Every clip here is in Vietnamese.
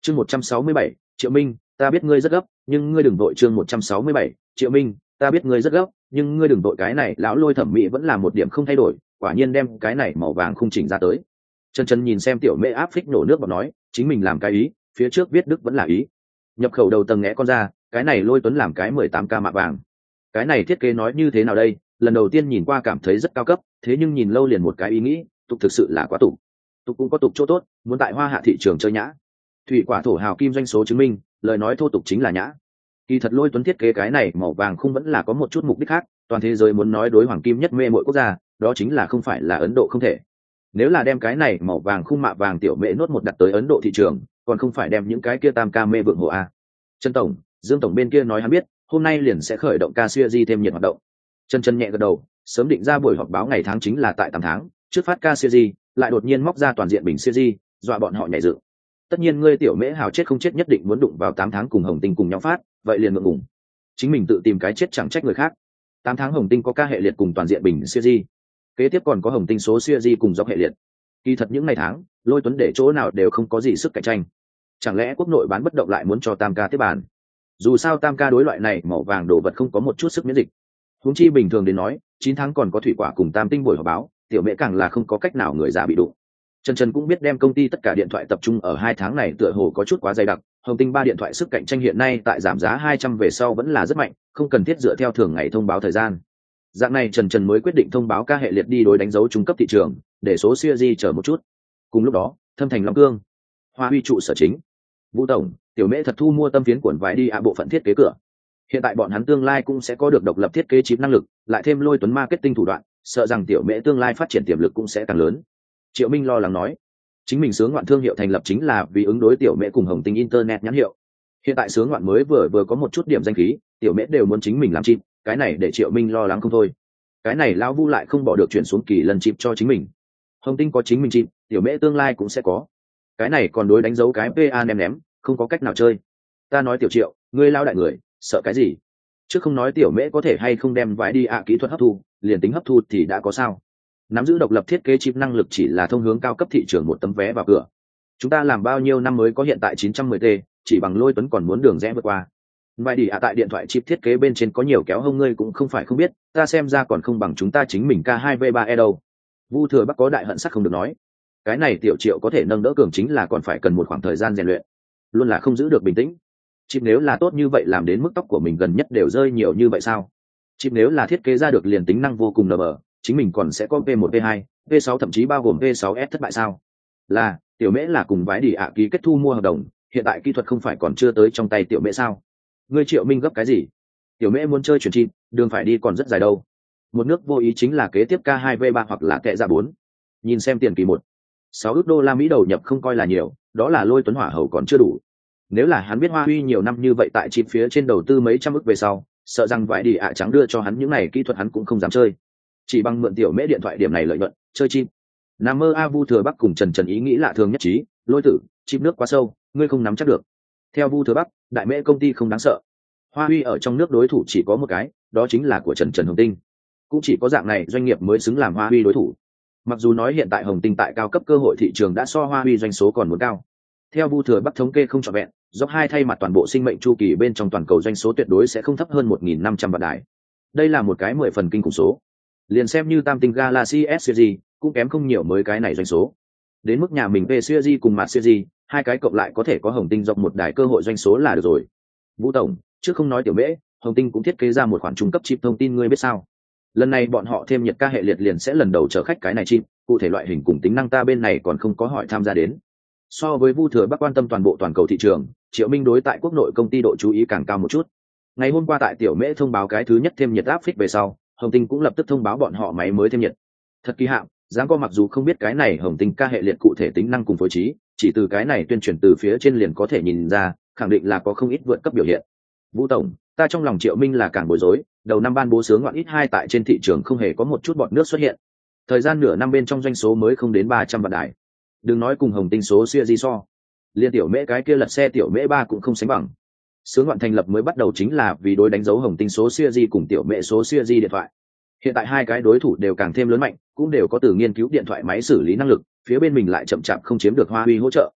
Chương 167, Triệu Minh, ta biết ngươi rất gấp, nhưng ngươi đừng vội. Chương 167, Triệu Minh, ta biết ngươi rất gấp, nhưng ngươi đừng vội. Cái này lão Lôi thẩm mỹ vẫn là một điểm không thay đổi, quả nhiên đem cái này màu vàng khung chỉnh ra tới. Chân chân nhìn xem tiểu mễ áp phích nổ nước bọt nói, chính mình làm cái ý, phía trước viết đức vẫn là ý. Nhập khẩu đầu tầng ngẽ con ra, cái này Lôi Tuấn làm cái 18K mạ vàng. Cái này thiết kế nói như thế nào đây? Lần đầu tiên nhìn qua cảm thấy rất cao cấp, thế nhưng nhìn lâu liền một cái ý nghĩ, tục thực sự là quá tục. Tục cũng có tục chỗ tốt, muốn tại Hoa Hạ thị trường chơi nhã. Thủy quả thổ hào kim doanh số chứng minh, lời nói thô tục chính là nhã. Kỳ thật Lôi Tuấn thiết kế cái này màu vàng không vẫn là có một chút mục đích khác, toàn thế giới muốn nói đối hoàng kim nhất mê mỗi quốc gia, đó chính là không phải là Ấn Độ không thể. Nếu là đem cái này màu vàng khung mạ vàng tiểu mễ nốt một đặt tới Ấn Độ thị trường, còn không phải đem những cái kia tam ca mê vượng hộ a. Trần tổng, Dương tổng bên kia nói hắn biết, hôm nay liền sẽ khởi động ca series thêm nhiệt hoạt động. Chân nhẹ gật đầu, sớm định ra buổi họp báo ngày tháng chính là tại 8 tháng, trước phát ca series, lại đột nhiên móc ra toàn diện bình series, dọa bọn họ nhảy dựng. Tất nhiên ngươi tiểu mễ hào chết không chết nhất định muốn đụng vào 8 tháng cùng Hồng Tinh cùng nhau phát, vậy liền ngượng ngùng. Chính mình tự tìm cái chết chẳng trách người khác. 8 tháng Hồng Tinh có ca hệ liệt cùng toàn diện bình series. Kế tiếp còn có Hồng Tinh số series cùng dọc hệ liệt. Kỳ thật những ngày tháng, Lôi Tuấn để chỗ nào đều không có gì sức cạnh tranh. Chẳng lẽ quốc nội bán bất động lại muốn cho Tam ca tiếp bàn? Dù sao Tam ca đối loại này màu vàng đồ vật không có một chút sức miễn dịch. Huống chi bình thường đến nói, 9 tháng còn có thủy quả cùng Tam Tinh buổi họp báo, tiểu mễ càng là không có cách nào người già bị đụng. Trần cũng biết đem công ty tất cả điện thoại tập trung ở 2 tháng này tựa hồ có chút quá dày đặc, Hồng Tinh 3 điện thoại sức cạnh tranh hiện nay tại giảm giá 200 về sau vẫn là rất mạnh, không cần thiết dựa theo thường ngày thông báo thời gian. Dạng này Trần mới quyết định thông báo ca hệ liệt đi đối đánh dấu trung cấp thị trường, để số series chờ một chút. Cùng lúc đó, Thâm Thành Long Cương, Hoa Huy trụ sở chính. Vũ tổng, tiểu mễ thật thu mua tâm phiến cuộn vải đi bộ phận thiết kế cửa. Hiện tại bọn hắn tương lai cũng sẽ có được độc lập thiết kế chip năng lực, lại thêm Lôi Tuấn marketing thủ đoạn, sợ rằng tiểu mễ tương lai phát triển tiềm lực cũng sẽ càng lớn. Triệu Minh lo lắng nói, chính mình Sướng Ngoạn thương hiệu thành lập chính là vì ứng đối tiểu mễ cùng Hồng Tinh internet nhãn hiệu. Hiện tại Sướng Ngoạn mới vừa có một chút điểm danh khí, tiểu mễ đều muốn chính mình làm chip, cái này để Triệu Minh lo lắng không thôi. Cái này lão Vu lại không bỏ được chuyển xuống Kỳ Lân chip cho chính mình. Hồng Tinh có chính mình chip, tiểu mễ tương lai cũng sẽ có. Cái này còn đối đánh dấu cái PA ném, không có cách nào chơi. Ta nói tiểu Triệu, ngươi lao đại người, sợ cái gì? Chứ không nói tiểu mễ có thể hay không đem vải đi kỹ thuật hấp thu, liền tính hấp thu thì đã có sao? Nắm giữ độc lập thiết kế chip năng lực chỉ là thông hướng cao cấp thị trường một tấm vé vào cửa. Chúng ta làm bao nhiêu năm mới có hiện tại 910T, chỉ bằng Lôi Tuấn còn muốn đường rẽ vượt qua. Vài đi tại điện thoại chip thiết kế bên trên có nhiều kéo hông ngươi cũng không phải không biết, ta xem ra còn không bằng chúng ta chính mình K2V3E đâu. Vu Thừa Bắc có đại hận sắc không được nói. Cái này tiểu Triệu có thể nâng đỡ cường chính là còn phải cần một khoảng thời gian rèn luyện. Luôn là không giữ được bình tĩnh. Chip nếu là tốt như vậy làm đến mức tóc của mình gần nhất đều rơi nhiều như vậy sao? Chip nếu là thiết kế ra được liền tính năng vô cùng nở bờ, chính mình còn sẽ có V1, V2, V6 thậm chí bao gồm V6S thất bại sao? Là, tiểu mễ là cùng vái đi ký kết thu mua hợp đồng, hiện tại kỹ thuật không phải còn chưa tới trong tay tiểu mễ sao? Ngươi Triệu Minh gấp cái gì? Tiểu mễ muốn chơi chuyển chip, đường phải đi còn rất dài đâu. Một nước vô ý chính là kế tiếp K2V3 hoặc là kệ ra 4. Nhìn xem tiền kỳ 6 ức đô la Mỹ đầu nhập không coi là nhiều, đó là Lôi Tuấn hỏa hầu còn chưa đủ. Nếu là hắn biết Hoa Huy nhiều năm như vậy tại chip phía trên đầu tư mấy trăm ức về sau, sợ rằng vải đi trắng đưa cho hắn những này kỹ thuật hắn cũng không dám chơi. Chỉ bằng mượn tiểu mễ điện thoại điểm này lợi nhuận, chơi chip. Nam mơ Vu Thừa Bắc cùng Trần ý nghĩ lạ thường nhất trí, Lôi tử, chip nước quá sâu, ngươi không nắm chắc được. Theo Vu Thừa Bắc, đại mễ công ty không đáng sợ. Hoa Huy ở trong nước đối thủ chỉ có một cái, đó chính là của Trần Hồng Tinh. Cũng chỉ có dạng này doanh nghiệp mới xứng làm Hoa Huy đối thủ. Mặc dù nói hiện tại Hồng Tinh tại cao cấp cơ hội thị trường đã so Hoa Huy doanh số còn muốn cao. Theo Vu Thừa Bắc thống kê không trọn vẹn, dốc hai thay mặt toàn bộ sinh mệnh chu kỳ bên trong toàn cầu doanh số tuyệt đối sẽ không thấp hơn 1.500 vạn đài. Đây là một cái 10 phần kinh khủng số. Liền xem như Tam Tinh Galaxy S series cũng kém không nhiều mới cái này doanh số. Đến mức nhà mình P series cùng Mạt series, hai cái cộng lại có thể có Hồng Tinh dọc một đài cơ hội doanh số là được rồi. Vũ tổng, trước không nói tiểu mễ, Hồng Tinh cũng thiết kế ra một khoản trung cấp chip thông tin ngươi biết sao? Lần này bọn họ thêm nhiệt ca hệ liệt liền sẽ lần đầu chở khách cái này chip, cụ thể loại hình cùng tính năng ta bên này còn không có hỏi tham gia đến. So với Vu Thừa Bắc quan tâm toàn bộ toàn cầu thị trường, Triệu Minh đối tại quốc nội công ty độ chú ý càng cao một chút. Ngày hôm qua tại tiểu mễ thông báo cái thứ nhất thêm nhiệt áp phích về sau, Hồng Tinh cũng lập tức thông báo bọn họ máy mới thêm nhiệt. Thật kỳ hạm, dáng co mặc dù không biết cái này Hồng Tinh ca hệ liệt cụ thể tính năng cùng phối trí, chỉ từ cái này tuyên truyền từ phía trên liền có thể nhìn ra, khẳng định là có không ít vượt cấp biểu hiện. Vũ tổng, ta trong lòng Triệu Minh là càng bối rối, đầu năm ban bố sướng ngoạn ít 2 tại trên thị trường không hề có một chút bọt nước xuất hiện. Thời gian nửa năm bên trong doanh số mới không đến 300 vạn đài. Đừng nói cùng Hồng Tinh số series so, liên tiểu mễ cái kia lật xe tiểu mễ 3 cũng không sánh bằng. Sướng ngoạn thành lập mới bắt đầu chính là vì đối đánh dấu Hồng Tinh số series cùng tiểu mễ số series điện thoại. Hiện tại hai cái đối thủ đều càng thêm lớn mạnh, cũng đều có từ nghiên cứu điện thoại máy xử lý năng lực, phía bên mình lại chậm chạp không chiếm được Hoa Huy hỗ trợ.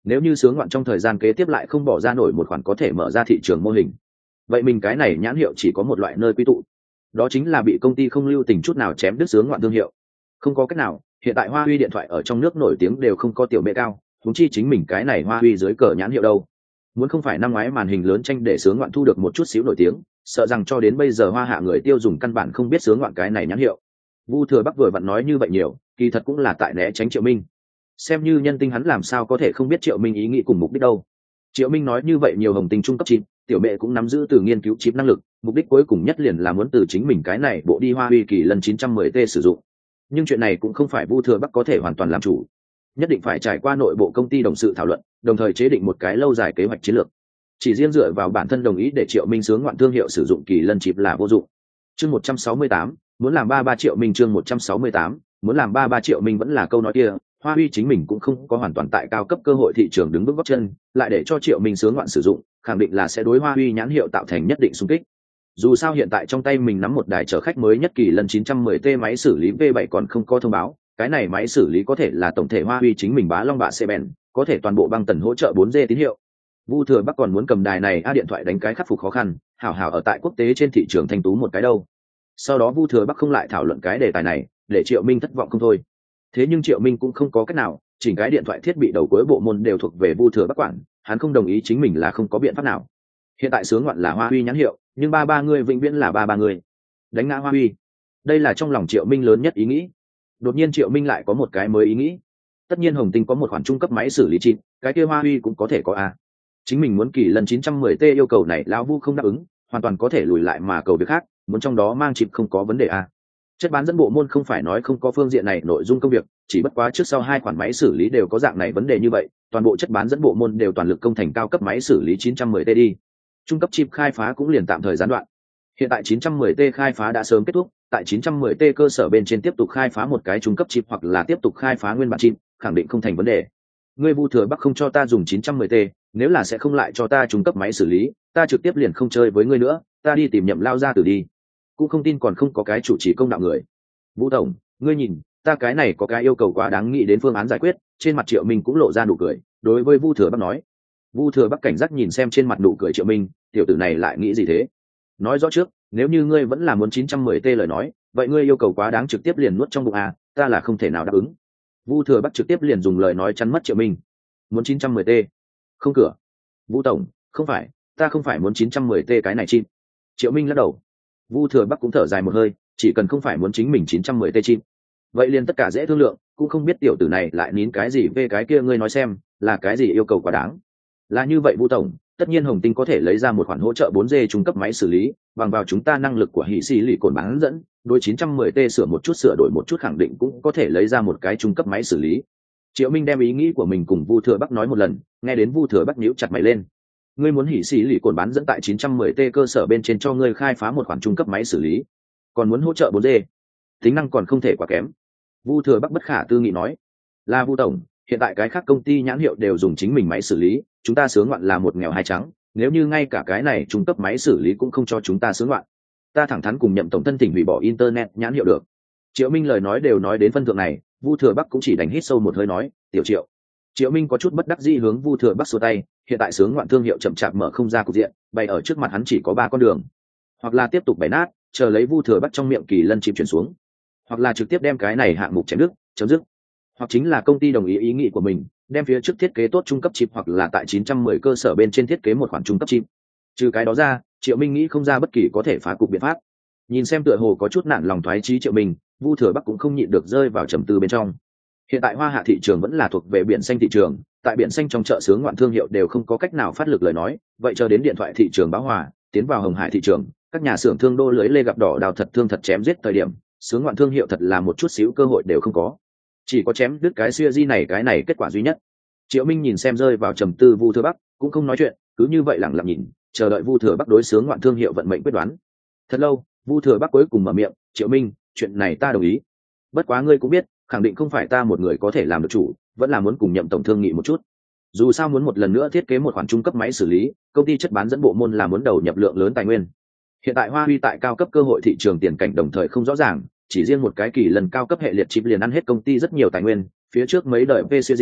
Nếu như Sướng Ngoạn trong thời gian kế tiếp lại không bỏ ra nổi một khoản có thể mở ra thị trường mô hình, vậy mình cái này nhãn hiệu chỉ có một loại nơi quy tụ, đó chính là bị công ty không lưu tình chút nào chém đứt Sướng Ngoạn thương hiệu. Không có cách nào, hiện tại Hoa Huy điện thoại ở trong nước nổi tiếng đều không có tiểu mẹ cao, huống chi chính mình cái này Hoa Huy dưới cờ nhãn hiệu đâu. Muốn không phải năm ngoái màn hình lớn tranh để Sướng Ngoạn thu được một chút xíu nổi tiếng, sợ rằng cho đến bây giờ Hoa Hạ người tiêu dùng căn bản không biết Sướng Ngoạn cái này nhãn hiệu. Vu Thừa Bắc vừa vặn nói như vậy nhiều, kỳ thật cũng là tại né tránh Triệu Minh. Xem như nhân tinh hắn làm sao có thể không biết Triệu Minh ý nghĩ cùng mục đích đâu. Triệu Minh nói như vậy nhiều hồng tinh trung cấp chip, tiểu mẹ cũng nắm giữ từ nghiên cứu chip năng lực, mục đích cuối cùng nhất liền là muốn từ chính mình cái này bộ đi Hoa Huy kỳ lần 910T sử dụng. Nhưng chuyện này cũng không phải Vu Thừa Bắc có thể hoàn toàn làm chủ, nhất định phải trải qua nội bộ công ty đồng sự thảo luận, đồng thời chế định một cái lâu dài kế hoạch chiến lược. Chỉ riêng dựa vào bản thân đồng ý để Triệu Minh Sướng Ngoạn thương hiệu sử dụng kỳ lân chip là vô dụng. Chương 168, muốn làm 33 triệu Minh. Chương 168, muốn làm 33 triệu Minh vẫn là câu nói kia, Hoa Huy chính mình cũng không có hoàn toàn tại cao cấp cơ hội thị trường đứng vững gót chân, lại để cho Triệu Minh Sướng Ngoạn sử dụng, khẳng định là sẽ đối Hoa Huy nhãn hiệu tạo thành nhất định xung kích. Dù sao hiện tại trong tay mình nắm một đài chở khách mới nhất kỳ lần 910T máy xử lý V7 còn không có thông báo, cái này máy xử lý có thể là tổng thể Hoa Huy chính mình bá long bạ xe bèn, có thể toàn bộ băng tần hỗ trợ 4G tín hiệu. Vu Thừa Bắc còn muốn cầm đài này điện thoại đánh cái khắc phục khó khăn, hảo hảo ở tại quốc tế trên thị trường thanh tú một cái đâu. Sau đó Vu Thừa Bắc không lại thảo luận cái đề tài này, để Triệu Minh thất vọng không thôi. Thế nhưng Triệu Minh cũng không có cách nào, chỉnh cái điện thoại thiết bị đầu cuối bộ môn đều thuộc về Vu Thừa Bắc quản, hắn không đồng ý chính mình là không có biện pháp nào. Hiện tại Sướng Ngoạn là Hoa Huy nhãn hiệu, nhưng ba người vĩnh viễn là ba người. Đánh ngã Hoa Huy, đây là trong lòng Triệu Minh lớn nhất ý nghĩ. Đột nhiên Triệu Minh lại có một cái mới ý nghĩ. Tất nhiên Hồng Tinh có một khoản trung cấp máy xử lý chip, cái kia Hoa Huy cũng có thể có a. Chính mình muốn kỳ lần 910T yêu cầu này lão Vu không đáp ứng, hoàn toàn có thể lùi lại mà cầu việc khác, muốn trong đó mang chip không có vấn đề a. Chất bán dẫn bộ môn không phải nói không có phương diện này nội dung công việc, chỉ bất quá trước sau hai khoản máy xử lý đều có dạng này vấn đề như vậy, toàn bộ chất bán dẫn bộ môn đều toàn lực công thành cao cấp máy xử lý 910T đi. Trung cấp chip khai phá cũng liền tạm thời gián đoạn. Hiện tại 910T khai phá đã sớm kết thúc, tại 910T cơ sở bên trên tiếp tục khai phá một cái trung cấp chip hoặc là tiếp tục khai phá nguyên bản chip, khẳng định không thành vấn đề. Ngươi Vu Thừa Bắc không cho ta dùng 910T, nếu là sẽ không lại cho ta trung cấp máy xử lý, ta trực tiếp liền không chơi với ngươi nữa, ta đi tìm Nhậm Lao gia tử đi. Cũng không tin còn không có cái chủ trì công đạo người. Vũ tổng, ngươi nhìn, ta cái này có cái yêu cầu quá đáng nghĩ đến phương án giải quyết. Trên mặt Triệu Minh cũng lộ ra nụ cười, đối với Vu Thừa Bắc nói. Vu Thừa Bắc cảnh giác nhìn xem trên mặt nụ cười Triệu Minh, tiểu tử này lại nghĩ gì thế? Nói rõ trước, nếu như ngươi vẫn là muốn 910T lời nói, vậy ngươi yêu cầu quá đáng trực tiếp liền nuốt trong bụng à, ta là không thể nào đáp ứng. Vu Thừa Bắc trực tiếp liền dùng lời nói chắn mất Triệu Minh. Muốn 910T? Không cửa. Vũ tổng, không phải, ta không phải muốn 910T cái này chim. Triệu Minh lắc đầu. Vu Thừa Bắc cũng thở dài một hơi, chỉ cần không phải muốn chính mình 910T chim, vậy liền tất cả dễ thương lượng, cũng không biết tiểu tử này lại nín cái gì về cái kia, ngươi nói xem, là cái gì yêu cầu quá đáng. Là như vậy Vu tổng, tất nhiên Hồng Tinh có thể lấy ra một khoản hỗ trợ 4G trung cấp máy xử lý, bằng vào chúng ta năng lực của hỉ xì lì cồn bán dẫn, đối 910T sửa đổi một chút khẳng định cũng có thể lấy ra một cái trung cấp máy xử lý. Triệu Minh đem ý nghĩ của mình cùng Vu Thừa Bắc nói một lần, nghe đến Vu Thừa Bắc nhíu chặt mày lên. Ngươi muốn hỉ xì lì cồn bán dẫn tại 910T cơ sở bên trên cho ngươi khai phá một khoản trung cấp máy xử lý, còn muốn hỗ trợ 4G, tính năng còn không thể quá kém. Vu Thừa Bắc bất khả tư nghị nói. Là Vu tổng, hiện tại cái khác công ty nhãn hiệu đều dùng chính mình máy xử lý, chúng ta Sướng Ngoạn là một nghèo hai trắng, nếu như ngay cả cái này trung cấp máy xử lý cũng không cho chúng ta Sướng Ngoạn, ta thẳng thắn cùng Nhậm tổng thân thỉnh hủy bỏ internet nhãn hiệu được. Triệu Minh lời nói đều nói đến phân thượng này, Vu Thừa Bắc cũng chỉ đành hít sâu một hơi nói, tiểu Triệu. Triệu Minh có chút bất đắc dĩ hướng Vu Thừa Bắc xua tay, hiện tại Sướng Ngoạn thương hiệu chậm chạp mở không ra cục diện, bày ở trước mặt hắn chỉ có ba con đường, hoặc là tiếp tục bày nát, chờ lấy Vu Thừa Bắc trong miệng kỳ lân chìm chuyển xuống, hoặc là trực tiếp đem cái này hạng mục chém đứt, chấm dứt, hoặc chính là công ty đồng ý ý nghĩ của mình, đem phía trước thiết kế tốt trung cấp chip hoặc là tại 910 cơ sở bên trên thiết kế một khoản trung cấp chip. Trừ cái đó ra, Triệu Minh nghĩ không ra bất kỳ có thể phá cục biện pháp. Nhìn xem tựa hồ có chút nản lòng thoái chí Triệu Minh, Vu Thừa Bắc cũng không nhịn được rơi vào trầm tư bên trong. Hiện tại Hoa Hạ thị trường vẫn là thuộc về biển xanh thị trường, tại biển xanh trong chợ Sướng Ngoạn thương hiệu đều không có cách nào phát lực lời nói, vậy chờ đến điện thoại thị trường bão hòa, tiến vào Hồng Hải thị trường, các nhà xưởng thương đô lưới lê gặp đỏ đào thật thương thật chém giết thời điểm, Sướng Ngoạn thương hiệu thật là một chút xíu cơ hội đều không có, chỉ có chém đứt cái siêu di này cái này kết quả duy nhất. Triệu Minh nhìn xem rơi vào trầm tư Vu Thừa Bắc, cũng không nói chuyện, cứ như vậy lặng lặng nhìn, chờ đợi Vu Thừa Bắc đối Sướng Ngoạn thương hiệu vận mệnh quyết đoán. Thật lâu, Vu Thừa Bắc cuối cùng mở miệng, Triệu Minh, chuyện này ta đồng ý, bất quá ngươi cũng biết, khẳng định không phải ta một người có thể làm được chủ, vẫn là muốn cùng Nhậm tổng thương nghị một chút. Dù sao muốn một lần nữa thiết kế một khoản trung cấp máy xử lý, công ty chất bán dẫn bộ môn là muốn đầu nhập lượng lớn tài nguyên. Hiện tại Hoa Huy tại cao cấp cơ hội thị trường tiền cảnh đồng thời không rõ ràng, chỉ riêng một cái kỳ lần cao cấp hệ liệt chip liền ăn hết công ty rất nhiều tài nguyên, phía trước mấy đời PCG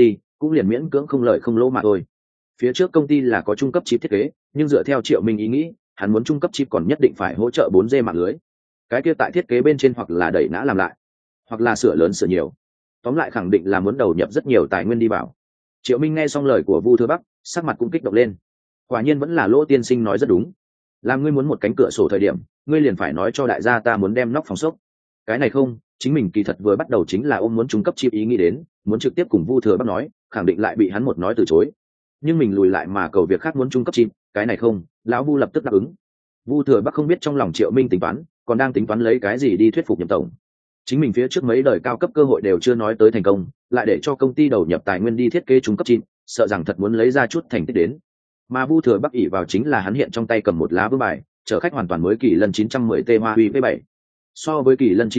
cũng liền miễn cưỡng không lợi không lỗ mà thôi. Phía trước công ty là có trung cấp chip thiết kế, nhưng dựa theo Triệu Minh ý nghĩ, hắn muốn trung cấp chip còn nhất định phải hỗ trợ 4G mạng lưới. Cái kia tại thiết kế bên trên hoặc là đẩy nã làm lại, hoặc là sửa lớn sửa nhiều. Tóm lại khẳng định là muốn đầu nhập rất nhiều tài nguyên đi vào. Triệu Minh nghe xong lời của Vu Thừa Bắc, sắc mặt cũng kích động lên. Quả nhiên vẫn là Lỗ tiên sinh nói rất đúng. Làm ngươi muốn một cánh cửa sổ thời điểm, ngươi liền phải nói cho đại gia ta muốn đem nóc phòng sốc. Cái này không, chính mình kỳ thật vừa bắt đầu chính là ôm muốn trung cấp chip ý nghĩ đến, muốn trực tiếp cùng Vu Thừa Bắc nói, khẳng định lại bị hắn một nói từ chối. Nhưng mình lùi lại mà cầu việc khác muốn trung cấp chip, cái này không, lão Vu lập tức đáp ứng. Vu Thừa Bắc không biết trong lòng Triệu Minh tính toán, còn đang tính toán lấy cái gì đi thuyết phục Nhậm tổng. Chính mình phía trước mấy đời cao cấp cơ hội đều chưa nói tới thành công, lại để cho công ty đầu nhập tài nguyên đi thiết kế trung cấp chip, sợ rằng thật muốn lấy ra chút thành tích đến. Mà Vu Thừa Bắc ỷ vào chính là hắn hiện trong tay cầm một lá vương bài, chở khách hoàn toàn mới Kỳ Lân 910T Huawei P7. So với Kỳ Lân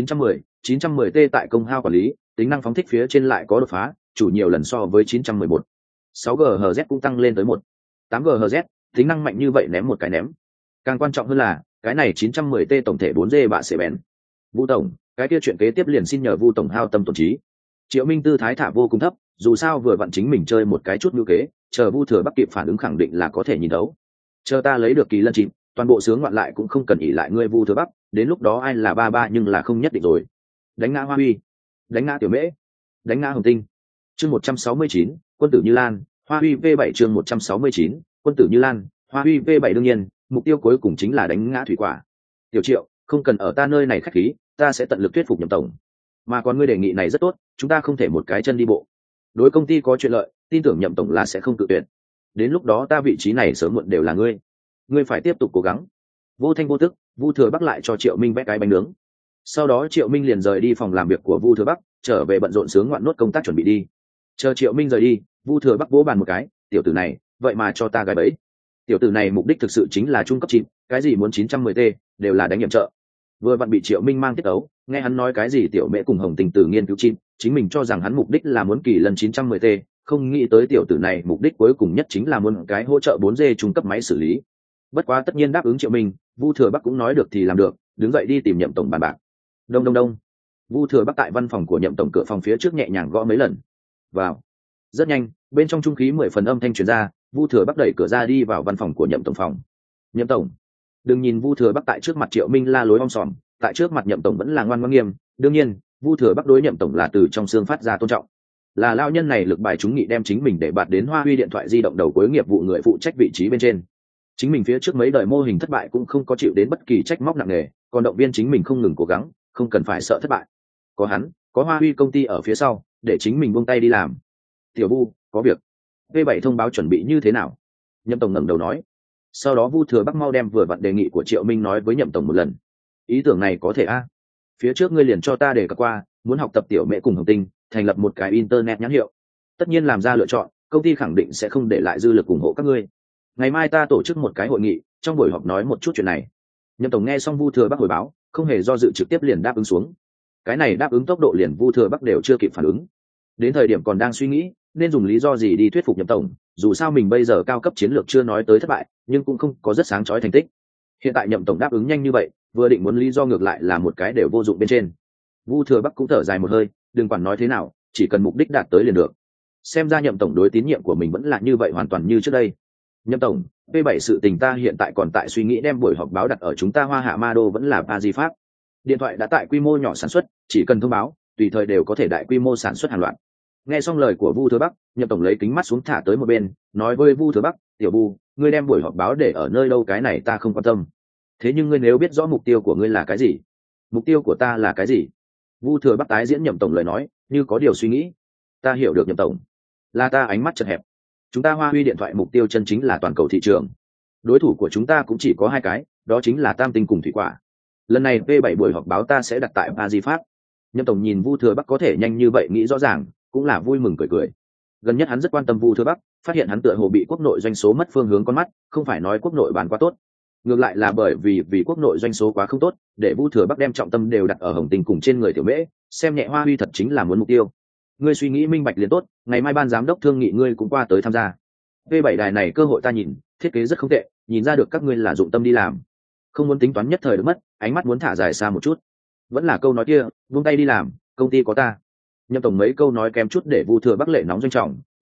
910T tại công hao quản lý, tính năng phóng thích phía trên lại có đột phá, chủ nhiều lần so với 911. 6GHz cũng tăng lên tới 8GHz, tính năng mạnh như vậy ném một cái ném. Càng quan trọng hơn là, cái này 910T tổng thể 4G bạ sẽ bén. Vu tổng, cái kia chuyện kế tiếp liền xin nhờ Vu tổng hao tâm tổn trí. Triệu Minh tư thái thả vô cùng thấp, dù sao vừa vặn chính mình chơi một cái chút ngữ kế, chờ Vu Thừa Bắc kịp phản ứng khẳng định là có thể nhìn đấu. Chờ ta lấy được Kỳ Lân chìm, toàn bộ sướng ngoạn lại cũng không cần ỷ lại ngươi Vu Thừa Bắc, đến lúc đó ai là ba ba nhưng là không nhất định rồi. Đánh ngã Hoa Huy, đánh ngã Tiểu Mễ, đánh ngã Hồng Tinh. Chương 169, quân tử Như Lan, Hoa Huy V7 chương 169, quân tử Như Lan, Hoa Huy V7 đương nhiên, mục tiêu cuối cùng chính là đánh ngã Thủy Quả. Tiểu Triệu, không cần ở ta nơi này khách khí, ta sẽ tận lực thuyết phục Nhậm tổng. Mà còn ngươi đề nghị này rất tốt, chúng ta không thể một cái chân đi bộ. Đối công ty có chuyện lợi, tin tưởng Nhậm tổng là sẽ không tự tuyệt. Đến lúc đó ta vị trí này sớm muộn đều là ngươi phải tiếp tục cố gắng. Vô thanh vô tức, Vu Thừa Bắc lại cho Triệu Minh vẽ cái bánh nướng. Sau đó Triệu Minh liền rời đi phòng làm việc của Vu Thừa Bắc, trở về bận rộn sướng ngoạn nốt công tác chuẩn bị đi. Chờ Triệu Minh rời đi, Vu Thừa Bắc vỗ bàn một cái, tiểu tử này, vậy mà cho ta gài bẫy. Tiểu tử này mục đích thực sự chính là trung cấp chip, cái gì muốn 910T, đều là đánh nhiệm trợ. Vừa vặn bị Triệu Minh mang tiết ấu, nghe hắn nói cái gì Tiểu Mễ cùng Hồng Tình từ nghiên cứu chip, chính mình cho rằng hắn mục đích là muốn Kỳ Lân 910T, không nghĩ tới tiểu tử này mục đích cuối cùng nhất chính là muốn cái hỗ trợ 4G trung cấp máy xử lý. Bất quá tất nhiên đáp ứng Triệu Minh, Vu Thừa Bắc cũng nói được thì làm được, đứng dậy đi tìm Nhậm tổng bàn bạc. Đông đông đông. Vu Thừa Bắc tại văn phòng của Nhậm tổng cửa phòng phía trước nhẹ nhàng gõ mấy lần. Vào. Rất nhanh, bên trong trung khí 10 phần âm thanh truyền ra, Vu Thừa Bắc đẩy cửa ra đi vào văn phòng của Nhậm tổng phòng. Nhậm tổng. Đừng nhìn Vu Thừa Bắc tại trước mặt Triệu Minh la lối om sòm, tại trước mặt Nhậm tổng vẫn là ngoan ngoãn nghiêm, đương nhiên, Vu Thừa Bắc đối Nhậm tổng là từ trong xương phát ra tôn trọng. Là lao nhân này lực bài chúng nghị đem chính mình để bạt đến Hoa Huy điện thoại di động đầu cuối nghiệp vụ người phụ trách vị trí bên trên. Chính mình phía trước mấy đời mô hình thất bại cũng không có chịu đến bất kỳ trách móc nặng nề, còn động viên chính mình không ngừng cố gắng, không cần phải sợ thất bại. Có hắn, có Hoa Huy công ty ở phía sau, để chính mình buông tay đi làm. Tiểu Vu, có việc. V7 thông báo chuẩn bị như thế nào? Nhậm tổng ngẩng đầu nói. Sau đó Vu Thừa Bắc mau đem vừa vặn đề nghị của Triệu Minh nói với Nhậm tổng một lần. Ý tưởng này có thể a? Phía trước ngươi liền cho ta đề cập qua, muốn học tập Tiểu Mễ cùng Hồng Tinh, thành lập một cái internet nhãn hiệu. Tất nhiên làm ra lựa chọn, công ty khẳng định sẽ không để lại dư lực ủng hộ các ngươi. Ngày mai ta tổ chức một cái hội nghị, trong buổi họp nói một chút chuyện này. Nhậm tổng nghe xong Vu Thừa Bắc hồi báo, không hề do dự trực tiếp liền đáp ứng xuống. Cái này đáp ứng tốc độ liền Vu Thừa Bắc đều chưa kịp phản ứng. Đến thời điểm còn đang suy nghĩ nên dùng lý do gì đi thuyết phục Nhậm tổng, dù sao mình bây giờ cao cấp chiến lược chưa nói tới thất bại, nhưng cũng không có rất sáng chói thành tích. Hiện tại Nhậm tổng đáp ứng nhanh như vậy, vừa định muốn lý do ngược lại là một cái đều vô dụng bên trên. Vu Thừa Bắc cũng thở dài một hơi, đừng quản nói thế nào, chỉ cần mục đích đạt tới liền được. Xem ra Nhậm tổng đối tín nhiệm của mình vẫn là như vậy, hoàn toàn như trước đây. Nhậm tổng, P7 sự tình ta hiện tại còn tại suy nghĩ đem buổi họp báo đặt ở chúng ta Hoa Hạ Ma Đô vẫn là Pa Di Pháp. Điện thoại đã tại quy mô nhỏ sản xuất, chỉ cần thông báo, tùy thời đều có thể đại quy mô sản xuất hàng loạt. Nghe xong lời của Vu Thừa Bắc, Nhậm tổng lấy kính mắt xuống thả tới một bên, nói với Vu Thừa Bắc, tiểu Vu, ngươi đem buổi họp báo để ở nơi đâu cái này ta không quan tâm. Thế nhưng ngươi nếu biết rõ mục tiêu của ngươi là cái gì? Mục tiêu của ta là cái gì? Vu Thừa Bắc tái diễn Nhậm tổng lời nói, như có điều suy nghĩ. Ta hiểu được Nhậm tổng, là ta ánh mắt chật hẹp. Chúng ta Hoa Huy điện thoại mục tiêu chân chính là toàn cầu thị trường. Đối thủ của chúng ta cũng chỉ có hai cái, đó chính là Tam Tinh cùng Thủy Quả. Lần này P7 buổi họp báo ta sẽ đặt tại Pa Di Pháp. Nhậm tổng nhìn Vu Thừa Bắc có thể nhanh như vậy nghĩ rõ ràng, cũng là vui mừng cười cười. Gần nhất hắn rất quan tâm Vu Thừa Bắc, phát hiện hắn tựa hồ bị quốc nội doanh số mất phương hướng con mắt, không phải nói quốc nội bán quá tốt, ngược lại là bởi vì quốc nội doanh số quá không tốt, để Vu Thừa Bắc đem trọng tâm đều đặt ở Hồng Tình cùng trên người Tiểu Mễ, xem nhẹ Hoa Huy thật chính là muốn mục tiêu. Ngươi suy nghĩ minh bạch liền tốt, ngày mai ban giám đốc thương nghị ngươi cũng qua tới tham gia. V7 đài này cơ hội ta nhìn, thiết kế rất không tệ, nhìn ra được các ngươi là dụng tâm đi làm, không muốn tính toán nhất thời được mất, ánh mắt muốn thả dài xa một chút. Vẫn là câu nói kia, buông tay đi làm, công ty có ta. Nhậm tổng mấy câu nói kém chút để Vu Thừa Bắc lệ nóng doanh trọng,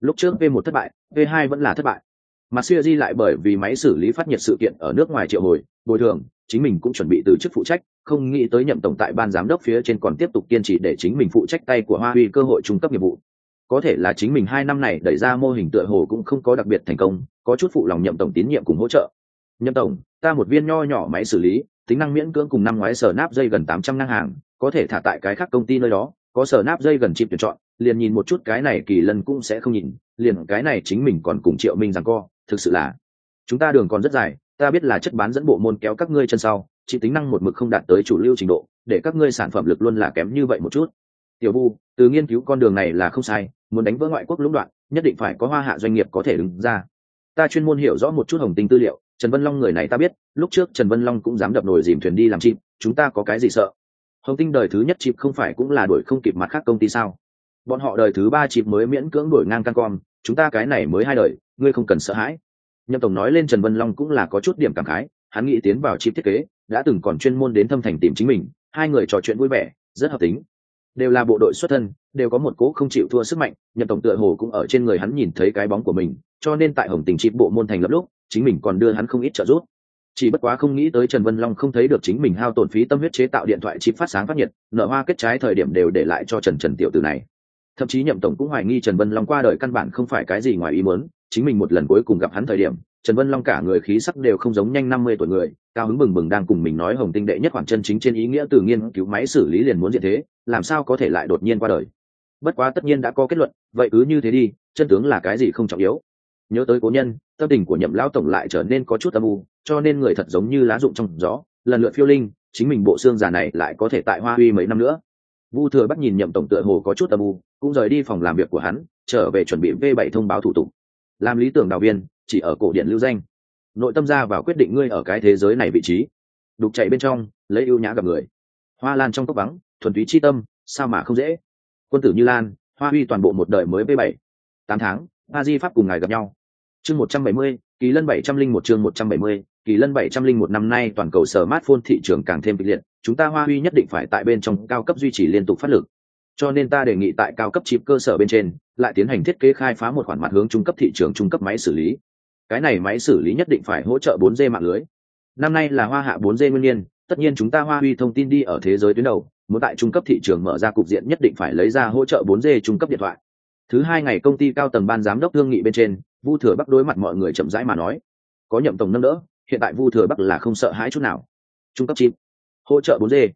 Lúc trước V1 thất bại, V2 vẫn là thất bại. Mà Series lại bởi vì máy xử lý phát nhiệt sự kiện ở nước ngoài triệu hồi, bồi thường, chính mình cũng chuẩn bị từ chức phụ trách, không nghĩ tới Nhậm tổng tại ban giám đốc phía trên còn tiếp tục kiên trì để chính mình phụ trách tay của Hoa Huy cơ hội trung cấp nghiệp vụ. Có thể là chính mình 2 năm này đẩy ra mô hình tựa hồ cũng không có đặc biệt thành công, có chút phụ lòng Nhậm tổng tín nhiệm cùng hỗ trợ. Nhậm tổng, ta một viên nho nhỏ máy xử lý, tính năng miễn cưỡng cùng năm ngoái sở nắp dây gần 800 năng hàng, có thể thả tại cái khác công ty nơi đó, có sở nắp dây gần chip tuyển chọn, liền nhìn một chút cái này Kỳ Lân cũng sẽ không nhìn, liền cái này chính mình còn cùng Triệu Minh giằng co, thực sự là chúng ta đường còn rất dài, ta biết là chất bán dẫn bộ môn kéo các ngươi chân sau, chỉ tính năng một mực không đạt tới chủ lưu trình độ, để các ngươi sản phẩm lực luôn là kém như vậy một chút. Tiểu Vu, từ nghiên cứu con đường này là không sai, muốn đánh vỡ ngoại quốc lũng đoạn, nhất định phải có Hoa Hạ doanh nghiệp có thể đứng ra. Ta chuyên môn hiểu rõ một chút Hồng Tinh tư liệu, Trần Vân Long người này ta biết, lúc trước Trần Vân Long cũng dám đập nồi dìm thuyền đi làm chim, chúng ta có cái gì sợ? Hồng Tinh đời thứ nhất chip không phải cũng là đuổi không kịp mặt khác công ty sao? Bọn họ đời thứ 3 chip mới miễn cưỡng đuổi ngang Cancom, chúng ta cái này mới 2 đời, ngươi không cần sợ hãi. Nhậm tổng nói lên Trần Vân Long cũng là có chút điểm cảm khái, hắn nghĩ tiến vào chip thiết kế, đã từng còn chuyên môn đến Thâm Thành tìm chính mình, hai người trò chuyện vui vẻ, rất hợp tính. Đều là bộ đội xuất thân, đều có một cố không chịu thua sức mạnh, Nhậm tổng tựa hồ cũng ở trên người hắn nhìn thấy cái bóng của mình, cho nên tại Hồng Tình chip bộ môn thành lập lúc, chính mình còn đưa hắn không ít trợ giúp. Chỉ bất quá không nghĩ tới Trần Vân Long không thấy được chính mình hao tổn phí tâm huyết chế tạo điện thoại chip phát sáng phát nhiệt, nở hoa kết trái thời điểm đều để lại cho Trần tiểu tử này. Thậm chí Nhậm tổng cũng hoài nghi Trần Vân Long qua đời căn bản không phải cái gì ngoài ý muốn, chính mình một lần cuối cùng gặp hắn thời điểm, Trần Vân Long cả người khí sắc đều không giống nhanh 50 tuổi người, cao hứng bừng bừng đang cùng mình nói Hồng Tinh đệ nhất khoản chân chính trên ý nghĩa từ nghiên cứu máy xử lý liền muốn diện thế, làm sao có thể lại đột nhiên qua đời. Bất quá tất nhiên đã có kết luận, vậy cứ như thế đi, chân tướng là cái gì không trọng yếu. Nhớ tới cố nhân, tâm tình của Nhậm lão tổng lại trở nên có chút âm u, cho nên người thật giống như lá rụng trong gió, lần lượt phiêu linh, chính mình bộ xương già này lại có thể tại Hoa Huy mấy năm nữa. Vu Thừa Bắc nhìn Nhậm tổng tựa hồ có chút âm u, cũng rời đi phòng làm việc của hắn, trở về chuẩn bị V7 thông báo thủ tục. Làm lý tưởng đào viên, chỉ ở cổ điển lưu danh. Nội tâm ra vào quyết định ngươi ở cái thế giới này vị trí. Đục chạy bên trong, lấy ưu nhã gặp người. Hoa Lan trong cốc vắng, thuần túy chi tâm, sao mà không dễ. Quân tử Như Lan, Hoa Huy toàn bộ một đời mới V7. 8 tháng, A Di Pháp cùng ngài gặp nhau. Chương 170, Kỳ Lân 701 chương 170, Kỳ Lân 701 năm nay toàn cầu smartphone thị trường càng thêm kịch liệt, chúng ta Hoa Huy nhất định phải tại bên trong cao cấp duy trì liên tục phát lực. Cho nên ta đề nghị tại cao cấp chip cơ sở bên trên, lại tiến hành thiết kế khai phá một khoản mặt hướng trung cấp thị trường trung cấp máy xử lý. Cái này máy xử lý nhất định phải hỗ trợ 4G mạng lưới. Năm nay là Hoa Hạ 4G nguyên niên, tất nhiên chúng ta Hoa Huy thông tin đi ở thế giới tuyến đầu, muốn tại trung cấp thị trường mở ra cục diện nhất định phải lấy ra hỗ trợ 4G trung cấp điện thoại. Thứ hai ngày công ty cao tầng ban giám đốc thương nghị bên trên, Vu Thừa Bắc đối mặt mọi người chậm rãi mà nói, có Nhậm tổng nâng đỡ, hiện tại Vu Thừa Bắc là không sợ hãi chút nào. Trung cấp chip, hỗ trợ 4G,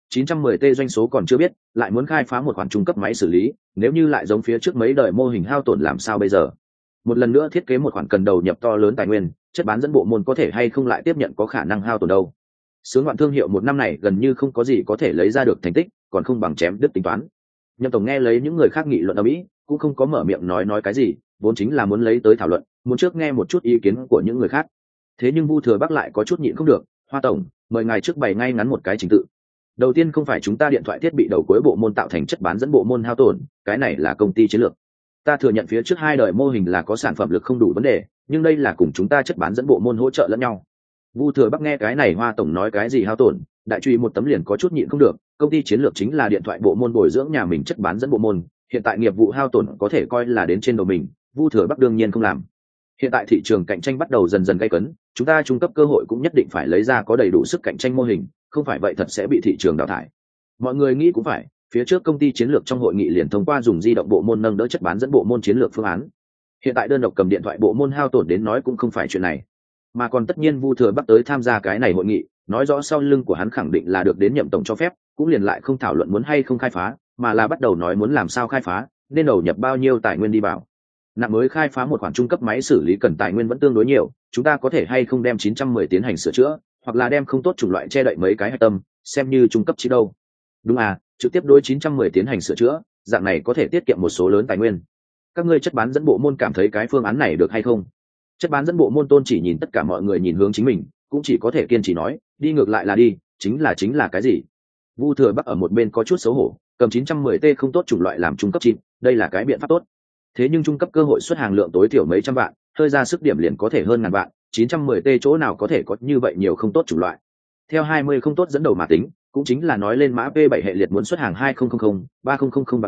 910T doanh số còn chưa biết, lại muốn khai phá một khoản trung cấp máy xử lý, nếu như lại giống phía trước mấy đời mô hình hao tổn làm sao bây giờ? Một lần nữa thiết kế một khoản cần đầu nhập to lớn tài nguyên, chất bán dẫn bộ môn có thể hay không lại tiếp nhận có khả năng hao tổn đâu? Sướng ngoạn thương hiệu một năm này gần như không có gì có thể lấy ra được thành tích, còn không bằng chém đứt tính toán. Nhậm tổng nghe lấy những người khác nghị luận ở mỹ, cũng không có mở miệng nói cái gì, vốn chính là muốn lấy tới thảo luận, muốn trước nghe một chút ý kiến của những người khác. Thế nhưng Vu Thừa Bắc lại có chút nhịn không được, Hoa tổng, mời ngài trước bày ngay ngắn một cái trình tự. Đầu tiên không phải chúng ta điện thoại thiết bị đầu cuối bộ môn tạo thành chất bán dẫn bộ môn hao tổn, cái này là công ty chiến lược. Ta thừa nhận phía trước 2 đời mô hình là có sản phẩm lực không đủ vấn đề, nhưng đây là cùng chúng ta chất bán dẫn bộ môn hỗ trợ lẫn nhau. Vu Thừa Bắc nghe cái này Hoa tổng nói cái gì hao tổn, đại truy một tấm liền có chút nhịn không được, công ty chiến lược chính là điện thoại bộ môn bồi dưỡng nhà mình chất bán dẫn bộ môn, hiện tại nghiệp vụ hao tổn có thể coi là đến trên đầu mình, Vu Thừa Bắc đương nhiên không làm. Hiện tại thị trường cạnh tranh bắt đầu dần dần gay cấn, chúng ta trung cấp cơ hội cũng nhất định phải lấy ra có đầy đủ sức cạnh tranh mô hình, không phải vậy thật sẽ bị thị trường đào thải. Mọi người nghĩ cũng phải, phía trước công ty chiến lược trong hội nghị liền thông qua dùng di động bộ môn nâng đỡ chất bán dẫn bộ môn chiến lược phương án. Hiện tại đơn độc cầm điện thoại bộ môn hao tổn đến nói cũng không phải chuyện này, mà còn tất nhiên Vu Thừa Bắc tới tham gia cái này hội nghị, nói rõ sau lưng của hắn khẳng định là được đến Nhậm tổng cho phép, cũng liền lại không thảo luận muốn hay không khai phá, mà là bắt đầu nói muốn làm sao khai phá, nên đầu nhập bao nhiêu tài nguyên đi vào. Nặng mới khai phá một khoản trung cấp máy xử lý cần tài nguyên vẫn tương đối nhiều, chúng ta có thể hay không đem 910 tiến hành sửa chữa, hoặc là đem không tốt chủng loại che đậy mấy cái hạch tâm, xem như trung cấp chi đâu. Đúng à, trực tiếp đối 910 tiến hành sửa chữa, dạng này có thể tiết kiệm một số lớn tài nguyên. Các ngươi chất bán dẫn bộ môn cảm thấy cái phương án này được hay không? Chất bán dẫn bộ môn Tôn chỉ nhìn tất cả mọi người nhìn hướng chính mình, cũng chỉ có thể kiên trì nói, đi ngược lại là đi, chính là cái gì? Vu Thừa Bắc ở một bên có chút xấu hổ, cầm 910T không tốt chủng loại làm trung cấp chip, đây là cái biện pháp tốt. Thế nhưng trung cấp cơ hội xuất hàng lượng tối thiểu mấy trăm vạn, hơi ra sức điểm liền có thể hơn ngàn vạn, 910T chỗ nào có thể có như vậy nhiều không tốt chủng loại. Theo 20 không tốt dẫn đầu mà tính, cũng chính là nói lên mã P7 hệ liệt muốn xuất hàng 2000, 3000 vạn đài,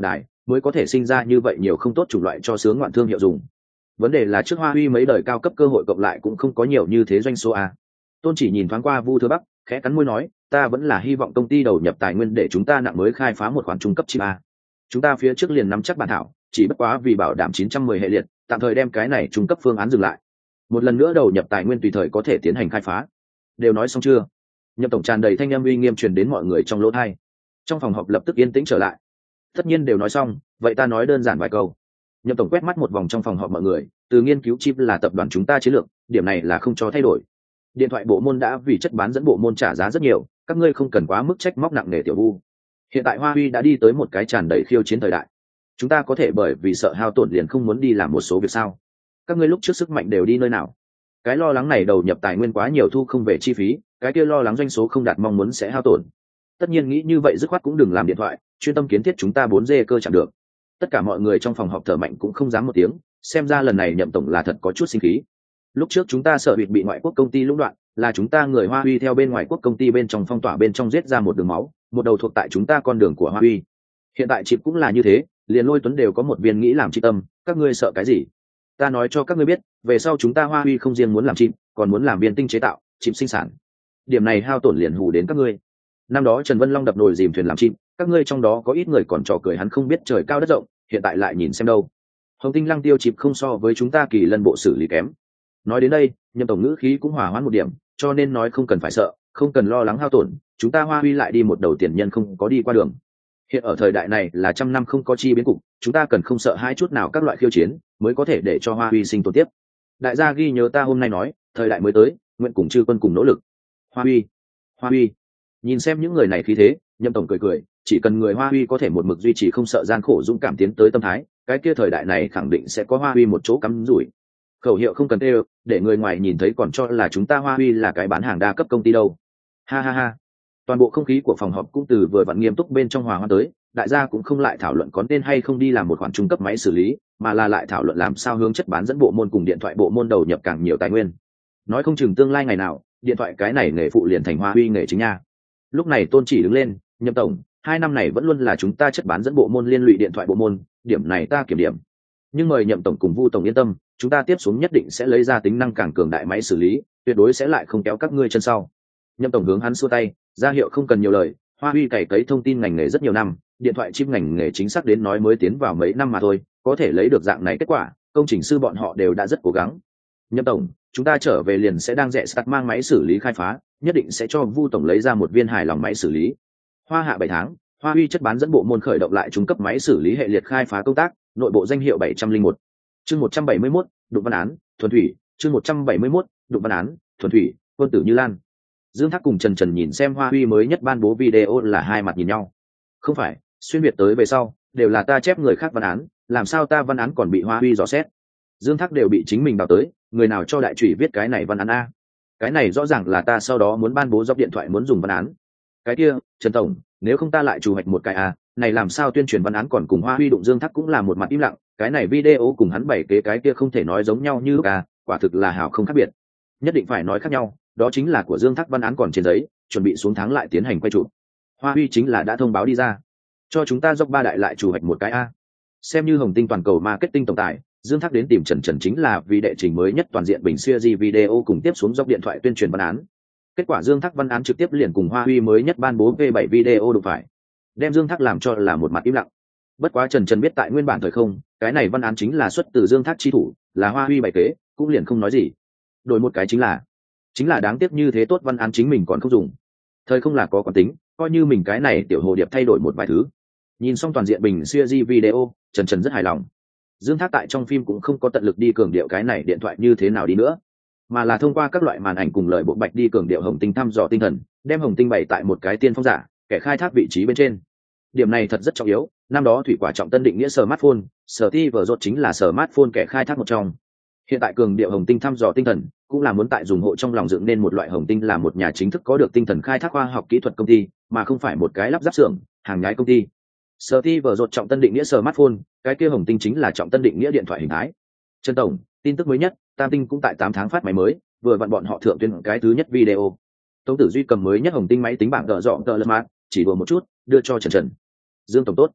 mới có thể sinh ra như vậy nhiều không tốt chủng loại cho sướng ngoạn thương hiệu dùng. Vấn đề là trước Hoa Huy mấy đời cao cấp cơ hội cộng lại cũng không có nhiều như thế doanh số a. Tôn Chỉ nhìn thoáng qua Vu Thừa Bắc, khẽ cắn môi nói, ta vẫn là hy vọng công ty đầu nhập tài nguyên để chúng ta nặng mới khai phá một khoản trung cấp chip a. Chúng ta phía trước liền nắm chắc bản thảo, chỉ bất quá vì bảo đảm 910 hệ liệt, tạm thời đem cái này trung cấp phương án dừng lại. Một lần nữa đầu nhập tài nguyên tùy thời có thể tiến hành khai phá. Đều nói xong chưa? Nhậm tổng tràn đầy thanh âm uy nghiêm truyền đến mọi người trong lỗ tai. Trong phòng họp lập tức yên tĩnh trở lại. Tất nhiên đều nói xong, vậy ta nói đơn giản vài câu. Nhậm tổng quét mắt một vòng trong phòng họp mọi người, từ nghiên cứu chip là tập đoàn chúng ta chiến lược, điểm này là không cho thay đổi. Điện thoại bộ môn đã vì chất bán dẫn bộ môn trả giá rất nhiều, các ngươi không cần quá mức trách móc nặng nề tiểu Vu. Hiện tại Hoa Huy đã đi tới một cái tràn đầy khiêu chiến thời đại. Chúng ta có thể bởi vì sợ hao tổn liền không muốn đi làm một số việc sao? Các ngươi lúc trước sức mạnh đều đi nơi nào? Cái lo lắng này đầu nhập tài nguyên quá nhiều thu không về chi phí, cái kia lo lắng doanh số không đạt mong muốn sẽ hao tổn. Tất nhiên nghĩ như vậy dứt khoát cũng đừng làm điện thoại, chuyên tâm kiến thiết chúng ta 4G cơ chẳng được. Tất cả mọi người trong phòng họp thở mạnh cũng không dám một tiếng, xem ra lần này Nhậm tổng là thật có chút sinh khí. Lúc trước chúng ta sợ bị ngoại quốc công ty lũng đoạn, là chúng ta người Hoa Huy theo bên ngoài quốc công ty bên trong phong tỏa bên trong giết ra một đường máu, một đầu thuộc tại chúng ta con đường của Hoa Huy. Hiện tại chip cũng là như thế, liền Lôi Tuấn đều có một viên nghĩ làm chip tâm, các ngươi sợ cái gì? Ta nói cho các ngươi biết, về sau chúng ta Hoa Huy không riêng muốn làm chip, còn muốn làm viên tinh chế tạo, chip sinh sản. Điểm này hao tổn liền hù đến các ngươi. Năm đó Trần Vân Long đập nồi dìm thuyền làm chip, các ngươi trong đó có ít người còn trò cười hắn không biết trời cao đất rộng, hiện tại lại nhìn xem đâu. Hồng Tinh Lăng Tiêu chip không so với chúng ta Kỳ Lân bộ xử lý kém. Nói đến đây, Nhậm tổng ngữ khí cũng hòa hoãn một điểm, cho nên nói không cần phải sợ, không cần lo lắng hao tổn, chúng ta Hoa Huy lại đi một đầu tiền nhân không có đi qua đường. Hiện ở thời đại này là trăm năm không có chi biến cục, chúng ta cần không sợ hai chút nào các loại khiêu chiến, mới có thể để cho Hoa Huy sinh tồn tiếp. Đại gia ghi nhớ ta hôm nay nói, thời đại mới tới, nguyện cùng chư quân cùng nỗ lực. Hoa Huy, Hoa Huy. Nhìn xem những người này khí thế, Nhậm tổng cười cười, chỉ cần người Hoa Huy có thể một mực duy trì không sợ gian khổ dũng cảm tiến tới tâm thái, cái kia thời đại này khẳng định sẽ có Hoa Huy một chỗ cắm rủi. Khẩu hiệu không cần kêu, để người ngoài nhìn thấy còn cho là chúng ta Hoa Huy là cái bán hàng đa cấp công ty đâu. Ha ha ha. Toàn bộ không khí của phòng họp cũng từ vừa vặn nghiêm túc bên trong hòa hoa tới, đại gia cũng không lại thảo luận có nên hay không đi làm một khoản trung cấp máy xử lý, mà là lại thảo luận làm sao hướng chất bán dẫn bộ môn cùng điện thoại bộ môn đầu nhập càng nhiều tài nguyên. Nói không chừng tương lai ngày nào, điện thoại cái này nghề phụ liền thành Hoa Huy nghề chính nha. Lúc này Tôn Chỉ đứng lên, Nhậm tổng, 2 năm này vẫn luôn là chúng ta chất bán dẫn bộ môn liên lụy điện thoại bộ môn, điểm này ta kiểm điểm. Nhưng mời Nhậm tổng cùng Vu tổng yên tâm, chúng ta tiếp xuống nhất định sẽ lấy ra tính năng càng cường đại máy xử lý, tuyệt đối sẽ lại không kéo các ngươi chân sau. Nhậm tổng hướng hắn xua tay, ra hiệu không cần nhiều lời, Hoa Huy cày cấy thông tin ngành nghề rất nhiều năm, điện thoại chip ngành nghề chính xác đến nói mới tiến vào mấy năm mà thôi, có thể lấy được dạng này kết quả, công trình sư bọn họ đều đã rất cố gắng. Nhậm tổng, chúng ta trở về liền sẽ đang rẽ start mang máy xử lý khai phá, nhất định sẽ cho Vu tổng lấy ra một viên hài lòng máy xử lý. Hoa hạ 7 tháng, Hoa Huy chất bán dẫn bộ môn khởi động lại trung cấp máy xử lý hệ liệt khai phá công tác, nội bộ danh hiệu 701. Chương 171, đụng văn án, thuần thủy, chương 171, đụng văn án, thuần thủy, quân tử Như Lan. Dương Thác cùng Trần Trần nhìn xem Hoa Huy mới nhất ban bố video là hai mặt nhìn nhau. Không phải, xuyên việt tới về sau, đều là ta chép người khác văn án, làm sao ta văn án còn bị Hoa Huy dò xét? Dương Thác đều bị chính mình đào tới, người nào cho đại chủy viết cái này văn án a? Cái này rõ ràng là ta sau đó muốn ban bố dọc điện thoại muốn dùng văn án. Cái kia, Trần tổng, nếu không ta lại chủ hoạch một cái a, này làm sao tuyên truyền văn án còn cùng Hoa Huy đụng? Dương Thác cũng là một mặt im lặng, cái này video cùng hắn bảy kế cái kia không thể nói giống nhau như lúc à, quả thực là hào không khác biệt. Nhất định phải nói khác nhau, đó chính là của Dương Thác văn án còn trên giấy, chuẩn bị xuống tháng lại tiến hành quay chụp. Hoa Huy chính là đã thông báo đi ra, cho chúng ta dốc ba đại lại chủ hoạch một cái a. Xem như Hồng Tinh toàn cầu marketing tổng tài, Dương Thác đến tìm Trần Trần chính là vì đệ trình mới nhất toàn diện bình series video cùng tiếp xuống dốc điện thoại tuyên truyền văn án. Kết quả Dương Thác văn án trực tiếp liền cùng Hoa Huy mới nhất ban bố V7 video đụng phải, đem Dương Thác làm cho là một mặt im lặng. Bất quá Trần Trần biết tại nguyên bản thời không, cái này văn án chính là xuất từ Dương Thác chi thủ, là Hoa Huy bày kế, cũng liền không nói gì. Đổi một cái chính là đáng tiếc như thế tốt văn án chính mình còn không dùng. Thời không là có quán tính, coi như mình cái này tiểu hồ điệp thay đổi một vài thứ. Nhìn xong toàn diện bình series video, Trần Trần rất hài lòng. Dương Thác tại trong phim cũng không có tận lực đi cường điệu cái này điện thoại như thế nào đi nữa, mà là thông qua các loại màn ảnh cùng lời bộ bạch đi cường điệu Hồng Tinh thăm dò tinh thần, đem Hồng Tinh bày tại một cái tiên phong giả, kẻ khai thác vị trí bên trên. Điểm này thật rất trọng yếu, năm đó Thủy Quả Trọng Tân định nghĩa smartphone, Steve Jobs chính là smartphone kẻ khai thác một trong. Hiện tại cường điệu Hồng Tinh thăm dò tinh thần, cũng là muốn tại dùng hộ trong lòng dựng nên một loại Hồng Tinh là một nhà chính thức có được tinh thần khai thác khoa học kỹ thuật công ty, mà không phải một cái lắp ráp xưởng, hàng nhái công ty. Steve Jobs Trọng Tân định nghĩa smartphone, cái kia Hồng Tinh chính là Trọng Tân định nghĩa điện thoại hình thái. Trần tổng, tin tức mới nhất, Tam Tinh cũng tại 8 tháng phát máy mới, vừa vặn bọn họ thượng tuyên cái thứ nhất video. Tống Tử Duy cầm mới nhất Hồng Tinh máy tính bảng gỡ dọn tờ lật mát, chỉ đùa một chút, đưa cho Trần Trần. Dương tổng tốt.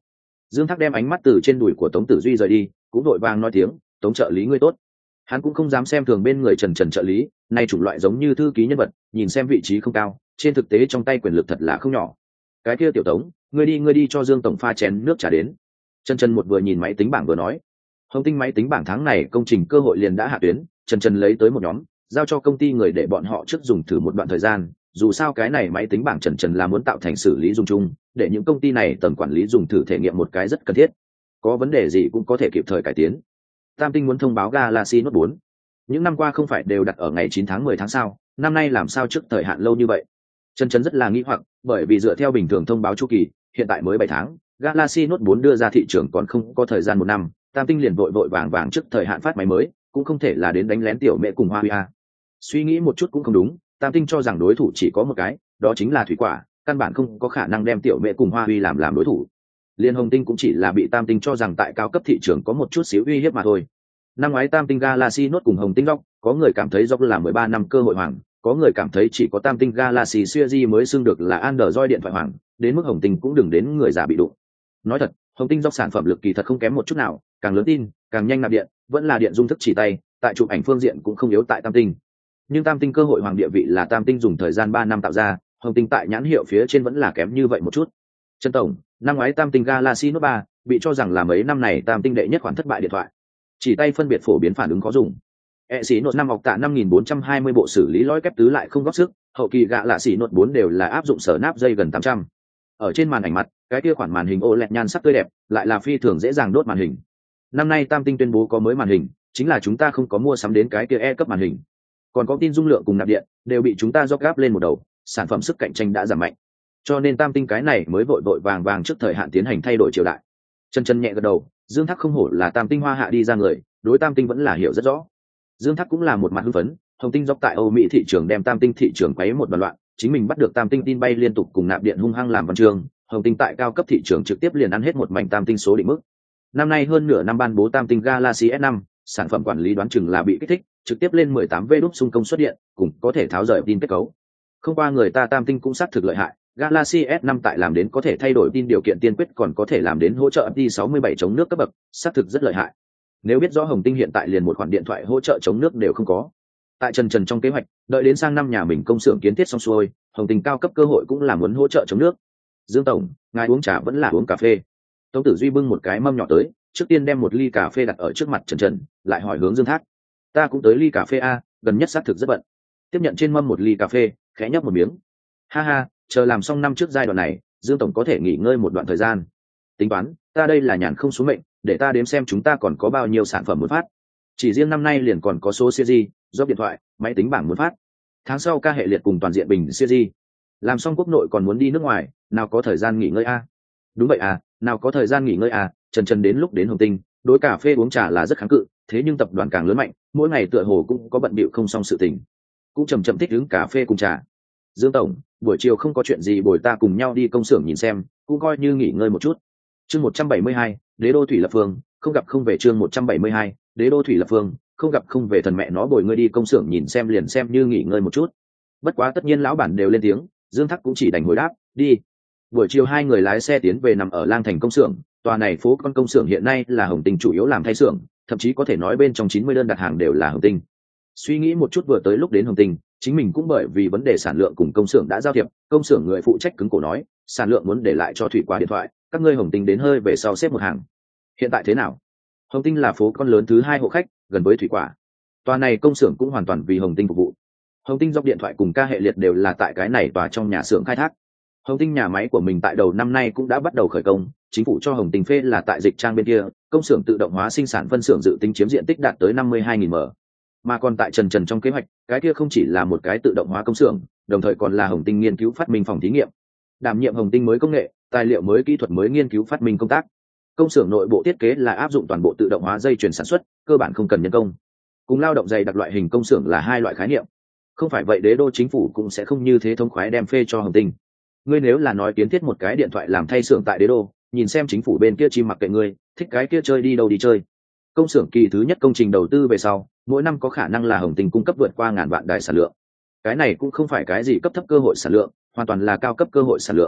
Dương Thác đem ánh mắt từ trên đùi của Tống Tử Duy rời đi, cũng vội vàng nói tiếng, Tống trợ lý ngươi tốt. Hắn cũng không dám xem thường bên người Trần trợ lý, nay chủng loại giống như thư ký nhân vật, nhìn xem vị trí không cao, trên thực tế trong tay quyền lực thật là không nhỏ. Cái kia tiểu Tống, ngươi đi cho Dương tổng pha chén nước trà đến. Trần một vừa nhìn máy tính bảng vừa nói. Hồng Tinh máy tính bảng tháng này công trình cơ hội liền đã hạ tuyến, Trần lấy tới một nhóm, giao cho công ty người để bọn họ trước dùng thử một đoạn thời gian. Dù sao cái này máy tính bảng Trần là muốn tạo thành xử lý dùng chung, để những công ty này tầm quản lý dùng thử thể nghiệm một cái rất cần thiết. Có vấn đề gì cũng có thể kịp thời cải tiến. Tam Tinh muốn thông báo Galaxy Note 4. Những năm qua không phải đều đặt ở ngày 9 tháng 10 tháng sao, năm nay làm sao trước thời hạn lâu như vậy? Trần rất là nghi hoặc, bởi vì dựa theo bình thường thông báo chu kỳ, hiện tại mới 7 tháng, Galaxy Note 4 đưa ra thị trường còn không có thời gian 1 năm, Tam Tinh liền vội vàng trước thời hạn phát máy mới, cũng không thể là đến đánh lén tiểu mẹ cùng Huawei. Suy nghĩ một chút cũng không đúng, Tam Tinh cho rằng đối thủ chỉ có một cái, đó chính là thủy quả, căn bản không có khả năng đem tiểu mẹ cùng Huawei làm đối thủ. Liên Hồng Tinh cũng chỉ là bị Tam Tinh cho rằng tại cao cấp thị trường có một chút xíu uy hiếp mà thôi. Năm ngoái Tam Tinh Galaxy Note cùng Hồng Tinh Rock, có người cảm thấy Rock là 13 năm cơ hội hoàng, có người cảm thấy chỉ có Tam Tinh Galaxy Series mới xưng được là Android điện thoại hoàng, đến mức Hồng Tinh cũng đừng đến người già bị đụng. Nói thật, Hồng Tinh Rock sản phẩm lực kỳ thật không kém một chút nào, càng lớn tin, càng nhanh nạp điện, vẫn là điện dung thức chỉ tay, tại chụp ảnh phương diện cũng không yếu tại Tam Tinh. Nhưng Tam Tinh cơ hội hoàng địa vị là Tam Tinh dùng thời gian 3 năm tạo ra, Hồng Tinh tại nhãn hiệu phía trên vẫn là kém như vậy một chút. Trần tổng, năm ngoái Tam Tinh Galaxy Note 3 bị cho rằng là mấy năm này Tam Tinh đệ nhất khoản thất bại điện thoại. Chỉ tay phân biệt phổ biến phản ứng có dùng. Xí Note 5 học tạ 5420 bộ xử lý lõi kép tứ lại không góp sức, hậu kỳ Galaxy Note 4 đều là áp dụng sở nắp dây gần 800. Ở trên màn ảnh mặt, cái kia khoản màn hình OLED nhan sắc tươi đẹp, lại là phi thường dễ dàng đốt màn hình. Năm nay Tam Tinh tuyên bố có mới màn hình, chính là chúng ta không có mua sắm đến cái kia E cấp màn hình. Còn có tin dung lượng cùng nạp điện, đều bị chúng ta dốc gáp lên một đầu, sản phẩm sức cạnh tranh đã giảm mạnh. Cho nên Tam Tinh cái này mới vội vàng trước thời hạn tiến hành thay đổi triều đại. Chân nhẹ gật đầu, Dương Thác không hổ là Tam Tinh hoa hạ đi ra người, đối Tam Tinh vẫn là hiểu rất rõ. Dương Thác cũng là một mặt hưng phấn, Hồng Tinh dốc tại Âu Mỹ thị trường đem Tam Tinh thị trường quấy một bàn loạn, chính mình bắt được Tam Tinh tin bay liên tục cùng nạp điện hung hăng làm văn chương, Hồng Tinh tại cao cấp thị trường trực tiếp liền ăn hết một mảnh Tam Tinh số định mức. Năm nay hơn nửa năm ban bố Tam Tinh Galaxy S5, sản phẩm quản lý đoán chừng là bị kích thích, trực tiếp lên 18V đúp xung công suất điện, cùng có thể tháo rời tin kết cấu. Không qua người ta Tam Tinh cũng xác thực lợi hại, Galaxy S5 tại làm đến có thể thay đổi tin điều kiện tiên quyết còn có thể làm đến hỗ trợ FT67 chống nước cấp bậc, xác thực rất lợi hại. Nếu biết rõ Hồng Tinh hiện tại liền một khoản điện thoại hỗ trợ chống nước đều không có. Tại Trần trong kế hoạch, đợi đến sang năm nhà mình công xưởng kiến thiết xong xuôi, Hồng Tinh cao cấp cơ hội cũng là muốn hỗ trợ chống nước. Dương tổng, ngài uống trà vẫn là uống cà phê? Tống Tử Duy bưng một cái mâm nhỏ tới, trước tiên đem một ly cà phê đặt ở trước mặt Trần, lại hỏi hướng Dương Thác. Ta cũng tới ly cà phê a, gần nhất xác thực rất bận. Tiếp nhận trên mâm một ly cà phê, khẽ nhấp một miếng. Ha ha, chờ làm xong năm trước giai đoạn này, Dương tổng có thể nghỉ ngơi một đoạn thời gian. Tính toán, ta đây là nhàn không xuống mệnh, để ta đếm xem chúng ta còn có bao nhiêu sản phẩm muốn phát. Chỉ riêng năm nay liền còn có số series, job điện thoại, máy tính bảng muốn phát. Tháng sau ca hệ liệt cùng toàn diện bình series. Làm xong quốc nội còn muốn đi nước ngoài, nào có thời gian nghỉ ngơi a? Đúng vậy à, nào có thời gian nghỉ ngơi à? Trần đến lúc đến Hồng Tinh, đối cà phê uống trà là rất kháng cự, thế nhưng tập đoàn càng lớn mạnh, mỗi ngày tựa hồ cũng có bận bịu không xong sự tình, cũng chậm thích uống cà phê cùng trà. Dương tổng, buổi chiều không có chuyện gì bồi ta cùng nhau đi công xưởng nhìn xem, cũng coi như nghỉ ngơi một chút. Chương 172, Đế đô Thủy Lập Phương, không gặp không về. Chương 172, Đế đô Thủy Lập Phương, không gặp không về. Thần mẹ nó bồi ngươi đi công xưởng nhìn xem liền xem như nghỉ ngơi một chút. Bất quá tất nhiên lão bản đều lên tiếng, Dương Thác cũng chỉ đành hồi đáp, đi. Buổi chiều hai người lái xe tiến về nằm ở Lang Thành công xưởng, tòa này phố con công xưởng hiện nay là Hồng Tinh chủ yếu làm thay xưởng, thậm chí có thể nói bên trong 90 đơn đặt hàng đều là Hồng Tinh. Suy nghĩ một chút vừa tới lúc đến Hồng Tinh, chính mình cũng bởi vì vấn đề sản lượng cùng công xưởng đã giao thiệp, công xưởng người phụ trách cứng cổ nói, sản lượng muốn để lại cho Thủy qua điện thoại, các ngươi Hồng Tinh đến hơi về sau xếp một hàng. Hiện tại thế nào? Hồng Tinh là phố con lớn thứ 2 hộ khách, gần với Thủy quả. Tòa này công xưởng cũng hoàn toàn vì Hồng Tinh phục vụ. Hồng Tinh dọc điện thoại cùng ca hệ liệt đều là tại cái này tòa trong nhà xưởng khai thác. Hồng Tinh nhà máy của mình tại đầu năm nay cũng đã bắt đầu khởi công, chính phủ cho Hồng Tinh phê là tại dịch trang bên kia, công xưởng tự động hóa sinh sản phân xưởng dự tính chiếm diện tích đạt tới 52.000 m. Mà còn tại Trần trong kế hoạch, cái kia không chỉ là một cái tự động hóa công xưởng, đồng thời còn là Hồng Tinh nghiên cứu phát minh phòng thí nghiệm, đảm nhiệm Hồng Tinh mới công nghệ, tài liệu mới, kỹ thuật mới nghiên cứu phát minh công tác. Công xưởng nội bộ thiết kế là áp dụng toàn bộ tự động hóa dây chuyền sản xuất, cơ bản không cần nhân công. Cùng lao động dày đặc loại hình công xưởng là hai loại khái niệm. Không phải vậy Đế đô chính phủ cũng sẽ không như thế thống khoái đem phê cho Hồng Tinh. Ngươi nếu là nói kiến thiết một cái điện thoại làm thay xưởng tại Đế đô, nhìn xem chính phủ bên kia chim mặc kệ ngươi, thích cái kia chơi đi đâu đi chơi. Công xưởng kỳ thứ nhất công trình đầu tư về sau, mỗi năm có khả năng là Hồng Tinh cung cấp vượt qua 1000 vạn đài sản lượng. Cái này cũng không phải cái gì cấp thấp cơ hội sản lượng, hoàn toàn là cao cấp cơ hội sản lượng.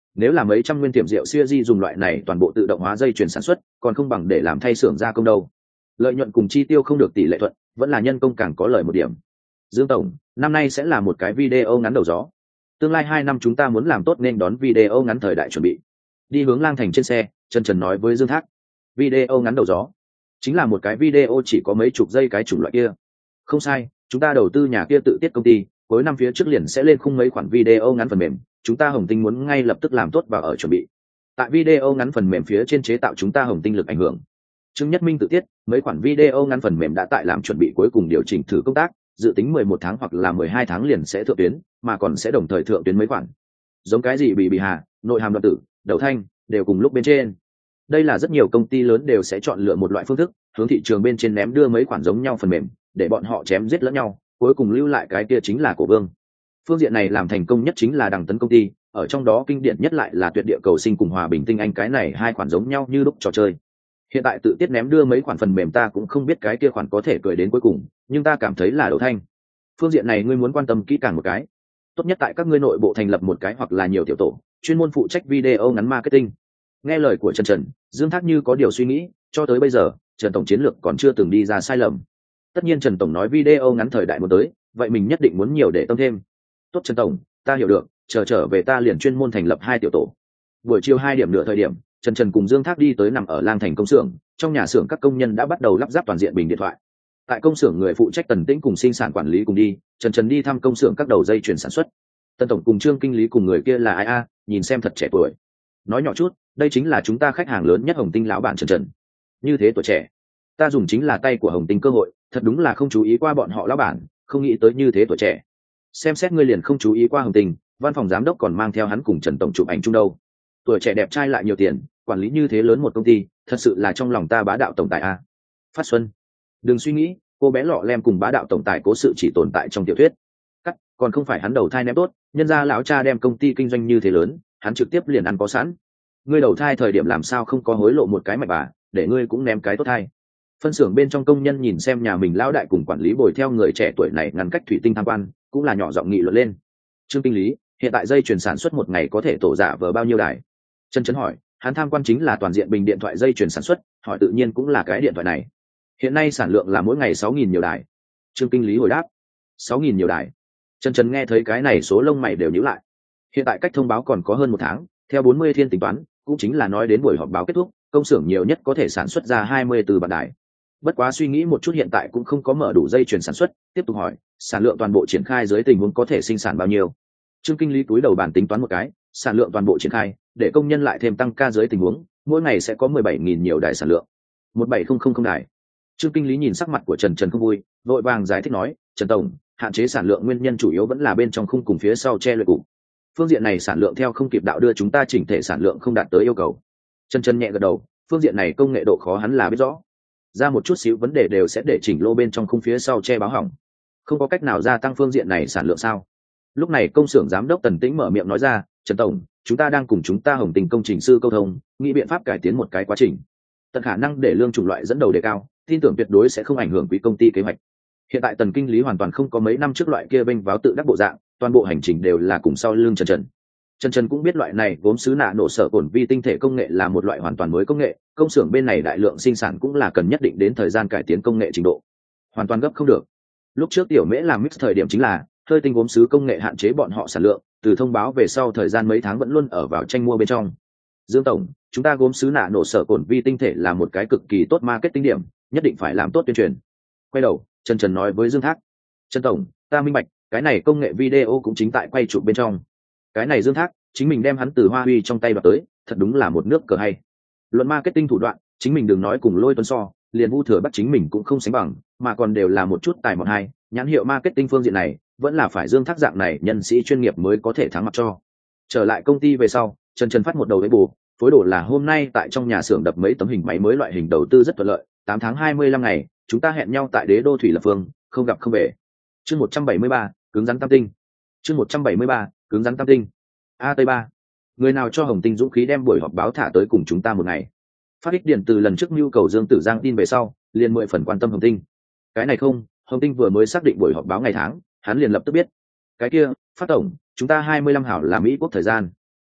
Nếu là mấy trăm nguyên tiệm rượu Series dùng loại này toàn bộ tự động hóa dây chuyền sản xuất, còn không bằng để làm thay xưởng gia công đâu. Lợi nhuận cùng chi tiêu không được tỷ lệ thuận, vẫn là nhân công càng có lợi một điểm. Dương tổng, năm nay sẽ là một cái video ngắn đầu gió. Tương lai 2 năm chúng ta muốn làm tốt nên đón video ngắn thời đại chuẩn bị. Đi hướng Lang Thành trên xe, Trần nói với Dương Thác. Video ngắn đầu gió, chính là một cái video chỉ có mấy chục giây cái chủng loại kia. Không sai, chúng ta đầu tư nhà kia tự tiết công ty, cuối năm phía trước liền sẽ lên khung mấy khoản video ngắn phần mềm, chúng ta Hồng Tinh muốn ngay lập tức làm tốt và ở chuẩn bị. Tại video ngắn phần mềm phía trên chế tạo chúng ta Hồng Tinh lực ảnh hưởng. Trương Nhất Minh tự tiết, mấy khoản video ngắn phần mềm đã tại làm chuẩn bị cuối cùng điều chỉnh thử công tác, dự tính 11 tháng hoặc là 12 tháng liền sẽ thượng tuyến, mà còn sẽ đồng thời thượng tuyến mấy khoản. Giống cái gì bị hà, nội hàm đoạn tử, đầu thanh, đều cùng lúc bên trên. Đây là rất nhiều công ty lớn đều sẽ chọn lựa một loại phương thức, hướng thị trường bên trên ném đưa mấy khoản giống nhau phần mềm, để bọn họ chém giết lẫn nhau, cuối cùng lưu lại cái kia chính là cổ vương. Phương diện này làm thành công nhất chính là Đằng Tấn công ty, ở trong đó kinh điển nhất lại là Tuyệt Địa Cầu Sinh cùng Hòa Bình Tinh Anh, cái này hai khoản giống nhau như lúc trò chơi. Hiện tại tự tiết ném đưa mấy khoản phần mềm ta cũng không biết cái kia khoản có thể cười đến cuối cùng, nhưng ta cảm thấy là đầu thanh. Phương diện này ngươi muốn quan tâm kỹ càng một cái. Tốt nhất tại các ngươi nội bộ thành lập một cái hoặc là nhiều tiểu tổ, chuyên môn phụ trách video ngắn marketing. Nghe lời của Trần, Dương Thác như có điều suy nghĩ, cho tới bây giờ, Trần tổng chiến lược còn chưa từng đi ra sai lầm. Tất nhiên Trần tổng nói video ngắn thời đại muốn tới, vậy mình nhất định muốn nhiều để tâm thêm. Tốt Trần tổng, ta hiểu được, trở về ta liền chuyên môn thành lập 2 tiểu tổ. Buổi chiều 2 điểm nửa thời điểm, Trần cùng Dương Thác đi tới nằm ở Lang Thành công xưởng, trong nhà xưởng các công nhân đã bắt đầu lắp ráp toàn diện bình điện thoại. Tại công xưởng người phụ trách Tần Tĩnh cùng sinh sản quản lý cùng đi, Trần đi thăm công xưởng các đầu dây chuyển sản xuất. Tần tổng cùng Trương kinh lý cùng người kia là ai a, nhìn xem thật trẻ tuổi. Nói nhỏ chút, đây chính là chúng ta khách hàng lớn nhất Hồng Tinh lão bản Trần. Như thế tuổi trẻ, ta dùng chính là tay của Hồng Tinh cơ hội, thật đúng là không chú ý qua bọn họ lão bản, không nghĩ tới như thế tuổi trẻ. Xem xét ngươi liền không chú ý qua Hồng Tinh, văn phòng giám đốc còn mang theo hắn cùng Trần tổng chụp ảnh chung đâu. Tuổi trẻ đẹp trai lại nhiều tiền, quản lý như thế lớn một công ty, thật sự là trong lòng ta bá đạo tổng tài a. Phát Xuân, đừng suy nghĩ, cô bé lọ lem cùng bá đạo tổng tài cố sự chỉ tồn tại trong tiểu thuyết. Còn không phải hắn đầu thai ném tốt, nhân ra lão cha đem công ty kinh doanh như thế lớn, hắn trực tiếp liền ăn có sẵn. Ngươi đầu thai thời điểm làm sao không có hối lộ một cái mạch bà, để ngươi cũng ném cái tốt thai. Phân xưởng bên trong công nhân nhìn xem nhà mình lão đại cùng quản lý bồi theo người trẻ tuổi này ngăn cách thủy tinh tham quan, cũng là nhỏ giọng nghị luận lên. Trương kinh lý, hiện tại dây chuyển sản xuất một ngày có thể tổ giả vờ bao nhiêu đài? Trần hỏi, hắn tham quan chính là toàn diện bình điện thoại dây chuyển sản xuất, hỏi tự nhiên cũng là cái điện thoại này. Hiện nay sản lượng là mỗi ngày 6.000 nhiều đài. Trương kinh lý hồi đáp, 6.000 nhiều đài. Trần nghe thấy cái này số lông mày đều nhíu lại. Hiện tại cách thông báo còn có hơn 1 tháng, theo 40 thiên tính toán, cũng chính là nói đến buổi họp báo kết thúc, công xưởng nhiều nhất có thể sản xuất ra 24 vạn đài. Bất quá suy nghĩ một chút hiện tại cũng không có mở đủ dây chuyển sản xuất, tiếp tục hỏi, sản lượng toàn bộ triển khai dưới tình huống có thể sinh sản bao nhiêu? Trương kinh lý túi đầu bàn tính toán một cái, sản lượng toàn bộ triển khai, để công nhân lại thêm tăng ca dưới tình huống, mỗi ngày sẽ có 17.000 nhiều đài sản lượng. 17000 đài. Trương kinh lý nhìn sắc mặt của Trần không vui, vội vàng giải thích nói, Trần tổng, hạn chế sản lượng nguyên nhân chủ yếu vẫn là bên trong khung cùng phía sau che luyện cục. Phương diện này sản lượng theo không kịp đạo đưa chúng ta chỉnh thể sản lượng không đạt tới yêu cầu. Trần nhẹ gật đầu, phương diện này công nghệ độ khó hắn là biết rõ. Ra một chút xíu vấn đề đều sẽ để chỉnh lô bên trong khung phía sau che báo hỏng. Không có cách nào gia tăng phương diện này sản lượng sao? Lúc này công xưởng giám đốc Tần Tĩnh mở miệng nói ra, Trần tổng, chúng ta đang cùng chúng ta Hồng Tinh công trình sư câu thông, nghĩ biện pháp cải tiến một cái quá trình. Tận khả năng để lương chủng loại dẫn đầu đề cao, tin tưởng tuyệt đối sẽ không ảnh hưởng quý công ty kế hoạch. Hiện tại Tần kinh lý hoàn toàn không có mấy năm trước loại kia bênh váo tự đắc bộ dạng, toàn bộ hành trình đều là cùng sau lưng Trần cũng biết loại này gốm sứ nạ nổ sở cổn vi tinh thể công nghệ là một loại hoàn toàn mới công nghệ, công xưởng bên này đại lượng sinh sản cũng là cần nhất định đến thời gian cải tiến công nghệ trình độ, hoàn toàn gấp không được. Lúc trước Tiểu Mễ làm mix thời điểm chính là hơi tinh gốm sứ công nghệ hạn chế bọn họ sản lượng, từ thông báo về sau thời gian mấy tháng vẫn luôn ở vào tranh mua bên trong. Dương tổng, chúng ta gốm sứ nạ nổ sở cổn vi tinh thể là một cái cực kỳ tốt marketing điểm, nhất định phải làm tốt tuyên truyền. Quay đầu, Trần nói với Dương Thác, Trần tổng, ta minh bạch, cái này công nghệ video cũng chính tại quay chụp bên trong. Cái này Dương Thác, chính mình đem hắn từ Hoa Huy trong tay đoạt tới, thật đúng là một nước cờ hay. Luận marketing thủ đoạn, chính mình đừng nói cùng Lôi Tuấn so, liền Vu Thừa Bắc chính mình cũng không sánh bằng, mà còn đều là một chút tài một hai, nhãn hiệu marketing phương diện này, vẫn là phải Dương Thác dạng này nhân sĩ chuyên nghiệp mới có thể thắng mặt cho. Trở lại công ty về sau, Trần phát một đầu với bù, phối đồ là hôm nay tại trong nhà xưởng đập mấy tấm hình máy mới loại hình đầu tư rất thuận lợi, 8 tháng 25 ngày, chúng ta hẹn nhau tại Đế Đô Thủy Lập Phương, không gặp không về. Chương 173, cứng rắn tam tinh. Chương 173, cứng rắn tam tinh. AT3. Người nào cho Hồng Tinh dũng khí đem buổi họp báo thả tới cùng chúng ta một ngày. Phát ích điển từ lần trước nhu cầu Dương Tử Giang tin về sau, liền 10 phần quan tâm Hồng Tinh. Cái này không, Hồng Tinh vừa mới xác định buổi họp báo ngày tháng, hắn liền lập tức biết. Cái kia, Phát tổng, chúng ta 25 hảo là Mỹ quốc thời gian.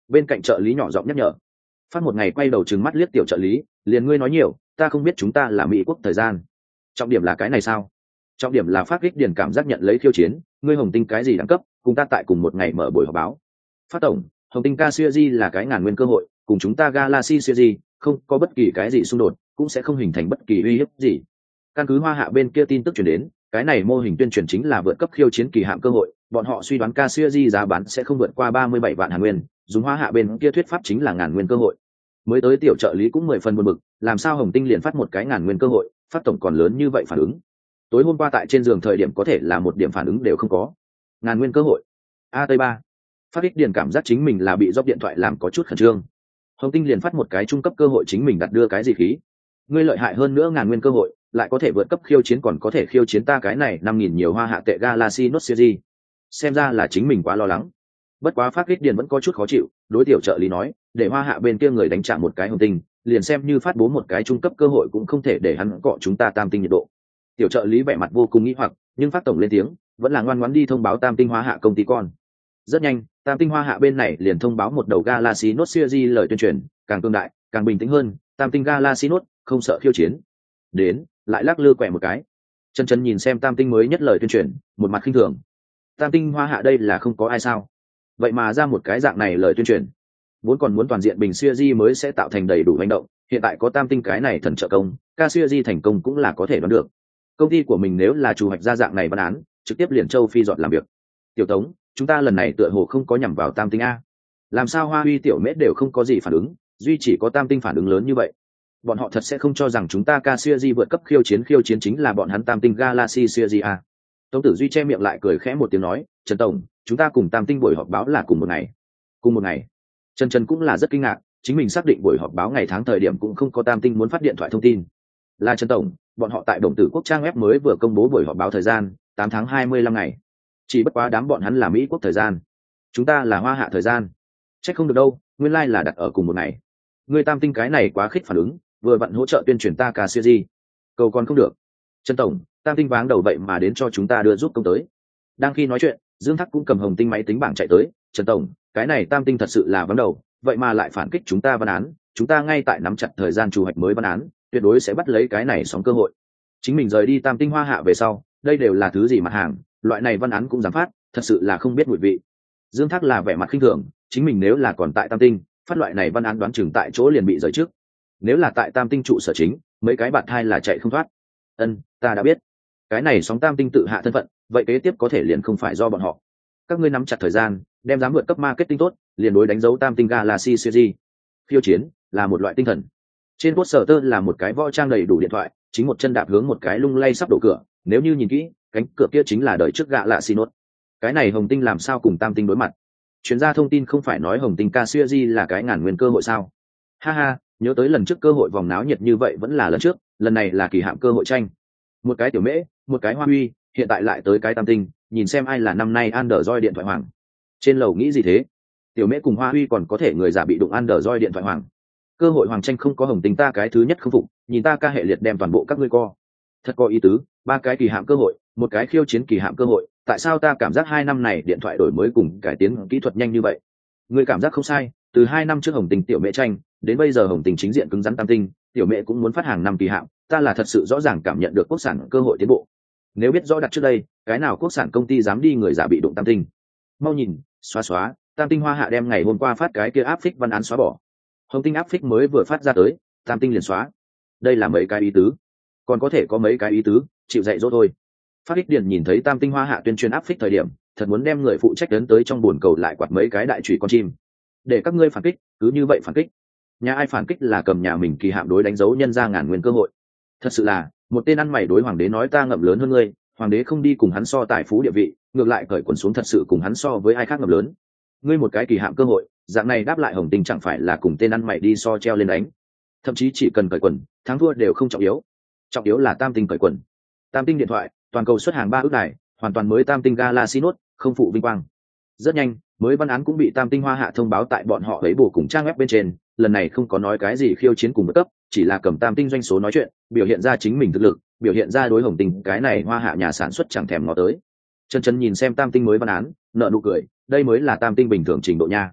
Bên cạnh trợ lý nhỏ giọng nhắc nhở. Phát một ngày quay đầu trừng mắt liếc tiểu trợ lý, liền ngươi nói nhiều, ta không biết chúng ta là Mỹ quốc thời gian. Trọng điểm là cái này sao? Trọng điểm là Phát Kích Điền cảm giác nhận lấy khiêu chiến, ngươi Hồng Tinh cái gì đẳng cấp, cùng ta tại cùng một ngày mở buổi họp báo. Phát tổng, Hồng Tinh ca series là cái ngàn nguyên cơ hội, cùng chúng ta Galaxy series không có bất kỳ cái gì xung đột, cũng sẽ không hình thành bất kỳ uy hiếp gì. Căn cứ Hoa Hạ bên kia tin tức truyền đến, cái này mô hình tuyên truyền chính là vượt cấp khiêu chiến kỳ hạm cơ hội, bọn họ suy đoán ca series giá bán sẽ không vượt qua 37 vạn Hàn nguyên, dùng Hoa Hạ bên kia thuyết pháp chính là ngàn nguyên cơ hội. Mới tới tiểu trợ lý cũng 10 phần buồn bực, làm sao Hồng Tinh liền phát một cái ngàn nguyên cơ hội, Phát tổng còn lớn như vậy phản ứng. Tối hôm qua tại trên giường thời điểm có thể là một điểm phản ứng đều không có. Ngàn nguyên cơ hội. A Tây ba. Phát Kích Điền cảm giác chính mình là bị dốc điện thoại làm có chút khẩn trương. Hồng Tinh liền phát một cái trung cấp cơ hội chính mình đặt đưa cái gì khí. Ngươi lợi hại hơn nữa ngàn nguyên cơ hội, lại có thể vượt cấp khiêu chiến còn có thể khiêu chiến ta cái này 5.000 nhiều Hoa Hạ tệ Galaxy Note series. Xem ra là chính mình quá lo lắng. Bất quá Phát Kích Điền vẫn có chút khó chịu, đối tiểu trợ lý nói, để Hoa Hạ bên kia người đánh chạm một cái Hồng Tinh, liền xem như phát bố một cái trung cấp cơ hội cũng không thể để hắn cọ chúng ta tam tinh nhiệt độ. Tiểu trợ lý vẻ mặt vô cùng nghi hoặc, nhưng Phát tổng lên tiếng, vẫn là ngoan ngoãn đi thông báo tam tinh Hoa Hạ công ty con. Rất nhanh, tam tinh Hoa Hạ bên này liền thông báo một đầu Galaxy Note series lời tuyên truyền, càng cương đại, càng bình tĩnh hơn, tam tinh Galaxy Note không sợ khiêu chiến. Đến, lại lắc lư quẹ một cái. Chân chân nhìn xem tam tinh mới nhất lời tuyên truyền, một mặt khinh thường. Tam tinh Hoa Hạ đây là không có ai sao? Vậy mà ra một cái dạng này lời tuyên truyền, vốn còn muốn toàn diện bình series mới sẽ tạo thành đầy đủ hành động, hiện tại có tam tinh cái này thần trợ công, ca series thành công cũng là có thể đoán được. Công ty của mình nếu là chủ hoạch ra dạng này văn án, trực tiếp liền châu phi dọn làm việc. Tiểu Tống, chúng ta lần này tựa hồ không có nhằm vào tam tinh a. Làm sao Hoa Huy tiểu mễ đều không có gì phản ứng, duy chỉ có tam tinh phản ứng lớn như vậy. Bọn họ thật sẽ không cho rằng chúng ta ca series vượt cấp khiêu chiến chính là bọn hắn tam tinh Galaxy series a. Tống Tử Duy che miệng lại cười khẽ một tiếng nói, Trần tổng, chúng ta cùng tam tinh buổi họp báo là cùng một ngày. Cùng một ngày. Trần cũng là rất kinh ngạc, chính mình xác định buổi họp báo ngày tháng thời điểm cũng không có tam tinh muốn phát điện thoại thông tin. Là Trần tổng, bọn họ tại Đồng Tử Quốc trang web mới vừa công bố buổi họp báo thời gian, 8 tháng 25 ngày. Chỉ bất quá đám bọn hắn là Mỹ quốc thời gian, chúng ta là Hoa Hạ thời gian. Chắc không được đâu, nguyên lai là đặt ở cùng một ngày. Người tam tinh cái này quá khích phản ứng, vừa vặn hỗ trợ tuyên truyền ta ca series. Cầu còn không được. Trần tổng, tam tinh váng đầu vậy mà đến cho chúng ta đưa giúp công tới. Đang khi nói chuyện, Dương Thắc cũng cầm Hồng Tinh máy tính bảng chạy tới. Trần tổng, cái này tam tinh thật sự là váng đầu, vậy mà lại phản kích chúng ta văn án, chúng ta ngay tại nắm chặt thời gian chủ hoạch mới văn án, tuyệt đối sẽ bắt lấy cái này sóng cơ hội. Chính mình rời đi tam tinh Hoa Hạ về sau, đây đều là thứ gì mặt hàng, loại này văn án cũng dám phát, thật sự là không biết mùi vị. Dương Thác là vẻ mặt khinh thường, chính mình nếu là còn tại tam tinh, phát loại này văn án đoán chừng tại chỗ liền bị rời trước. Nếu là tại tam tinh trụ sở chính, mấy cái bạn thai là chạy không thoát. Ta đã biết. Cái này sóng tam tinh tự hạ thân phận, vậy kế tiếp có thể liền không phải do bọn họ. Các ngươi nắm chặt thời gian, đem dám vượt cấp marketing tốt, liền đối đánh dấu tam tinh Galaxy series. Khiêu chiến là một loại tinh thần. Trên poster là một cái võ trang đầy đủ điện thoại, chính một chân đạp hướng một cái lung lay sắp đổ cửa, nếu như nhìn kỹ, cánh cửa kia chính là đời trước Galaxy Note. Cái này Hồng Tinh làm sao cùng tam tinh đối mặt? Chuyên gia thông tin không phải nói Hồng Tinh ca series là cái ngàn nguyên cơ hội sao? Ha ha, nhớ tới lần trước cơ hội vòng náo nhiệt như vậy vẫn là lần trước, lần này là kỳ hạm cơ hội tranh. Một cái tiểu mễ, một cái Hoa Huy, hiện tại lại tới cái tam tinh, nhìn xem ai là năm nay Android điện thoại hoàng. Trên lầu nghĩ gì thế? Tiểu mễ cùng Hoa Huy còn có thể người giả bị đụng Android điện thoại hoàng. Cơ hội hoàng tranh không có Hồng Tinh ta cái thứ nhất không phục, nhìn ta ca hệ liệt đem toàn bộ các ngươi co. Thật có ý tứ, ba cái kỳ hạm cơ hội, một cái khiêu chiến kỳ hạm cơ hội, tại sao ta cảm giác 2 năm này điện thoại đổi mới cùng cải tiến kỹ thuật nhanh như vậy? Ngươi cảm giác không sai, từ 2 năm trước Hồng Tinh tiểu mễ tranh, đến bây giờ Hồng Tinh chính diện cứng rắn tam tinh, tiểu mễ cũng muốn phát hàng năm kỳ hạm, ta là thật sự rõ ràng cảm nhận được quốc sản cơ hội tiến bộ. Nếu biết rõ đặt trước đây, cái nào quốc sản công ty dám đi người giả bị đụng tam tinh? Mau nhìn, xóa, tam tinh Hoa Hạ đem ngày hôm qua phát cái kia áp phích văn án xóa bỏ. Hồng Tinh áp phích mới vừa phát ra tới, tam tinh liền xóa. Đây là mấy cái ý tứ, còn có thể có mấy cái ý tứ, chịu dạy dỗ thôi. Phát Ích Điền nhìn thấy tam tinh Hoa Hạ tuyên truyền áp phích thời điểm, thật muốn đem người phụ trách đến tới trong buồn cầu lại quạt mấy cái đại chùy con chim. Để các ngươi phản kích, cứ như vậy phản kích. Nhà ai phản kích là cầm nhà mình kỳ hạm đối đánh dấu nhân ra ngàn nguyên cơ hội. Thật sự là, một tên ăn mày đối hoàng đế nói ta ngậm lớn hơn ngươi, hoàng đế không đi cùng hắn so tài phú địa vị, ngược lại cởi quần xuống thật sự cùng hắn so với ai khác ngậm lớn. Ngươi một cái kỳ hạm cơ hội, dạng này đáp lại Hồng Tinh chẳng phải là cùng tên ăn mày đi so treo lên đánh. Thậm chí chỉ cần cởi quần, thắng thua đều không trọng yếu. Trọng yếu là tam tinh cởi quần. Tam tinh điện thoại, toàn cầu xuất hàng 3 ước đài, hoàn toàn mới tam tinh Galaxy Note, không phụ vinh quang. Rất nhanh, mới văn án cũng bị tam tinh Hoa Hạ thông báo tại bọn họ lấy bổ cùng trang web bên trên, lần này không có nói cái gì khiêu chiến cùng bất cấp, chỉ là cầm tam tinh doanh số nói chuyện, biểu hiện ra chính mình thực lực, biểu hiện ra đối Hồng Tinh cái này Hoa Hạ nhà sản xuất chẳng thèm ngó tới. Chân nhìn xem tam tinh mới văn án, nợ nụ cười, đây mới là tam tinh bình thường trình độ nha.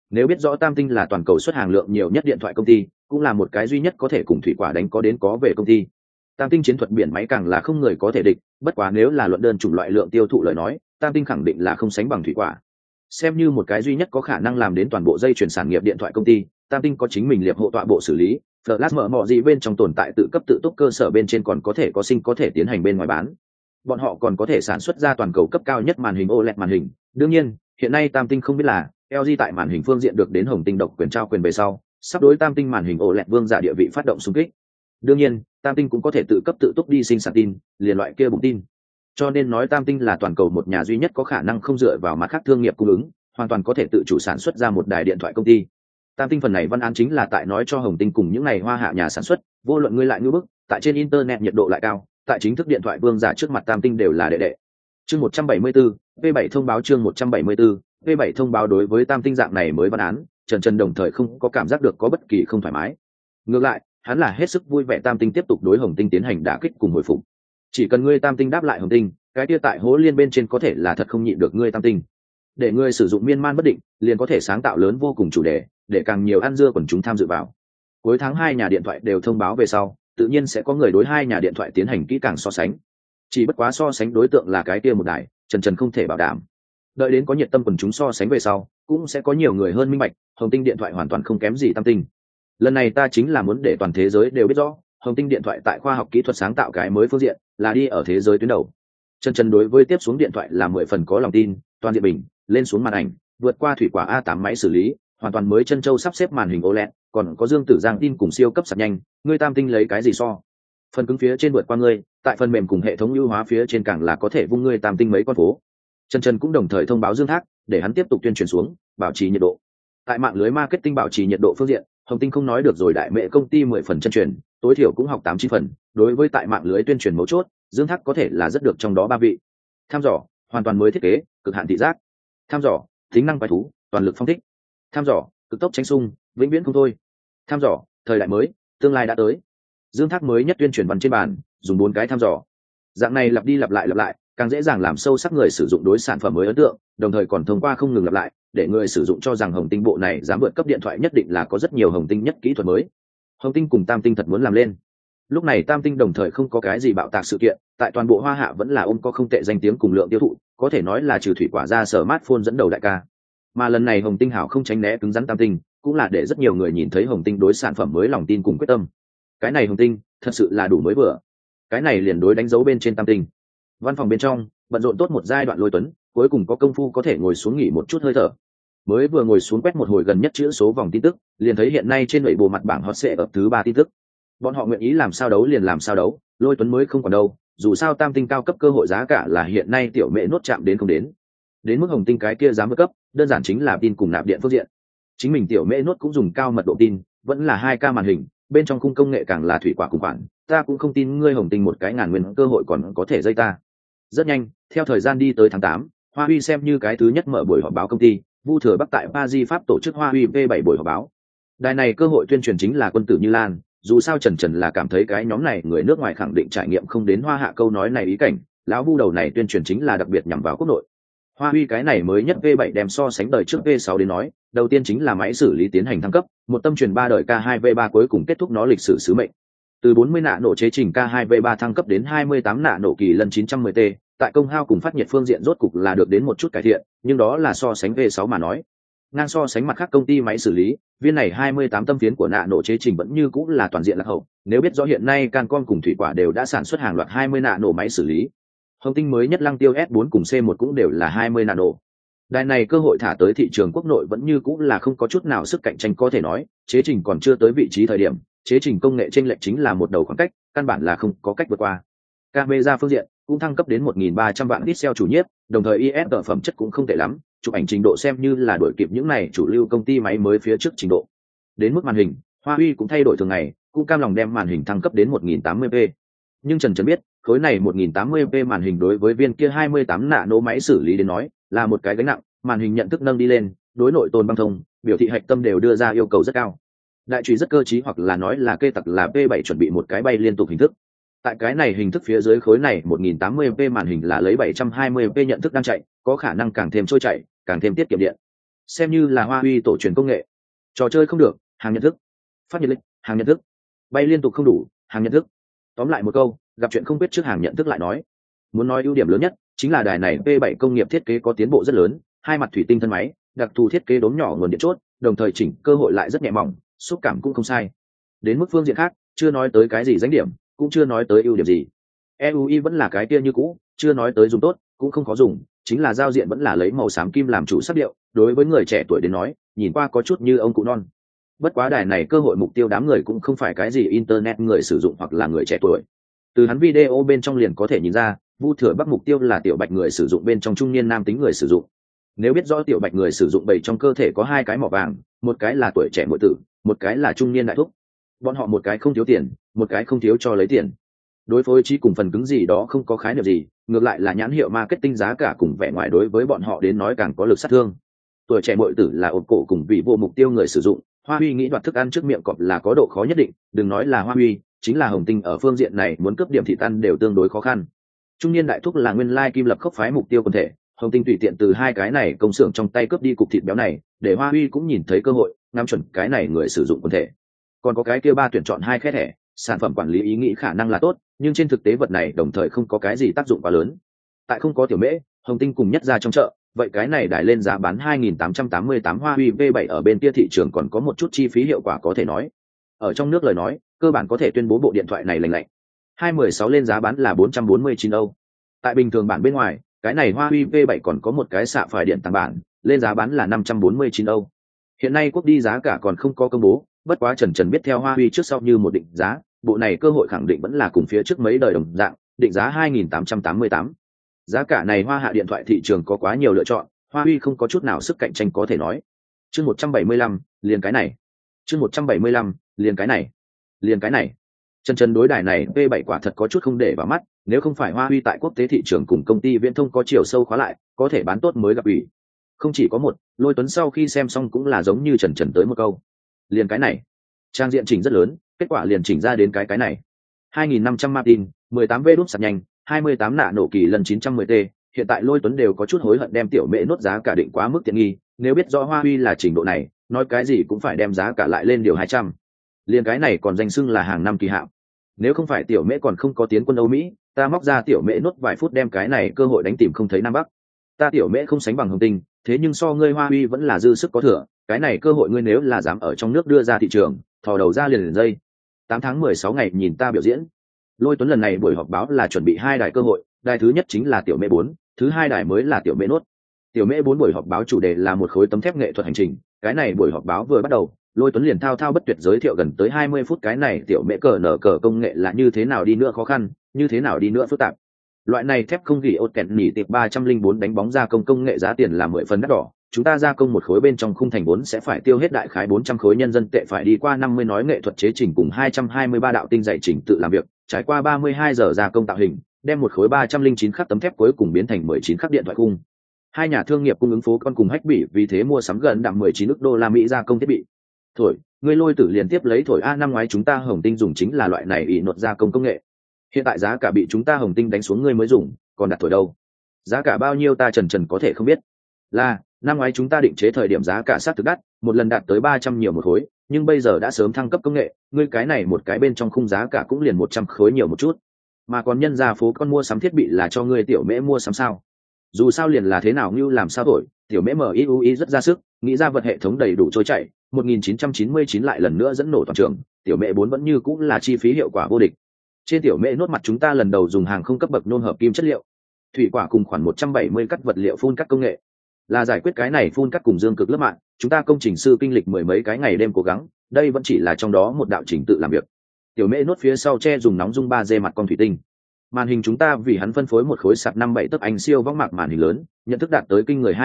Nếu biết rõ Tam Tinh là toàn cầu xuất hàng lượng nhiều nhất điện thoại công ty, cũng là một cái duy nhất có thể cùng thủy quả đánh có đến có về công ty. Tam Tinh chiến thuật biển máy càng là không người có thể địch, bất quá nếu là luận đơn chủng loại lượng tiêu thụ lời nói, Tam Tinh khẳng định là không sánh bằng thủy quả. Xem như một cái duy nhất có khả năng làm đến toàn bộ dây chuyển sản nghiệp điện thoại công ty, Tam Tinh có chính mình liệp hộ tọa bộ xử lý, Flash mở mọ gì bên trong tồn tại tự cấp tự túc cơ sở bên trên còn có thể có sinh có thể tiến hành bên ngoài bán. Bọn họ còn có thể sản xuất ra toàn cầu cấp cao nhất màn hình OLED màn hình. Đương nhiên, hiện nay Tam Tinh không biết là LG tại màn hình phương diện được đến Hồng Tinh độc quyền trao quyền về sau, sắp đối Tam Tinh màn hình OLED vương giả địa vị phát động xung kích. Đương nhiên, Tam Tinh cũng có thể tự cấp tự túc đi sinh sản tin, liền loại kia bụng tin. Cho nên nói Tam Tinh là toàn cầu một nhà duy nhất có khả năng không dựa vào mặt khác thương nghiệp cung ứng, hoàn toàn có thể tự chủ sản xuất ra một đài điện thoại công ty. Tam Tinh phần này văn án chính là tại nói cho Hồng Tinh cùng những này hoa hạ nhà sản xuất, vô luận ngươi lại ngưỡng bức, tại trên internet nhiệt độ lại cao, tại chính thức điện thoại vương giả trước mặt Tam Tinh đều là đệ đệ. Chương 174, V7 thông báo chương 174, V7 thông báo đối với Tam Tinh dạng này mới văn án, Trần đồng thời không có cảm giác được có bất kỳ không thoải mái. Ngược lại, hắn là hết sức vui vẻ Tam Tinh tiếp tục đối Hồng Tinh tiến hành đả kích cùng hồi phục. Chỉ cần ngươi Tam Tinh đáp lại Hồng Tinh, cái kia tại hố liên bên trên có thể là thật không nhịn được ngươi Tam Tinh. Để ngươi sử dụng miên man bất định, liền có thể sáng tạo lớn vô cùng chủ đề, để càng nhiều ăn dưa quần chúng tham dự vào. Cuối tháng 2 nhà điện thoại đều thông báo về sau, tự nhiên sẽ có người đối hai nhà điện thoại tiến hành kỹ càng so sánh. Chỉ bất quá so sánh đối tượng là cái kia một đài, Trần không thể bảo đảm. Đợi đến có nhiệt tâm quần chúng so sánh về sau, cũng sẽ có nhiều người hơn minh bạch, Hồng Tinh điện thoại hoàn toàn không kém gì Tam Tinh. Lần này ta chính là muốn để toàn thế giới đều biết rõ, Hồng Tinh điện thoại tại khoa học kỹ thuật sáng tạo cái mới phương diện, là đi ở thế giới tuyến đầu. Trần đối với tiếp xuống điện thoại là 10 phần có lòng tin, toàn diện bình, lên xuống màn ảnh, vượt qua thủy quả A8 máy xử lý, hoàn toàn mới chân châu sắp xếp màn hình OLED, còn có Dương Tử Giang tin cùng siêu cấp sạc nhanh, ngươi Tam Tinh lấy cái gì so? Phần cứng phía trên vượt qua ngươi, tại phần mềm cùng hệ thống ưu hóa phía trên càng là có thể vung ngươi Tam Tinh mấy con phố. Trần cũng đồng thời thông báo Dương Thác, để hắn tiếp tục tuyên truyền xuống, bảo trì nhiệt độ. Tại mạng lưới marketing bảo trì nhiệt độ phương diện, Hồng Tinh không nói được rồi đại mẹ công ty 10 phần chân truyền, tối thiểu cũng học 8-9 phần, đối với tại mạng lưới tuyên truyền mấu chốt, Dương Thác có thể là rất được trong đó ba vị. Tham dò, hoàn toàn mới thiết kế, cực hạn thị giác. Tham dò, tính năng quái thú, toàn lực phong thích. Tham dò, cực tốc tránh xung, vĩnh viễn không thôi. Tham dò, thời đại mới, tương lai đã tới. Dương Thác mới nhất tuyên truyền văn trên bàn, dùng 4 cái tham dò. Dạng này lặp đi lặp lại, càng dễ dàng làm sâu sắc người sử dụng đối sản phẩm mới ấn tượng, đồng thời còn thông qua không ngừng lặp lại, để người sử dụng cho rằng Hồng Tinh bộ này dám vượt cấp điện thoại nhất định là có rất nhiều Hồng Tinh nhất kỹ thuật mới. Hồng Tinh cùng Tam Tinh thật muốn làm lên. Lúc này Tam Tinh đồng thời không có cái gì bạo tạc sự kiện, tại toàn bộ Hoa Hạ vẫn là ôm có không tệ danh tiếng cùng lượng tiêu thụ, có thể nói là trừ thủy quả ra smartphone dẫn đầu đại ca. Mà lần này Hồng Tinh hảo không tránh né cứng rắn Tam Tinh, cũng là để rất nhiều người nhìn thấy Hồng Tinh đối sản phẩm mới lòng tin cùng quyết tâm. Cái này Hồng Tinh thật sự là đủ mới vừa. Cái này liền đối đánh dấu bên trên Tam Tinh. Văn phòng bên trong bận rộn tốt một giai đoạn Lôi Tuấn, cuối cùng có công phu có thể ngồi xuống nghỉ một chút hơi thở. Mới vừa ngồi xuống quét một hồi gần nhất chữ số vòng tin tức, liền thấy hiện nay trên nội bộ mặt bảng hot sẽ ở thứ 3 tin tức. Bọn họ nguyện ý làm sao đấu liền làm sao đấu, Lôi Tuấn mới không còn đâu, dù sao Tam Tinh cao cấp cơ hội giá cả là hiện nay tiểu mẹ nốt chạm đến không đến. Đến mức Hồng Tinh cái kia dám vượt cấp, đơn giản chính là tin cùng nạp điện phương diện. Chính mình tiểu mẹ nốt cũng dùng cao mật độ tin, vẫn là 2K màn hình, bên trong khung công nghệ càng là thủy quả cùng khoản, ta cũng không tin ngươi Hồng Tinh một cái ngàn nguyên cơ hội còn có thể dây ta. Rất nhanh, theo thời gian đi tới tháng 8, Hoa Huy xem như cái thứ nhất mở buổi họp báo công ty, Vu Thừa Bắc tại Paris Pháp tổ chức Hoa Huy V7 buổi họp báo. Đài này cơ hội tuyên truyền chính là quân tử Như Lan, dù sao Trần là cảm thấy cái nhóm này người nước ngoài khẳng định trải nghiệm không đến Hoa Hạ câu nói này ý cảnh, lão Vu đầu này tuyên truyền chính là đặc biệt nhằm vào quốc nội. Hoa Huy cái này mới nhất V7 đem so sánh đời trước V6 đến nói, đầu tiên chính là máy xử lý tiến hành thăng cấp, một tâm truyền 3 đời K2V3 cuối cùng kết thúc nó lịch sử sứ mệnh. Từ 40 nạ nổ chế trình K2V3 thăng cấp đến 28 nạ nổ kỳ lân 910T, tại công hao cùng phát nhiệt phương diện rốt cục là được đến một chút cải thiện, nhưng đó là so sánh V6 mà nói. Ngang so sánh mặt khác công ty máy xử lý, viên này 28 tâm phiến của nạ nổ chế trình vẫn như cũng là toàn diện lạc hậu, nếu biết rõ hiện nay Cancom cùng Thủy Quả đều đã sản xuất hàng loạt 20 nạ nổ máy xử lý. Hồng Tinh mới nhất Lăng Tiêu S4 cùng C1 cũng đều là 20 nạ nổ. Đài này cơ hội thả tới thị trường quốc nội vẫn như cũng là không có chút nào sức cạnh tranh có thể nói, chế trình còn chưa tới vị trí thời điểm, chế trình công nghệ chênh lệch chính là một đầu khoảng cách, căn bản là không có cách vượt qua. Camera phương diện cũng thăng cấp đến 1.300 vạn pixel chủ nhiếp, đồng thời IS phẩm chất cũng không tệ lắm, chụp ảnh trình độ xem như là đuổi kịp những này chủ lưu công ty máy mới phía trước trình độ. Đến mức màn hình, Hoa Huy cũng thay đổi thường ngày, cũng cam lòng đem màn hình thăng cấp đến 1080p. Nhưng Trần biết, khối này 1080p màn hình đối với viên kia 28 nạ nổ máy xử lý đến nói, là một cái gánh nặng, màn hình nhận thức nâng đi lên, đối nội tồn băng thông, biểu thị hạch tâm đều đưa ra yêu cầu rất cao. Đại trùy rất cơ trí hoặc là nói là kê tặc là P7 chuẩn bị một cái bay liên tục hình thức. Tại cái này hình thức phía dưới khối này 1080p màn hình là lấy 720p nhận thức đang chạy, có khả năng càng thêm trôi chảy, càng thêm tiết kiệm điện. xem như là Hoa Huy tổ truyền công nghệ. Trò chơi không được, hàng nhận thức. Phát nhiệt lịch, hàng nhận thức. Bay liên tục không đủ, hàng nhận thức. Tóm lại một câu, gặp chuyện không biết trước hàng nhận thức lại nói. Muốn nói ưu điểm lớn nhất chính là đài này P7 công nghiệp thiết kế có tiến bộ rất lớn, hai mặt thủy tinh thân máy, đặc thù thiết kế đốm nhỏ nguồn điện chốt, đồng thời chỉnh cơ hội lại rất nhẹ mỏng, xúc cảm cũng không sai. Đến mức phương diện khác, chưa nói tới cái gì danh điểm, cũng chưa nói tới ưu điểm gì. EUI vẫn là cái kia như cũ, chưa nói tới dùng tốt, cũng không khó dùng, chính là giao diện vẫn là lấy màu xám kim làm chủ sắc điệu, đối với người trẻ tuổi đến nói, nhìn qua có chút như ông cụ non. Bất quá đài này cơ hội mục tiêu đám người cũng không phải cái gì internet người sử dụng hoặc là người trẻ tuổi. Từ hắn video bên trong liền có thể nhìn ra, Vu Thừa Bắc mục tiêu là tiểu bạch người sử dụng bên trong trung niên nam tính người sử dụng. Nếu biết rõ tiểu bạch người sử dụng bầy trong cơ thể có hai cái mỏ vàng, một cái là tuổi trẻ muội tử, một cái là trung niên đại thúc. Bọn họ một cái không thiếu tiền, một cái không thiếu cho lấy tiền. Đối phối trí cùng phần cứng gì đó không có khái niệm gì, ngược lại là nhãn hiệu marketing giá cả cùng vẻ ngoài đối với bọn họ đến nói càng có lực sát thương. Tuổi trẻ muội tử là ổn cổ cùng vị vô mục tiêu người sử dụng, Hoa Huy nghĩ đoạt thức ăn trước miệng cọp là có độ khó nhất định, đừng nói là Hoa Huy, chính là Hồng Tinh ở phương diện này muốn cướp điểm thị tan đều tương đối khó khăn. Trung niên đại thúc là nguyên lai kim lập khốc phái mục tiêu quần thể, Hồng Tinh tùy tiện từ hai cái này công xưởng trong tay cướp đi cục thịt béo này, để Hoa Huy cũng nhìn thấy cơ hội, ngắm chuẩn cái này người sử dụng quần thể. Còn có cái kia ba tuyển chọn hai khe thẻ, sản phẩm quản lý ý nghĩ khả năng là tốt, nhưng trên thực tế vật này đồng thời không có cái gì tác dụng quá lớn. Tại không có tiểu mễ, Hồng Tinh cùng nhất ra trong chợ, vậy cái này đài lên giá bán 2.888 Hoa Huy V7 ở bên kia thị trường còn có một chút chi phí hiệu quả có thể nói. Ở trong nước lời nói, cơ bản có thể tuyên bố bộ điện thoại này lành lạnh. 216 lên giá bán là 449 Âu. Tại bình thường bản bên ngoài, cái này Hoa Huy V7 còn có một cái xạ phải điện tăng bản, lên giá bán là 549 Âu. Hiện nay quốc đi giá cả còn không có công bố, bất quá Trần biết theo Hoa Huy trước sau như một định giá, bộ này cơ hội khẳng định vẫn là cùng phía trước mấy đời đồng dạng, định giá 2.888. Giá cả này Hoa hạ điện thoại thị trường có quá nhiều lựa chọn, Hoa Huy không có chút nào sức cạnh tranh có thể nói. Chương 175, liền cái này. Chương 175, liền cái này. Liền cái này. Trần đối đài này P7 quả thật có chút không để vào mắt, nếu không phải Hoa Huy tại quốc tế thị trường cùng công ty viễn thông có chiều sâu khóa lại, có thể bán tốt mới gặp ủy. Không chỉ có một, Lôi Tuấn sau khi xem xong cũng là giống như Trần tới một câu. Liền cái này. Trang diện chỉnh rất lớn, kết quả liền chỉnh ra đến cái này. 2.500 Martin, 18V đúp sạc nhanh, 28 nạ nổ kỳ lần 910T, hiện tại Lôi Tuấn đều có chút hối hận đem tiểu mễ nốt giá cả định quá mức tiện nghi, nếu biết rõ Hoa Huy là trình độ này, nói cái gì cũng phải đem giá cả lại lên điều 200. Liền cái này còn danh xưng là hàng năm kỳ hạn. Nếu không phải tiểu mễ còn không có tiến quân Âu Mỹ, ta móc ra tiểu mễ nốt vài phút đem cái này cơ hội đánh tìm không thấy Nam Bắc. Ta tiểu mễ không sánh bằng Hồng Tinh, thế nhưng so ngươi Hoa Huy vẫn là dư sức có thừa, cái này cơ hội ngươi nếu là dám ở trong nước đưa ra thị trường, thò đầu ra liền dây. 8 tháng 16 ngày nhìn ta biểu diễn. Lôi Tuấn lần này buổi họp báo là chuẩn bị hai đài cơ hội, đài thứ nhất chính là tiểu mễ 4, thứ hai đài mới là tiểu mễ nốt. Tiểu mễ 4 buổi họp báo chủ đề là một khối tấm thép nghệ thuật hành trình, cái này buổi họp báo vừa bắt đầu, Lôi Tuấn liền thao bất tuyệt giới thiệu gần tới 20 phút cái này tiểu mễ cờ nở cờ công nghệ là như thế nào đi nữa khó khăn, như thế nào đi nữa phức tạp. Loại này thép không gỉ ốt kẹt nỉ tiệp 304 đánh bóng gia công nghệ giá tiền là 10 phần đắt đỏ, chúng ta gia công một khối bên trong khung thành 4 sẽ phải tiêu hết đại khái 400 khối nhân dân tệ, phải đi qua 50 nói nghệ thuật chế trình cùng 223 đạo tinh dạy trình tự làm việc, trải qua 32 giờ gia công tạo hình, đem một khối 309 khắc tấm thép cuối cùng biến thành 19 khắc điện thoại khung. Hai nhà thương nghiệp cung ứng phố con cùng Hách Bỉ vì thế mua sắm gần đạm 19 ức đô la Mỹ gia công thiết bị. Thổi, ngươi Lôi Tử liền tiếp lấy thổi a, năm ngoái chúng ta Hồng Tinh dùng chính là loại này ỷ nột gia công công nghệ. Hiện tại giá cả bị chúng ta Hồng Tinh đánh xuống ngươi mới dùng, còn đặt thổi đâu? Giá cả bao nhiêu ta Trần có thể không biết. Là, năm ngoái chúng ta định chế thời điểm giá cả sát thực đắt, một lần đạt tới 300 nhiều một khối, nhưng bây giờ đã sớm thăng cấp công nghệ, ngươi cái này một cái bên trong khung giá cả cũng liền 100 khối nhiều một chút. Mà còn nhân ra phố con mua sắm thiết bị là cho ngươi tiểu mễ mua sắm sao? Dù sao liền là thế nào như làm sao thổi, tiểu mễ MIUI rất ra sức, nghĩ ra vật hệ thống đầy đủ trôi chảy, 1999 lại lần nữa dẫn nổ toàn trường, tiểu mễ 4 vẫn như cũng là chi phí hiệu quả vô địch. Trên tiểu mễ nốt mặt chúng ta lần đầu dùng hàng không cấp bậc nôn hợp kim chất liệu, thủy quả cùng khoảng 170 cắt vật liệu phun cắt công nghệ. Là giải quyết cái này phun cắt cùng dương cực lớp mạng, chúng ta công trình sư kinh lịch mười mấy cái ngày đêm cố gắng, đây vẫn chỉ là trong đó một đạo trình tự làm việc. Tiểu mễ nốt phía sau che dùng nóng dung 3D mặt con thủy tinh. Màn hình chúng ta vì hắn phân phối một khối sạc 57 tấc ánh siêu võng mạc màn hình lớn, nhận thức đạt tới kinh người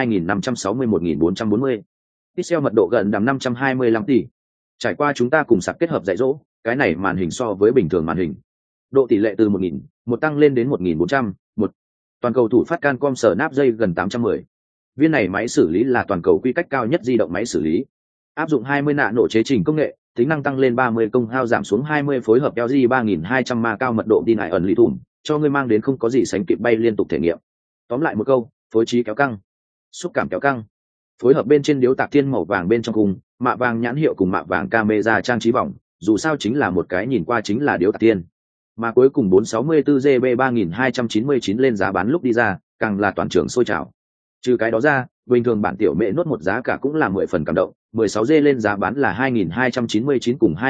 2560-1440. Pixel mật độ gần đằm 525 tỷ. Trải qua chúng ta cùng sạc kết hợp dạy dỗ, cái này màn hình so với bình thường màn hình. Độ tỷ lệ từ 1000, một tăng lên đến 1400, một. Toàn cầu thủ phát Cancom Snap dây gần 810. Viên này máy xử lý là toàn cầu quy cách cao nhất di động máy xử lý. Áp dụng 20 nạ nổ chế trình công nghệ, tính năng tăng lên 30, công hao giảm xuống 20, phối hợp LG 3200 ma cao mật độ tin ải ẩn lý thủng, cho ngươi mang đến không có gì sánh kịp bay liên tục thể nghiệm. Tóm lại một câu, phối trí kéo căng, xúc cảm kéo căng. phối hợp bên trên điếu tạc thiên màu vàng bên trong cùng mạ vàng nhãn hiệu cùng mạ vàng camera trang trí vòng, dù sao chính là một cái nhìn qua chính là điếu tạc thiên. Mà cuối cùng 464 GB 3299 lên giá bán lúc đi ra, càng là toàn trường sôi trào. Trừ cái đó ra, bình thường bản tiểu mẹ nốt một giá cả cũng là 10 phần cảm động, 16G lên giá bán là 2299 cùng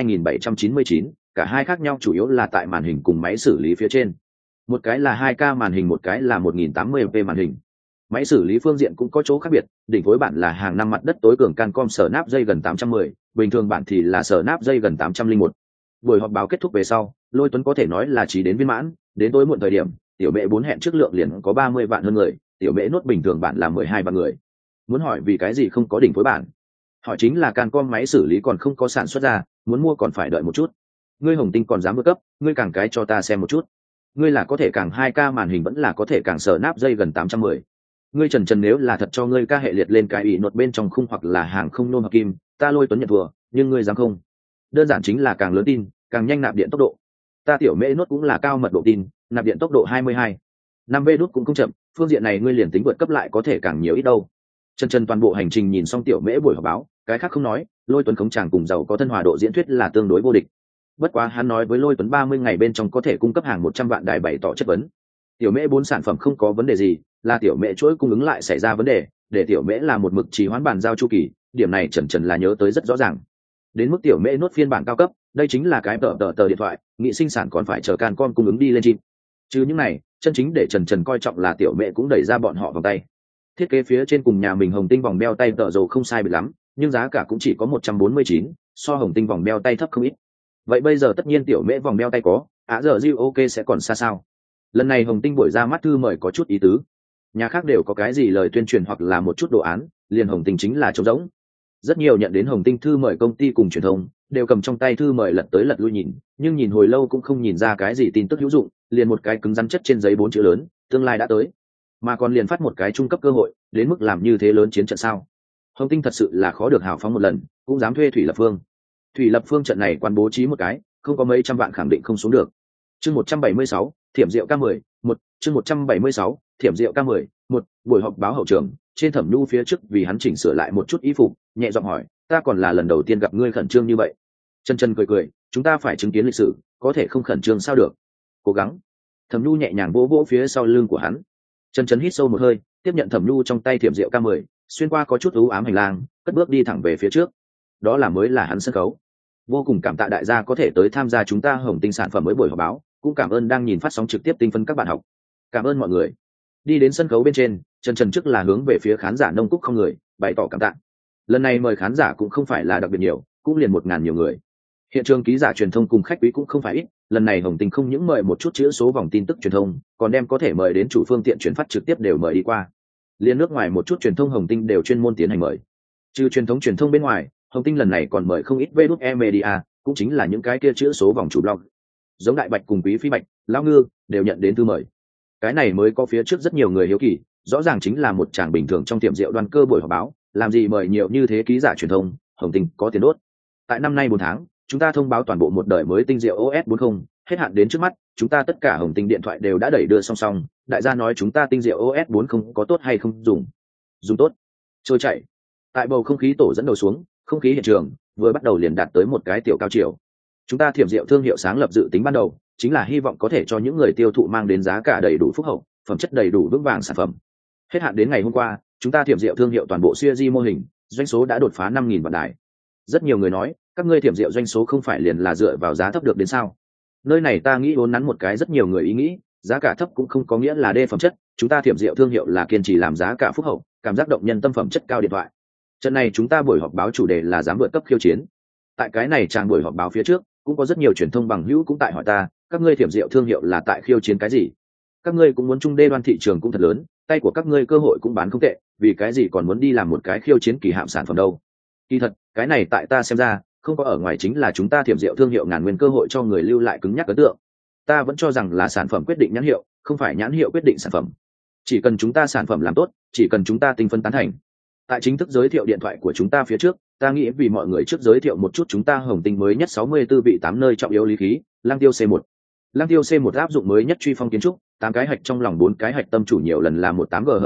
2799, cả hai khác nhau chủ yếu là tại màn hình cùng máy xử lý phía trên. Một cái là 2K màn hình, một cái là 1080p màn hình. Máy xử lý phương diện cũng có chỗ khác biệt, đỉnh phối bản là hàng năm mặt đất tối cường Cancom Snapdragon 810, bình thường bản thì là Snapdragon 801. Buổi họp báo kết thúc về sau, Lôi Tuấn có thể nói là chỉ đến viên mãn, đến tối muộn thời điểm, tiểu mẹ 4 hẹn trước lượng liền có 30 vạn hơn người, tiểu mẹ nốt bình thường bản là 12 vạn người. Muốn hỏi vì cái gì không có đỉnh phối bản? Hỏi chính là Cancom máy xử lý còn không có sản xuất ra, muốn mua còn phải đợi một chút. Ngươi Hồng Tinh còn dám vượt cấp, ngươi càng cái cho ta xem một chút. Ngươi là có thể càng 2K màn hình vẫn là có thể càng Snapdragon 810. Ngươi Trần nếu là thật cho ngươi ca hệ liệt lên cái ủy nột bên trong khung hoặc là hàng không nôm hợp kim, ta Lôi Tuấn nhận thua, nhưng ngươi dám không? Đơn giản chính là càng lớn tin, càng nhanh nạp điện tốc độ. Ta tiểu mễ nốt cũng là cao mật độ tin, nạp điện tốc độ 22. 5V đút cũng không chậm, phương diện này ngươi liền tính vượt cấp lại có thể càng nhiều ít đâu. Trần toàn bộ hành trình nhìn xong tiểu mễ buổi họp báo, cái khác không nói, Lôi Tuấn khống chàng cùng giàu có thân hòa độ diễn thuyết là tương đối vô địch. Bất quá hắn nói với Lôi Tuấn 30 ngày bên trong có thể cung cấp hàng 100 vạn đài, bày tỏ chất vấn. Tiểu mễ 4 sản phẩm không có vấn đề gì, là tiểu mễ chuỗi cung ứng lại xảy ra vấn đề, để tiểu mễ là một mực trì hoãn bàn giao chu kỳ, điểm này Trần là nhớ tới rất rõ ràng. Đến mức tiểu mễ nốt phiên bản cao cấp, đây chính là cái tờ điện thoại, nghị sinh sản còn phải chờ Cancom cung ứng đi lên chim. Chứ những này, chân chính để Trần coi trọng là tiểu mễ cũng đẩy ra bọn họ vòng tay. Thiết kế phía trên cùng nhà mình Hồng Tinh vòng đeo tay tờ dầu không sai biệt lắm, nhưng giá cả cũng chỉ có 149, so Hồng Tinh vòng đeo tay thấp không ít. Vậy bây giờ tất nhiên tiểu mễ vòng đeo tay có, giờ Diu ok sẽ còn xa sao? Lần này Hồng Tinh buổi ra mắt thư mời có chút ý tứ. Nhà khác đều có cái gì lời tuyên truyền hoặc là một chút đồ án, liền Hồng Tinh chính là trống rỗng. Rất nhiều nhận đến Hồng Tinh thư mời công ty cùng truyền thông đều cầm trong tay thư mời lật tới lật lui nhìn, nhưng nhìn hồi lâu cũng không nhìn ra cái gì tin tức hữu dụng, liền một cái cứng rắn chất trên giấy 4 chữ lớn, tương lai đã tới, mà còn liền phát một cái trung cấp cơ hội, đến mức làm như thế lớn chiến trận sao? Hồng Tinh thật sự là khó được hào phóng một lần, cũng dám thuê Thủy Lập Phương. Thủy Lập Phương trận này quan bố trí một cái, không có mấy trăm vạn khẳng định không xuống được. Chương 176, Thiểm Diệu K10, 1, chương 176, Thiểm Diệu K10, 1, buổi họp báo hậu trường, trên Thẩm Nhu phía trước vì hắn chỉnh sửa lại một chút y phục, nhẹ giọng hỏi, ta còn là lần đầu tiên gặp ngươi khẩn trương như vậy. Chân cười, chúng ta phải chứng kiến lịch sử, có thể không khẩn trương sao được? Cố gắng. Thẩm Nhu nhẹ nhàng vỗ vỗ phía sau lưng của hắn. Chân hít sâu một hơi, tiếp nhận Thẩm Nhu trong tay Thiểm Diệu K10, xuyên qua có chút u ám hành lang, cất bước đi thẳng về phía trước. Đó là mới là hắn sân khấu. Vô cùng cảm tạ đại gia có thể tới tham gia chúng ta Hồng Tinh sản phẩm mới buổi họp báo, cũng cảm ơn đang nhìn phát sóng trực tiếp tinh phân các bạn học. Cảm ơn mọi người. Đi đến sân khấu bên trên, Trần trước là hướng về phía khán giả nông cúc không người, bày tỏ cảm tạ. Lần này mời khán giả cũng không phải là đặc biệt nhiều, cũng liền 1000 nhiều người. Hiện trường ký giả truyền thông cùng khách quý cũng không phải ít, lần này Hồng Tinh không những mời một chút chữ số vòng tin tức truyền thông, còn đem có thể mời đến chủ phương tiện truyền phát trực tiếp đều mời đi qua. Liên nước ngoài một chút truyền thông Hồng Tinh đều chuyên môn tiến hành mời. Trừ truyền thông bên ngoài, Hồng Tinh lần này còn mời không ít VE Media, cũng chính là những cái kia chữ số vòng chủ blog. Giống Đại Bạch cùng Quý Phi Bạch, Lão Ngư đều nhận đến thư mời. Cái này mới có phía trước rất nhiều người hiếu kỳ, rõ ràng chính là một tràng bình thường trong tiệm rượu Đoan Cơ buổi họp báo, làm gì mời nhiều như thế ký giả truyền thông, Hồng Tinh có tiền đốt. Tại năm nay 4 tháng, chúng ta thông báo toàn bộ một đời mới tinh rượu OS40, hết hạn đến trước mắt, chúng ta tất cả Hồng Tinh điện thoại đều đã đẩy đưa song, đại gia nói chúng ta tinh rượu OS40 có tốt hay không dùng. Dùng tốt. Trôi chảy. Tại bầu không khí tổ dẫn đầu xuống, không khí hiện trường vừa bắt đầu liền đạt tới một cái tiểu cao chiều. Chúng ta Thiểm Diệu thương hiệu sáng lập dự tính ban đầu chính là hy vọng có thể cho những người tiêu thụ mang đến giá cả đầy đủ phúc hậu, phẩm chất đầy đủ vững vàng sản phẩm. Hết hạn đến ngày hôm qua, chúng ta Thiểm Diệu thương hiệu toàn bộ series mô hình doanh số đã đột phá 5000 vạn đài. Rất nhiều người nói, các ngươi Thiểm Diệu doanh số không phải liền là dựa vào giá thấp được đến sao? Nơi này ta nghĩ uốn nắn một cái rất nhiều người ý nghĩ, giá cả thấp cũng không có nghĩa là đê phẩm chất, chúng ta Thiểm Diệu thương hiệu là kiên trì làm giá cả phúc hậu, cảm giác động nhân tâm, phẩm chất cao điện thoại. Trận này chúng ta buổi họp báo chủ đề là dám vượt cấp khiêu chiến. Tại cái này trang buổi họp báo phía trước, cũng có rất nhiều truyền thông bằng hữu cũng tại hỏi ta, các ngươi Thiểm Diệu thương hiệu là tại khiêu chiến cái gì? Các ngươi cũng muốn trung đê đoan, thị trường cũng thật lớn, tay của các ngươi cơ hội cũng bán không tệ, vì cái gì còn muốn đi làm một cái khiêu chiến kỳ hạm sản phẩm đâu? Kỳ thật, cái này tại ta xem ra, không có ở ngoài chính là chúng ta Thiểm Diệu thương hiệu ngàn nguyên cơ hội cho người lưu lại cứng nhắc ấn tượng. Ta vẫn cho rằng là sản phẩm quyết định nhãn hiệu, không phải nhãn hiệu quyết định sản phẩm. Chỉ cần chúng ta sản phẩm làm tốt, chỉ cần chúng ta tinh phân tán thành. Tại chính thức giới thiệu điện thoại của chúng ta phía trước, ta nghĩ vì mọi người trước giới thiệu một chút chúng ta Hồng Tinh mới nhất 64 vị 8 nơi trọng yếu lý khí, Lang Tiêu C1. Lang Tiêu C1 áp dụng mới nhất truy phong kiến trúc, 8 cái hạch trong lòng 4 cái hạch tâm chủ nhiều lần là 18 GHz,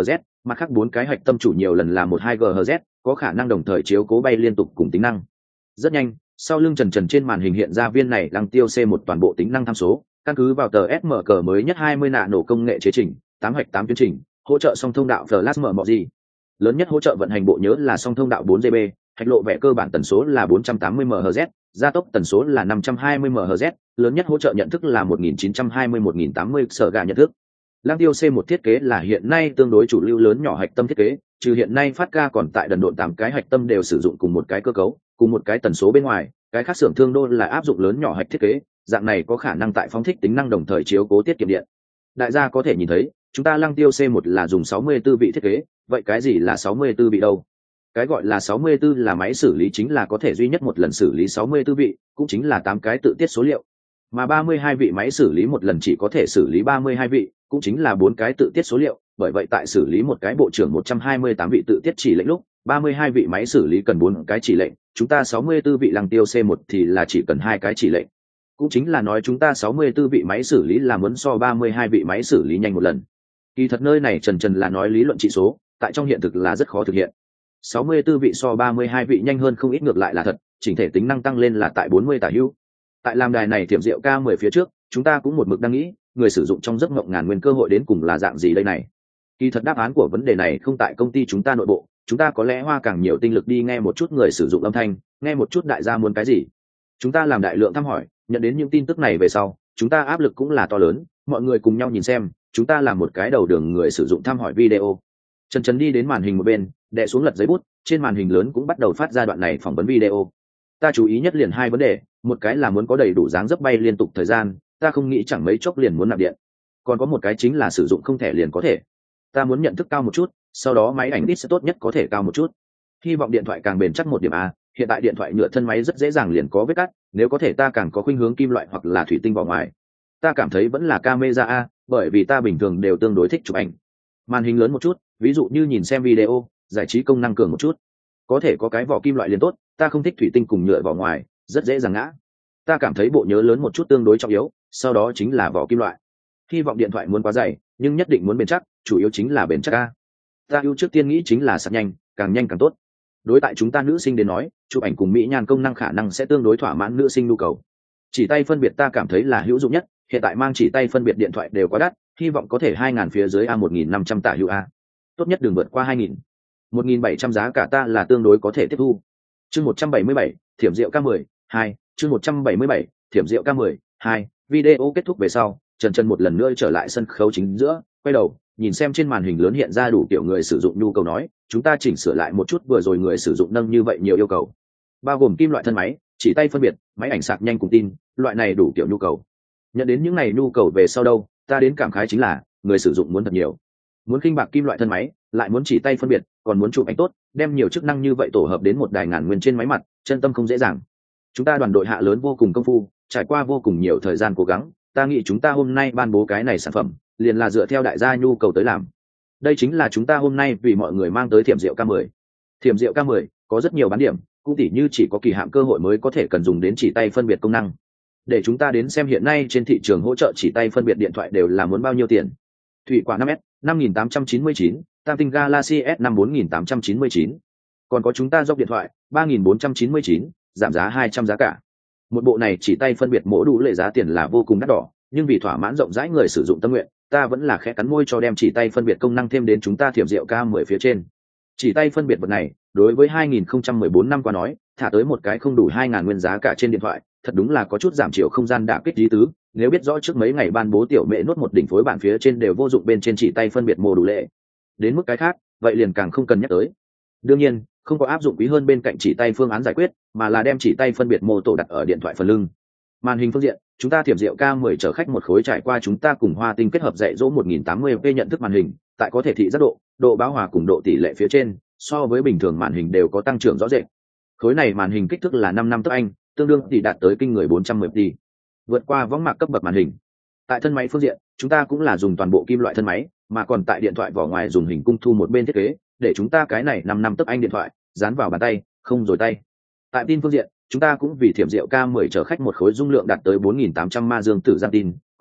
mặt khác 4 cái hạch tâm chủ nhiều lần là 12 GHz, có khả năng đồng thời chiếu cố bay liên tục cùng tính năng. Rất nhanh, sau lưng Trần trên màn hình hiện ra viên này Lăng Tiêu C1 toàn bộ tính năng tham số, căn cứ vào tờ SMC mới nhất 20 nano công nghệ chế chỉnh, 8 hạch 8 tiến trình, hỗ trợ song thông đạo Flash MMOG. Lớn nhất hỗ trợ vận hành bộ nhớ là song thông đạo 4GB, hạch lộ vẻ cơ bản tần số là 480 MHz, gia tốc tần số là 520 MHz, lớn nhất hỗ trợ nhận thức là 1920-1080 sở gà nhận thức. Lăng Tiêu C1 thiết kế là hiện nay tương đối chủ lưu lớn nhỏ hạch tâm thiết kế, trừ hiện nay phát ca còn tại đần độn 8 cái hạch tâm đều sử dụng cùng một cái cơ cấu, cùng một cái tần số bên ngoài, cái khác xưởng thương đô là áp dụng lớn nhỏ hạch thiết kế, dạng này có khả năng tại phóng thích tính năng đồng thời chiếu cố tiết kiệm điện. Đại gia có thể nhìn thấy, chúng ta Lăng Tiêu C1 là dùng 64 vị thiết kế, vậy cái gì là 64 vị đâu? Cái gọi là 64 là máy xử lý chính là có thể duy nhất một lần xử lý 64 vị, cũng chính là 8 cái tự tiết số liệu. Mà 32 vị máy xử lý một lần chỉ có thể xử lý 32 vị, cũng chính là 4 cái tự tiết số liệu, bởi vậy tại xử lý một cái bộ trưởng 128 vị tự tiết chỉ lệnh lúc, 32 vị máy xử lý cần 4 cái chỉ lệnh, chúng ta 64 vị Lăng Tiêu C1 thì là chỉ cần 2 cái chỉ lệnh. Cũng chính là nói chúng ta 64 vị máy xử lý là muốn so 32 vị máy xử lý nhanh một lần. Kỳ thật nơi này Trần là nói lý luận trị số, tại trong hiện thực là rất khó thực hiện. 64 vị so 32 vị nhanh hơn không ít, ngược lại là thật, chỉnh thể tính năng tăng lên là tại 40 tả hữu. Tại làm đài này Thiểm Diệu K10 phía trước, chúng ta cũng một mực đang nghĩ, người sử dụng trong giấc mộng ngàn nguyên cơ hội đến cùng là dạng gì đây này. Kỳ thật đáp án của vấn đề này không tại công ty chúng ta nội bộ, chúng ta có lẽ hoa càng nhiều tinh lực đi nghe một chút người sử dụng âm thanh, nghe một chút đại gia muốn cái gì. Chúng ta làm đại lượng thăm hỏi, nhận đến những tin tức này về sau, chúng ta áp lực cũng là to lớn, mọi người cùng nhau nhìn xem, chúng ta làm một cái đầu đường người sử dụng thăm hỏi video. Trần đi đến màn hình một bên, đè xuống lật giấy bút, trên màn hình lớn cũng bắt đầu phát ra đoạn này phỏng vấn video. Ta chú ý nhất liền 2 vấn đề, một cái là muốn có đầy đủ dáng dấp bay liên tục thời gian, ta không nghĩ chẳng mấy chốc liền muốn nạp điện. Còn có một cái chính là sử dụng không thẻ liền có thể. Ta muốn nhận thức cao một chút, sau đó máy ảnh ít sẽ tốt nhất có thể cao một chút. Hy vọng điện thoại càng bền chắc một điểm a, hiện tại điện thoại nhựa thân máy rất dễ dàng liền có vết cắt, nếu có thể ta càng có khuynh hướng kim loại hoặc là thủy tinh vỏ ngoài. Ta cảm thấy vẫn là camera a, bởi vì ta bình thường đều tương đối thích chụp ảnh. Màn hình lớn một chút, ví dụ như nhìn xem video, giải trí công năng cường một chút. Có thể có cái vỏ kim loại liền tốt, ta không thích thủy tinh cùng nhựa vỏ ngoài, rất dễ dàng ngã. Ta cảm thấy bộ nhớ lớn một chút tương đối trọng yếu, sau đó chính là vỏ kim loại. Hy vọng điện thoại muốn quá dày, nhưng nhất định muốn bền chắc, chủ yếu chính là bền chắc a. Ta ưu trước tiên nghĩ chính là sạc nhanh càng tốt. Đối tại chúng ta nữ sinh đến nói, chụp ảnh cùng mỹ nhan công năng khả năng sẽ tương đối thỏa mãn nữ sinh nhu cầu. Chỉ tay phân biệt ta cảm thấy là hữu dụng nhất, hiện tại mang chỉ tay phân biệt điện thoại đều quá đắt, hy vọng có thể 2.000 phía dưới a, 1.500 tả hữu a. Tốt nhất đừng vượt qua 2.000. 1.700 giá cả ta là tương đối có thể tiếp thu. Chương 177, Thiểm Diệu K10, 2, chương 177, Thiểm Diệu K10, 2. Video kết thúc về sau, Trần một lần nữa trở lại sân khấu chính giữa, quay đầu, nhìn xem trên màn hình lớn hiện ra đủ kiểu người sử dụng nhu cầu nói, chúng ta chỉnh sửa lại một chút vừa rồi người sử dụng nâng như vậy nhiều yêu cầu. Bao gồm kim loại thân máy, chỉ tay phân biệt, máy ảnh sạc nhanh cùng tin, loại này đủ kiểu nhu cầu. Nhận đến những này nhu cầu về sau đâu, ta đến cảm khái chính là, người sử dụng muốn thật nhiều. Muốn khinh bạc kim loại thân máy, lại muốn chỉ tay phân biệt, còn muốn chụp ảnh tốt, đem nhiều chức năng như vậy tổ hợp đến một đài ngàn nguyên trên máy mặt, chân tâm không dễ dàng. Chúng ta đoàn đội hạ lớn vô cùng công phu, trải qua vô cùng nhiều thời gian cố gắng, ta nghĩ chúng ta hôm nay ban bố cái này sản phẩm, liền là dựa theo đại gia nhu cầu tới làm. Đây chính là chúng ta hôm nay vì mọi người mang tới Thiểm Diệu K10. Thiểm Diệu K10 có rất nhiều bán điểm, cũng tỉ như chỉ có kỳ hạn cơ hội mới có thể cần dùng đến chỉ tay phân biệt công năng. Để chúng ta đến xem hiện nay trên thị trường hỗ trợ chỉ tay phân biệt điện thoại đều là muốn bao nhiêu tiền. Thủy quả 5S 5.899, Tam tinh Galaxy S5 4.899. Còn có chúng ta dốc điện thoại 3.499, giảm giá 200 giá cả. Một bộ này chỉ tay phân biệt mỗ đủ lệ giá tiền là vô cùng đắt đỏ, nhưng vì thỏa mãn rộng rãi người sử dụng tâm nguyện, ta vẫn là khẽ cắn môi cho đem chỉ tay phân biệt công năng thêm đến chúng ta Thiểm Diệu K10 phía trên. Chỉ tay phân biệt vật này, đối với 2014 năm qua nói, thả tới một cái không đủ 2.000 nguyên giá cả trên điện thoại, thật đúng là có chút giảm chiều không gian đả kích lý tứ. Nếu biết rõ trước mấy ngày ban bố tiểu mẹ nốt một đỉnh phối bản phía trên đều vô dụng bên trên chỉ tay phân biệt mô đủ lệ. Đến mức cái khác, vậy liền càng không cần nhắc tới. Đương nhiên, không có áp dụng quý hơn bên cạnh chỉ tay phương án giải quyết, mà là đem chỉ tay phân biệt mô tổ đặt ở điện thoại phần lưng. Màn hình phương diện, chúng ta Thiểm Diệu K10 chở khách một khối trải qua chúng ta cùng Hoa Tinh kết hợp dạy dỗ 1080p nhận thức màn hình, tại có thể thị giác độ báo hòa cùng độ tỷ lệ phía trên, so với bình thường màn hình đều có tăng trưởng rõ rệt. Khối này màn hình kích thước là 5 tấc Anh, tương đương thì đạt tới kinh người 410p, vượt qua võng mạc cấp bậc màn hình. Tại thân máy phương diện, chúng ta cũng là dùng toàn bộ kim loại thân máy, mà còn tại điện thoại vỏ ngoài dùng hình cung thu một bên thiết kế, để chúng ta cái này 5 tấc Anh điện thoại dán vào bàn tay, không rời tay. Tại tin phương diện, chúng ta cũng vì Thiểm Diệu K10 chở khách một khối dung lượng đạt tới 4.800 ma dương tử gian tin,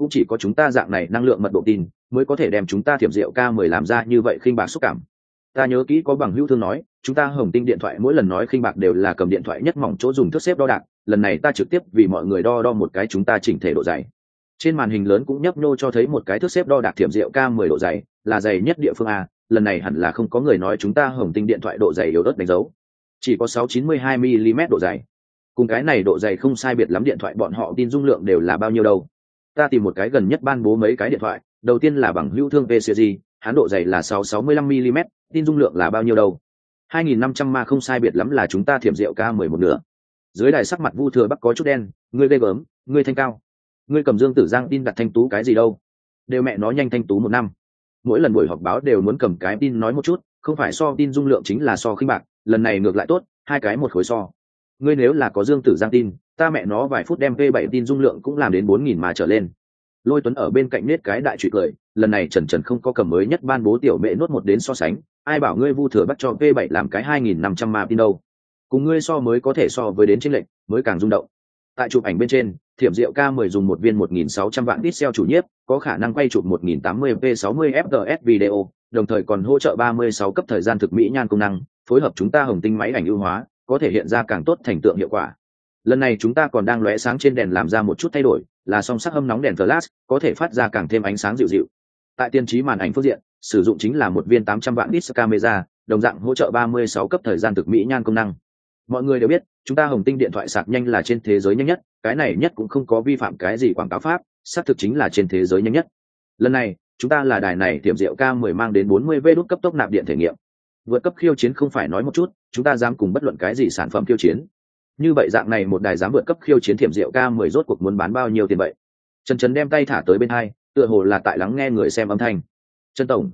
cũng chỉ có chúng ta dạng này năng lượng mật độ tin mới có thể đem chúng ta thiểm rượu K10 làm ra như vậy khinh bạc xúc cảm. Ta nhớ kỹ có bằng hữu thương nói chúng ta Hồng Tinh điện thoại mỗi lần nói khinh bạc đều là cầm điện thoại nhất mỏng chỗ dùng thước xếp đo đạc, lần này ta trực tiếp vì mọi người đo đo một cái chúng ta chỉnh thể độ dày. Trên màn hình lớn cũng nhấp nhô cho thấy một cái thước xếp đo đạc thiểm rượu K10 độ dày, là dày nhất địa phương A, lần này hẳn là không có người nói chúng ta Hồng Tinh điện thoại độ dày yếu ớt đánh dấu, chỉ có 692 mm độ dày. Cùng cái này độ dày không sai biệt lắm điện thoại bọn họ tin dung lượng đều là bao nhiêu đâu. Ta tìm một cái gần nhất ban bố mấy cái điện thoại, đầu tiên là bằng hữu thương VCG, hắn độ dày là 665 mm, tin dung lượng là bao nhiêu đâu. 2500 ma không sai biệt lắm là chúng ta thiểm rượu K10 một nửa. Dưới đài sắc mặt Vu Thừa Bắc có chút đen, ngươi ghê gớm, ngươi thanh cao. Ngươi cầm Dương Tử Giang tin đặt thanh tú cái gì đâu? Đều mẹ nó nhanh thanh tú một năm. Mỗi lần buổi họp báo đều muốn cầm cái tin nói một chút, không phải so tin dung lượng chính là so khinh bạc, lần này ngược lại tốt, hai cái một khối so. Ngươi nếu là có Dương Tử Giang tin, ta mẹ nó vài phút đem V7 tin dung lượng cũng làm đến 4000 mà trở lên. Lôi Tuấn ở bên cạnh nết cái đại trụy cười, lần này Trần không có cầm mới nhất ban bố tiểu mẹ nốt một đến so sánh, ai bảo ngươi Vu Thừa Bắc cho V7 làm cái 2500 mà tin đâu. Cùng ngươi so mới có thể so với đến chênh lệch, mới càng rung động. Tại chụp ảnh bên trên, thiểm rượu K10 dùng một viên 1600 vạn pixel chủ nhiếp, có khả năng quay chụp 1080p 60 fps video, đồng thời còn hỗ trợ 36 cấp thời gian thực mỹ nhan công năng, phối hợp chúng ta Hồng Tinh máy ảnh ưu hóa, có thể hiện ra càng tốt thành tượng hiệu quả. Lần này chúng ta còn đang lóe sáng trên đèn làm ra một chút thay đổi, là song sắc âm nóng đèn flash, có thể phát ra càng thêm ánh sáng dịu dịu. Tại tiên trí màn ảnh phương diện, sử dụng chính là một viên 800 vạn pixel camera, đồng dạng hỗ trợ 36 cấp thời gian thực mỹ nhan công năng. Mọi người đều biết chúng ta Hồng Tinh điện thoại sạc nhanh là trên thế giới nhanh nhất, cái này nhất cũng không có vi phạm cái gì quảng cáo pháp, xác thực chính là trên thế giới nhanh nhất. Lần này chúng ta là đài này tiệm rượu K10 mang đến 40V đút cấp tốc nạp điện thể nghiệm. Vượt cấp khiêu chiến không phải nói một chút, chúng ta dám cùng bất luận cái gì sản phẩm khiêu chiến. Như vậy dạng này một đài dám vượt cấp khiêu chiến tiệm rượu K10 rốt cuộc muốn bán bao nhiêu tiền vậy? Trần đem tay thả tới bên hai, tựa hồ là tại lắng nghe người xem âm thanh. Trần tổng,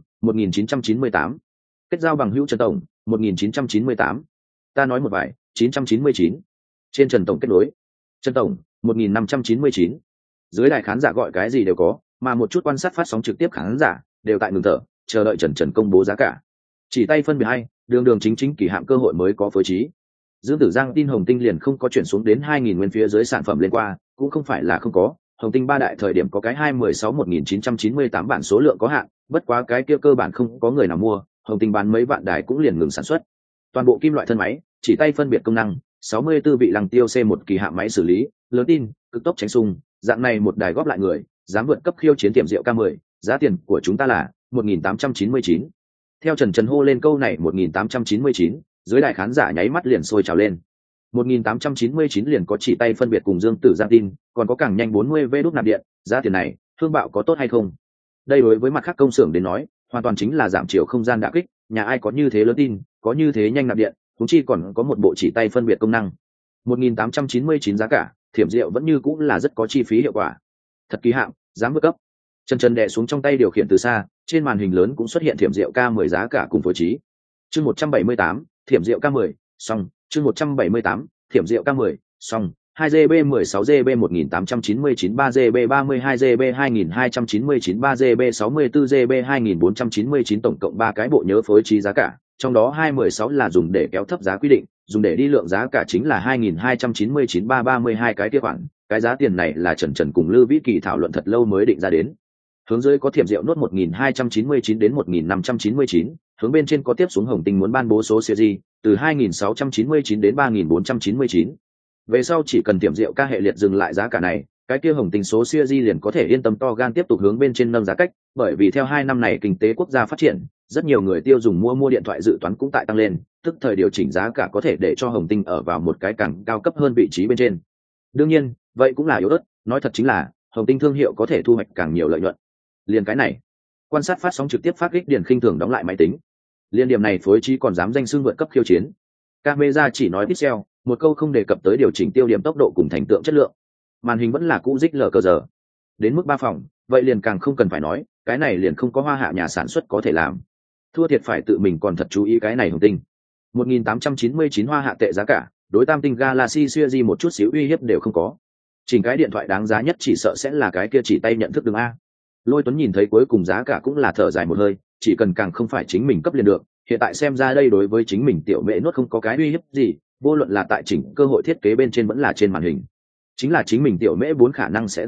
1998. Kết giao bằng hữu Trần tổng, 1998. Ta nói một vài, 999. Trên Trần tổng kết nối. Trần tổng, 1599. Dưới đài khán giả gọi cái gì đều có, mà một chút quan sát phát sóng trực tiếp khán giả đều tại ngừng thở, chờ đợi Trần công bố giá cả. Chỉ tay phân biệt hay, đường chính kỳ hạm cơ hội mới có phối trí. Dương Tử Giang tin Hồng Tinh liền không có chuyển xuống đến 2000 nguyên phía dưới sản phẩm lên qua, cũng không phải là không có. Hồng Tinh ba đại thời điểm có cái 216-1998 bản số lượng có hạn, bất quá cái kia cơ bản không có người nào mua, Hồng Tinh bán mấy vạn đài cũng liền ngừng sản xuất. Toàn bộ kim loại thân máy, chỉ tay phân biệt công năng, 64 vị lăng tiêu C1 kỳ hạm máy xử lý, lớn tin, cực tốc tránh xung, dạng này một đài góp lại người, dám vượt cấp khiêu chiến tiệm rượu K10, giá tiền của chúng ta là 1899. Theo Trần hô lên câu này 1899, dưới đài khán giả nháy mắt liền sôi trào lên. 1899 liền có chỉ tay phân biệt cùng Dương Tử Giang tin, còn có càng nhanh 40V đút nạp điện, giá tiền này, thương bạo có tốt hay không? Đây đối với mặt khác công xưởng đến nói, hoàn toàn chính là giảm chiều không gian đả kích, nhà ai có như thế lớn tin, có như thế nhanh nạp điện, chúng chi còn có một bộ chỉ tay phân biệt công năng. 1899 giá cả, thiểm rượu vẫn như cũng là rất có chi phí hiệu quả. Thật kỳ hạm, dám vượt cấp. Trần đè xuống trong tay điều khiển từ xa, trên màn hình lớn cũng xuất hiện thiểm rượu K10 giá cả cùng phối trí. Chương 178, thiểm rượu K10, xong, chương 178, thiểm rượu K10, xong, 2GB 16GB 1899 3GB 32GB 2299 3GB 64GB 2499 tổng cộng 3 cái bộ nhớ phối trí giá cả, trong đó 216 là dùng để kéo thấp giá quy định, dùng để đi lượng giá cả chính là 2299 332 cái kia khoản, cái giá tiền này là Trần cùng Lư Vĩ Kỳ thảo luận thật lâu mới định ra đến. Hướng dưới có thiểm rượu nốt 1299 đến 1599, hướng bên trên có tiếp xuống Hồng Tinh muốn ban bố số series, từ 2699 đến 3499. Về sau chỉ cần tiệm rượu ca hệ liệt dừng lại giá cả này, cái kia Hồng Tinh số series liền có thể yên tâm to gan tiếp tục hướng bên trên nâng giá cách, bởi vì theo 2 năm này kinh tế quốc gia phát triển, rất nhiều người tiêu dùng mua điện thoại dự toán cũng tại tăng lên, tức thời điều chỉnh giá cả có thể để cho Hồng Tinh ở vào một cái càng cao cấp hơn vị trí bên trên. Đương nhiên, vậy cũng là yếu ớt, nói thật chính là Hồng Tinh thương hiệu có thể thu hoạch càng nhiều lợi nhuận. Liền cái này, quan sát phát sóng trực tiếp phát kích điền khinh thường đóng lại máy tính. Liên điểm này phối trí còn dám danh xưng vượt cấp khiêu chiến. Camera chỉ nói pixel, một câu không đề cập tới điều chỉnh tiêu điểm tốc độ cùng thành tượng chất lượng. Màn hình vẫn là cũ rích lờ cờ giờ. Đến mức 3 phòng, vậy liền càng không cần phải nói, cái này liền không có hoa hạ nhà sản xuất có thể làm. Thua thiệt phải tự mình còn thật chú ý cái này Hồng Tinh. 1899 hoa hạ tệ giá cả, đối tam tinh Galaxy Series một chút xíu uy hiếp đều không có. Chỉnh cái điện thoại đáng giá nhất chỉ sợ sẽ là cái kia chỉ tay nhận thức đường A. Lôi Tuấn nhìn thấy cuối cùng giá cả cũng là thở dài một hơi, chỉ cần càng không phải chính mình cấp liền được, hiện tại xem ra đây đối với chính mình tiểu mẹ nốt không có cái uy hiếp gì, vô luận là tại chỉnh cơ hội thiết kế bên trên vẫn là trên màn hình. Chính là chính mình tiểu mễ 4 khả năng sẽ gặp nạn,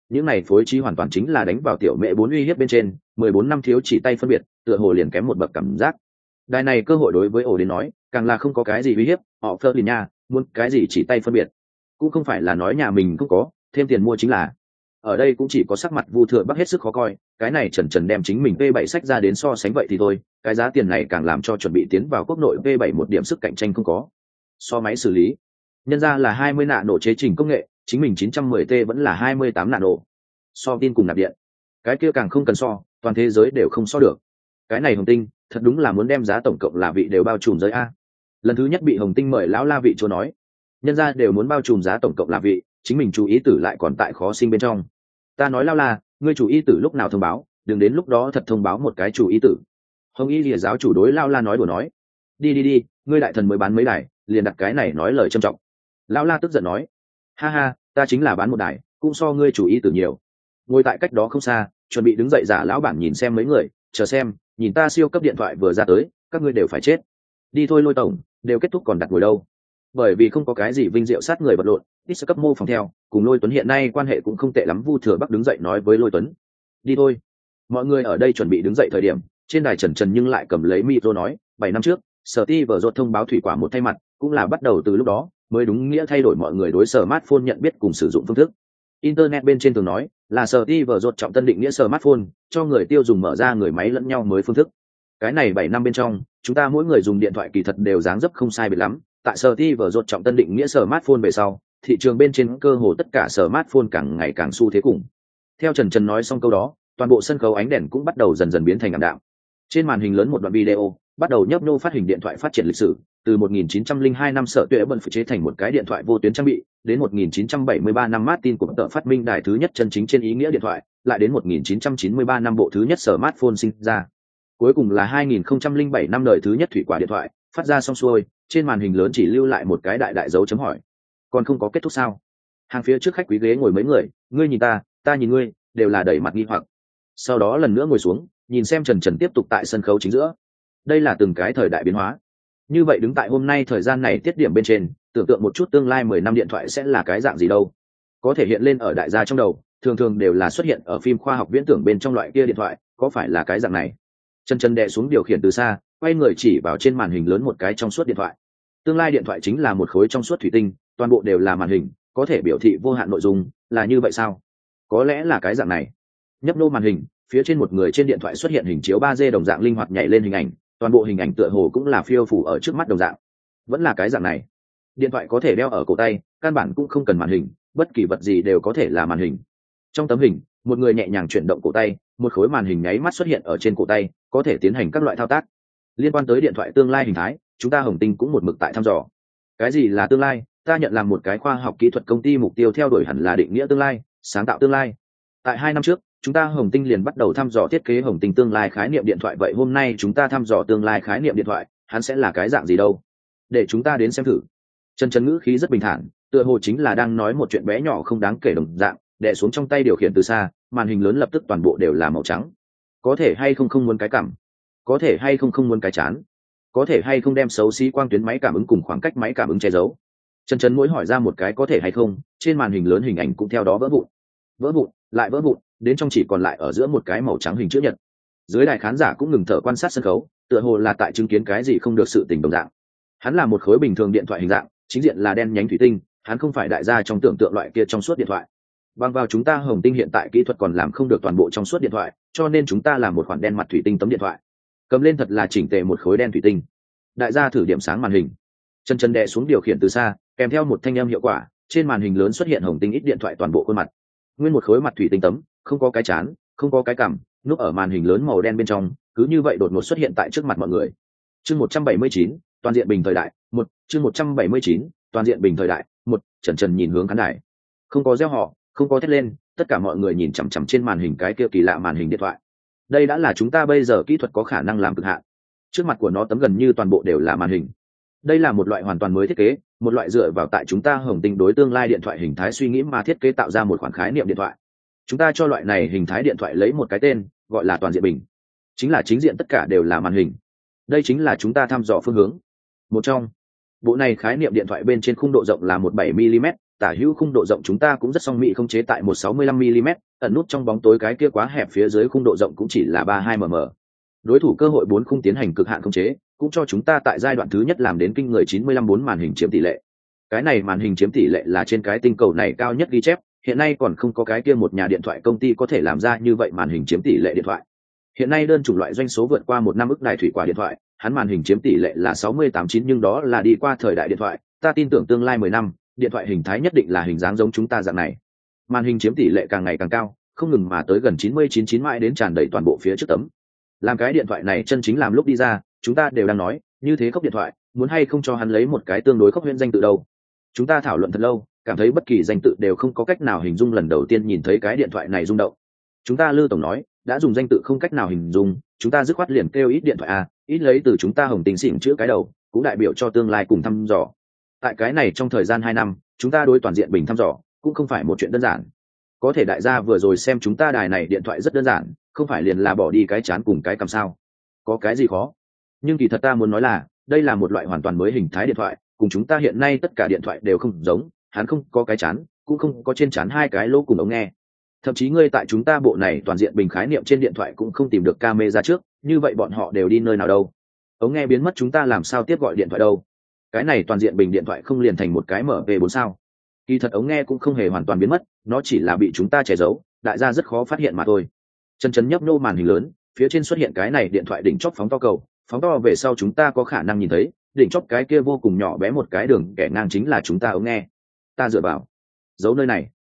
những này phối trí hoàn toàn chính là đánh vào tiểu mẹ 4 uy hiếp bên trên, 14 năm thiếu chỉ tay phân biệt, tựa hồ liền kém một bậc cảm giác. Đài này cơ hội đối với ổ đến nói, càng là không có cái gì uy hiếp, họ phơ liền nha, muốn cái gì chỉ tay phân biệt. Cũng không phải là nói nhà mình không có, thêm tiền mua chính là. Ở đây cũng chỉ có sắc mặt Vu Thừa Bắc hết sức khó coi, cái này Trần đem chính mình V7 sách ra đến so sánh vậy thì thôi, cái giá tiền này càng làm cho chuẩn bị tiến vào quốc nội V7 một điểm sức cạnh tranh không có. So máy xử lý, nhân ra là 20 nạ nổ chế trình công nghệ, chính mình 910T vẫn là 28 nạ nổ. So tin cùng nạp điện, cái kia càng không cần so, toàn thế giới đều không so được. Cái này Hồng Tinh, thật đúng là muốn đem giá tổng cộng là vị đều bao trùm giới a. Lần thứ nhất bị Hồng Tinh mời lão la vị chúa nói, nhân ra đều muốn bao trùm giá tổng cộng là vị, chính mình chủ ý tử lại còn tại khó sinh bên trong. Ta nói lao la, ngươi chủ ý tử lúc nào thông báo, đừng đến lúc đó thật thông báo một cái chủ ý tử. Hồng Y Lìa giáo chủ đối lao la nói đùa nói, đi, ngươi đại thần mới bán mấy đài, liền đặt cái này nói lời trâm trọng. Lao la tức giận nói, ha, ta chính là bán một đài, cũng so ngươi chủ ý tử nhiều. Ngồi tại cách đó không xa, chuẩn bị đứng dậy giả lão bản nhìn xem mấy người, chờ xem, nhìn ta siêu cấp điện thoại vừa ra tới, các ngươi đều phải chết. Đi thôi Lôi tổng, đều kết thúc còn đặt ngồi đâu. Bởi vì không có cái gì vinh diệu sát người vật lộn, ít cấp mô phòng theo, cùng Lôi Tuấn hiện nay quan hệ cũng không tệ lắm. Vu Thừa Bắc đứng dậy nói với Lôi Tuấn, đi thôi. Mọi người ở đây chuẩn bị đứng dậy thời điểm, trên đài Trần nhưng lại cầm lấy micro nói, 7 năm trước, Steve Jobs thông báo thủy quả một thay mặt, cũng là bắt đầu từ lúc đó mới đúng nghĩa thay đổi mọi người đối smartphone nhận biết cùng sử dụng phương thức. Internet bên trên thường nói là Steve Jobs trọng tân định nghĩa smartphone, cho người tiêu dùng mở ra người máy lẫn nhau mới phương thức. Cái này 7 năm bên trong, chúng ta mỗi người dùng điện thoại kỳ thật đều dáng dấp không sai biệt lắm. Tại Steve Jobs trọng tân định nghĩa smartphone về sau, thị trường bên trên cơ hồ tất cả smartphone càng ngày càng xu thế cùng. Theo Trần nói xong câu đó, toàn bộ sân khấu ánh đèn cũng bắt đầu dần dần biến thành ảm đạm. Trên màn hình lớn một đoạn video bắt đầu nhấp nhô phát hình điện thoại phát triển lịch sử, từ 1902 năm Sở Tuệ Bận chế thành một cái điện thoại vô tuyến trang bị, đến 1973 năm Martin của tợ phát minh đài thứ nhất chân chính trên ý nghĩa điện thoại, lại đến 1993 năm bộ thứ nhất smartphone sinh ra. Cuối cùng là 2007 năm đời thứ nhất thủy quả điện thoại, phát ra xong xuôi, trên màn hình lớn chỉ lưu lại một cái đại dấu chấm hỏi. Còn không có kết thúc sao? Hàng phía trước khách quý ghế ngồi mấy người, ngươi nhìn ta nhìn ngươi, đều là đẩy mặt nghi hoặc. Sau đó lần nữa ngồi xuống, nhìn xem Trần tiếp tục tại sân khấu chính giữa. Đây là từng cái thời đại biến hóa. Như vậy đứng tại hôm nay thời gian này tiết điểm bên trên, tưởng tượng một chút tương lai 10 năm điện thoại sẽ là cái dạng gì đâu. Có thể hiện lên ở đại gia trong đầu, thường đều là xuất hiện ở phim khoa học viễn tưởng bên trong loại kia điện thoại, có phải là cái dạng này? Trần đè xuống điều khiển từ xa, quay người chỉ vào trên màn hình lớn một cái trong suốt điện thoại. Tương lai điện thoại chính là một khối trong suốt thủy tinh, toàn bộ đều là màn hình, có thể biểu thị vô hạn nội dung, là như vậy sao? Có lẽ là cái dạng này. Nhấp nô màn hình, phía trên một người trên điện thoại xuất hiện hình chiếu 3D đồng dạng linh hoạt nhảy lên hình ảnh, toàn bộ hình ảnh tựa hồ cũng là phiêu phủ ở trước mắt đồng dạng. Vẫn là cái dạng này. Điện thoại có thể đeo ở cổ tay, căn bản cũng không cần màn hình, bất kỳ vật gì đều có thể là màn hình. Trong tấm hình, một người nhẹ nhàng chuyển động cổ tay, một khối màn hình nháy mắt xuất hiện ở trên cổ tay, có thể tiến hành các loại thao tác. Liên quan tới điện thoại tương lai hình thái, chúng ta Hồng Tinh cũng một mực tại thăm dò. Cái gì là tương lai? Ta nhận làm một cái khoa học kỹ thuật công ty, mục tiêu theo đuổi hẳn là định nghĩa tương lai, sáng tạo tương lai. Tại 2 năm trước, chúng ta Hồng Tinh liền bắt đầu thăm dò thiết kế Hồng Tinh tương lai khái niệm điện thoại, vậy hôm nay chúng ta thăm dò tương lai khái niệm điện thoại, hắn sẽ là cái dạng gì đâu? Để chúng ta đến xem thử. Trần ngữ khí rất bình thản, tựa hồ chính là đang nói một chuyện bé nhỏ không đáng kể đồng dạng, đè xuống trong tay điều khiển từ xa, màn hình lớn lập tức toàn bộ đều là màu trắng. Có thể hay không muốn cái cảm? Có thể hay không muốn cái chán? Có thể hay không đem xấu xí quang tuyến máy cảm ứng cùng khoảng cách máy cảm ứng che giấu? Trần mỗi hỏi ra một cái có thể hay không, trên màn hình lớn hình ảnh cũng theo đó vỡ vụn, lại vỡ vụn, đến trong chỉ còn lại ở giữa một cái màu trắng hình chữ nhật. Dưới đài khán giả cũng ngừng thở quan sát sân khấu, tựa hồ là tại chứng kiến cái gì không được sự tình đồng dạng. Hắn là một khối bình thường điện thoại hình dạng, chính diện là đen nhánh thủy tinh, hắn không phải đại gia trong tưởng tượng loại kia trong suốt điện thoại. Bằng vào chúng ta Hồng Tinh hiện tại kỹ thuật còn làm không được toàn bộ trong suốt điện thoại, cho nên chúng ta làm một khoản đen mặt thủy tinh tấm điện thoại. Cầm lên thật là chỉnh tề một khối đen thủy tinh. Đại gia thử điểm sáng màn hình. Chân đè xuống điều khiển từ xa, kèm theo một thanh âm hiệu quả, trên màn hình lớn xuất hiện Hồng Tinh ít điện thoại toàn bộ khuôn mặt. Nguyên một khối mặt thủy tinh tấm, không có cái chán, không có cái cằm, núp ở màn hình lớn màu đen bên trong, cứ như vậy đột ngột xuất hiện tại trước mặt mọi người. Chương 179, toàn diện bình thời đại, 1, chương 179, toàn diện bình thời đại, 1, Trần nhìn hướng khán đài. Không có reo hò, không có thét lên, tất cả mọi người nhìn chằm chằm trên màn hình cái kia kỳ lạ màn hình điện thoại. Đây đã là chúng ta bây giờ kỹ thuật có khả năng làm cực hạn. Trước mặt của nó tấm gần như toàn bộ đều là màn hình. Đây là một loại hoàn toàn mới thiết kế, một loại dựa vào tại chúng ta Hồng Tinh đối tương lai điện thoại hình thái suy nghĩ mà thiết kế tạo ra một khoản khái niệm điện thoại. Chúng ta cho loại này hình thái điện thoại lấy một cái tên, gọi là toàn diện bình. Chính là chính diện tất cả đều là màn hình. Đây chính là chúng ta thăm dò phương hướng. Một trong, bộ này khái niệm điện thoại bên trên khung độ rộng là 17 mm, tả hữu khung độ rộng chúng ta cũng rất song mỹ không chế tại 165 mm, ẩn nút trong bóng tối cái kia quá hẹp phía dưới khung độ rộng cũng chỉ là 32 mm. Đối thủ cơ hội 4 khung tiến hành cực hạn không chế, cũng cho chúng ta tại giai đoạn thứ nhất làm đến kinh người 95-4 màn hình chiếm tỷ lệ. Cái này màn hình chiếm tỷ lệ là trên cái tinh cầu này cao nhất ghi chép, hiện nay còn không có cái kia một nhà điện thoại công ty có thể làm ra như vậy màn hình chiếm tỷ lệ điện thoại. Hiện nay đơn chủng loại doanh số vượt qua 1 năm ức đài thủy quả điện thoại, hắn màn hình chiếm tỷ lệ là 68-9, nhưng đó là đi qua thời đại điện thoại, ta tin tưởng tương lai 10 năm, điện thoại hình thái nhất định là hình dáng giống chúng ta dạng này. Màn hình chiếm tỷ lệ càng ngày càng cao, không ngừng mà tới gần 99 mãi đến tràn đầy toàn bộ phía trước tấm. Làm cái điện thoại này chân chính làm lúc đi ra, chúng ta đều đang nói, như thế khốc điện thoại, muốn hay không cho hắn lấy một cái tương đối khốc huyễn danh tự đâu. Chúng ta thảo luận thật lâu, cảm thấy bất kỳ danh tự đều không có cách nào hình dung lần đầu tiên nhìn thấy cái điện thoại này rung động. Chúng ta Lư tổng nói, đã dùng danh tự không cách nào hình dung, chúng ta dứt khoát liền kêu ít điện thoại a, ít lấy từ chúng ta Hồng Tình xỉn chữ cái đầu, cũng đại biểu cho tương lai cùng thăm dò. Tại cái này trong thời gian 2 năm, chúng ta đối toàn diện bình thăm dò, cũng không phải một chuyện đơn giản. Có thể đại gia vừa rồi xem chúng ta đài này điện thoại rất đơn giản, không phải liền là bỏ đi cái chán cùng cái cầm sao? Có cái gì khó? Nhưng kỳ thật ta muốn nói là, đây là một loại hoàn toàn mới hình thái điện thoại, cùng chúng ta hiện nay tất cả điện thoại đều không giống, hắn không có cái chán, cũng không có trên chán 2 cái lỗ cùng ống nghe. Thậm chí ngươi tại chúng ta bộ này toàn diện bình khái niệm trên điện thoại cũng không tìm được camera trước, như vậy bọn họ đều đi nơi nào đâu? Ống nghe biến mất chúng ta làm sao tiếp gọi điện thoại đâu? Cái này toàn diện bình điện thoại không liền thành một cái MP4 sao? Kỳ thật ống nghe cũng không hề hoàn toàn biến mất, nó chỉ là bị chúng ta che giấu, đại gia rất khó phát hiện mà thôi. Chân chấn nhấp nhô màn hình lớn, phía trên xuất hiện cái này điện thoại đỉnh chóp phóng to cầu, phóng to về sau chúng ta có khả năng nhìn thấy, đỉnh chóp cái kia vô cùng nhỏ bé một cái đường kẻ ngang chính là chúng ta ống nghe. Ta dựa vào, giấu nơi này.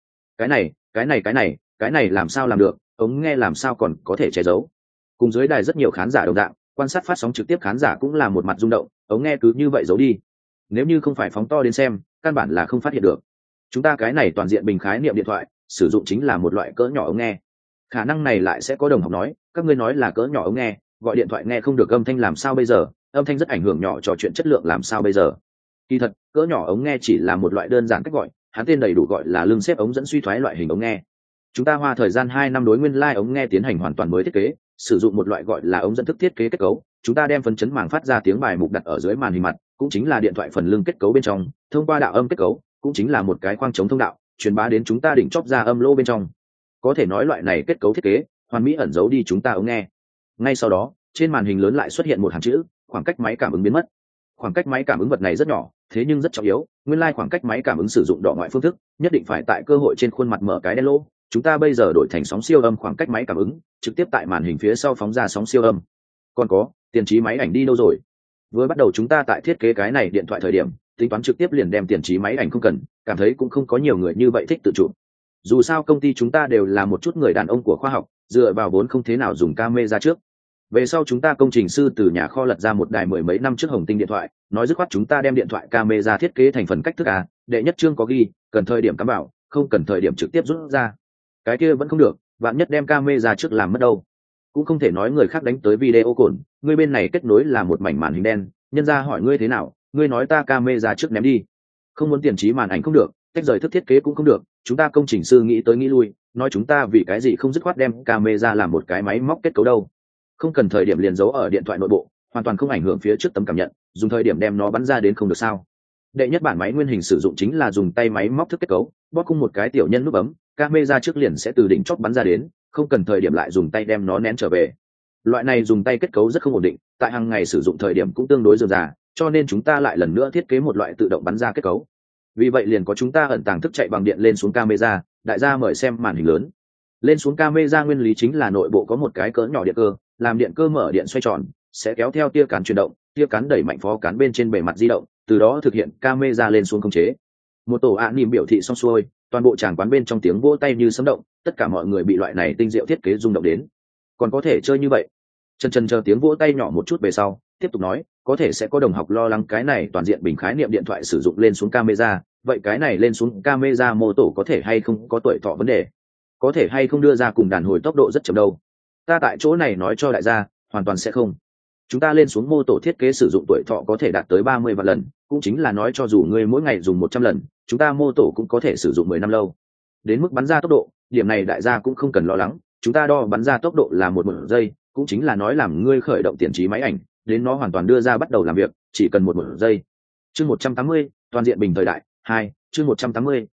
Cái này làm sao làm được, ống nghe làm sao còn có thể che giấu. Cùng dưới đài rất nhiều khán giả đồng dạng, quan sát phát sóng trực tiếp khán giả cũng là một mặt rung động, ống nghe cứ như vậy giấu đi. Nếu như không phải phóng to đến xem, căn bản là không phát hiện được. Chúng ta cái này toàn diện bình khái niệm điện thoại, sử dụng chính là một loại cỡ nhỏ ống nghe. Khả năng này lại sẽ có đồng học nói, các ngươi nói là cỡ nhỏ ống nghe, gọi điện thoại nghe không được âm thanh làm sao bây giờ, âm thanh rất ảnh hưởng nhỏ trò chuyện chất lượng làm sao bây giờ. Kỳ thật, cỡ nhỏ ống nghe chỉ là một loại đơn giản cách gọi, hắn tên đầy đủ gọi là lưng xếp ống dẫn suy thoái loại hình ống nghe. Chúng ta hoa thời gian 2 năm đối nguyên lai ống nghe tiến hành hoàn toàn mới thiết kế, sử dụng một loại gọi là ống dẫn thức thiết kế kết cấu, chúng ta đem phấn chấn màng phát ra tiếng bài mục đặt ở dưới màn hình mặt, cũng chính là điện thoại phần lưng kết cấu bên trong, thông qua đạo âm kết cấu, cũng chính là một cái khoang chống thông đạo, truyền bá đến chúng ta đỉnh chóp ra âm lỗ bên trong. Có thể nói loại này kết cấu thiết kế, hoàn mỹ ẩn giấu đi chúng ta ống nghe. Ngay sau đó, trên màn hình lớn lại xuất hiện một hàng chữ, khoảng cách máy cảm ứng biến mất. Khoảng cách máy cảm ứng vật này rất nhỏ, thế nhưng rất trọng yếu, nguyên lai khoảng cách máy cảm ứng sử dụng đỏ ngoại phương thức, nhất định phải tại cơ hội trên khuôn mặt mở cái đen lỗ. Chúng ta bây giờ đổi thành sóng siêu âm khoảng cách máy cảm ứng, trực tiếp tại màn hình phía sau phóng ra sóng siêu âm. Còn có, tiền trí máy ảnh đi đâu rồi? Vừa bắt đầu chúng ta tại thiết kế cái này điện thoại thời điểm, tính toán trực tiếp liền đem tiền trí máy ảnh không cần, cảm thấy cũng không có nhiều người như vậy thích tự chụp. Dù sao công ty chúng ta đều là một chút người đàn ông của khoa học, dựa vào vốn không thế nào dùng camera trước. Về sau chúng ta công trình sư từ nhà kho lật ra một đài 10 mấy năm trước Hồng Tinh điện thoại, nói dứt khoát chúng ta đem điện thoại camera thiết kế thành phần cách thức A, đệ nhất chương có ghi, cần thời điểm cắm vào, không cần thời điểm trực tiếp rút ra. Cái kia vẫn không được, vạn nhất đem camera trước làm mất đâu. Cũng không thể nói người khác đánh tới video cồn, ngươi bên này kết nối là một mảnh màn hình đen, nhân ra hỏi ngươi thế nào, ngươi nói ta camera trước ném đi. Không muốn tiền trí màn ảnh không được, tách rời thức thiết kế cũng không được, chúng ta công trình sư nghĩ tới nghĩ lui, nói chúng ta vì cái gì không dứt khoát đem camera làm một cái máy móc kết cấu đâu. Không cần thời điểm liền giấu ở điện thoại nội bộ, hoàn toàn không ảnh hưởng phía trước tấm cảm nhận, dùng thời điểm đem nó bắn ra đến không được sao. Đệ nhất bản máy nguyên hình sử dụng chính là dùng tay máy móc thức kết cấu, bóp cung một cái tiểu nhân nút bấm, camera trước liền sẽ từ đỉnh chóp bắn ra đến, không cần thời điểm lại dùng tay đem nó nén trở về. Loại này dùng tay kết cấu rất không ổn định, tại hàng ngày sử dụng thời điểm cũng tương đối rườm rà, cho nên chúng ta lại lần nữa thiết kế một loại tự động bắn ra kết cấu. Vì vậy liền có chúng ta ẩn tàng thức chạy bằng điện lên xuống camera, đại gia mời xem màn hình lớn. Lên xuống camera nguyên lý chính là nội bộ có một cái cỡ nhỏ điện cơ, làm điện cơ mở điện xoay tròn, sẽ kéo theo tia cán chuyển động, tia cán đẩy mạnh phó cán bên trên bề mặt di động, từ đó thực hiện camera lên xuống khống chế. Một tổ anime biểu thị xong xuôi, toàn bộ tràng quán bên trong tiếng vỗ tay như sấm động, tất cả mọi người bị loại này tinh diệu thiết kế rung động đến. Còn có thể chơi như vậy? Chân chờ tiếng vỗ tay nhỏ một chút về sau, tiếp tục nói, có thể sẽ có đồng học lo lắng cái này toàn diện bình khái niệm điện thoại sử dụng lên xuống camera, vậy cái này lên xuống camera mô tổ có thể hay không có tuổi thọ vấn đề? Có thể hay không đưa ra cùng đàn hồi tốc độ rất chậm đâu? Ta tại chỗ này nói cho đại gia, hoàn toàn sẽ không. Chúng ta lên xuống mô tổ thiết kế sử dụng tuổi thọ có thể đạt tới 30 vạn lần, cũng chính là nói cho dù ngươi mỗi ngày dùng 100 lần, chúng ta mô tổ cũng có thể sử dụng 10 năm lâu. Đến mức bắn ra tốc độ, điểm này đại gia cũng không cần lo lắng, chúng ta đo bắn ra tốc độ là một giây, cũng chính là nói làm ngươi khởi động tiền trí máy ảnh, đến nó hoàn toàn đưa ra bắt đầu làm việc, chỉ cần một giây. Chương 180, toàn diện bình thời đại 2, chương 180,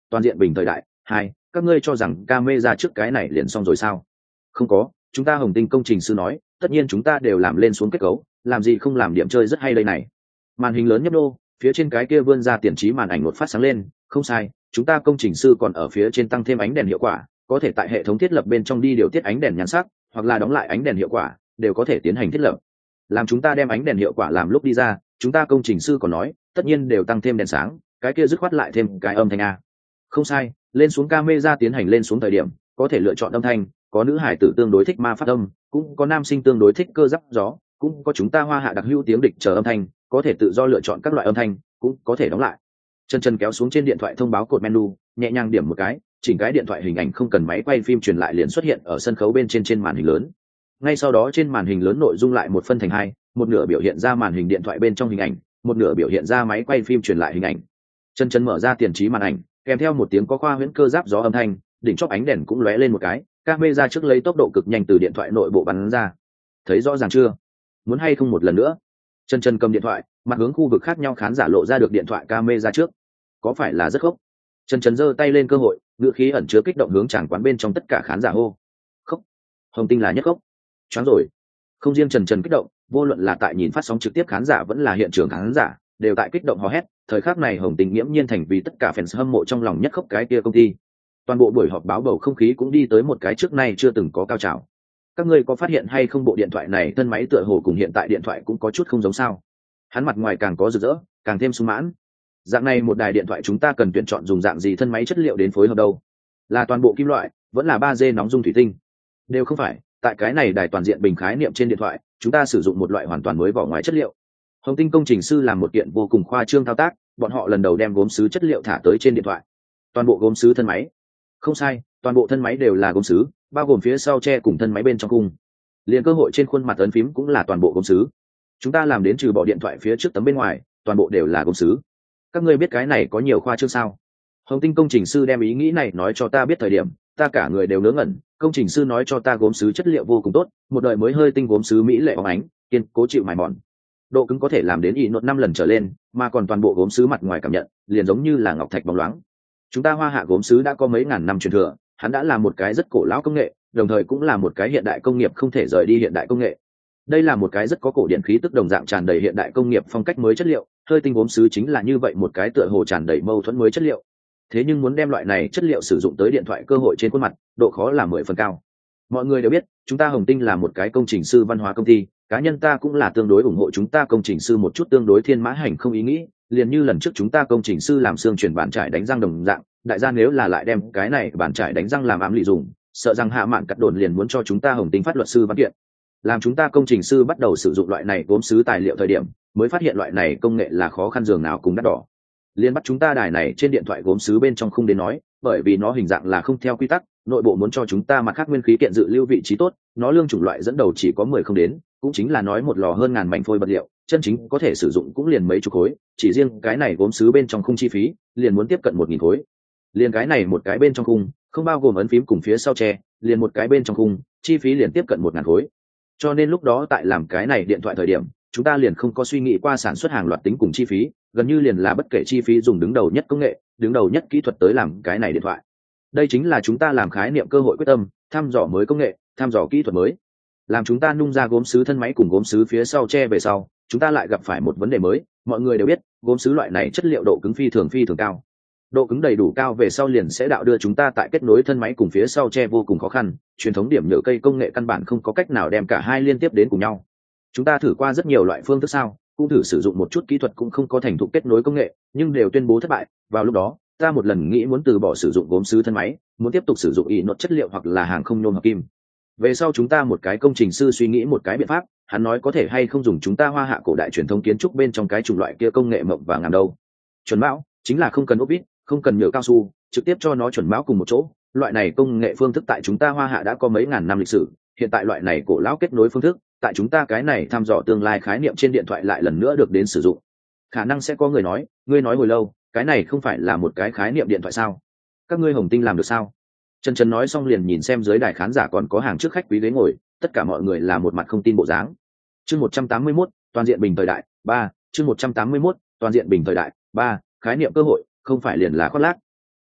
toàn diện bình thời đại 2. Các ngươi cho rằng camera trước cái này liền xong rồi sao? Không có, chúng ta Hồng Tinh công trình sư nói, tất nhiên chúng ta đều làm lên xuống kết cấu, làm gì không làm điểm chơi rất hay đây này. Màn hình lớn nhấp đô, phía trên cái kia vươn ra tiền trí màn ảnh đột phát sáng lên, không sai, chúng ta công trình sư còn ở phía trên tăng thêm ánh đèn hiệu quả, có thể tại hệ thống thiết lập bên trong đi điều tiết ánh đèn nhan sắc, hoặc là đóng lại ánh đèn hiệu quả, đều có thể tiến hành thiết lập. Làm chúng ta đem ánh đèn hiệu quả làm lúc đi ra, chúng ta công trình sư còn nói, tất nhiên đều tăng thêm đèn sáng, cái kia dứt khoát lại thêm cái âm thanh a. Không sai, lên xuống camera tiến hành lên xuống thời điểm, có thể lựa chọn âm thanh, có nữ hải tử tương đối thích ma phát âm, cũng có nam sinh tương đối thích cơ giáp gió, cũng có chúng ta Hoa Hạ đặc hữu tiếng địch chờ âm thanh, có thể tự do lựa chọn các loại âm thanh, cũng có thể đóng lại. Chân kéo xuống trên điện thoại thông báo cột menu, nhẹ nhàng điểm một cái, chỉnh cái điện thoại hình ảnh không cần máy quay phim truyền lại liền xuất hiện ở sân khấu bên trên màn hình lớn. Ngay sau đó trên màn hình lớn nội dung lại một phân thành hai, một nửa biểu hiện ra màn hình điện thoại bên trong hình ảnh, một nửa biểu hiện ra máy quay phim truyền lại hình ảnh. Chân mở ra tiền trí màn ảnh, kèm theo một tiếng có khoa huyễn cơ giáp gió âm thanh, đỉnh chóp ánh đèn cũng lóe lên một cái, camera trước lấy tốc độ cực nhanh từ điện thoại nội bộ bắn ra. Thấy rõ ràng chưa? Muốn hay không một lần nữa? Chân cầm điện thoại, mặt hướng khu vực khác nhau khán giả lộ ra được điện thoại camera trước. Có phải là rất khốc? Chân giơ tay lên cơ hội, ngữ khí ẩn chứa kích động hướng tràng quán bên trong tất cả khán giả hô. Khốc. Hồng Tinh là nhất khốc. Choáng rồi. Không riêng Trần kích động, vô luận là tại nhìn phát sóng trực tiếp khán giả vẫn là hiện trường khán giả, đều tại kích động hò hét. Thời khắc này Hồng Tinh nghiễm nhiên thành vì tất cả fans hâm mộ trong lòng nhất khốc cái kia công ty. Toàn bộ buổi họp báo bầu không khí cũng đi tới một cái trước nay chưa từng có cao trào. Các ngươi có phát hiện hay không, bộ điện thoại này thân máy tựa hồ cùng hiện tại điện thoại cũng có chút không giống sao? Hắn mặt ngoài càng có rực rỡ, càng thêm sung mãn. Dạng này một đài điện thoại chúng ta cần tuyển chọn dùng dạng gì thân máy chất liệu đến phối hợp đâu? Là toàn bộ kim loại, vẫn là 3D nóng dung thủy tinh? Đều không phải, tại cái này đài toàn diện bình khái niệm trên điện thoại, chúng ta sử dụng một loại hoàn toàn mới vỏ ngoài chất liệu. Hồng Tinh công trình sư làm một kiện vô cùng khoa trương thao tác, bọn họ lần đầu đem gốm sứ chất liệu thả tới trên điện thoại. Toàn bộ gốm sứ thân máy. Không sai, toàn bộ thân máy đều là gốm sứ, bao gồm phía sau che cùng thân máy bên trong cung. Liền cơ hội trên khuôn mặt ấn phím cũng là toàn bộ gốm sứ. Chúng ta làm đến trừ bỏ điện thoại phía trước tấm bên ngoài, toàn bộ đều là gốm sứ. Các ngươi biết cái này có nhiều khoa trương sao? Hồng Tinh công trình sư đem ý nghĩ này nói cho ta biết thời điểm, ta cả người đều ngớ ngẩn. Công trình sư nói cho ta gốm sứ chất liệu vô cùng tốt, một đời mới hơi tinh gốm sứ mỹ lệ óng ánh, kiên cố chịu mài mòn, độ cứng có thể làm đến inox 5 lần trở lên, mà còn toàn bộ gốm sứ mặt ngoài cảm nhận liền giống như là ngọc thạch bóng loáng. Chúng ta Hoa Hạ gốm sứ đã có mấy ngàn năm truyền thừa, hắn đã là một cái rất cổ lão công nghệ, đồng thời cũng là một cái hiện đại công nghiệp không thể rời đi hiện đại công nghệ. Đây là một cái rất có cổ điển khí tức đồng dạng tràn đầy hiện đại công nghiệp phong cách mới chất liệu, hơi tinh gốm sứ chính là như vậy một cái tựa hồ tràn đầy mâu thuẫn mới chất liệu. Thế nhưng muốn đem loại này chất liệu sử dụng tới điện thoại cơ hội trên khuôn mặt, độ khó là 10 phần cao. Mọi người đều biết, chúng ta Hồng Tinh là một cái công trình sư văn hóa công ty, cá nhân ta cũng là tương đối ủng hộ chúng ta công trình sư một chút tương đối thiên mã hành không ý nghĩ, liền như lần trước chúng ta công trình sư làm xương chuyển bàn trải đánh răng đồng dạng, đại gia nếu là lại đem cái này bàn trải đánh răng làm ám lì dùng, sợ rằng hạ mạn cắt đồn liền muốn cho chúng ta Hồng Tinh phát luật sư văn kiện. Làm chúng ta công trình sư bắt đầu sử dụng loại này gốm sứ tài liệu thời điểm, mới phát hiện loại này công nghệ là khó khăn dường nào cùng đắt đỏ. Liên bắt chúng ta đài này trên điện thoại gốm sứ bên trong không đến nói, bởi vì nó hình dạng là không theo quy tắc, nội bộ muốn cho chúng ta mặt khác nguyên khí kiện dự lưu vị trí tốt, nó lương chủng loại dẫn đầu chỉ có 10 không đến, cũng chính là nói một lò hơn ngàn mảnh phôi vật liệu, chân chính có thể sử dụng cũng liền mấy chục khối, chỉ riêng cái này gốm sứ bên trong khung chi phí, liền muốn tiếp cận 1000 khối. Liền cái này một cái bên trong khung, không bao gồm ấn phím cùng phía sau che, liền một cái bên trong khung, chi phí liền tiếp cận 1000 khối. Cho nên lúc đó tại làm cái này điện thoại thời điểm, chúng ta liền không có suy nghĩ qua sản xuất hàng loạt tính cùng chi phí, gần như liền là bất kể chi phí dùng đứng đầu nhất công nghệ, đứng đầu nhất kỹ thuật tới làm cái này điện thoại. Đây chính là chúng ta làm khái niệm cơ hội quyết tâm, thăm dò mới công nghệ, thăm dò kỹ thuật mới. Làm chúng ta nung ra gốm sứ thân máy cùng gốm sứ phía sau che về sau, chúng ta lại gặp phải một vấn đề mới. Mọi người đều biết, gốm sứ loại này chất liệu độ cứng phi thường cao. Độ cứng đầy đủ cao về sau liền sẽ đạo đưa chúng ta tại kết nối thân máy cùng phía sau che vô cùng khó khăn, truyền thống điểm nhựa cây công nghệ căn bản không có cách nào đem cả hai liên tiếp đến cùng nhau. Chúng ta thử qua rất nhiều loại phương thức sao, cũng thử sử dụng một chút kỹ thuật cũng không có thành thục kết nối công nghệ, nhưng đều tuyên bố thất bại. Vào lúc đó, ta một lần nghĩ muốn từ bỏ sử dụng gốm sứ thân máy, muốn tiếp tục sử dụng inox chất liệu hoặc là hàng không nhôm hợp kim. Về sau chúng ta một cái công trình sư suy nghĩ một cái biện pháp, hắn nói có thể hay không dùng chúng ta Hoa Hạ cổ đại truyền thống kiến trúc bên trong cái chủng loại kia công nghệ mộng vàng ngàm đâu. Chuẩn mão chính là không cần ốp vít, không cần nhựa cao su, trực tiếp cho nó chuẩn mão cùng một chỗ. Loại này công nghệ phương thức tại chúng ta Hoa Hạ đã có mấy ngàn năm lịch sử, hiện tại loại này cổ lão kết nối phương thức, tại chúng ta cái này thăm dò tương lai khái niệm trên điện thoại lại lần nữa được đến sử dụng. Khả năng sẽ có người nói, ngươi nói hồi lâu, cái này không phải là một cái khái niệm điện thoại sao? Các ngươi Hồng Tinh làm được sao? Trần nói xong liền nhìn xem dưới đài khán giả còn có hàng trước khách quý ghế ngồi, tất cả mọi người là một mặt không tin bộ dáng. Chương 181, toàn diện bình thời đại 3, chương 181, toàn diện bình thời đại 3, khái niệm cơ hội, không phải liền là khoác lác.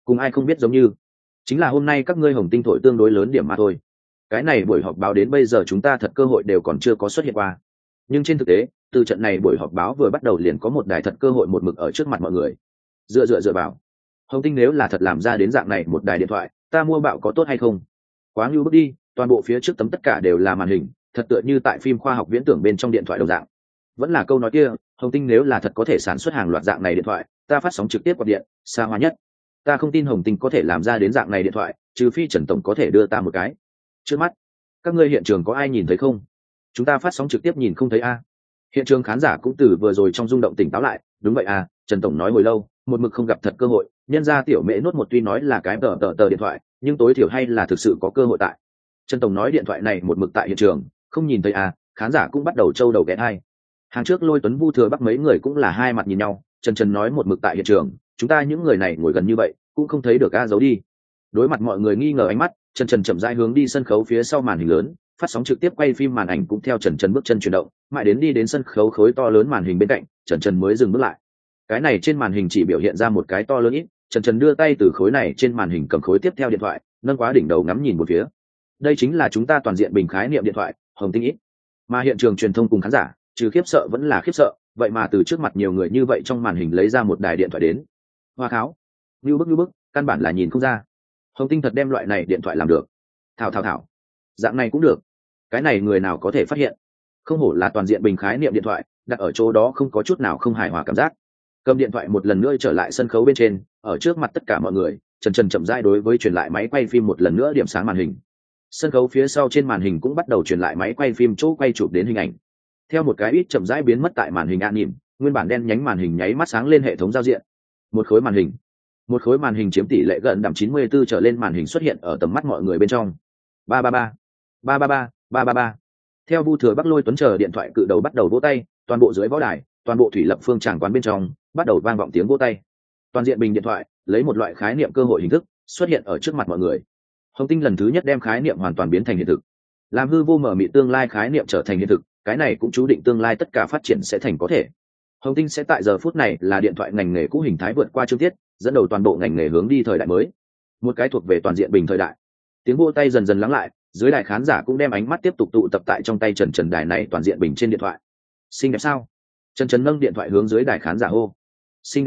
cùng ai không biết giống như, chính là hôm nay các ngươi Hồng Tinh thổi tương đối lớn điểm mà thôi. Cái này buổi họp báo đến bây giờ chúng ta thật cơ hội đều còn chưa có xuất hiện qua, nhưng trên thực tế từ trận này buổi họp báo vừa bắt đầu liền có một đài thật cơ hội một mực ở trước mặt mọi người. Dựa vào Hồng Tinh nếu là thật làm ra đến dạng này một đài điện thoại, ta mua bạo có tốt hay không? Quá ngưu bức đi, toàn bộ phía trước tấm tất cả đều là màn hình, thật tựa như tại phim khoa học viễn tưởng bên trong điện thoại đồng dạng. Vẫn là câu nói kia, Hồng Tinh nếu là thật có thể sản xuất hàng loạt dạng này điện thoại, ta phát sóng trực tiếp quạt điện xa hoa nhất. Ta không tin Hồng Tinh có thể làm ra đến dạng này điện thoại, trừ phi Trần tổng có thể đưa ta một cái. Trước mắt các ngươi hiện trường có ai nhìn thấy không? Chúng ta phát sóng trực tiếp nhìn không thấy a. Hiện trường khán giả cũng từ vừa rồi trong rung động tỉnh táo lại. Đúng vậy à, Trần tổng nói hồi lâu một mực không gặp thật cơ hội, nhân ra tiểu mễ nốt một tuy nói là cái tờ điện thoại, nhưng tối thiểu hay là thực sự có cơ hội tại. Trần tổng nói điện thoại này một mực tại hiện trường không nhìn thấy à, khán giả cũng bắt đầu trâu đầu ghé hai. Hàng trước Lôi Tuấn, Vu Thừa Bắc mấy người cũng là hai mặt nhìn nhau. Trần nói một mực tại hiện trường, chúng ta những người này ngồi gần như vậy cũng không thấy được a, giấu đi. Đối mặt mọi người nghi ngờ ánh mắt, Trần chậm rãi hướng đi sân khấu phía sau màn hình lớn, phát sóng trực tiếp quay phim màn ảnh cũng theo Trần bước chân chuyển động, mãi đến đi đến sân khấu khối to lớn màn hình bên cạnh, Trần mới dừng bước lại. Cái này trên màn hình chỉ biểu hiện ra một cái to lớn ít, Trần đưa tay từ khối này trên màn hình cầm khối tiếp theo điện thoại, nâng quá đỉnh đầu ngắm nhìn một phía. Đây chính là chúng ta toàn diện bình khái niệm điện thoại Hồng Tinh ít. Mà hiện trường truyền thông cùng khán giả trừ khiếp sợ vẫn là khiếp sợ, vậy mà từ trước mặt nhiều người như vậy trong màn hình lấy ra một đài điện thoại đến. Hoa kháo, như bức, căn bản là nhìn không ra Hồng Tinh thật đem loại này điện thoại làm được. Thảo dạng này cũng được, cái này người nào có thể phát hiện? Không hổ là toàn diện bình khái niệm điện thoại, đặt ở chỗ đó không có chút nào không hài hòa cảm giác. Cầm điện thoại một lần nữa trở lại sân khấu bên trên, ở trước mặt tất cả mọi người, Trần chậm rãi đối với truyền lại máy quay phim một lần nữa điểm sáng màn hình. Sân khấu phía sau trên màn hình cũng bắt đầu truyền lại máy quay phim chỗ quay chụp đến hình ảnh. Theo một cái ít chậm rãi biến mất tại màn hình an nỉm, nguyên bản đen nhánh màn hình nháy mắt sáng lên hệ thống giao diện. Một khối màn hình chiếm tỷ lệ gần đậm 94 trở lên màn hình xuất hiện ở tầm mắt mọi người bên trong. 333. Theo Vu Thừa Bắc, Lôi Tuấn chờ điện thoại cự đầu bắt đầu vỗ tay, toàn bộ dưới võ đài, toàn bộ thủy lập phương tràng quán bên trong bắt đầu vang vọng tiếng vỗ tay. Toàn diện bình điện thoại lấy một loại khái niệm cơ hội hình thức xuất hiện ở trước mặt mọi người. Hồng Tinh lần thứ nhất đem khái niệm hoàn toàn biến thành hiện thực, làm hư vô mở mị tương lai khái niệm trở thành hiện thực, cái này cũng chú định tương lai tất cả phát triển sẽ thành có thể. Hồng Tinh sẽ tại giờ phút này là điện thoại ngành nghề cũ hình thái vượt qua chương tiết, dẫn đầu toàn bộ ngành nghề hướng đi thời đại mới, một cái thuộc về toàn diện bình thời đại. Tiếng vỗ tay dần dần lắng lại, dưới đài khán giả cũng đem ánh mắt tiếp tục tụ tập tại trong tay Trần đài này toàn diện bình trên điện thoại. Xinh đẹp sao? Trần nâng điện thoại hướng dưới đài khán giả hô. Xinh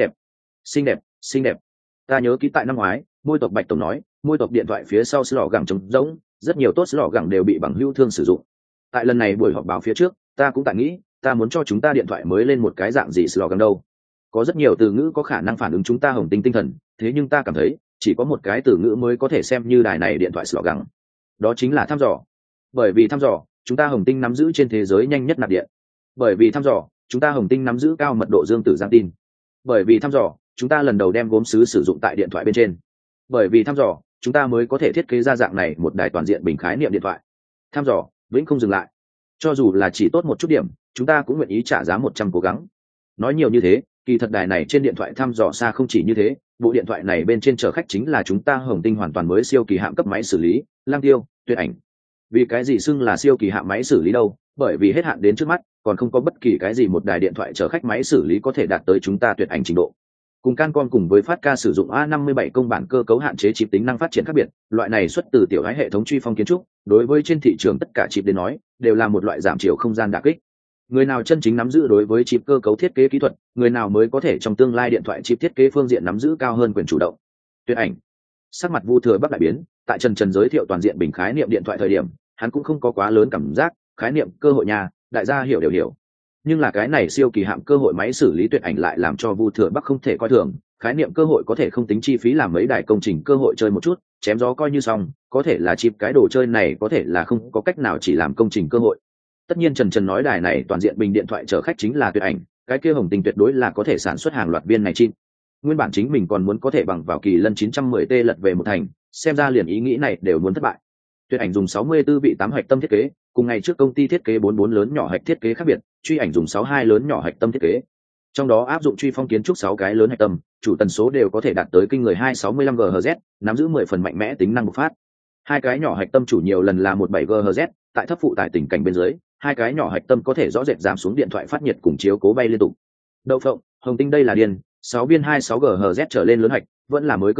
đẹp. Ta nhớ ký tại năm ngoái, Môi tộc Bạch tổng nói, Môi tộc điện thoại phía sau slogan trống rỗng, rất nhiều tốt slogan đều bị bằng hữu thương sử dụng. Tại lần này buổi họp báo phía trước, ta cũng tại nghĩ, ta muốn cho chúng ta điện thoại mới lên một cái dạng gì slogan đâu. Có rất nhiều từ ngữ có khả năng phản ứng chúng ta Hồng Tinh tinh thần, thế nhưng ta cảm thấy chỉ có một cái từ ngữ mới có thể xem như đài này điện thoại slogan. Đó chính là thăm dò. Bởi vì thăm dò, chúng ta Hồng Tinh nắm giữ trên thế giới nhanh nhất nạp điện. Bởi vì thăm dò, chúng ta Hồng Tinh nắm giữ cao mật độ dương tử giang tin. Bởi vì thăm dò, chúng ta lần đầu đem gốm sứ sử dụng tại điện thoại bên trên. Bởi vì thăm dò, chúng ta mới có thể thiết kế ra dạng này một đài toàn diện bình khái niệm điện thoại. Thăm dò vĩnh không dừng lại, cho dù là chỉ tốt một chút điểm, chúng ta cũng nguyện ý trả giá 100 cố gắng. Nói nhiều như thế, kỳ thật đài này trên điện thoại thăm dò xa không chỉ như thế, bộ điện thoại này bên trên chở khách chính là chúng ta Hồng Tinh hoàn toàn mới siêu kỳ hạm cấp máy xử lý, Lang Tiêu, Tuyệt Ảnh. Vì cái gì xưng là siêu kỳ hạm máy xử lý đâu? Bởi vì hết hạn đến trước mắt, còn không có bất kỳ cái gì một đài điện thoại chở khách máy xử lý có thể đạt tới chúng ta Tuyệt Ảnh trình độ. Cùng Cancom cùng với Phát Ca sử dụng A57 công bản cơ cấu hạn chế chip tính năng phát triển khác biệt, loại này xuất từ tiểu gái hệ thống truy phong kiến trúc, đối với trên thị trường tất cả chip đến nói, đều là một loại giảm chiều không gian đả kích. Người nào chân chính nắm giữ đối với chip cơ cấu thiết kế kỹ thuật, người nào mới có thể trong tương lai điện thoại chip thiết kế phương diện nắm giữ cao hơn quyền chủ động. Tuyệt Ảnh. Sắc mặt Vu Thừa Bắc đại biến, tại Trần giới thiệu toàn diện bình khái niệm điện thoại thời điểm, hắn cũng không có quá lớn cảm giác, khái niệm cơ hội nhà, đại gia hiểu đều hiểu. Nhưng là cái này siêu kỳ hạm cơ hội máy xử lý Tuyệt Ảnh lại làm cho Vu Thừa Bắc không thể coi thường, khái niệm cơ hội có thể không tính chi phí làm mấy đài công trình cơ hội chơi một chút, chém gió coi như xong, có thể là chip cái đồ chơi này có thể là không có cách nào chỉ làm công trình cơ hội. Tất nhiên Trần nói đài này toàn diện bình điện thoại chở khách chính là Tuyệt Ảnh, cái kia Hồng Tinh tuyệt đối là có thể sản xuất hàng loạt viên này chip. Nguyên bản chính mình còn muốn có thể bằng vào Kỳ Lân 910T lật về một thành, xem ra liền ý nghĩ này đều muốn thất bại. Tuyệt Ảnh dùng 64 vị 8 hạch tâm thiết kế, cùng ngày trước công ty thiết kế 44 lớn nhỏ hạch thiết kế khác biệt, Truy Ảnh dùng 62 lớn nhỏ hạch tâm thiết kế. Trong đó áp dụng truy phong kiến trúc 6 cái lớn hạch tâm, chủ tần số đều có thể đạt tới kinh người 265 GHz, nắm giữ 10 phần mạnh mẽ tính năng bộc phát. Hai cái nhỏ hạch tâm chủ nhiều lần là 17 GHz, tại thấp phụ tải tình cảnh bên dưới, hai cái nhỏ hạch tâm có thể rõ rệt giảm xuống điện thoại phát nhiệt cùng chiếu cố bay liên tục. Đậu phộng, Hồng Tinh đây là điên, 6 viên 26 GHz trở lên lớn hạch, vẫn là mới cơ cấu,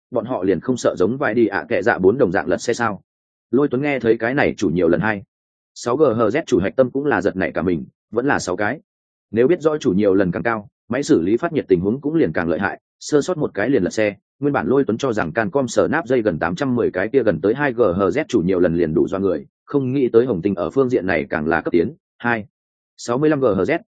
bọn họ liền không sợ giống vài đi ạ kệ dạ 4 đồng dạng lật xe sao? Lôi Tuấn nghe thấy cái này chủ nhiều lần 6 GHz chủ hạch tâm cũng là giật nảy cả mình, vẫn là 6 cái. Nếu biết rõ chủ nhiều lần càng cao, máy xử lý phát nhiệt tình huống cũng liền càng lợi hại, sơ sót một cái liền lật xe. Nguyên bản Lôi Tuấn cho rằng Cancom sở nắp dây gần 810 cái kia gần tới 2 GHz chủ nhiều lần liền đủ do người, không nghĩ tới Hồng Tinh ở phương diện này càng là cấp tiến, 65 GHz,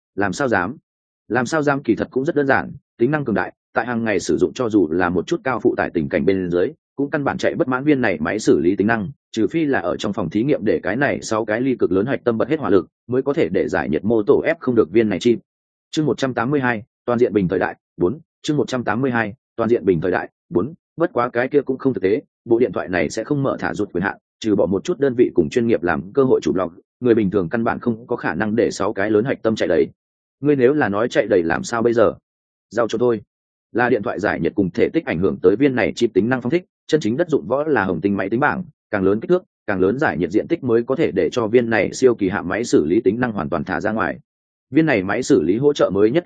làm sao dám kỳ thật cũng rất đơn giản, tính năng cường đại, tại hàng ngày sử dụng cho dù là một chút cao phụ tải tình cảnh bên dưới, cũng căn bản chạy bất mãn viên này máy xử lý tính năng, trừ phi là ở trong phòng thí nghiệm để cái này 6 cái ly cực lớn hạch tâm bật hết hỏa lực, mới có thể để giải nhiệt mô tổ ép không được viên này chim. Chương 182, toàn diện bình thời đại 4, chương 182, toàn diện bình thời đại 4, bất quá cái kia cũng không thực tế, bộ điện thoại này sẽ không mở thả rụt quyền hạn, trừ bỏ một chút đơn vị cùng chuyên nghiệp làm cơ hội chủ blog, người bình thường căn bản không có khả năng để 6 cái lớn hạch tâm chạy đầy. Ngươi nếu là nói chạy đầy làm sao bây giờ? Giao cho tôi. Là điện thoại giải nhiệt cùng thể tích ảnh hưởng tới viên này chip tính năng phong thích, chân chính đất dụng võ là Hồng Tinh máy tính bảng, càng lớn kích thước, càng lớn giải nhiệt diện tích mới có thể để cho viên này siêu kỳ hạng máy xử lý tính năng hoàn toàn thả ra ngoài. Viên này máy xử lý hỗ trợ mới nhất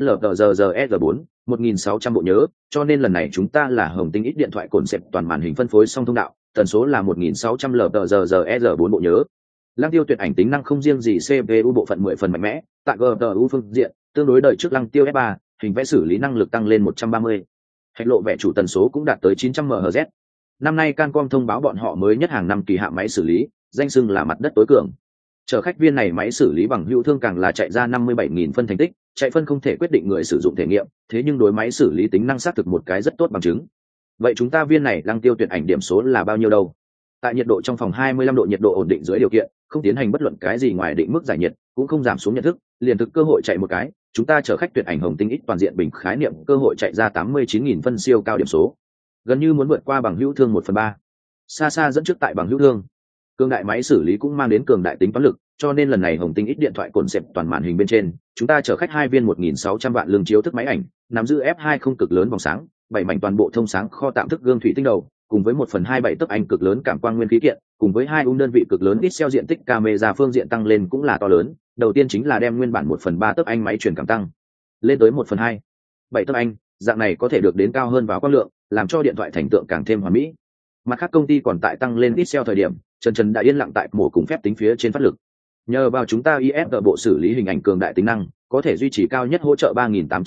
LTZS4, 1600 bộ nhớ, cho nên lần này chúng ta là Hồng Tinh ít điện thoại cồn xẹp toàn màn hình phân phối song thông đạo, tần số là 1600 LTZS4 bộ nhớ. Lăng Tiêu tuyệt ảnh tính năng không riêng gì CPU bộ phận 10 phần mạnh mẽ, tại GPU phương diện, tương đối đời trước Lăng Tiêu S3, hình vẽ xử lý năng lực tăng lên 130. Hạch lộ vẽ chủ tần số cũng đạt tới 900 MHz. Năm nay Cancom thông báo bọn họ mới nhất hàng năm kỳ hạn máy xử lý, danh xưng là mặt đất tối cường. Chở khách viên này máy xử lý bằng hữu thương càng là chạy ra 57.000 phân thành tích, chạy phân không thể quyết định người sử dụng thể nghiệm, thế nhưng đối máy xử lý tính năng xác thực một cái rất tốt bằng chứng. Vậy chúng ta viên này Lăng Tiêu tuyệt ảnh điểm số là bao nhiêu đâu? Tại nhiệt độ trong phòng 25 độ nhiệt độ ổn định dưới điều kiện, không tiến hành bất luận cái gì ngoài định mức giải nhiệt, cũng không giảm xuống nhận thức, liền thực cơ hội chạy một cái, chúng ta chở khách tuyệt ảnh Hồng Tinh ít toàn diện bình khái niệm cơ hội chạy ra 89.000 phân siêu cao điểm số, gần như muốn vượt qua bằng hữu thương 1/3, xa xa dẫn trước tại bằng hữu thương. Cường đại máy xử lý cũng mang đến cường đại tính toán lực, cho nên lần này Hồng Tinh ít điện thoại cồn xẹp toàn màn hình bên trên, chúng ta chở khách 2 viên 1.600 vạn lương chiếu thức máy ảnh, nắm giữ f2 không cực lớn vòng sáng, 7 mảnh toàn bộ thông sáng kho tạm thức gương thủy tinh đầu, cùng với 1/27 tấc anh cực lớn cảm quang nguyên khí kiện, cùng với 2 đơn vị cực lớn pixel diện tích camera phương diện tăng lên cũng là to lớn. Đầu tiên chính là đem nguyên bản 1/3 tấc anh máy truyền cảm tăng lên tới 1/27 tấc anh, dạng này có thể được đến cao hơn vào quang lượng, làm cho điện thoại thành tượng càng thêm hoàn mỹ. Mặt khác công ty còn tại tăng lên pixel thời điểm, Trần đã yên lặng tại mổ cùng phép tính phía trên phát lực. Nhờ vào chúng ta ISG bộ xử lý hình ảnh cường đại tính năng, có thể duy trì cao nhất hỗ trợ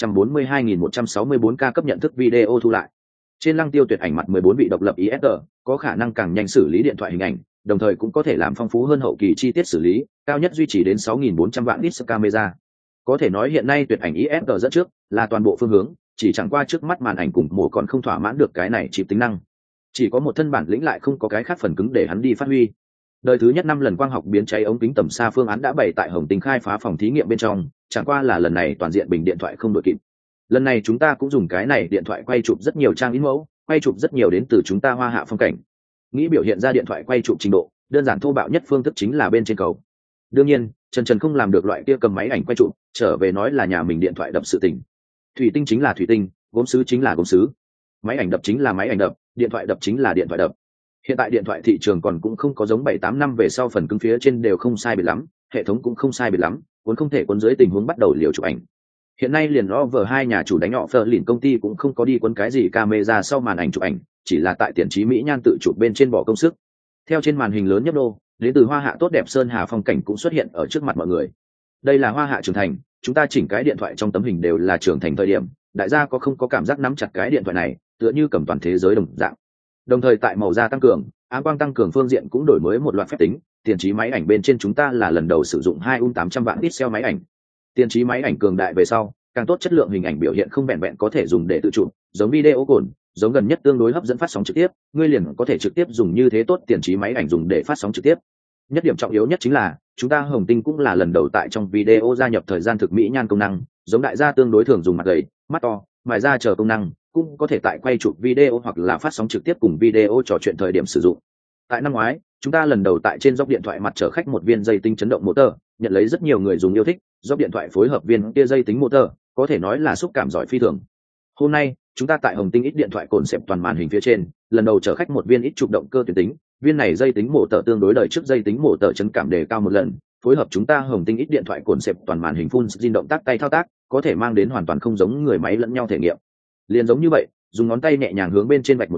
3842.164K cấp nhận thức video thu lại. Trên Lăng Tiêu tuyệt ảnh mặt 14 vị độc lập ISG, có khả năng càng nhanh xử lý điện thoại hình ảnh, đồng thời cũng có thể làm phong phú hơn hậu kỳ chi tiết xử lý, cao nhất duy trì đến 6.400 vạn nits camera. Có thể nói hiện nay tuyệt ảnh ISG dẫn trước, là toàn bộ phương hướng, chỉ chẳng qua trước mắt màn ảnh cùng mổ còn không thỏa mãn được cái này chip tính năng. Chỉ có một thân bản lĩnh lại không có cái khác phần cứng để hắn đi phát huy. Đời thứ nhất 5 lần quang học biến cháy ống kính tầm xa phương án đã bày tại Hồng Tinh khai phá phòng thí nghiệm bên trong, chẳng qua là lần này toàn diện bình điện thoại không đội kịp. Lần này chúng ta cũng dùng cái này điện thoại quay chụp rất nhiều trang in mẫu, quay chụp rất nhiều đến từ chúng ta Hoa Hạ phong cảnh. Nghĩ biểu hiện ra điện thoại quay chụp trình độ, đơn giản thô bạo nhất phương thức chính là bên trên cầu. Đương nhiên, Trần không làm được loại kia cầm máy ảnh quay chụp, trở về nói là nhà mình điện thoại đập sự tình. Thủy tinh chính là thủy tinh, gốm sứ chính là gốm sứ. Máy ảnh đập chính là máy ảnh đập, điện thoại đập chính là điện thoại đập. Hiện tại điện thoại thị trường còn cũng không có giống 7-8 năm về sau phần cứng phía trên đều không sai biệt lắm, hệ thống cũng không sai biệt lắm, cuốn không thể cuốn dưới tình huống bắt đầu liều chụp ảnh. Hiện nay liền Over2 nhà chủ đánh họ Phở lìn công ty cũng không có đi cuốn cái gì camera sau màn ảnh chụp ảnh, chỉ là tại tiền trí mỹ nhan tự chụp bên trên bỏ công sức. Theo trên màn hình lớn nhấp đô, đến từ Hoa Hạ tốt đẹp sơn hà phong cảnh cũng xuất hiện ở trước mặt mọi người. Đây là Hoa Hạ trưởng thành, chúng ta chỉnh cái điện thoại trong tấm hình đều là trưởng thành thời điểm, đại gia có không có cảm giác nắm chặt cái điện thoại này, tựa như cầm toàn thế giới đồng dạng. Đồng thời tại màu da tăng cường, ám quang tăng cường phương diện cũng đổi mới một loạt phép tính, tiền trí máy ảnh bên trên chúng ta là lần đầu sử dụng 2 800 vạn pixel máy ảnh. Tiền trí máy ảnh cường đại về sau, càng tốt chất lượng hình ảnh biểu hiện không vẹn vẹn có thể dùng để tự chụp, giống video cồn, giống gần nhất tương đối hấp dẫn phát sóng trực tiếp, ngươi liền có thể trực tiếp dùng như thế tốt tiền trí máy ảnh dùng để phát sóng trực tiếp. Nhất điểm trọng yếu nhất chính là, chúng ta Hồng Tinh cũng là lần đầu tại trong video gia nhập thời gian thực mỹ nhan công năng, giống đại gia tương đối thường dùng mặt gầy, mắt to, mài da chờ công năng, cũng có thể tại quay chụp video hoặc là phát sóng trực tiếp cùng video trò chuyện thời điểm sử dụng. Tại năm ngoái, chúng ta lần đầu tại trên dốc điện thoại mặt chở khách một viên dây tính chấn động motor, nhận lấy rất nhiều người dùng yêu thích, dốc điện thoại phối hợp viên kia dây tính motor, có thể nói là xúc cảm giỏi phi thường. Hôm nay, chúng ta tại Hồng Tinh ít điện thoại cồn xẹp toàn màn hình phía trên, lần đầu chở khách một viên ít chụp động cơ tuyến tính, viên này dây tính motor tương đối đời trước dây tính motor chấn cảm đề cao một lần, phối hợp chúng ta Hồng Tinh ít điện thoại cồn xẹp toàn màn hình full screen động tác tay thao tác, có thể mang đến hoàn toàn không giống người máy lẫn nhau thể nghiệm. Liền giống như vậy, dùng ngón tay nhẹ nhàng hướng bên trên vạch một cái,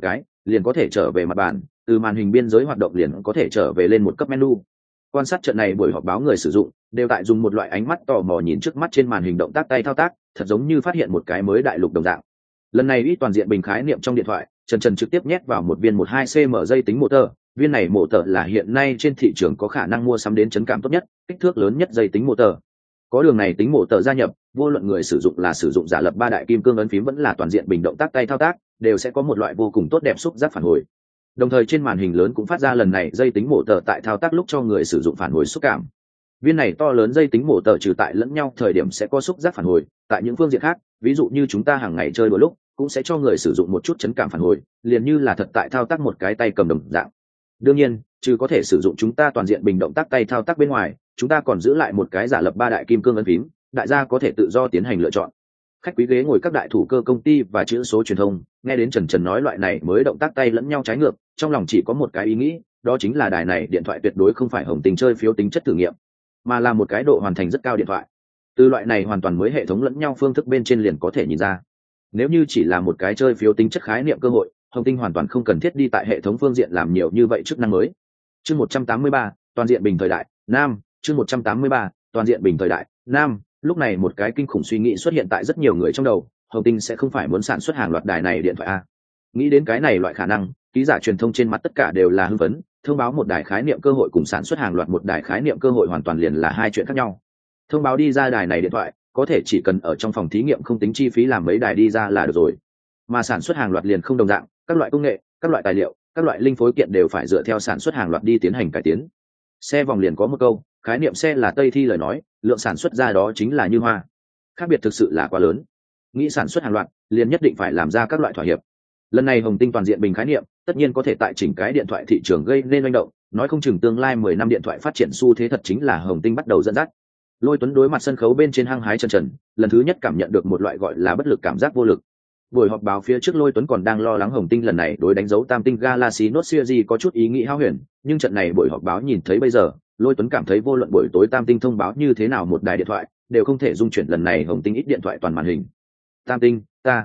liền có thể trở về mặt bàn, từ màn hình biên giới hoạt động liền có thể trở về lên một cấp menu. Quan sát trận này buổi họp báo người sử dụng đều tại dùng một loại ánh mắt tò mò nhìn trước mắt trên màn hình động tác tay thao tác, thật giống như phát hiện một cái mới đại lục đồng dạng. Lần này ít toàn diện bình khái niệm trong điện thoại, Trần trực tiếp nhét vào một viên 12 cm dây tính motor. Viên này motor là hiện nay trên thị trường có khả năng mua sắm đến chấn cảm tốt nhất, kích thước lớn nhất dây tính motor. Có đường này tính motor gia nhập, vô luận người sử dụng là sử dụng giả lập 3 đại kim cương ấn phím vẫn là toàn diện bình động tác tay thao tác, đều sẽ có một loại vô cùng tốt đẹp xúc giác phản hồi. Đồng thời trên màn hình lớn cũng phát ra lần này dây tính motor tại thao tác lúc cho người sử dụng phản hồi xúc cảm. Viên này to lớn dây tính motor trừ tại lẫn nhau thời điểm sẽ có xúc giác phản hồi, tại những phương diện khác, ví dụ như chúng ta hàng ngày chơi đùa lúc cũng sẽ cho người sử dụng một chút chấn cảm phản hồi, liền như là thật tại thao tác một cái tay cầm đồng dạng. Đương nhiên, trừ có thể sử dụng chúng ta toàn diện bình động tác tay thao tác bên ngoài, chúng ta còn giữ lại một cái giả lập 3 đại kim cương ấn phím, đại gia có thể tự do tiến hành lựa chọn. Khách quý ghế ngồi các đại thủ cơ công ty và chữ số truyền thông, nghe đến Trần nói loại này mới động tác tay lẫn nhau trái ngược, trong lòng chỉ có một cái ý nghĩ, đó chính là đài này điện thoại tuyệt đối không phải Hồng Tinh chơi phiếu tính chất thử nghiệm, mà là một cái độ hoàn thành rất cao điện thoại. Từ loại này hoàn toàn mới hệ thống lẫn nhau phương thức bên trên liền có thể nhìn ra, nếu như chỉ là một cái chơi phiếu tính chất khái niệm cơ hội, Hồng Tinh hoàn toàn không cần thiết đi tại hệ thống phương diện làm nhiều như vậy chức năng mới. Chương 183, toàn diện bình thời đại, nam, chương 183, toàn diện bình thời đại, nam. Lúc này một cái kinh khủng suy nghĩ xuất hiện tại rất nhiều người trong đầu, Hồng Tinh sẽ không phải muốn sản xuất hàng loạt đài này điện thoại a. Nghĩ đến cái này loại khả năng, ký giả truyền thông trên mặt tất cả đều là hưng phấn, thông báo một đài khái niệm cơ hội cùng sản xuất hàng loạt một đài khái niệm cơ hội hoàn toàn liền là hai chuyện khác nhau. Thông báo đi ra đài này điện thoại, có thể chỉ cần ở trong phòng thí nghiệm không tính chi phí làm mấy đài đi ra là được rồi. Mà sản xuất hàng loạt liền không đồng dạng, các loại công nghệ, các loại tài liệu, các loại linh phối kiện đều phải dựa theo sản xuất hàng loạt đi tiến hành cải tiến. Xe vòng liền có một câu, khái niệm xe là Tây thi lời nói, lượng sản xuất ra đó chính là như hoa. Khác biệt thực sự là quá lớn. Nghĩ sản xuất hàng loạt, liền nhất định phải làm ra các loại thỏa hiệp. Lần này Hồng Tinh toàn diện bình khái niệm, tất nhiên có thể tại chỉnh cái điện thoại thị trường gây nên manh động, nói không chừng tương lai 10 năm điện thoại phát triển xu thế thật chính là Hồng Tinh bắt đầu dẫn dắt. Lôi Tuấn đối mặt sân khấu bên trên hăng hái Trần, lần thứ nhất cảm nhận được một loại gọi là bất lực cảm giác vô lực. Buổi họp báo phía trước Lôi Tuấn còn đang lo lắng Hồng Tinh lần này đối đánh dấu Tam tinh Galaxy Note series có chút ý nghĩ hão huyền, nhưng trận này buổi họp báo nhìn thấy bây giờ, Lôi Tuấn cảm thấy vô luận buổi tối Tam tinh thông báo như thế nào một đài điện thoại, đều không thể dung chuyển lần này Hồng Tinh ít điện thoại toàn màn hình. Tam tinh,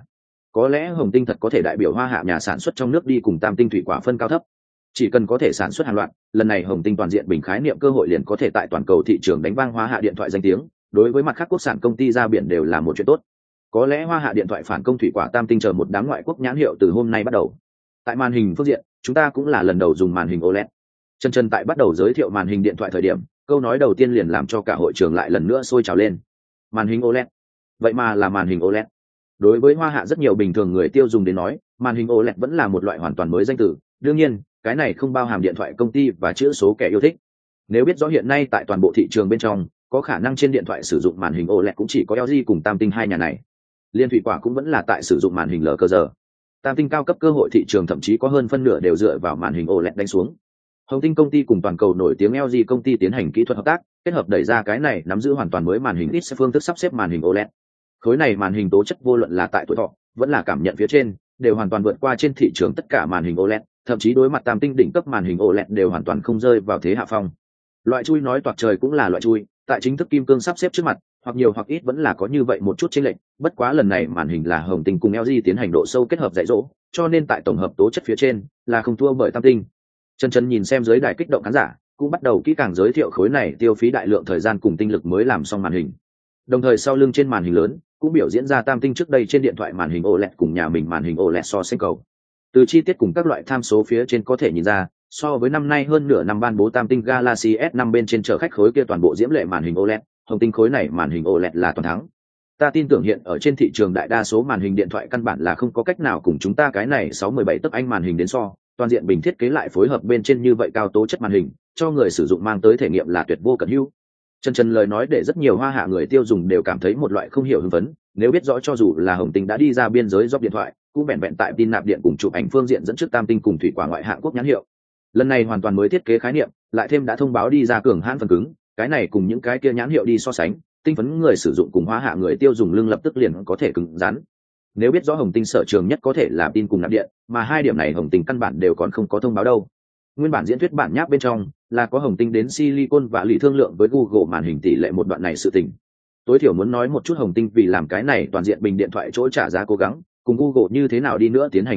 có lẽ Hồng Tinh thật có thể đại biểu Hoa Hạ nhà sản xuất trong nước đi cùng Tam tinh thủy quả phân cao thấp. Chỉ cần có thể sản xuất hàng loạt, lần này Hồng Tinh toàn diện bình khái niệm cơ hội liền có thể tại toàn cầu thị trường đánh vang Hoa Hạ điện thoại danh tiếng, đối với mặt khác quốc sản công ty ra biển đều là một chuyện tốt. Có lẽ Hoa Hạ điện thoại phản công thủy quả Tam tinh chờ một đám ngoại quốc nhãn hiệu từ hôm nay bắt đầu. Tại màn hình phương diện, chúng ta cũng là lần đầu dùng màn hình OLED. Trần tại bắt đầu giới thiệu màn hình điện thoại thời điểm, câu nói đầu tiên liền làm cho cả hội trường lại lần nữa sôi trào lên. Màn hình OLED, vậy mà là màn hình OLED. Đối với Hoa Hạ rất nhiều bình thường người tiêu dùng đến nói, màn hình OLED vẫn là một loại hoàn toàn mới danh từ. Đương nhiên, cái này không bao hàm điện thoại công ty và chữ số kẻ yêu thích. Nếu biết rõ hiện nay tại toàn bộ thị trường bên trong, có khả năng trên điện thoại sử dụng màn hình OLED cũng chỉ có LG cùng Tam tinh hai nhà này. Liên thủy quả cũng vẫn là tại sử dụng màn hình LCD. Tam tinh cao cấp cơ hội thị trường thậm chí có hơn phân nửa đều dựa vào màn hình OLED đánh xuống. Hồng Tinh công ty cùng toàn cầu nổi tiếng LG công ty tiến hành kỹ thuật hợp tác, kết hợp đẩy ra cái này nắm giữ hoàn toàn mới màn hình ít phương thức sắp xếp màn hình OLED. Khối này màn hình tố chất vô luận là tại tuổi thọ, vẫn là cảm nhận phía trên, đều hoàn toàn vượt qua trên thị trường tất cả màn hình OLED, thậm chí đối mặt Tam tinh đỉnh cấp màn hình OLED đều hoàn toàn không rơi vào thế hạ phong. Loại chui nói toạc trời cũng là loại chui, tại chính thức kim cương sắp xếp trước mặt, hoặc nhiều hoặc ít vẫn là có như vậy một chút chênh lệch, bất quá lần này màn hình là Hồng Tinh cùng LG tiến hành độ sâu kết hợp dạy dỗ, cho nên tại tổng hợp tố chất phía trên là không thua bởi Tam tinh. Trần nhìn xem dưới đài kích động khán giả, cũng bắt đầu kỹ càng giới thiệu khối này tiêu phí đại lượng thời gian cùng tinh lực mới làm xong màn hình. Đồng thời sau lưng trên màn hình lớn cũng biểu diễn ra Tam tinh trước đây trên điện thoại màn hình OLED cùng nhà mình màn hình OLED so sánh cầu. Từ chi tiết cùng các loại tham số phía trên có thể nhìn ra, so với năm nay hơn nửa năm ban bố Tam tinh Galaxy S5 bên trên chở khách khối kia toàn bộ diễm lệ màn hình OLED, Hồng Tinh khối này màn hình OLED là toàn thắng. Ta tin tưởng hiện ở trên thị trường đại đa số màn hình điện thoại căn bản là không có cách nào cùng chúng ta cái này 617 tấc anh màn hình đến so, toàn diện bình thiết kế lại phối hợp bên trên như vậy cao tố chất màn hình, cho người sử dụng mang tới thể nghiệm là tuyệt vô cận hữu. Trần lời nói để rất nhiều Hoa Hạ người tiêu dùng đều cảm thấy một loại không hiểu hưng phấn, nếu biết rõ cho dù là Hồng Tinh đã đi ra biên giới dọc điện thoại, cũng vẹn vẹn tại tin nạp điện cùng chụp ảnh phương diện dẫn trước Tam tinh cùng thủy quả ngoại hạng quốc nhãn hiệu. Lần này hoàn toàn mới thiết kế khái niệm, lại thêm đã thông báo đi ra cường hãn phần cứng, cái này cùng những cái kia nhãn hiệu đi so sánh, tinh phấn người sử dụng cùng Hoa Hạ người tiêu dùng lưng lập tức liền có thể cứng rắn. Nếu biết rõ Hồng Tinh sở trường nhất có thể là tin cùng nạp điện, mà hai điểm này Hồng Tinh căn bản đều còn không có thông báo đâu. Nguyên bản diễn thuyết bản nháp bên trong là có Hồng Tinh đến Silicon và lì thương lượng với Google màn hình tỷ lệ một đoạn này sự tình. Tối thiểu muốn nói một chút Hồng Tinh vì làm cái này toàn diện bình điện thoại chỗ trả giá cố gắng, cùng Google như thế nào đi nữa tiến hành bàn bạc,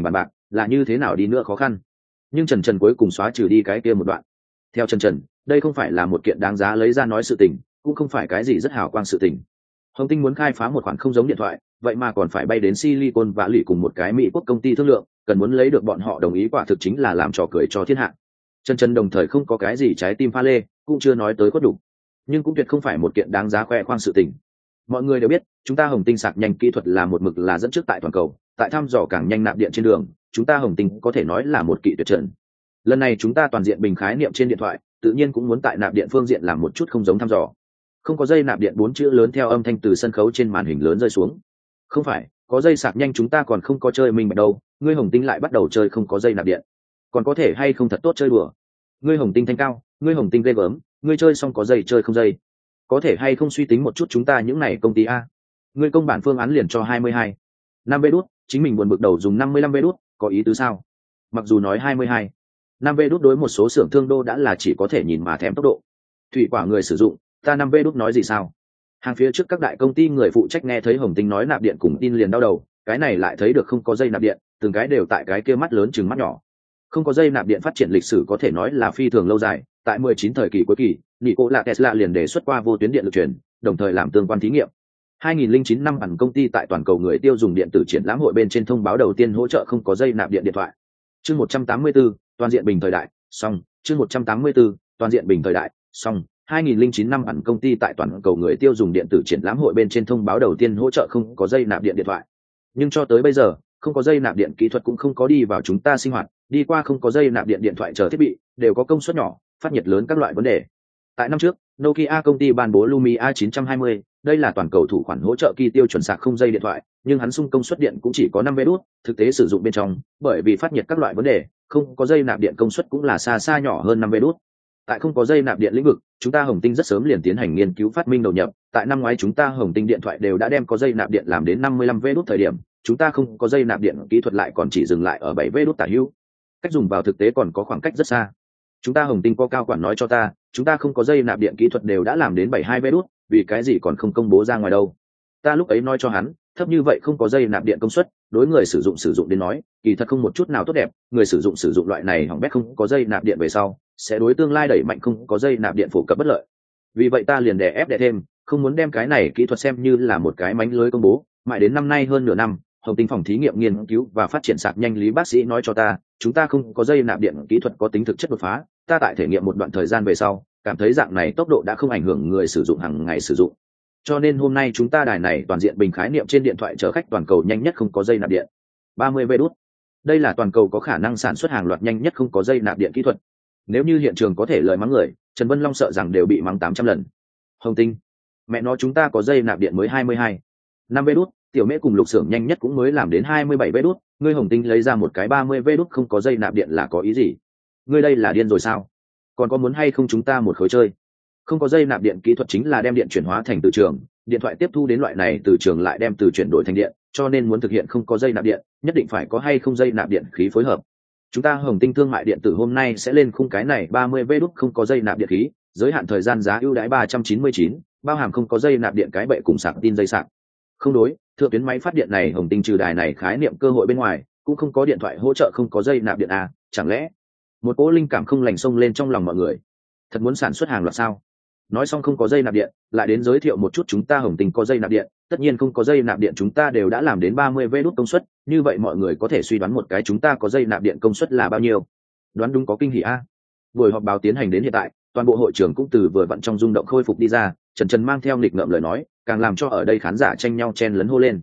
là như thế nào đi nữa khó khăn, nhưng Trần Trần cuối cùng xóa trừ đi cái kia một đoạn. Theo Trần Trần, đây không phải là một kiện đáng giá lấy ra nói sự tình, cũng không phải cái gì rất hào quang sự tình. Hồng Tinh muốn khai phá một khoản không giống điện thoại, vậy mà còn phải bay đến Silicon Valley cùng một cái Mỹ quốc công ty thương lượng, cần muốn lấy được bọn họ đồng ý quả thực chính là làm trò cười cho thiên hạ. Trần Trần đồng thời không có cái gì trái tim pha lê, cũng chưa nói tới có đủ, nhưng cũng tuyệt không phải một kiện đáng giá khoe khoang sự tình. Mọi người đều biết, chúng ta Hồng Tinh sạc nhanh kỹ thuật là một mực là dẫn trước tại toàn cầu, tại thăm dò càng nhanh nạp điện trên đường, chúng ta Hồng Tinh có thể nói là một kỵ tuyệt trần. Lần này chúng ta toàn diện bình khái niệm trên điện thoại, tự nhiên cũng muốn tại nạp điện phương diện làm một chút không giống thăm dò. Không có dây nạp điện 4 chữ lớn theo âm thanh từ sân khấu trên màn hình lớn rơi xuống. Không phải, có dây sạc nhanh chúng ta còn không có chơi mình bạch đâu, ngươi Hồng Tinh lại bắt đầu chơi không có dây nạp điện, còn có thể hay không thật tốt chơi đùa. Ngươi Hồng Tinh thanh cao, ngươi Hồng Tinh ghê gớm, ngươi chơi xong có dây chơi không dây, có thể hay không suy tính một chút chúng ta những này công ty a. Ngươi công bản phương án liền cho 22 5 vé đút, chính mình buồn bực đầu dùng 55 vé đút, có ý tứ sao? Mặc dù nói 22 5 vé đút đối một số xưởng thương đô đã là chỉ có thể nhìn mà thèm tốc độ. Thủy quả người sử dụng, ta 5 vé đút nói gì sao? Hàng phía trước các đại công ty người phụ trách nghe thấy Hồng Tinh nói nạp điện cùng tin liền đau đầu, cái này lại thấy được không có dây nạp điện, từng cái đều tại cái kia mắt lớn chừng mắt nhỏ. Không có dây nạp điện phát triển lịch sử có thể nói là phi thường lâu dài, tại 19 thời kỳ cuối kỳ, Nikola Tesla liền đề xuất qua vô tuyến điện lực truyền, đồng thời làm tương quan thí nghiệm. 2009 năm bản công ty tại toàn cầu người tiêu dùng điện tử triển lãm hội bên trên thông báo đầu tiên hỗ trợ không có dây nạp điện điện thoại. Chương 184, toàn diện bình thời đại, xong, chương 184, toàn diện bình thời đại, xong. 2009 năm bản công ty tại toàn cầu người tiêu dùng điện tử triển lãm hội bên trên thông báo đầu tiên hỗ trợ không có dây nạp điện điện thoại. Nhưng cho tới bây giờ, không có dây nạp điện kỹ thuật cũng không có đi vào chúng ta sinh hoạt, đi qua không có dây nạp điện điện thoại chờ thiết bị, đều có công suất nhỏ, phát nhiệt lớn các loại vấn đề. Tại năm trước, Nokia công ty ban bố Lumia 920, đây là toàn cầu thủ khoản hỗ trợ kỳ tiêu chuẩn sạc không dây điện thoại, nhưng hắn xung công suất điện cũng chỉ có 5 V, thực tế sử dụng bên trong, bởi vì phát nhiệt các loại vấn đề, không có dây nạp điện công suất cũng là xa xa nhỏ hơn 5 V. Tại không có dây nạp điện lĩnh vực, chúng ta Hồng Tinh rất sớm liền tiến hành nghiên cứu phát minh đầu nhập, tại năm ngoái chúng ta Hồng Tinh điện thoại đều đã đem có dây nạp điện làm đến 55 V thời điểm, chúng ta không có dây nạp điện kỹ thuật lại còn chỉ dừng lại ở 7 V tả hữu. Cách dùng vào thực tế còn có khoảng cách rất xa. Chúng ta Hồng Tinh có cao quản nói cho ta, chúng ta không có dây nạp điện kỹ thuật đều đã làm đến 72 V, vì cái gì còn không công bố ra ngoài đâu. Ta lúc ấy nói cho hắn, thấp như vậy không có dây nạp điện công suất, đối người sử dụng đến nói, kỳ thật không một chút nào tốt đẹp, người sử dụng loại này hỏng bét không có dây nạp điện về sau, sẽ đối tương lai đẩy mạnh không có dây nạp điện phổ cập bất lợi. Vì vậy ta liền đè ép thêm, không muốn đem cái này kỹ thuật xem như là một cái mánh lưới công bố, mãi đến năm nay hơn nửa năm, Hồng Tinh phòng thí nghiệm nghiên cứu và phát triển sạc nhanh Lý bác sĩ nói cho ta, chúng ta không có dây nạp điện kỹ thuật có tính thực chất đột phá, ta tại thể nghiệm một đoạn thời gian về sau, cảm thấy dạng này tốc độ đã không ảnh hưởng người sử dụng hàng ngày sử dụng. Cho nên hôm nay chúng ta đài này toàn diện bình khái niệm trên điện thoại chở khách toàn cầu nhanh nhất không có dây nạp điện. 30 V đút. Đây là toàn cầu có khả năng sản xuất hàng loạt nhanh nhất không có dây nạp điện kỹ thuật. Nếu như hiện trường có thể lời mắng người, Trần Vân Long sợ rằng đều bị mắng 800 lần. Hồng Tinh, mẹ nó chúng ta có dây nạp điện mới 22 5 V đút, tiểu mễ cùng lục xưởng nhanh nhất cũng mới làm đến 27 V đút, ngươi Hồng Tinh lấy ra một cái 30 V đút không có dây nạp điện là có ý gì? Ngươi đây là điên rồi sao? Còn có muốn hay không chúng ta một khối chơi? Không có dây nạp điện kỹ thuật chính là đem điện chuyển hóa thành từ trường, điện thoại tiếp thu đến loại này từ trường lại đem từ chuyển đổi thành điện, cho nên muốn thực hiện không có dây nạp điện, nhất định phải có hay không dây nạp điện khí phối hợp. Chúng ta Hồng Tinh thương mại điện tử hôm nay sẽ lên khung cái này 30 V đút không có dây nạp điện khí, giới hạn thời gian giá ưu đãi 399, bao hàm không có dây nạp điện cái bệ cùng sạc tin dây sạc. Không đối, thượng tuyến máy phát điện này Hồng Tinh trừ đài này khái niệm cơ hội bên ngoài, cũng không có điện thoại hỗ trợ không có dây nạp điện à, chẳng lẽ một cỗ linh cảm không lành xông lên trong lòng mọi người. Thật muốn sản xuất hàng loạt sao? Nói xong không có dây nạp điện, lại đến giới thiệu một chút chúng ta Hồng Tinh có dây nạp điện, tất nhiên không có dây nạp điện chúng ta đều đã làm đến 30 V đút công suất, như vậy mọi người có thể suy đoán một cái chúng ta có dây nạp điện công suất là bao nhiêu. Đoán đúng có kinh hỉ a. Buổi họp báo tiến hành đến hiện tại, toàn bộ hội trường cũng từ vừa vặn trong rung động khôi phục đi ra, Trần Trần mang theo nghịch ngợm lời nói, càng làm cho ở đây khán giả tranh nhau chen lấn hô lên.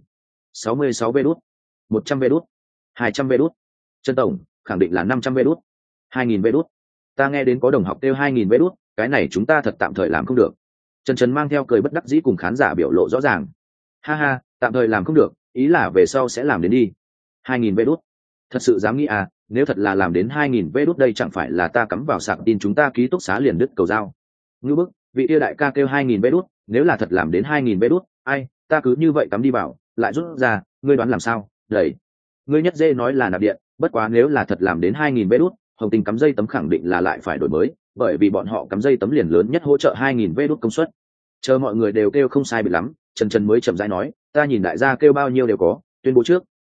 66 V đút, 100 V đút, 200 V đút. Trần tổng, khẳng định là 500 V đút, 2000 V đút. Ta nghe đến có đồng học kêu 2000 V đút, cái này chúng ta thật tạm thời làm không được. Trần Trần mang theo cười bất đắc dĩ cùng khán giả biểu lộ rõ ràng. Ha ha, tạm thời làm không được, ý là về sau sẽ làm đến đi. 2000 V đút. Thật sự dám nghĩ à, nếu thật là làm đến 2000 V đút đây chẳng phải là ta cắm vào sạc tin chúng ta ký túc xá liền đứt cầu dao. Ngư bức, vị yêu đại ca kêu 2000 V đút, nếu là thật làm đến 2000 V đút, ai, ta cứ như vậy cắm đi vào, lại rút ra, ngươi đoán làm sao? Đẩy. Ngươi nhất dễ nói là nạp điện, bất quá nếu là thật làm đến 2000 V đút, Hồng Tinh cắm dây tấm khẳng định là lại phải đổi mới, bởi vì bọn họ cắm dây tấm liền lớn nhất hỗ trợ 2000 V đút công suất. Chờ mọi người đều kêu không sai biệt lắm, Trần Trần mới chậm rãi nói, ta nhìn đại gia kêu bao nhiêu đều có, tuyên bố trước,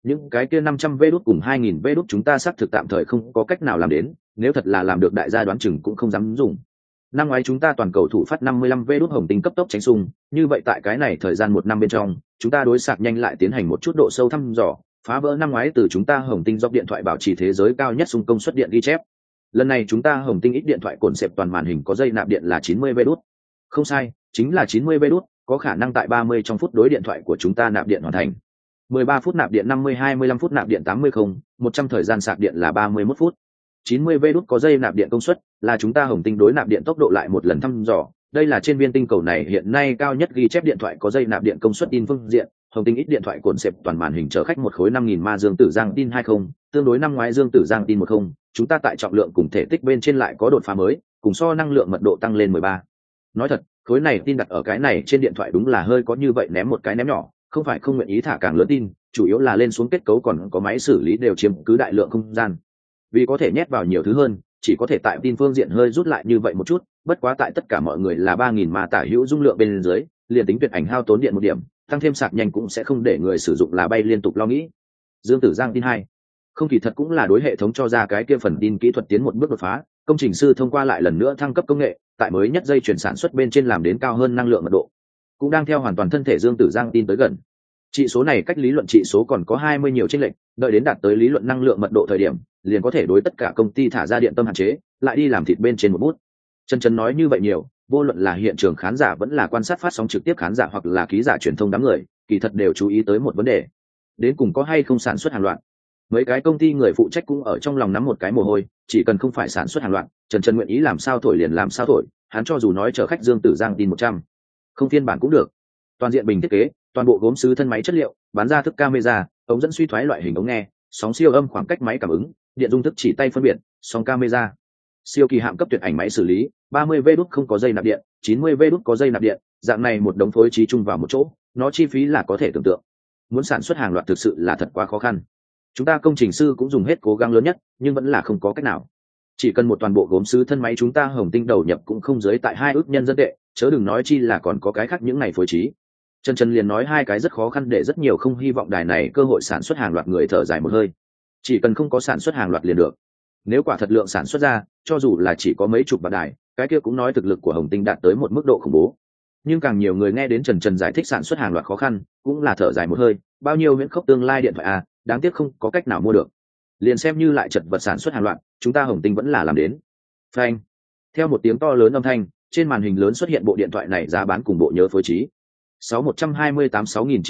những cái kia 500 vé đút cùng 2000 vé đút chúng ta xác thực tạm thời không có cách nào làm đến, nếu thật là làm được đại gia đoán chừng cũng không dám dùng. Năm ngoái chúng ta toàn cầu thủ phát 55 vé đút hồng tinh cấp tốc tránh xung, như vậy tại cái này thời gian một năm bên trong, chúng ta đối sạc nhanh lại tiến hành một chút độ sâu thăm dò, phá vỡ năm ngoái từ chúng ta hồng tinh dọc điện thoại bảo trì thế giới cao nhất xung công suất điện ghi chép. Lần này chúng ta hồng tinh ít điện thoại cồn xẹp toàn màn hình có dây nạp điện là 90 vé đút. Không sai, chính là 90 vé đút, có khả năng tại 30 trong phút đối điện thoại của chúng ta nạp điện hoàn thành. 13 phút nạp điện 50, 25 phút nạp điện 80 không, 100 thời gian sạc điện là 31 phút. 90 V đút có dây nạp điện công suất, là chúng ta hồng tinh đối nạp điện tốc độ lại một lần thăm dò. Đây là trên viên tinh cầu này hiện nay cao nhất ghi chép điện thoại có dây nạp điện công suất tin phương diện. Hồng tinh ít điện thoại cồn xẹp toàn màn hình chở khách một khối 5000 ma dương tử giang tin 20, tương đối năm ngoái dương tử giang tin 10. Chúng ta tại trọng lượng cùng thể tích bên trên lại có đột phá mới, cùng so năng lượng mật độ tăng lên 13. Nói thật, khối này tin đặt ở cái này trên điện thoại đúng là hơi có như vậy ném một cái ném nhỏ, không phải không nguyện ý thả càng lớn tin, chủ yếu là lên xuống kết cấu còn có máy xử lý đều chiếm cứ đại lượng không gian. Vì có thể nhét vào nhiều thứ hơn, chỉ có thể tại tin phương diện hơi rút lại như vậy một chút, bất quá tại tất cả mọi người là 3000 mà tả hữu dung lượng bên dưới, liền tính tuyệt ảnh hao tốn điện một điểm, tăng thêm sạc nhanh cũng sẽ không để người sử dụng là bay liên tục lo nghĩ. Dương Tử Giang tin 2. Không kỳ thật cũng là đối hệ thống cho ra cái kia phần tin kỹ thuật tiến một bước đột phá, công trình sư thông qua lại lần nữa thăng cấp công nghệ, tại mới nhất dây chuyển sản xuất bên trên làm đến cao hơn năng lượng mật độ, cũng đang theo hoàn toàn thân thể Dương Tử Giang tin tới gần. Trị số này cách lý luận trị số còn có 20 nhiều chênh lệch, đợi đến đạt tới lý luận năng lượng mật độ thời điểm, liền có thể đối tất cả công ty thả ra điện tâm hạn chế, lại đi làm thịt bên trên một bút. Chân nói như vậy nhiều, vô luận là hiện trường khán giả vẫn là quan sát phát sóng trực tiếp khán giả hoặc là ký giả truyền thông đám người, kỳ thật đều chú ý tới một vấn đề. Đến cùng có hay không sản xuất hàng loạt. Mấy cái công ty người phụ trách cũng ở trong lòng nắm một cái mồ hôi, chỉ cần không phải sản xuất hàng loạt, Trần nguyện ý làm sao thổi liền làm sao thổi, hắn cho dù nói chở khách Dương Tử Giang tin 100, không phiên bản cũng được. Toàn diện bình thiết kế, toàn bộ gốm sứ thân máy chất liệu, bán ra thức camera, ống dẫn suy thoái loại hình ống nghe, sóng siêu âm khoảng cách máy cảm ứng, điện dung thức chỉ tay phân biệt, sóng camera, siêu kỳ hạm cấp tuyệt ảnh máy xử lý, 30 V đút không có dây nạp điện, 90 V đút có dây nạp điện, dạng này một đống phối trí chung vào một chỗ, nó chi phí là có thể tưởng tượng. Muốn sản xuất hàng loạt thực sự là thật quá khó khăn. Chúng ta công trình sư cũng dùng hết cố gắng lớn nhất, nhưng vẫn là không có cách nào. Chỉ cần một toàn bộ gốm sứ thân máy chúng ta hồng tinh đầu nhập cũng không dưới tại 2 ức nhân dân tệ, chớ đừng nói chi là còn có cái khác những ngày phối trí. Trần liền nói hai cái rất khó khăn để rất nhiều không hy vọng đài này cơ hội sản xuất hàng loạt người thở dài một hơi. Chỉ cần không có sản xuất hàng loạt liền được. Nếu quả thật lượng sản xuất ra, cho dù là chỉ có mấy chục vạn đài, cái kia cũng nói thực lực của Hồng Tinh đạt tới một mức độ khủng bố. Nhưng càng nhiều người nghe đến Trần giải thích sản xuất hàng loạt khó khăn, cũng là thở dài một hơi, bao nhiêu miễn khốc tương lai điện thoại à, đáng tiếc không có cách nào mua được. Liền xem như lại chật vật sản xuất hàng loạt, chúng ta Hồng Tinh vẫn là làm đến. Phanh. Theo một tiếng to lớn âm thanh, trên màn hình lớn xuất hiện bộ điện thoại này giá bán cùng bộ nhớ phối trí. 6128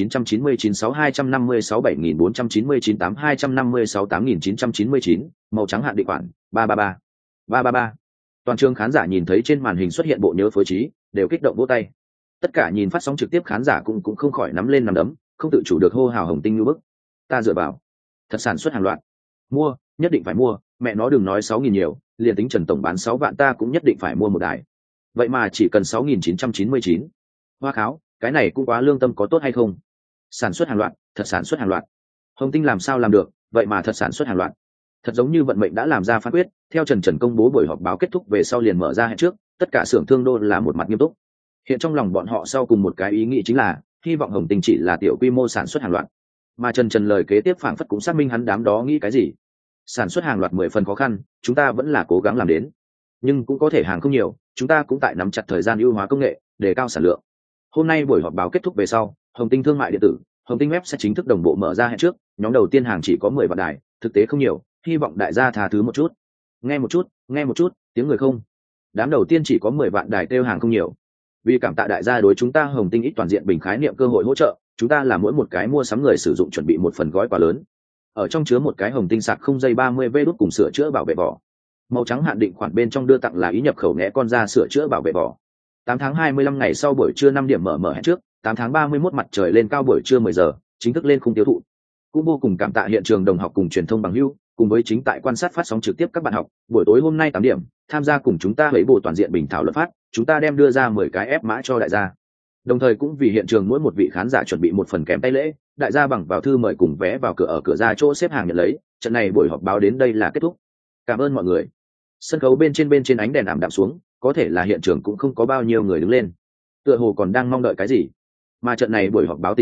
6999 6256 7499 8256 8999, màu trắng hạn định khoản 333 333. Toàn trường khán giả nhìn thấy trên màn hình xuất hiện bộ nhớ phối trí, đều kích động vỗ tay. Tất cả nhìn phát sóng trực tiếp khán giả cũng không khỏi nắm lên nắm đấm, không tự chủ được hô hào Hồng Tinh như bức. Ta dựa vào, thật sản xuất hàng loạt. Mua, nhất định phải mua, mẹ nó đừng nói 6000 nhiều, liền tính Trần tổng bán 6 vạn ta cũng nhất định phải mua một đài. Vậy mà chỉ cần 6999. Hoa kháo, cái này cũng quá lương tâm có tốt hay không? Sản xuất hàng loạt, thật sản xuất hàng loạt. Hồng Tinh làm sao làm được, vậy mà thật sản xuất hàng loạt. Thật giống như vận mệnh đã làm ra phán quyết, theo Trần công bố buổi họp báo kết thúc về sau liền mở ra hẹn trước, tất cả xưởng thương đô là một mặt nghiêm túc. Hiện trong lòng bọn họ sau cùng một cái ý nghĩ chính là, hy vọng Hồng Tinh chỉ là tiểu quy mô sản xuất hàng loạt. Mà Trần lời kế tiếp phảng phất cũng xác minh hắn đám đó nghĩ cái gì. Sản xuất hàng loạt 10 phần khó khăn, chúng ta vẫn là cố gắng làm đến. Nhưng cũng có thể hàng không nhiều, chúng ta cũng tại nắm chặt thời gian ưu hóa công nghệ, đề cao sản lượng. Hôm nay buổi họp báo kết thúc về sau, Hồng Tinh thương mại điện tử, Hồng Tinh web sẽ chính thức đồng bộ mở ra hẹn trước, nhóm đầu tiên hàng chỉ có 10 vạn đài, thực tế không nhiều, hy vọng đại gia tha thứ một chút. Nghe một chút, tiếng người không. Đám đầu tiên chỉ có 10 vạn đài tiêu hàng không nhiều. Vì cảm tạ đại gia đối chúng ta Hồng Tinh ít toàn diện bình khái niệm cơ hội hỗ trợ, chúng ta là mỗi một cái mua sắm người sử dụng chuẩn bị một phần gói quà lớn. Ở trong chứa một cái Hồng Tinh sạc không dây 30 V đút cùng sửa chữa bảo vệ vỏ. Màu trắng hạn định khoản bên trong đưa tặng là ý nhập khẩu ngẽ con ra sửa chữa bảo vệ vỏ. 8 tháng 25 ngày sau buổi trưa 5 điểm mở hẹn trước, 8 tháng 31 mặt trời lên cao buổi trưa 10 giờ, chính thức lên khung tiêu thụ. Cũng vô cùng cảm tạ hiện trường đồng học cùng truyền thông bằng hữu, cùng với chính tại quan sát phát sóng trực tiếp các bạn học, buổi tối hôm nay 8 điểm, tham gia cùng chúng ta lấy bộ toàn diện bình thảo luận phát, chúng ta đem đưa ra 10 cái ép mã cho đại gia. Đồng thời cũng vì hiện trường mỗi một vị khán giả chuẩn bị một phần kèm tay lễ, đại gia bằng vào thư mời cùng vé vào cửa ở cửa ra chỗ xếp hàng nhận lấy. Trận này buổi họp báo đến đây là kết thúc. Cảm ơn mọi người. Sân khấu bên trên ánh đèn ảm đạm xuống, có thể là hiện trường cũng không có bao nhiêu người đứng lên, tựa hồ còn đang mong đợi cái gì. Mà trận này buổi họp báo tình cảnh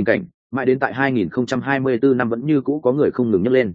Mãi đến tại 2024 năm vẫn như cũ có người không ngừng nhắc lên.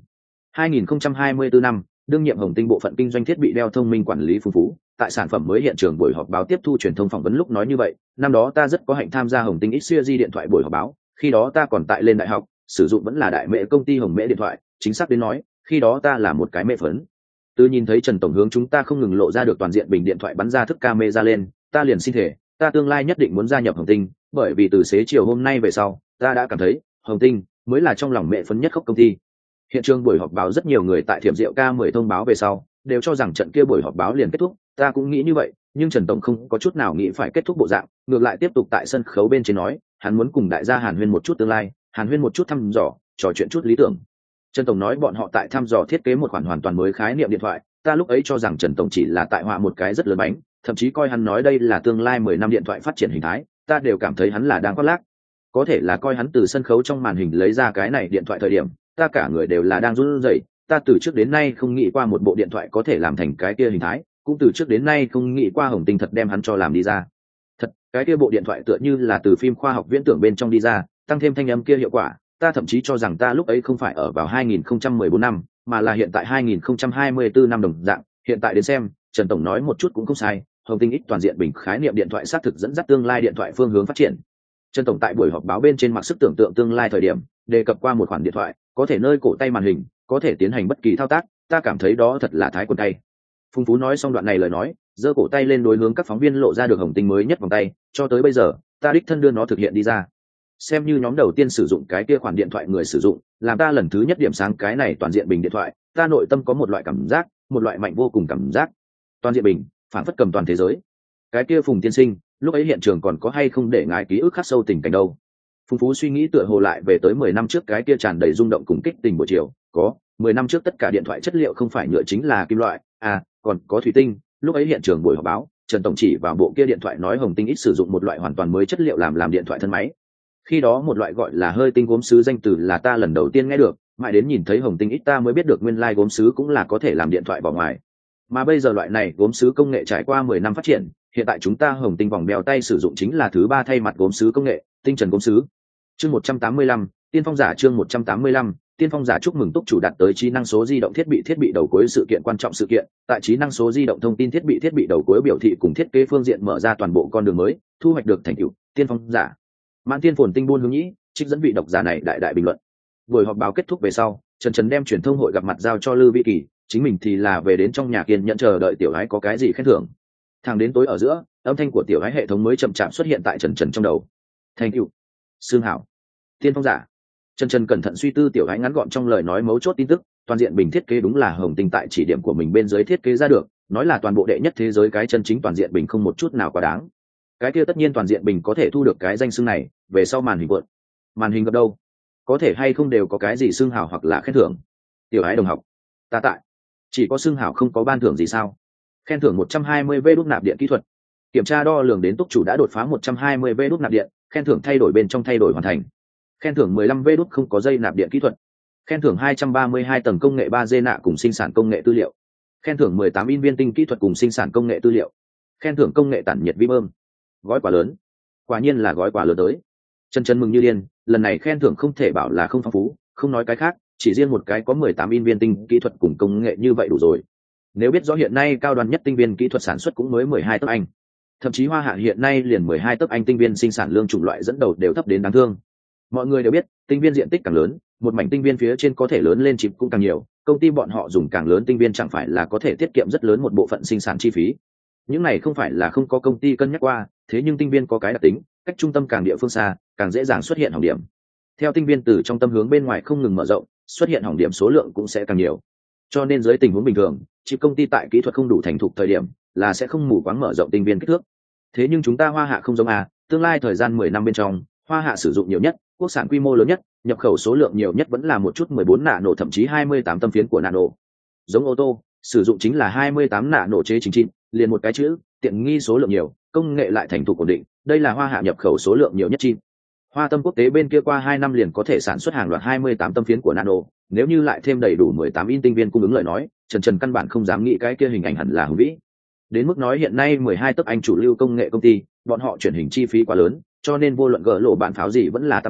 2024 năm, đương nhiệm Hồng Tinh bộ phận kinh doanh thiết bị đeo thông minh quản lý Phong Phú, tại sản phẩm mới hiện trường buổi họp báo tiếp thu truyền thông phỏng vấn lúc nói như vậy, năm đó ta rất có hạnh tham gia Hồng Tinh Xseries điện thoại buổi họp báo, khi đó ta còn tại lên đại học, sử dụng vẫn là đại mễ công ty Hồng Mễ điện thoại, chính xác đến nói, khi đó ta là một cái mễ phấn. Từ nhìn thấy Trần tổng hướng chúng ta không ngừng lộ ra được toàn diện bình điện thoại bắn ra thức camera lên, ta liền xin thể, ta tương lai nhất định muốn gia nhập Hồng Tinh, bởi vì từ xế chiều hôm nay về sau, ta đã cảm thấy, Hồng Tinh mới là trong lòng mẹ phấn nhất khốc công ty. Hiện trường buổi họp báo rất nhiều người tại Thiểm Diệu K10 thông báo về sau, đều cho rằng trận kia buổi họp báo liền kết thúc, ta cũng nghĩ như vậy, nhưng Trần tổng không có chút nào nghĩ phải kết thúc bộ dạng, ngược lại tiếp tục tại sân khấu bên trên nói, hắn muốn cùng đại gia Hàn Huyên một chút tương lai, Hàn Huyên một chút thăm dò, trò chuyện chút lý tưởng. Trần tổng nói bọn họ tại thăm dò thiết kế một khoản hoàn toàn mới khái niệm điện thoại, ta lúc ấy cho rằng Trần tổng chỉ là tại họa một cái rất lớn bánh, thậm chí coi hắn nói đây là tương lai 10 năm điện thoại phát triển hình thái, ta đều cảm thấy hắn là đang khoác lác. Có thể là coi hắn từ sân khấu trong màn hình lấy ra cái này điện thoại thời điểm, ta cả người đều là đang run rẩy, ta từ trước đến nay không nghĩ qua một bộ điện thoại có thể làm thành cái kia hình thái, cũng từ trước đến nay không nghĩ qua Hồng Tinh thật đem hắn cho làm đi ra. Thật, cái kia bộ điện thoại tựa như là từ phim khoa học viễn tưởng bên trong đi ra, tăng thêm thanh âm kia hiệu quả, ta thậm chí cho rằng ta lúc ấy không phải ở vào 2014 năm, mà là hiện tại 2024 năm đồng dạng, hiện tại đến xem, Trần tổng nói một chút cũng không sai, Hồng Tinh ít toàn diện bình khái niệm điện thoại xác thực dẫn dắt tương lai điện thoại phương hướng phát triển. Trần tổng tại buổi họp báo bên trên mặc sức tưởng tượng tương lai thời điểm, đề cập qua một khoản điện thoại, có thể nơi cổ tay màn hình, có thể tiến hành bất kỳ thao tác, ta cảm thấy đó thật là thái quân tay. Phong Phú nói xong đoạn này lời nói, giơ cổ tay lên đối hướng các phóng viên lộ ra được Hồng Tinh mới nhất vòng tay, cho tới bây giờ, ta đích thân đưa nó thực hiện đi ra. Xem như nhóm đầu tiên sử dụng cái kia khoản điện thoại người sử dụng, làm ta lần thứ nhất điểm sáng cái này toàn diện bình điện thoại, ta nội tâm có một loại cảm giác, một loại mạnh vô cùng cảm giác. Toàn diện bình, phản phất cầm toàn thế giới. Cái kia Phùng tiên sinh, lúc ấy hiện trường còn có hay không để ngài ký ức khắc sâu tình cảnh đâu? Phong Phú suy nghĩ tựa hồ lại về tới 10 năm trước cái kia tràn đầy rung động cùng kích tình buổi chiều, có, 10 năm trước tất cả điện thoại chất liệu không phải nhựa chính là kim loại, còn có thủy tinh, lúc ấy hiện trường buổi họp báo, Trần tổng chỉ vào bộ kia điện thoại nói Hồng Tinh ít sử dụng một loại hoàn toàn mới chất liệu làm điện thoại thân máy. Khi đó một loại gọi là hơi tinh gốm sứ danh từ là ta lần đầu tiên nghe được, mãi đến nhìn thấy Hồng Tinh ít ta mới biết được nguyên lai gốm sứ cũng là có thể làm điện thoại vào ngoài. Mà bây giờ loại này gốm sứ công nghệ trải qua 10 năm phát triển, hiện tại chúng ta Hồng Tinh vòng bèo tay sử dụng chính là thứ 3 thay mặt gốm sứ công nghệ, tinh trần gốm sứ. Chương 185, tiên phong giả chương 185, tiên phong giả chúc mừng túc chủ đạt tới trí năng số di động thiết bị đầu cuối sự kiện quan trọng sự kiện, tại trí năng số di động thông tin thiết bị đầu cuối biểu thị cùng thiết kế phương diện mở ra toàn bộ con đường mới, thu hoạch được thành tựu, tiên phong giả. Mãn Tiên Phồn Tinh buôn hướng nhĩ, trích dẫn vị độc giả này đại bình luận. Buổi họp báo kết thúc về sau, Trần đem truyền thông hội gặp mặt giao cho Lư Vĩ Kỳ, chính mình thì là về đến trong nhà kiên nhận chờ đợi tiểu gái có cái gì khen thưởng. Thẳng đến tối ở giữa, âm thanh của tiểu gái hệ thống mới chậm chạp xuất hiện tại Trần trong đầu. Thành tựu, xương hảo, tiên phong giả. Trần cẩn thận suy tư tiểu gái ngắn gọn trong lời nói mấu chốt tin tức, toàn diện bình thiết kế đúng là Hồng Tinh tại chỉ điểm của mình bên dưới thiết kế ra được, nói là toàn bộ đệ nhất thế giới cái chân chính toàn diện bình không một chút nào quá đáng. Cái kia tất nhiên toàn diện bình có thể thu được cái danh xưng này, về sau màn hình vượt, màn hình gặp đâu, có thể hay không đều có cái gì xưng hảo hoặc là khen thưởng. Tiểu gái đồng học, ta tại, chỉ có xưng hảo không có ban thưởng gì sao? Khen thưởng 120 v đúc nạp điện kỹ thuật, kiểm tra đo lường đến túc chủ đã đột phá 120 v đúc nạp điện, khen thưởng thay đổi bên trong thay đổi hoàn thành. Khen thưởng 15 v đúc không có dây nạp điện kỹ thuật, khen thưởng 232 tầng công nghệ 3D nạ cùng sinh sản công nghệ tư liệu, khen thưởng 18 in viên tinh kỹ thuật cùng sinh sản công nghệ tư liệu, khen thưởng công nghệ tản nhiệt vi bơm. Gói quà lớn, quả nhiên là gói quà lớn tới. Trần mừng như điên, lần này khen thưởng không thể bảo là không phong phú, không nói cái khác, chỉ riêng một cái có 18 in viên tinh kỹ thuật cùng công nghệ như vậy đủ rồi. Nếu biết rõ hiện nay cao đoan nhất tinh viên kỹ thuật sản xuất cũng mới 12 tấc Anh, thậm chí Hoa Hạ hiện nay liền 12 tấc Anh tinh viên sinh sản lương chủng loại dẫn đầu đều thấp đến đáng thương. Mọi người đều biết, tinh viên diện tích càng lớn, một mảnh tinh viên phía trên có thể lớn lên chip cũng càng nhiều, công ty bọn họ dùng càng lớn tinh viên chẳng phải là có thể tiết kiệm rất lớn một bộ phận sinh sản chi phí. Những này không phải là không có công ty cân nhắc qua, thế nhưng tinh viên có cái đặc tính, cách trung tâm càng địa phương xa, càng dễ dàng xuất hiện hỏng điểm. Theo tinh viên từ trong tâm hướng bên ngoài không ngừng mở rộng, xuất hiện hỏng điểm số lượng cũng sẽ càng nhiều. Cho nên dưới tình huống bình thường, chỉ công ty tại kỹ thuật không đủ thành thục thời điểm, là sẽ không mù quáng mở rộng tinh viên kích thước. Thế nhưng chúng ta Hoa Hạ không giống tương lai thời gian 10 năm bên trong, Hoa Hạ sử dụng nhiều nhất, quốc sản quy mô lớn nhất, nhập khẩu số lượng nhiều nhất vẫn là một chút 14 nano thậm chí 28 tâm phiến của nano. Giống ô tô, sử dụng chính là 28 nano chế chính trị, liền một cái chữ, tiện nghi số lượng nhiều, công nghệ lại thành thục ổn định, đây là Hoa Hạ nhập khẩu số lượng nhiều nhất chip. Hoa Tâm quốc tế bên kia qua 2 năm liền có thể sản xuất hàng loạt 28 tâm phiến của nano, nếu như lại thêm đầy đủ 18 in tinh viên cung ứng lời nói, Trần căn bản không dám nghĩ cái kia hình ảnh hẳn là hùng vĩ. Đến mức nói hiện nay 12 tấc Anh chủ lưu công nghệ công ty, bọn họ chuyển hình chi phí quá lớn, cho nên vô luận gỡ lộ bản pháo gì vẫn là tam tinh,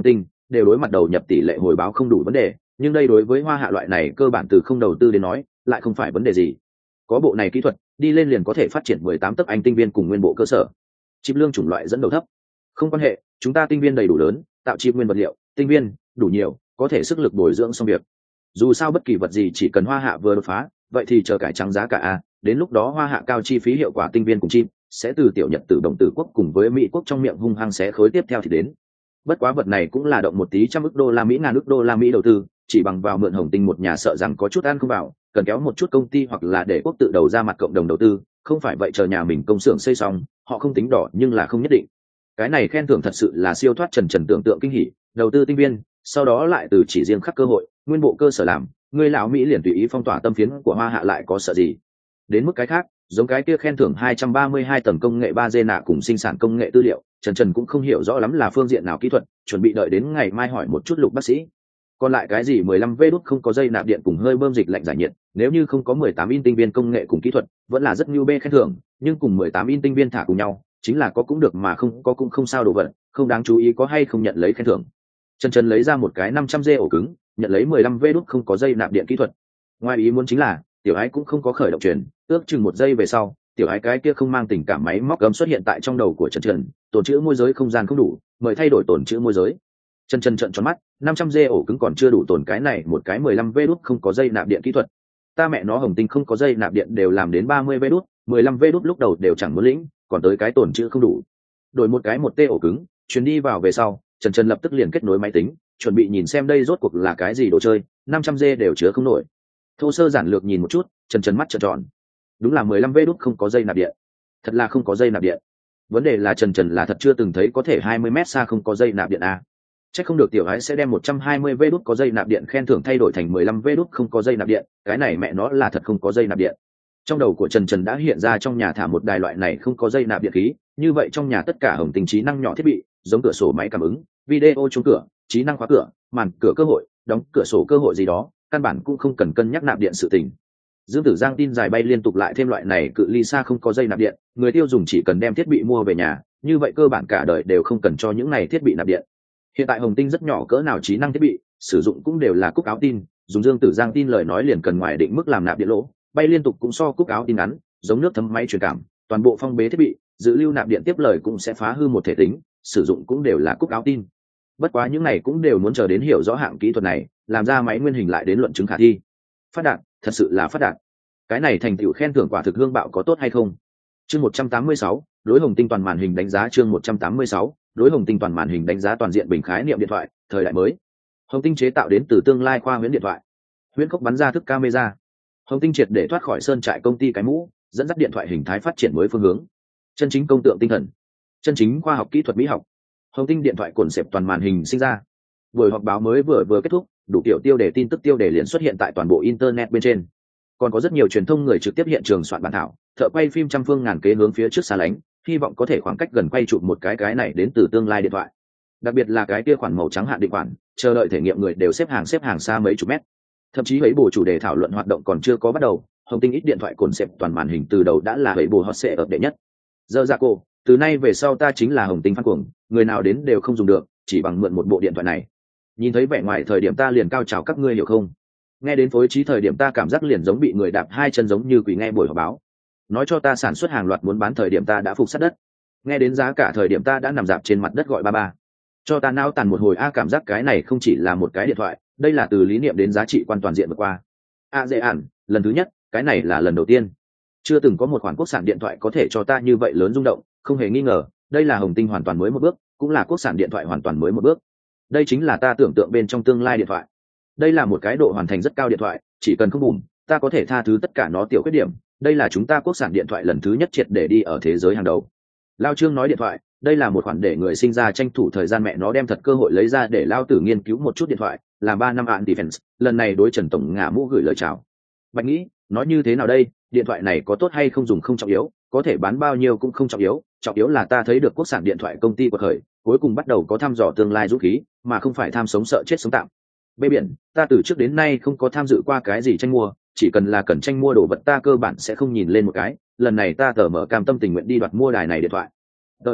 đều đối mặt đầu nhập tỷ lệ hồi báo không đủ vấn đề, nhưng đây đối với Hoa Hạ loại này cơ bản từ không đầu tư đến nói lại không phải vấn đề gì. Có bộ này kỹ thuật đi lên liền có thể phát triển 18 tấc anh tinh viên cùng nguyên bộ cơ sở. Chip lương chủng loại dẫn đầu thấp không quan hệ, chúng ta tinh viên đầy đủ lớn, tạo chip nguyên vật liệu tinh viên đủ nhiều, có thể sức lực bồi dưỡng xong việc. Dù sao bất kỳ vật gì chỉ cần Hoa Hạ vừa đột phá, vậy thì chờ cải trắng giá cả a, đến lúc đó Hoa Hạ cao chi phí hiệu quả tinh viên cùng chip sẽ từ tiểu Nhật từ đồng tử quốc cùng với Mỹ quốc trong miệng hung hăng xé khối tiếp theo thì đến. Bất quá vật này cũng là động một tí trăm ức đô la Mỹ, ngàn ức đô la Mỹ đầu tư, chỉ bằng vào mượn Hồng Tinh một nhà sợ rằng có chút ăn không vào, cần kéo một chút công ty hoặc là để quốc tự đầu ra mặt cộng đồng đầu tư, không phải vậy chờ nhà mình công xưởng xây xong, họ không tính đỏ nhưng là không nhất định. Cái này khen thưởng thật sự là siêu thoát trần tưởng tượng kinh hỉ, đầu tư tinh viên, sau đó lại từ chỉ riêng khắc cơ hội, nguyên bộ cơ sở làm, người lão Mỹ liền tùy ý phong tỏa tâm phiến của Hoa Hạ lại có sợ gì. Đến mức cái khác, giống cái kia khen thưởng 232 tầng công nghệ 3D nạ cùng sinh sản công nghệ tư liệu, Trần cũng không hiểu rõ lắm là phương diện nào kỹ thuật, chuẩn bị đợi đến ngày mai hỏi một chút Lục bác sĩ. Còn lại cái gì 15V đút không có dây nạp điện cùng hơi bơm dịch lạnh giải nhiệt, nếu như không có 18 in tinh viên công nghệ cùng kỹ thuật, vẫn là rất nhu bê khen thưởng, nhưng cùng 18 in tinh viên thả cùng nhau, chính là có cũng được mà không có cũng không sao đồ vật, không đáng chú ý có hay không nhận lấy khen thưởng. Trần lấy ra một cái 500G ổ cứng, nhận lấy 15V đút không có dây nạp điện kỹ thuật. Ngoài ý muốn chính là, tiểu ái cũng không có khởi động truyền, ước chừng 1 giây về sau, tiểu ái cái kia không mang tình cảm máy móc gấm xuất hiện tại trong đầu của Trần, tồn trữ môi giới không gian không đủ, mời thay đổi tồn trữ môi giới. Trần trợn tròn mắt, 500G ổ cứng còn chưa đủ tồn cái này một cái 15V đút không có dây nạp điện kỹ thuật. Ta mẹ nó Hồng Tinh không có dây nạp điện đều làm đến 30V đút, 15V đút lúc đầu đều chẳng muốn lĩnh, còn tới cái tồn trữ không đủ. Đổi một cái 1T ổ cứng, truyền đi vào về sau, Trần lập tức liền kết nối máy tính, chuẩn bị nhìn xem đây rốt cuộc là cái gì đồ chơi, 500G đều chứa không nổi. Thô sơ giản lược nhìn một chút, Trần mắt trợn tròn. Đúng là 15V đút không có dây nạp điện. Thật là không có dây nạp điện. Vấn đề là Trần là thật chưa từng thấy có thể 20 mét xa không có dây nạp điện a. Chắc không được tiểu ái sẽ đem 120V đút có dây nạp điện khen thưởng thay đổi thành 15V đút không có dây nạp điện, cái này mẹ nó là thật không có dây nạp điện. Trong đầu của Trần đã hiện ra trong nhà thả một đài loại này không có dây nạp điện khí, như vậy trong nhà tất cả Hồng Tinh trí năng nhỏ thiết bị, giống cửa sổ máy cảm ứng, video chuông cửa, trí năng khóa cửa, màn cửa cơ hội, đóng cửa sổ cơ hội gì đó, căn bản cũng không cần cân nhắc nạp điện sự tình. Dương Tử Giang tin dài bay liên tục lại thêm loại này cự ly xa không có dây nạp điện, người tiêu dùng chỉ cần đem thiết bị mua về nhà, như vậy cơ bản cả đời đều không cần cho những này thiết bị nạp điện. Hiện tại Hồng Tinh rất nhỏ cỡ nào trí năng thiết bị, sử dụng cũng đều là cúc áo tin, dùng Dương Tử Giang tin lời nói liền cần ngoài định mức làm nạp điện lỗ, bay liên tục cũng so cúc áo tin ngắn, giống nước thấm máy truyền cảm, toàn bộ phong bế thiết bị, dự lưu nạp điện tiếp lời cũng sẽ phá hư một thể tính, sử dụng cũng đều là cúc áo tin. Bất quá những này cũng đều muốn chờ đến hiểu rõ hạng kỹ thuật này, làm ra máy nguyên hình lại đến luận chứng khả thi. Phát đạt, thật sự là phát đạt. Cái này thành tựu khen thưởng quả thực hương bạo có tốt hay không? Chương 186, đối Hồng Tinh toàn màn hình đánh giá chương 186, đối Hồng Tinh toàn màn hình đánh giá toàn diện bình khái niệm điện thoại, thời đại mới. Hồng Tinh chế tạo đến từ tương lai khoa huyễn điện thoại. Huyễn khốc bắn ra thức camera. Hồng Tinh triệt để thoát khỏi sơn trại công ty cái mũ, dẫn dắt điện thoại hình thái phát triển mới phương hướng. Chân chính công tượng tinh thần, chân chính khoa học kỹ thuật mỹ học. Hồng Tinh điện thoại cuộn xẹp toàn màn hình sinh ra. Buổi họp báo mới vừa kết thúc, đủ kiểu tiêu đề tin tức tiêu đề liền xuất hiện tại toàn bộ internet bên trên. Còn có rất nhiều truyền thông người trực tiếp hiện trường soạn bản thảo, thợ quay phim trăm phương ngàn kế hướng phía trước xa lánh, hy vọng có thể khoảng cách gần quay chụp một cái này đến từ tương lai điện thoại. Đặc biệt là cái kia khoản màu trắng hạn định khoản, chờ đợi thể nghiệm người đều xếp hàng xa mấy chục mét. Thậm chí ấy bộ chủ đề thảo luận hoạt động còn chưa có bắt đầu, Hồng Tinh ít điện thoại cuộn xẹp toàn màn hình từ đầu đã là ấy bộ hot sẽ ập đệ nhất. Giờ ra cô, từ nay về sau ta chính là Hồng Tinh fan cuồng, người nào đến đều không dùng được, chỉ bằng mượn một bộ điện thoại này. Nhìn thấy vẻ ngoài thời điểm ta liền cao trào các ngươi hiểu không? Nghe đến phối trí thời điểm ta cảm giác liền giống bị người đạp hai chân giống như quỷ nghe buổi họp báo. Nói cho ta sản xuất hàng loạt muốn bán thời điểm ta đã phục sát đất. Nghe đến giá cả thời điểm ta đã nằm dạp trên mặt đất gọi ba ba. Cho ta nao tàn một hồi cảm giác cái này không chỉ là một cái điện thoại, đây là từ lý niệm đến giá trị quan toàn diện vượt qua. Dễ ản, lần thứ nhất, cái này là lần đầu tiên. Chưa từng có một khoản quốc sản điện thoại có thể cho ta như vậy lớn rung động, không hề nghi ngờ, đây là Hồng Tinh hoàn toàn mới một bước, cũng là quốc sản điện thoại hoàn toàn mới một bước. Đây chính là ta tưởng tượng bên trong tương lai điện thoại. Đây là một cái độ hoàn thành rất cao điện thoại, chỉ cần không bùm, ta có thể tha thứ tất cả nó tiểu khuyết điểm. Đây là chúng ta quốc sản điện thoại lần thứ nhất triệt để đi ở thế giới hàng đầu. Lao Trương nói điện thoại, đây là một khoản để người sinh ra tranh thủ thời gian mẹ nó đem thật cơ hội lấy ra để Lao Tử nghiên cứu một chút điện thoại, làm 3 năm án defense, lần này đối Trần tổng ngả mũ gửi lời chào. Bạch nghĩ, nói như thế nào đây, điện thoại này có tốt hay không dùng không trọng yếu, có thể bán bao nhiêu cũng không trọng yếu là ta thấy được quốc sản điện thoại công ty quật khởi, cuối cùng bắt đầu có thăm dò tương lai dũng khí, mà không phải tham sống sợ chết sống tạm. Bê biển, ta từ trước đến nay không có tham dự qua cái gì tranh mua, chỉ cần là cần tranh mua đồ vật ta cơ bản sẽ không nhìn lên một cái, lần này ta tờ mở cam tâm tình nguyện đi đoạt mua đài này điện thoại. Đợi ý,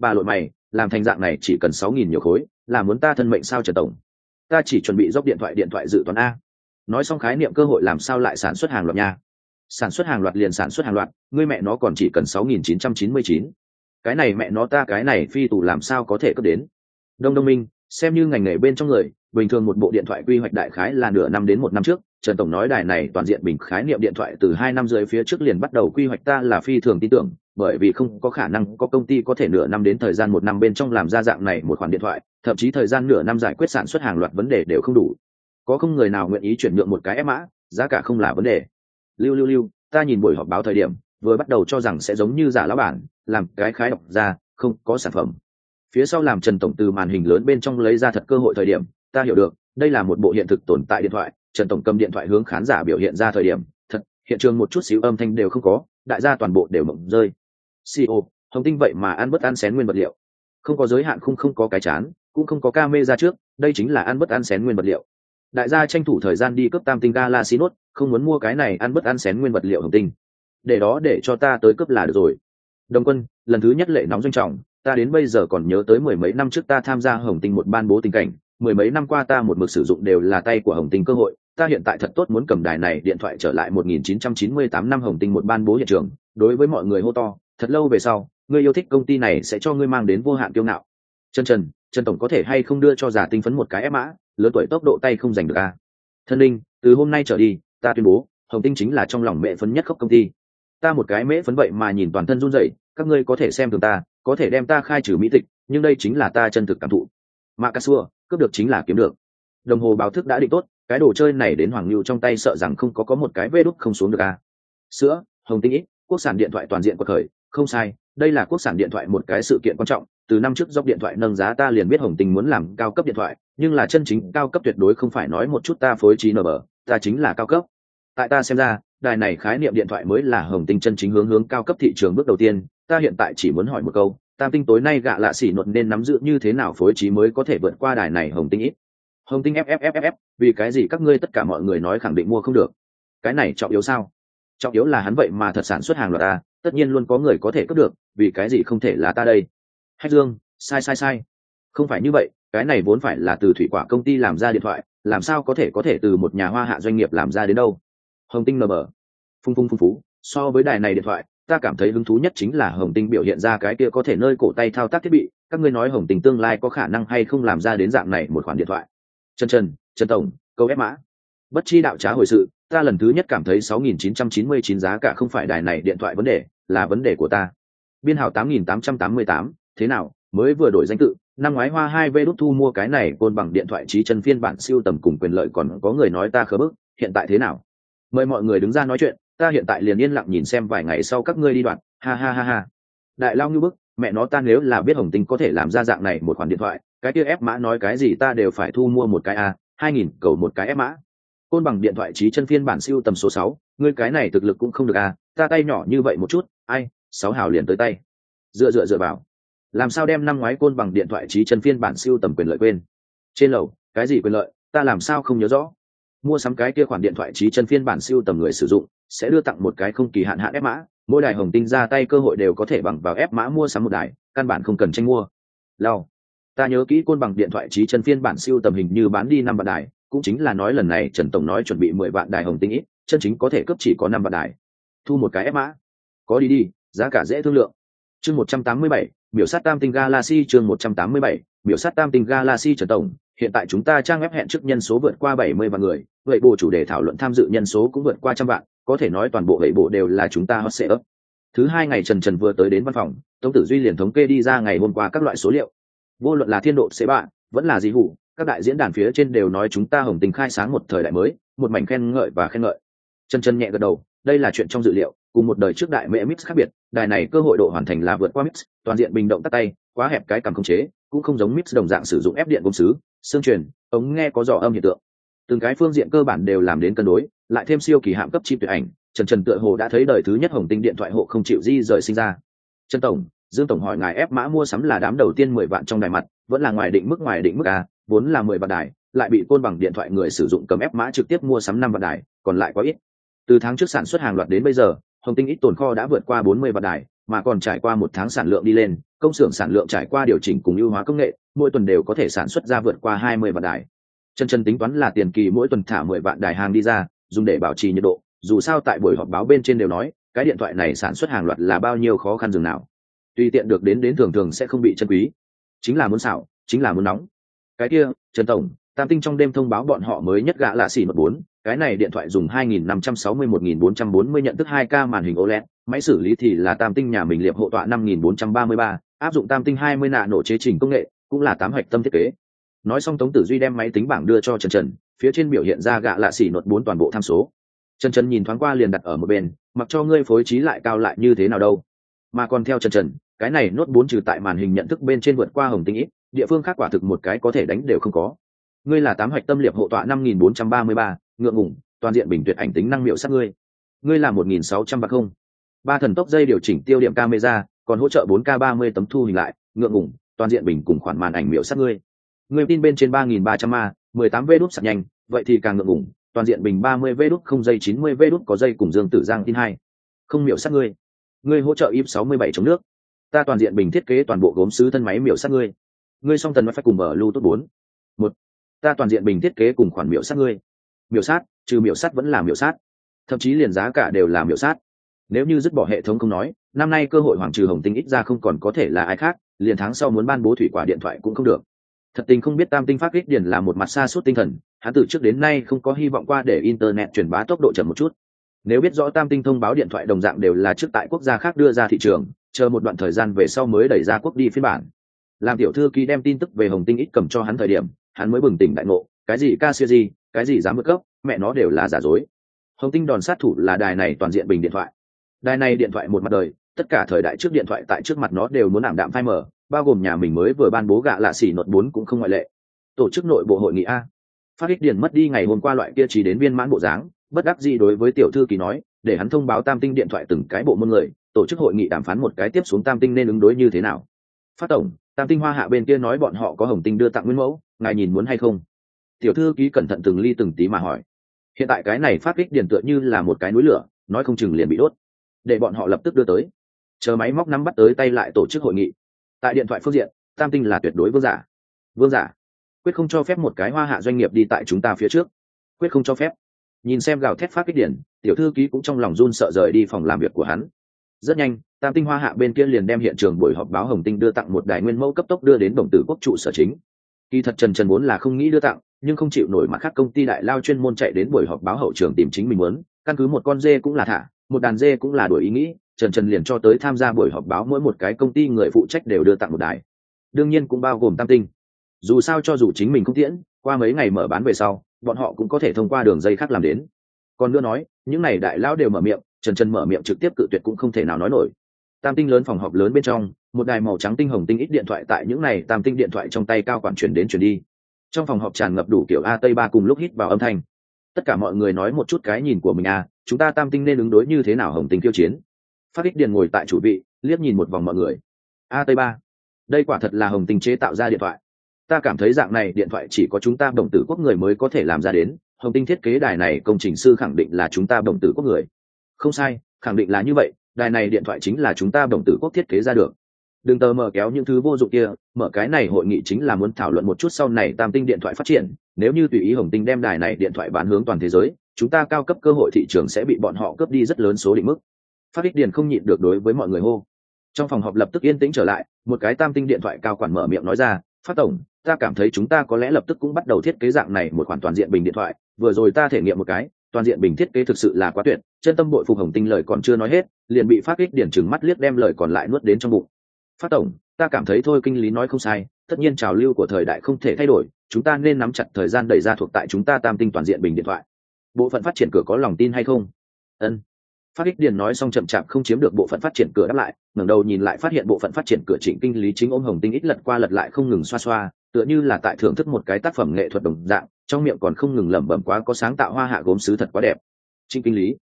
bà lội mày, làm thành dạng này chỉ cần 6.000 nhiều khối, là muốn ta thân mệnh sao Trần tổng? Ta chỉ chuẩn bị dốc điện thoại dự toán a. Nói xong khái niệm cơ hội làm sao lại sản xuất hàng loạt nha? Sản xuất hàng loạt liền sản xuất hàng loạt, ngươi mẹ nó còn chỉ cần 6.999. Cái này mẹ nó ta cái này phi tù làm sao có thể cất đến? Đông Minh, xem như ngành nghề bên trong người, bình thường một bộ điện thoại quy hoạch đại khái là nửa năm đến 1 năm trước. Trần tổng nói đài này toàn diện bình khái niệm điện thoại từ 2 năm dưới phía trước liền bắt đầu quy hoạch, ta là phi thường tin tưởng, bởi vì không có khả năng có công ty có thể nửa năm đến thời gian 1 năm bên trong làm ra dạng này một khoản điện thoại, thậm chí thời gian nửa năm giải quyết sản xuất hàng loạt vấn đề đều không đủ. Có không người nào nguyện ý chuyển nhượng một cái ép mã, giá cả không là vấn đề. Lưu, ta nhìn buổi họp báo thời điểm, vừa bắt đầu cho rằng sẽ giống như giả lão bản, làm cái khái đọc ra, không có sản phẩm. Phía sau làm Trần tổng từ màn hình lớn bên trong lấy ra thật cơ hội thời điểm, ta hiểu được, đây là một bộ hiện thực tồn tại điện thoại. Trần tổng cầm điện thoại hướng khán giả biểu hiện ra thời điểm, thật, hiện trường một chút xíu âm thanh đều không có, đại gia toàn bộ đều mộng rơi. CEO, Hồng Tinh vậy mà ăn bất ăn xén nguyên vật liệu. Không có giới hạn, không có cái chán, cũng không có camera trước, đây chính là ăn bất ăn xén nguyên vật liệu. Đại gia tranh thủ thời gian đi cướp Tam Tinh Galaxy Note, không muốn mua cái này ăn bất ăn xén nguyên vật liệu Hồng Tinh. Để cho ta tới cướp là được rồi. Đồng Quân, lần thứ nhất lệ nóng doanh trọng, ta đến bây giờ còn nhớ tới 10 mấy năm trước ta tham gia Hồng Tinh một ban bố tình cảnh, 10 mấy năm qua ta một mực sử dụng đều là tay của Hồng Tinh cơ hội, ta hiện tại thật tốt muốn cầm đài này điện thoại trở lại 1998 năm Hồng Tinh một ban bố hiện trường, đối với mọi người hô to, thật lâu về sau, ngươi yêu thích công ty này sẽ cho ngươi mang đến vô hạn kiêu ngạo. Trần tổng có thể hay không đưa cho Giả Tinh phấn một cái ép mã, lớn tuổi tốc độ tay không giành được a. Thân linh, từ hôm nay trở đi, ta tuyên bố, Hồng Tinh chính là trong lòng mẹ phấn nhất khốc công ty. Ta một cái mễ phấn vậy mà nhìn toàn thân run rẩy, các ngươi có thể xem thường ta, có thể đem ta khai trừ mỹ tịch, nhưng đây chính là ta chân thực cảm thụ. Mạ Cà Sua, cướp được chính là kiếm được. Đồng hồ báo thức đã định tốt, cái đồ chơi này đến Hoàng Lưu trong tay sợ rằng không có một cái vê đút không xuống được a. Sữa, Hồng Tinh ít, quốc sản điện thoại toàn diện quật khởi, không sai, đây là quốc sản điện thoại một cái sự kiện quan trọng. Từ năm trước dốc điện thoại nâng giá ta liền biết Hồng Tinh muốn làm cao cấp điện thoại, nhưng là chân chính cao cấp tuyệt đối không phải nói một chút ta phối trí nở bờ, ta chính là cao cấp. Tại ta xem ra, đài này khái niệm điện thoại mới là Hồng Tinh chân chính hướng cao cấp thị trường bước đầu tiên. Ta hiện tại chỉ muốn hỏi một câu, Tam Tinh tối nay gạ lạ xỉ nột nên nắm giữ như thế nào phối trí mới có thể vượt qua đài này Hồng Tinh ít. Hồng Tinh FFFFF, vì cái gì các ngươi tất cả mọi người nói khẳng định mua không được? Cái này trọng yếu sao? Trọng yếu là hắn vậy mà thật sản xuất hàng loạt ta, tất nhiên luôn có người có thể cướp được, vì cái gì không thể là ta đây? Hách Dương, sai. Không phải như vậy, cái này vốn phải là từ thủy quả công ty làm ra điện thoại, làm sao có thể từ một nhà hoa hạ doanh nghiệp làm ra đến đâu? Hồng Tinh nb, phong phú. So với đài này điện thoại, ta cảm thấy hứng thú nhất chính là Hồng Tinh biểu hiện ra cái kia có thể nơi cổ tay thao tác thiết bị. Các ngươi nói Hồng Tinh tương lai có khả năng hay không làm ra đến dạng này một khoản điện thoại? Trần tổng, câu ép mã. Bất chi đạo trá hồi sự, ta lần thứ nhất cảm thấy 6.999 giá cả không phải đài này điện thoại vấn đề, là vấn đề của ta. Biên hào 8.888, thế nào, mới vừa đổi danh tự, năm ngoái hoa 2V đút thu mua cái này côn bằng điện thoại trí chân phiên bản siêu tầm cùng quyền lợi, còn có người nói ta khờ bức, hiện tại thế nào? Mời mọi người đứng ra nói chuyện, ta hiện tại liền yên lặng nhìn xem vài ngày sau các ngươi đi đoạn, ha. Đại lao như bức, mẹ nó, ta nếu là biết Hồng Tinh có thể làm ra dạng này một khoản điện thoại, cái kia ép mã nói cái gì ta đều phải thu mua một cái a, 2.000 cầu một cái ép mã. Côn bằng điện thoại trí chân phiên bản siêu tầm số 6, ngươi cái này thực lực cũng không được a, ta tay nhỏ như vậy một chút, ai, 6 hào liền tới tay. Dựa vào. Làm sao đem năm ngoái côn bằng điện thoại trí chân phiên bản siêu tầm quyền lợi quên? Trên lầu, cái gì quyền lợi, ta làm sao không nhớ rõ. Mua sắm cái kia khoản điện thoại trí chân phiên bản siêu tầm người sử dụng sẽ đưa tặng một cái không kỳ hạn ép mã, mỗi đài Hồng Tinh ra tay cơ hội đều có thể bằng vào ép mã mua sắm một đài, căn bản không cần tranh mua. Lao, ta nhớ kỹ côn bằng điện thoại trí chân phiên bản siêu tầm hình như bán đi 5 vạn đài, cũng chính là nói lần này Trần tổng nói chuẩn bị 10 vạn đài Hồng Tinh ít, chân chính có thể cấp chỉ có 5 vạn đài. Thu một cái ép mã, có đi, giá cả dễ thương lượng. Chương 187, biểu sát Tam Tinh Galaxy. Chương 187, biểu sát Tam Tinh Galaxy. Trần tổng, hiện tại chúng ta trang web hẹn trước nhân số vượt qua 70 vạn người, vậy bộ chủ đề thảo luận tham dự nhân số cũng vượt qua 100 vạn, có thể nói toàn bộ vậy bộ đều là chúng ta hot setup. Thứ hai ngày Trần vừa tới đến văn phòng, Tống Tử Duy liền thống kê đi ra ngày hôm qua các loại số liệu. Vô luận là Thiên Độ sẽ bạn, vẫn là Dĩ Hủ, các đại diễn đàn phía trên đều nói chúng ta Hồng Tinh khai sáng một thời đại mới, một mảnh khen ngợi và khen ngợi. Trần nhẹ gật đầu, đây là chuyện trong dự liệu, cùng một đời trước đại mẹ Mix khác biệt, đài này cơ hội độ hoàn thành là vượt qua Mix, toàn diện bình động tắt tay, quá hẹp cái cầm không chế, cũng không giống Mix đồng dạng sử dụng ép điện công sứ, xương truyền, ống nghe có dò âm hiện tượng. Từng cái phương diện cơ bản đều làm đến cân đối, lại thêm siêu kỳ hạm cấp chip tuyệt ảnh, Trần tựa hồ đã thấy đời thứ nhất Hồng Tinh điện thoại hộ không chịu di rời sinh ra. Trần tổng, Dương tổng hỏi ngài ép mã mua sắm là đám đầu tiên 10 vạn trong đài mặt, vẫn là ngoài định mức a, vốn là 10 vạn đài, lại bị côn bằng điện thoại người sử dụng cầm ép mã trực tiếp mua sắm 5 vạn đài, còn lại quá ít. Từ tháng trước sản xuất hàng loạt đến bây giờ, Hồng Tinh ít tồn kho đã vượt qua 40 vạn đài, mà còn trải qua 1 tháng sản lượng đi lên, công xưởng sản lượng trải qua điều chỉnh cùng ưu hóa công nghệ, mỗi tuần đều có thể sản xuất ra vượt qua 20 vạn đài. Chân tính toán là tiền kỳ mỗi tuần thả 10 vạn đài hàng đi ra, dùng để bảo trì nhiệt độ. Dù sao tại buổi họp báo bên trên đều nói, cái điện thoại này sản xuất hàng loạt là bao nhiêu khó khăn dường nào. Tùy tiện được đến thường sẽ không bị chân quý. Chính là muốn xảo, chính là muốn nóng. Cái kia, Trần tổng, Tam Tinh trong đêm thông báo bọn họ mới nhất gạ lạ xỉ Note 4, cái này điện thoại dùng 2560-1440 nhận thức 2K màn hình OLED, máy xử lý thì là Tam Tinh nhà mình liệp hộ tọa 5433, áp dụng Tam Tinh 20 nano chế trình công nghệ, cũng là 8 hạch tâm thiết kế. Nói xong Tống Tử Duy đem máy tính bảng đưa cho Trần, phía trên biểu hiện ra gạ lạ xỉ Note 4 toàn bộ tham số. Trần nhìn thoáng qua liền đặt ở một bên, mặc cho ngươi phối trí lại cao lại như thế nào đâu. Mà còn theo Trần, cái này Note 4 trừ tại màn hình nhận thức bên trên vượt qua Hồng Tinh ít, địa phương khác quả thực một cái có thể đánh đều không có. Ngươi là 8 hạch tâm liệp hộ tọa 5433, ngượng ngùng, toàn diện bình tuyệt ảnh tính năng miệu sát ngươi. Ngươi là 1630. 3 thần tốc dây điều chỉnh tiêu điểm camera, còn hỗ trợ 4K 30 tấm thu hình lại, ngượng ngùng, toàn diện bình cùng khoản màn ảnh miệu sát ngươi. Ngươi tin bên trên 3300 mAh, 18V đút sạc nhanh, vậy thì càng ngượng ngùng, toàn diện bình 30V đút không dây 90V đút có dây cùng Dương Tử Giang tin 2. Không miệu sát ngươi. Ngươi hỗ trợ IP 67 chống nước. Ta toàn diện bình thiết kế toàn bộ gốm sứ thân máy miệu sát ngươi. Ngươi song tần wifi cùng mở Bluetooth 4. 1. Ta toàn diện bình thiết kế cùng khoản miệu sát ngươi. Miệu sát, trừ miệu sát vẫn là miệu sát. Thậm chí liền giá cả đều là miệu sát. Nếu như dứt bỏ hệ thống không nói, năm nay cơ hội hoàng trừ Hồng Tinh ít ra không còn có thể là ai khác, liền tháng sau muốn ban bố thủy quả điện thoại cũng không được. Thật tình không biết Tam Tinh phát kích điển là một mặt xa suốt tinh thần, hắn từ trước đến nay không có hy vọng qua để internet truyền bá tốc độ chậm một chút. Nếu biết rõ Tam Tinh thông báo điện thoại đồng dạng đều là trước tại quốc gia khác đưa ra thị trường, chờ một đoạn thời gian về sau mới đẩy ra quốc đi phiên bản. Làm tiểu thư ký đem tin tức về Hồng Tinh ít cầm cho hắn thời điểm, hắn mới bừng tỉnh đại ngộ, cái gì ca siêu gì, cái gì dám vượt cấp, mẹ nó đều là giả dối. Hồng Tinh đòn sát thủ là đài này toàn diện bình điện thoại. Đài này điện thoại một mặt đời, tất cả thời đại trước điện thoại tại trước mặt nó đều muốn ảm đạm phai mờ, bao gồm nhà mình mới vừa ban bố gạ lạ xỉ Note 4 cũng không ngoại lệ. Tổ chức nội bộ hội nghị a. Phát ích điển mất đi ngày hôm qua loại kia chỉ đến viên mãn bộ dáng, bất đắc dĩ đối với tiểu thư ký nói, để hắn thông báo Tam Tinh điện thoại từng cái bộ môn người, tổ chức hội nghị đàm phán một cái tiếp xuống Tam Tinh nên ứng đối như thế nào. Phát tổng, Tam Tinh Hoa Hạ bên kia nói bọn họ có Hồng Tinh đưa tặng nguyên mẫu, ngài nhìn muốn hay không? Tiểu thư ký cẩn thận từng ly từng tí mà hỏi. Hiện tại cái này phát ích điển tựa như là một cái núi lửa, nói không chừng liền bị đốt. Để bọn họ lập tức đưa tới. Chờ máy móc nắm bắt tới tay lại tổ chức hội nghị. Tại điện thoại phương diện, Tam Tinh là tuyệt đối vương giả. Vương giả, quyết không cho phép một cái Hoa Hạ doanh nghiệp đi tại chúng ta phía trước, quyết không cho phép. Nhìn xem gào thét phát kích điển, tiểu thư ký cũng trong lòng run sợ rời đi phòng làm việc của hắn. Rất nhanh, Tam Tinh Hoa Hạ bên kia liền đem hiện trường buổi họp báo Hồng Tinh đưa tặng một đài nguyên mẫu cấp tốc đưa đến Đồng Tử Quốc trụ sở chính. Kỳ thật Trần vốn là không nghĩ đưa tặng, nhưng không chịu nổi mặt khác công ty đại lao chuyên môn chạy đến buổi họp báo hậu trường tìm chính mình muốn, căn cứ một con dê cũng là thả, một đàn dê cũng là đuổi ý nghĩ, Trần liền cho tới tham gia buổi họp báo mỗi một cái công ty người phụ trách đều đưa tặng một đài. Đương nhiên cũng bao gồm Tam Tinh. Dù sao cho dù chính mình không tiễn, qua mấy ngày mở bán về sau, bọn họ cũng có thể thông qua đường dây khác làm đến. Còn nữa nói, những này đại lao đều mở miệng, Trần mở miệng trực tiếp cự tuyệt cũng không thể nào nói nổi. Tam Tinh lớn phòng họp lớn bên trong, một đài màu trắng tinh hồng tinh ít điện thoại tại những này Tam Tinh điện thoại trong tay cao quản chuyển đến chuyển đi. Trong phòng họp tràn ngập đủ kiểu a tây ba cùng lúc hít vào âm thanh. Tất cả mọi người nói một chút cái nhìn của mình chúng ta Tam Tinh nên ứng đối như thế nào Hồng Tinh tiêu chiến. Phát ích điền ngồi tại chủ vị, liếc nhìn một vòng mọi người. A tây ba, đây quả thật là Hồng Tinh chế tạo ra điện thoại. Ta cảm thấy dạng này điện thoại chỉ có chúng ta Đồng Tử Quốc người mới có thể làm ra đến. Hồng Tinh thiết kế đài này công trình sư khẳng định là chúng ta Đồng Tử Quốc người. Không sai, khẳng định là như vậy, đài này điện thoại chính là chúng ta Đồng Tử Quốc thiết kế ra được. Đừng tờ mờ kéo những thứ vô dụng kia, mở cái này hội nghị chính là muốn thảo luận một chút sau này Tam Tinh điện thoại phát triển. Nếu như tùy ý Hồng Tinh đem đài này điện thoại bán hướng toàn thế giới, chúng ta cao cấp cơ hội thị trường sẽ bị bọn họ cướp đi rất lớn số định mức. Phát ích điền không nhịn được đối với mọi người hô. Trong phòng họp lập tức yên tĩnh trở lại, một cái Tam Tinh điện thoại cao quản mở miệng nói ra, Phát tổng, ta cảm thấy chúng ta có lẽ lập tức cũng bắt đầu thiết kế dạng này một khoản toàn diện bình điện thoại. Vừa rồi ta thể nghiệm một cái, toàn diện bình thiết kế thực sự là quá tuyệt, chân tâm bội phục Hồng Tinh. Lời còn chưa nói hết, liền bị Phát ích điền trừng mắt liếc đem lời còn lại nuốt đến trong bụng. Phát tổng, ta cảm thấy thôi kinh lý nói không sai, tất nhiên trào lưu của thời đại không thể thay đổi, chúng ta nên nắm chặt thời gian đẩy ra thuộc tại chúng ta Tam Tinh toàn diện bình điện thoại. Bộ phận phát triển cửa có lòng tin hay không? Ân. Phát ích điền nói xong chậm chạp không chiếm được bộ phận phát triển cửa đáp lại, ngẩng đầu nhìn lại phát hiện bộ phận phát triển cửa Trịnh kinh lý chính ôm Hồng Tinh ít lật qua lật lại không ngừng xoa xoa, tựa như là tại thưởng thức một cái tác phẩm nghệ thuật đồng dạng, trong miệng còn không ngừng lẩm bẩm quá có sáng tạo Hoa Hạ gốm sứ thật quá đẹp. Trịnh kinh lý.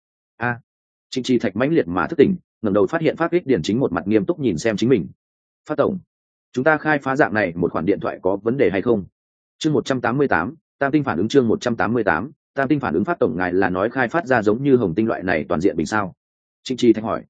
Trịnh Chi Thạch mãnh liệt mà thức tỉnh, ngẩng đầu phát hiện Phát ích điền chính một mặt nghiêm túc nhìn xem chính mình. Phát tổng, chúng ta khai phá dạng này một khoản điện thoại có vấn đề hay không? Chương 188, Tam Tinh phản ứng. Chương 188, Tam Tinh phản ứng. Phát tổng, ngài là nói khai phát ra giống như Hồng Tinh loại này toàn diện bình sao? Trịnh Chi Thạch hỏi.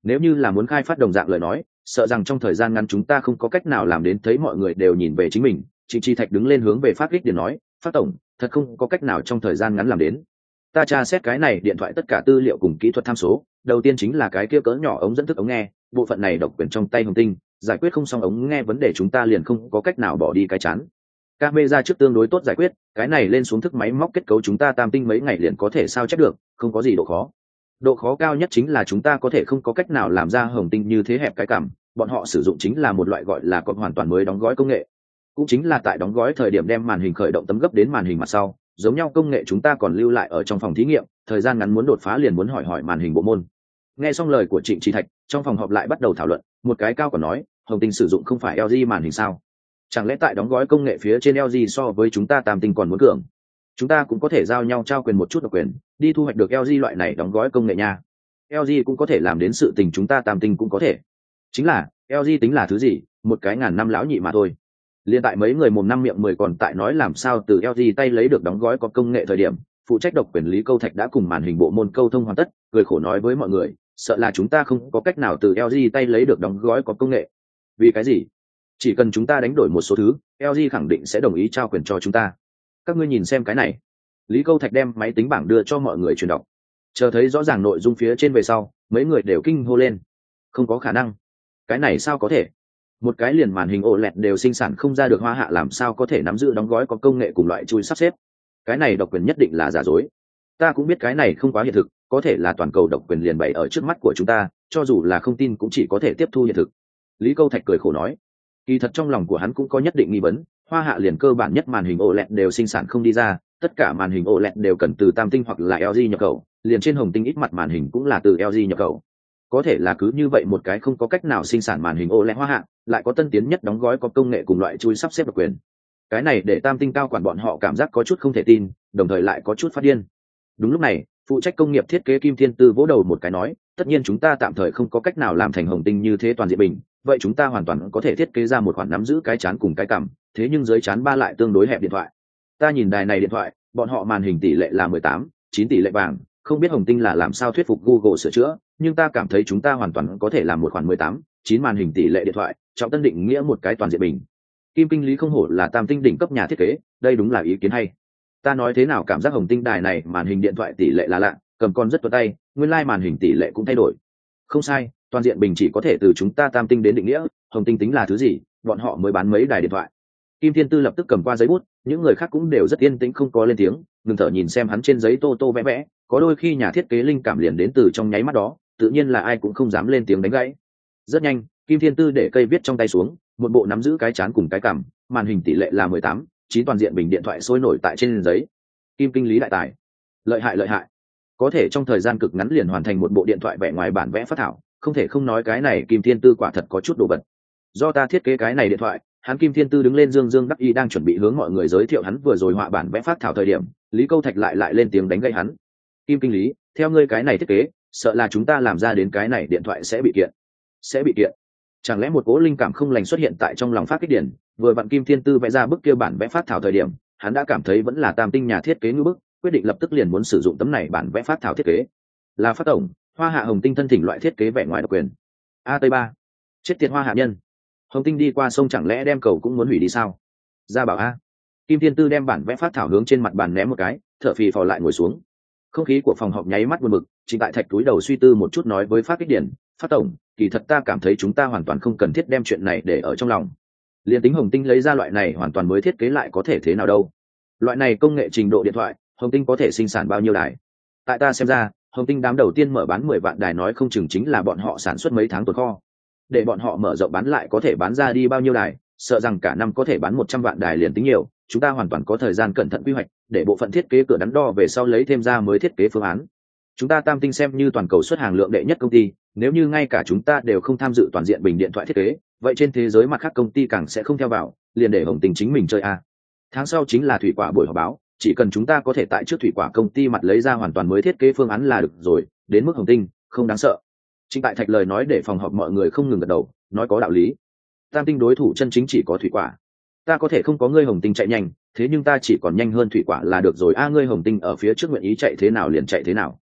Nếu như là muốn khai phát đồng dạng lời nói, sợ rằng trong thời gian ngắn chúng ta không có cách nào làm đến thấy mọi người đều nhìn về chính mình. Trịnh Chi Thạch đứng lên hướng về Phát Kích Điền nói, Phát tổng, thật không có cách nào trong thời gian ngắn làm đến. Ta tra xét cái này điện thoại tất cả tư liệu cùng kỹ thuật tham số, đầu tiên chính là cái kia cỡ nhỏ ống dẫn thức ống nghe, bộ phận này độc quyền trong tay Hồng Tinh, giải quyết không xong ống nghe vấn đề chúng ta liền không có cách nào bỏ đi cái chán. Camera trước tương đối tốt giải quyết, cái này lên xuống thức máy móc kết cấu chúng ta Tam Tinh mấy ngày liền có thể sao chép được, không có gì độ khó. Độ khó cao nhất chính là chúng ta có thể không có cách nào làm ra Hồng Tinh như thế hẹp cái cảm, bọn họ sử dụng chính là một loại gọi là cột hoàn toàn mới đóng gói công nghệ, cũng chính là tại đóng gói thời điểm đem màn hình khởi động tấm gấp đến màn hình mặt sau, giống nhau công nghệ chúng ta còn lưu lại ở trong phòng thí nghiệm, thời gian ngắn muốn đột phá liền muốn hỏi màn hình bộ môn. Nghe xong lời của Trịnh Trí Thạch, trong phòng họp lại bắt đầu thảo luận, một cái cao còn nói, Hồng Tinh sử dụng không phải LG màn hình sao? Chẳng lẽ tại đóng gói công nghệ phía trên LG so với chúng ta Tam Tinh còn muốn cường? Chúng ta cũng có thể giao nhau trao quyền một chút độc quyền, đi thu hoạch được LG loại này đóng gói công nghệ nha. LG cũng có thể làm đến sự tình chúng ta Tam Tinh cũng có thể. Chính là, LG tính là thứ gì, một cái ngàn năm lão nhị mà thôi. Liên tại mấy người mồm năm miệng mười còn tại nói làm sao từ LG tay lấy được đóng gói có công nghệ thời điểm, phụ trách độc quyền Lý Câu Thạch đã cùng màn hình bộ môn câu thông hoàn tất, cười khổ nói với mọi người, sợ là chúng ta không có cách nào từ LG tay lấy được đóng gói có công nghệ. Vì cái gì? Chỉ cần chúng ta đánh đổi một số thứ, LG khẳng định sẽ đồng ý trao quyền cho chúng ta. Các ngươi nhìn xem cái này. Lý Câu Thạch đem máy tính bảng đưa cho mọi người truyền đọc. Chờ thấy rõ ràng nội dung phía trên về sau, mấy người đều kinh hô lên. Không có khả năng. Cái này sao có thể? Một cái liền màn hình OLED đều sinh sản không ra được Hoa Hạ làm sao có thể nắm giữ đóng gói có công nghệ cùng loại chui sắp xếp. Cái này độc quyền nhất định là giả dối. Ta cũng biết cái này không quá hiện thực, có thể là toàn cầu độc quyền liền bày ở trước mắt của chúng ta, cho dù là không tin cũng chỉ có thể tiếp thu hiện thực. Lý Câu Thạch cười khổ nói, kỳ thật trong lòng của hắn cũng có nhất định nghi vấn, Hoa Hạ liền cơ bản nhất màn hình OLED đều sinh sản không đi ra, tất cả màn hình OLED đều cần từ Tam Tinh hoặc là LG nhập khẩu, liền trên Hồng Tinh ít mặt màn hình cũng là từ LG nhập khẩu. Có thể là cứ như vậy một cái không có cách nào sinh sản màn hình OLED Hoa Hạ, lại có tân tiến nhất đóng gói có công nghệ cùng loại chui sắp xếp độc quyền. Cái này để Tam Tinh cao quản bọn họ cảm giác có chút không thể tin, đồng thời lại có chút phát điên. Đúng lúc này, phụ trách công nghiệp thiết kế Kim Thiên Tư vỗ đầu một cái nói, tất nhiên chúng ta tạm thời không có cách nào làm thành Hồng Tinh như thế toàn diện bình, vậy chúng ta hoàn toàn có thể thiết kế ra một khoản nắm giữ cái chán cùng cái cằm, thế nhưng dưới chán ba lại tương đối hẹp điện thoại. Ta nhìn đài này điện thoại, bọn họ màn hình tỷ lệ là 18:9 tỷ lệ vàng, không biết Hồng Tinh là làm sao thuyết phục Google sửa chữa, nhưng ta cảm thấy chúng ta hoàn toàn có thể làm một khoản 18:9 màn hình tỷ lệ điện thoại, trọng tân định nghĩa một cái toàn diện bình. Kim kinh lý không hổ là Tam Tinh đỉnh cấp nhà thiết kế, đây đúng là ý kiến hay. Ta nói thế nào cảm giác Hồng Tinh đài này màn hình điện thoại tỷ lệ là lạ, cầm con rất tuột tay, nguyên lai màn hình tỷ lệ cũng thay đổi. Không sai, toàn diện bình chỉ có thể từ chúng ta Tam Tinh đến định nghĩa, Hồng Tinh tính là thứ gì, bọn họ mới bán mấy đài điện thoại. Kim Thiên Tư lập tức cầm qua giấy bút, những người khác cũng đều rất yên tĩnh không có lên tiếng, ngừng thở nhìn xem hắn trên giấy tô tô vẽ vẽ, có đôi khi nhà thiết kế linh cảm liền đến từ trong nháy mắt đó, tự nhiên là ai cũng không dám lên tiếng đánh gãy. Rất nhanh, Kim Thiên Tư để cây viết trong tay xuống, một bộ nắm giữ cái chán cùng cái cằm, màn hình tỷ lệ là 18:9 toàn diện bình điện thoại sôi nổi tại trên giấy. Kim kinh lý đại tài, lợi hại, có thể trong thời gian cực ngắn liền hoàn thành một bộ điện thoại vẽ ngoài bản vẽ phát thảo, không thể không nói cái này Kim Thiên Tư quả thật có chút đồ vật. Do ta thiết kế cái này điện thoại, hắn Kim Thiên Tư đứng lên dương dương đắc ý đang chuẩn bị hướng mọi người giới thiệu hắn vừa rồi họa bản vẽ phát thảo thời điểm, Lý Câu Thạch lại lên tiếng đánh gãy hắn. Kim kinh lý, theo ngươi cái này thiết kế, sợ là chúng ta làm ra đến cái này điện thoại sẽ bị kiện. Chẳng lẽ một cố linh cảm không lành xuất hiện tại trong lòng Phát Kích Điển, vừa vặn Kim Thiên Tư vẽ ra bức kia bản vẽ phát thảo thời điểm, hắn đã cảm thấy vẫn là Tam Tinh nhà thiết kế ngư bức, quyết định lập tức liền muốn sử dụng tấm này bản vẽ phát thảo thiết kế. Là Phát tổng, Hoa Hạ Hồng Tinh thân thỉnh loại thiết kế vẽ ngoài độc quyền. A Tây Ba, chết tiệt Hoa Hạ nhân. Hồng Tinh đi qua sông chẳng lẽ đem cầu cũng muốn hủy đi sao? Ra bảo a. Kim Thiên Tư đem bản vẽ phát thảo hướng trên mặt bàn ném một cái, thở phì phò lại ngồi xuống. Không khí của phòng họp nháy mắt buồn bực, Trịnh Tại Thạch túi đầu suy tư một chút nói với Phát Kích Điển, Phát tổng, kỳ thật ta cảm thấy chúng ta hoàn toàn không cần thiết đem chuyện này để ở trong lòng. Liên tính Hồng Tinh lấy ra loại này hoàn toàn mới thiết kế lại có thể thế nào đâu? Loại này công nghệ trình độ điện thoại, Hồng Tinh có thể sinh sản bao nhiêu đài? Tại ta xem ra, Hồng Tinh đám đầu tiên mở bán 10 vạn đài nói không chừng chính là bọn họ sản xuất mấy tháng tồn kho. Để bọn họ mở rộng bán lại có thể bán ra đi bao nhiêu đài, sợ rằng cả năm có thể bán 100 vạn đài liền tính nhiều, chúng ta hoàn toàn có thời gian cẩn thận quy hoạch, để bộ phận thiết kế cửa đắn đo về sau lấy thêm ra mới thiết kế phương án. Chúng ta Tam Tinh xem như toàn cầu xuất hàng lượng đệ nhất công ty, nếu như ngay cả chúng ta đều không tham dự toàn diện bình điện thoại thiết kế, vậy trên thế giới mặt khác công ty càng sẽ không theo vào, liền để Hồng Tinh chính mình chơi a. Tháng sau chính là thủy quả buổi họp báo, chỉ cần chúng ta có thể tại trước thủy quả công ty mặt lấy ra hoàn toàn mới thiết kế phương án là được rồi, đến mức Hồng Tinh không đáng sợ. Trịnh Tại Thạch lời nói để phòng họp mọi người không ngừng gật đầu, nói có đạo lý. Tam Tinh đối thủ chân chính chỉ có thủy quả. Ta có thể không có ngươi Hồng Tinh chạy nhanh, thế nhưng ta chỉ còn nhanh hơn thủy quả là được rồi a. Ngươi Hồng Tinh ở phía trước nguyện ý chạy thế nào liền chạy thế nào.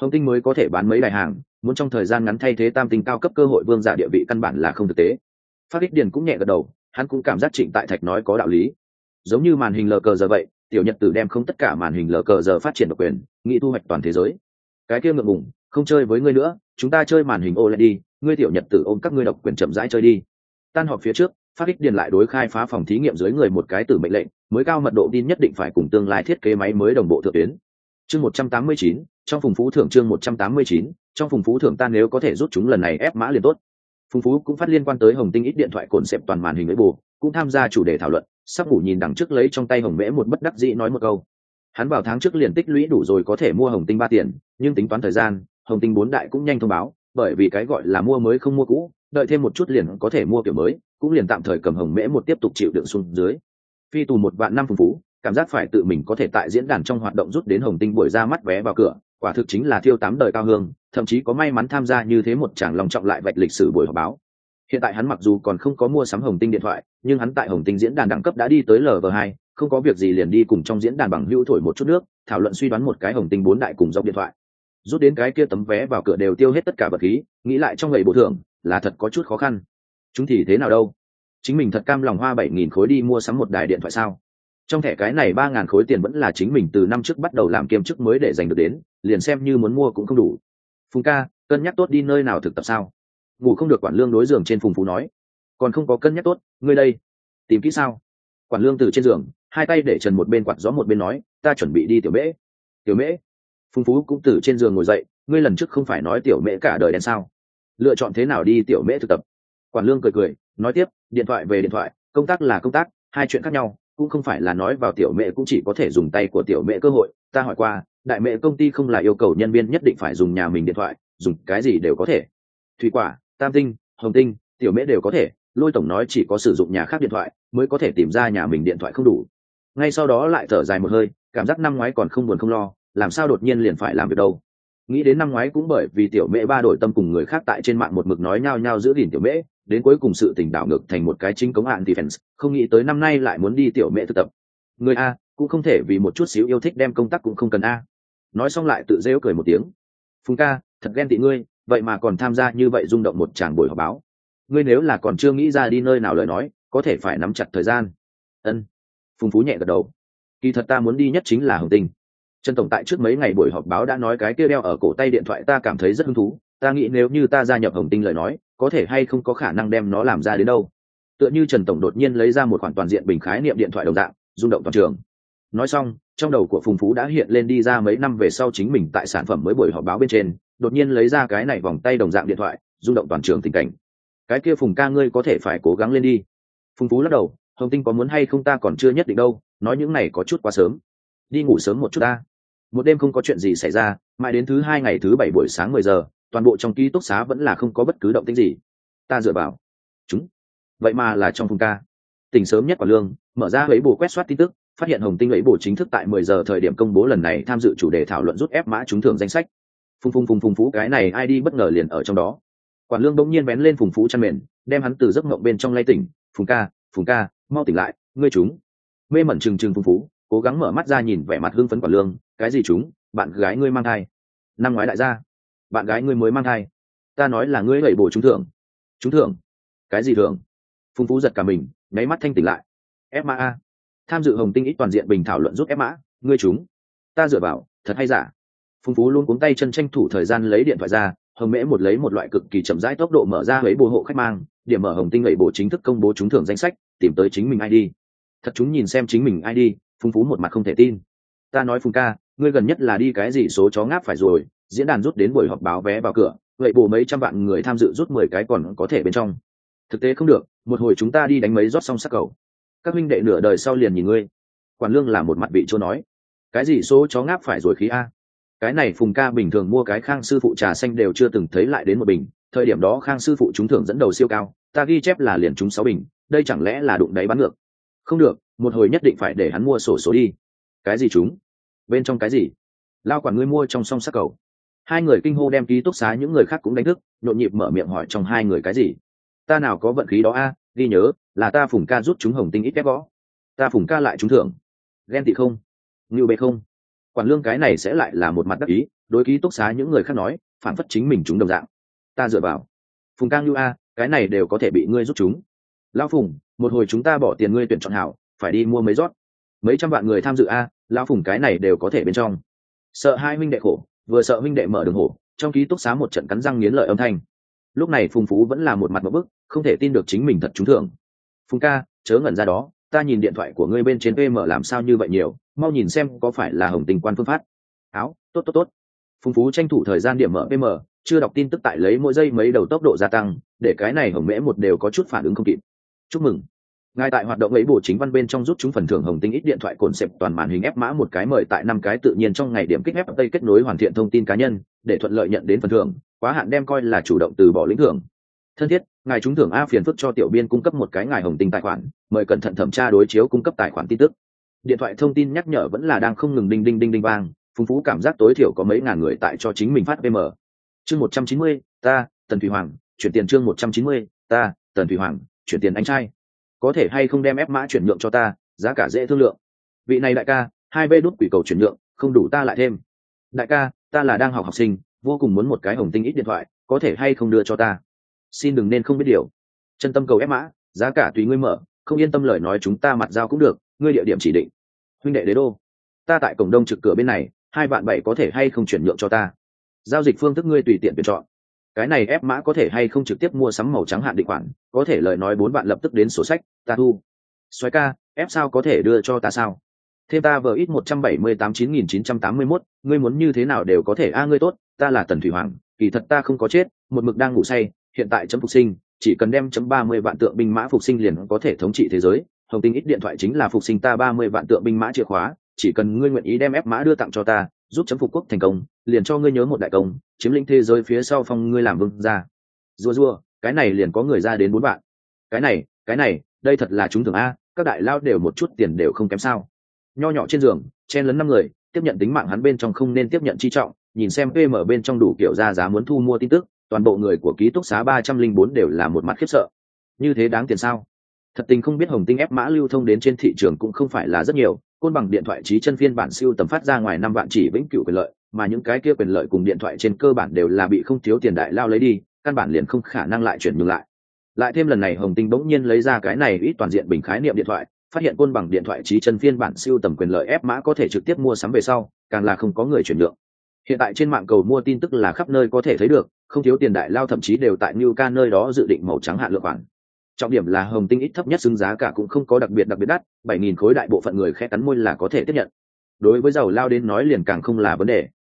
hồng tinh mới có thể bán mấy đài hàng, muốn trong thời gian ngắn thay thế tam tinh cao cấp cơ hội vương giả địa vị căn bản là không thực tế. Phát ích điền cũng nhẹ gật đầu, hắn cũng cảm giác Trịnh Tại Thạch nói có đạo lý. Giống như màn hình lờ cờ giờ vậy, tiểu nhật tử đem không tất cả màn hình lờ cờ giờ phát triển độc quyền, nghĩ thu hoạch toàn thế giới. Cái kia ngượng ngùng, không chơi với ngươi nữa, chúng ta chơi màn hình OLED đi, ngươi tiểu nhật tử ôm các ngươi độc quyền chậm rãi chơi đi. Tan họp phía trước, Phát ích điền lại đối khai phá phòng thí nghiệm dưới người một cái tử mệnh lệnh, mới cao mật độ tin nhất định phải cùng tương lai thiết kế máy mới đồng bộ thượng tuyến. Chương 189, trong phùng phú thưởng chương 189, trong phùng phú thưởng ta nếu có thể rút chúng lần này ép mã liền tốt. Phùng phú cũng phát liên quan tới hồng tinh ít điện thoại cồn xẹp toàn màn hình lưỡi bù, cũng tham gia chủ đề thảo luận, sắp ngủ nhìn đằng trước lấy trong tay hồng mễ một bất đắc dĩ nói một câu. Hắn vào tháng trước liền tích lũy đủ rồi có thể mua hồng tinh 3 tiền, nhưng tính toán thời gian, hồng tinh 4 đại cũng nhanh thông báo, bởi vì cái gọi là mua mới không mua cũ, đợi thêm một chút liền có thể mua kiểu mới, cũng liền tạm thời cầm hồng mễ một tiếp tục chịu đựng xuống dưới. Phi tù 1 vạn năm Phùng phú, cảm giác phải tự mình có thể tại diễn đàn trong hoạt động rút đến hồng tinh buổi ra mắt vé vào cửa, quả thực chính là thiêu 8 đời cao hương, thậm chí có may mắn tham gia như thế một tràng long trọng lại vạch lịch sử buổi họp báo. Hiện tại hắn mặc dù còn không có mua sắm hồng tinh điện thoại, nhưng hắn tại hồng tinh diễn đàn đẳng cấp đã đi tới LV2, không có việc gì liền đi cùng trong diễn đàn bằng hữu thổi một chút nước, thảo luận suy đoán một cái hồng tinh 4 đại cùng dòng điện thoại. Rút đến cái kia tấm vé vào cửa đều tiêu hết tất cả vật khí, nghĩ lại trong ngày bổ thưởng là thật có chút khó khăn. Chúng thì thế nào đâu? Chính mình thật cam lòng hoa 7.000 khối đi mua sắm một đài điện thoại sao? Trong thẻ cái này 3.000 khối tiền vẫn là chính mình từ năm trước bắt đầu làm kiêm chức mới để dành được đến, liền xem như muốn mua cũng không đủ. Phùng ca, cân nhắc tốt đi nơi nào thực tập sao? Ngủ không được quản lương đối giường trên Phùng phú nói. Còn không có cân nhắc tốt, ngươi đây tìm kỹ sao? Quản lương từ trên giường, hai tay để trần một bên quạt gió một bên nói, ta chuẩn bị đi tiểu mễ. Tiểu mễ? Phùng phú cũng từ trên giường ngồi dậy, ngươi lần trước không phải nói tiểu mễ cả đời đen sao? Lựa chọn thế nào đi tiểu mễ thực tập? Quản lương cười cười, nói tiếp, điện thoại về điện thoại, công tác là công tác, hai chuyện khác nhau, cũng không phải là nói vào tiểu mễ cũng chỉ có thể dùng tay của tiểu mễ cơ hội. Ta hỏi qua, đại mễ công ty không là yêu cầu nhân viên nhất định phải dùng nhà mình điện thoại, dùng cái gì đều có thể. Thủy quả, tam tinh, hồng tinh, tiểu mễ đều có thể. Lôi tổng nói chỉ có sử dụng nhà khác điện thoại mới có thể tìm ra nhà mình điện thoại không đủ. Ngay sau đó lại thở dài một hơi, cảm giác năm ngoái còn không buồn không lo, làm sao đột nhiên liền phải làm việc đâu. Nghĩ đến năm ngoái cũng bởi vì tiểu mễ ba đổi tâm cùng người khác tại trên mạng một mực nói nhao nhao giữ gìn tiểu mễ, đến cuối cùng sự tình đảo ngược thành một cái chính cống hạn defense, không nghĩ tới năm nay lại muốn đi tiểu mễ thực tập. Người a cũng không thể vì một chút xíu yêu thích đem công tác cũng không cần a. Nói xong lại tự rêu cười một tiếng. Phùng ca, thật ghen tị ngươi, vậy mà còn tham gia như vậy rung động một tràng buổi họp báo. Ngươi nếu là còn chưa nghĩ ra đi nơi nào lời nói, có thể phải nắm chặt thời gian. Ân. Phùng phú nhẹ gật đầu. Kỳ thật ta muốn đi nhất chính là hồng tinh. Trần tổng tại trước mấy ngày buổi họp báo đã nói cái kia đeo ở cổ tay điện thoại ta cảm thấy rất hứng thú, ta nghĩ nếu như ta gia nhập hồng tinh lời nói, có thể hay không có khả năng đem nó làm ra đến đâu. Tựa như Trần tổng đột nhiên lấy ra một khoản toàn diện bình khái niệm điện thoại đồng dạng, rung động toàn trường. Nói xong, trong đầu của Phùng phú đã hiện lên đi ra mấy năm về sau chính mình tại sản phẩm mới buổi họp báo bên trên, đột nhiên lấy ra cái này vòng tay đồng dạng điện thoại, rung động toàn trường tình cảnh. Cái kia Phùng ca ngươi có thể phải cố gắng lên đi. Phùng phú lắc đầu, hồng tinh có muốn hay không ta còn chưa nhất định đâu, nói những này có chút quá sớm. Đi ngủ sớm một chút ta. Một đêm không có chuyện gì xảy ra, mãi đến thứ 2 ngày thứ 7 buổi sáng 10 giờ, toàn bộ trong ký túc xá vẫn là không có bất cứ động tĩnh gì. Ta dựa vào chúng, vậy mà là trong Phùng ca. Tỉnh sớm nhất Quả Lương mở ra ấy bù quét soát tin tức, phát hiện hồng tinh ấy bù chính thức tại 10 giờ thời điểm công bố lần này tham dự chủ đề thảo luận rút ép mã trúng thưởng danh sách. Phùng phú cái này ai đi bất ngờ liền ở trong đó. Quả Lương bỗng nhiên vén lên Phùng phú chăn mền, đem hắn từ giấc mộng bên trong lay tỉnh. Phùng ca, mau tỉnh lại, ngươi chúng. Mê mẩn trừng Phùng phú, cố gắng mở mắt ra nhìn vẻ mặt hưng phấn Quả Lương, cái gì chúng? Bạn gái ngươi mang thai. Năm ngoái đại gia, bạn gái ngươi mới mang thai. Ta nói là ngươi gậy bổ trúng thưởng. Trúng thưởng? Cái gì thưởng? Phùng phú giật cả mình, nháy mắt thanh tỉnh lại. Ép mã a. Tham dự hồng tinh ít toàn diện bình thảo luận rút ép mã, ngươi chúng. Ta dựa vào, thật hay giả? Phùng phú luôn cuống tay chân tranh thủ thời gian lấy điện thoại ra, hồng mễ một lấy một loại cực kỳ chậm rãi tốc độ mở ra lấy bồ hộ khách mang, điểm mở hồng tinh gậy bổ chính thức công bố trúng thưởng danh sách, tìm tới chính mình ID. Thật chúng nhìn xem chính mình ID, Phùng phú một mặt không thể tin. Ta nói Phùng ca, ngươi gần nhất là đi cái gì số chó ngáp phải rồi, diễn đàn rút đến buổi họp báo vé vào cửa, vậy bù mấy trăm vạn người tham dự rút 10 cái còn có thể bên trong. Thực tế không được, một hồi chúng ta đi đánh mấy rót xong sắc cầu. Các huynh đệ nửa đời sau liền nhìn ngươi. Quản Lương là một mặt bị chỗ nói. Cái gì số chó ngáp phải rồi khí a? Cái này Phùng ca bình thường mua cái Khang sư phụ trà xanh đều chưa từng thấy lại đến một bình, thời điểm đó Khang sư phụ trúng thưởng dẫn đầu siêu cao, ta ghi chép là liền trúng 6 bình, đây chẳng lẽ là đụng đáy bán ngược. Không được, một hồi nhất định phải để hắn mua sổ số đi. Cái gì chúng? Bên trong cái gì? Lao quản ngươi mua trong song sắc cầu. Hai người kinh hô đem ký túc xá những người khác cũng đánh thức, nhộn nhịp mở miệng hỏi trong hai người cái gì. Ta nào có vận khí đó a, ghi nhớ là ta Phùng ca rút chúng hồng tinh ít ép gõ. Ta Phùng ca lại trúng thưởng. Ghen tị không? Ngưu bê không? Quản lương cái này sẽ lại là một mặt đắc ý, đối ký túc xá những người khác nói phản phất chính mình chúng đồng dạng. Ta dựa vào Phùng Cang Nhu a, cái này đều có thể bị ngươi giúp chúng. Lão Phùng, một hồi chúng ta bỏ tiền ngươi tuyển chọn hảo, phải đi mua mấy rót. Mấy trăm vạn người tham dự a, lão Phùng cái này đều có thể bên trong. Sợ hai huynh đệ khổ, vừa sợ huynh đệ mở đường hổ, trong ký túc xá một trận cắn răng nghiến lợi âm thanh. Lúc này Phùng Phú vẫn là một mặt ngộp bức, không thể tin được chính mình thật trúng thưởng. Phùng ca, chớ ngẩn ra đó, ta nhìn điện thoại của ngươi bên trên PM làm sao như vậy nhiều, mau nhìn xem có phải là Hồng Tình quan phương phát. Áo, tốt tốt tốt. Phùng Phú tranh thủ thời gian điểm mở PM, chưa đọc tin tức tại lấy mỗi giây mấy đầu tốc độ gia tăng, để cái này Hồng Mễ một đều có chút phản ứng không kịp. Chúc mừng. Ngài tại hoạt động ấy bổ chính văn bên trong rút chúng phần thưởng Hồng Tinh ít điện thoại cồn xẹp toàn màn hình ép mã một cái mời tại 5 cái tự nhiên trong ngày điểm kích ép tây kết nối hoàn thiện thông tin cá nhân để thuận lợi nhận đến phần thưởng, quá hạn đem coi là chủ động từ bỏ lĩnh thưởng. Thân thiết, ngài trúng thưởng a phiền phức cho tiểu biên cung cấp một cái ngài Hồng Tinh tài khoản, mời cẩn thận thẩm tra đối chiếu cung cấp tài khoản tin tức. Điện thoại thông tin nhắc nhở vẫn là đang không ngừng đinh đinh đinh đinh vang, Phùng Phú cảm giác tối thiểu có mấy ngàn người tại cho chính mình phát PM. Chương 190, ta, Tần Thủy Hoàng, chuyển tiền. Chương 190, ta, Tần Thủy Hoàng, chuyển tiền anh trai. Có thể hay không đem ép mã chuyển nhượng cho ta, giá cả dễ thương lượng. Vị này đại ca, 2V đút quỷ cầu chuyển nhượng, không đủ ta lại thêm. Đại ca, ta là đang học sinh, vô cùng muốn một cái Hồng Tinh ít điện thoại, có thể hay không đưa cho ta. Xin đừng nên không biết điều. Chân tâm cầu ép mã, giá cả tùy ngươi mở, không yên tâm lời nói chúng ta mặt giao cũng được, ngươi địa điểm chỉ định. Huynh đệ Đế Đô, ta tại cổng đông trực cửa bên này, 2.700.000 có thể hay không chuyển nhượng cho ta. Giao dịch phương thức ngươi tùy tiện tuyển chọn. Cái này ép mã có thể hay không trực tiếp mua sắm màu trắng hạn định khoản, có thể lời nói 4 vạn lập tức đến sổ sách, ta thu. Xoáy ca, ép sao có thể đưa cho ta sao? Thêm ta vờ ít 178-9981, ngươi muốn như thế nào đều có thể a ngươi tốt, ta là Tần Thủy Hoàng, kỳ thật ta không có chết, một mực đang ngủ say, hiện tại chấm phục sinh, chỉ cần đem chấm 30 vạn tượng binh mã phục sinh liền có thể thống trị thế giới, Hồng Tinh ít điện thoại chính là phục sinh ta 30 vạn tượng binh mã chìa khóa, chỉ cần ngươi nguyện ý đem ép mã đưa tặng cho ta, giúp chấm phục quốc thành công, liền cho ngươi nhớ một đại công, chiếm lĩnh thế giới phía sau phong ngươi làm vương gia. Rùa, cái này liền có người ra đến 4 vạn. Cái này, đây thật là trúng thưởng a, các đại lao đều một chút tiền đều không kém sao. Nho nhỏ trên giường, chen lấn 5 người, tiếp nhận tính mạng hắn bên trong không nên tiếp nhận chi trọng, nhìn xem PM bên trong đủ kiểu ra giá muốn thu mua tin tức, toàn bộ người của ký túc xá 304 đều là một mặt khiếp sợ. Như thế đáng tiền sao? Thật tình không biết Hồng Tinh ép mã lưu thông đến trên thị trường cũng không phải là rất nhiều, côn bằng điện thoại trí chân phiên bản siêu tầm phát ra ngoài 5 vạn chỉ vĩnh cửu quyền lợi, mà những cái kia quyền lợi cùng điện thoại trên cơ bản đều là bị không thiếu tiền đại lao lấy đi, căn bản liền không khả năng lại chuyển nhượng lại. Lại thêm lần này Hồng Tinh bỗng nhiên lấy ra cái này ít toàn diện bình khái niệm điện thoại, phát hiện côn bằng điện thoại trí chân phiên bản siêu tầm quyền lợi ép mã có thể trực tiếp mua sắm về sau, càng là không có người chuyển nhượng. Hiện tại trên mạng cầu mua tin tức là khắp nơi có thể thấy được, không thiếu tiền đại lao thậm chí đều tại New Ca nơi đó dự định màu trắng hạn lượng khoản. Trọng điểm là Hồng Tinh ít thấp nhất xứng giá cả cũng không có đặc biệt đắt, 7.000 khối đại bộ phận người khẽ cắn môi là có thể tiếp nhận. Đối với giàu lao đến nói liền càng không là vấn đề.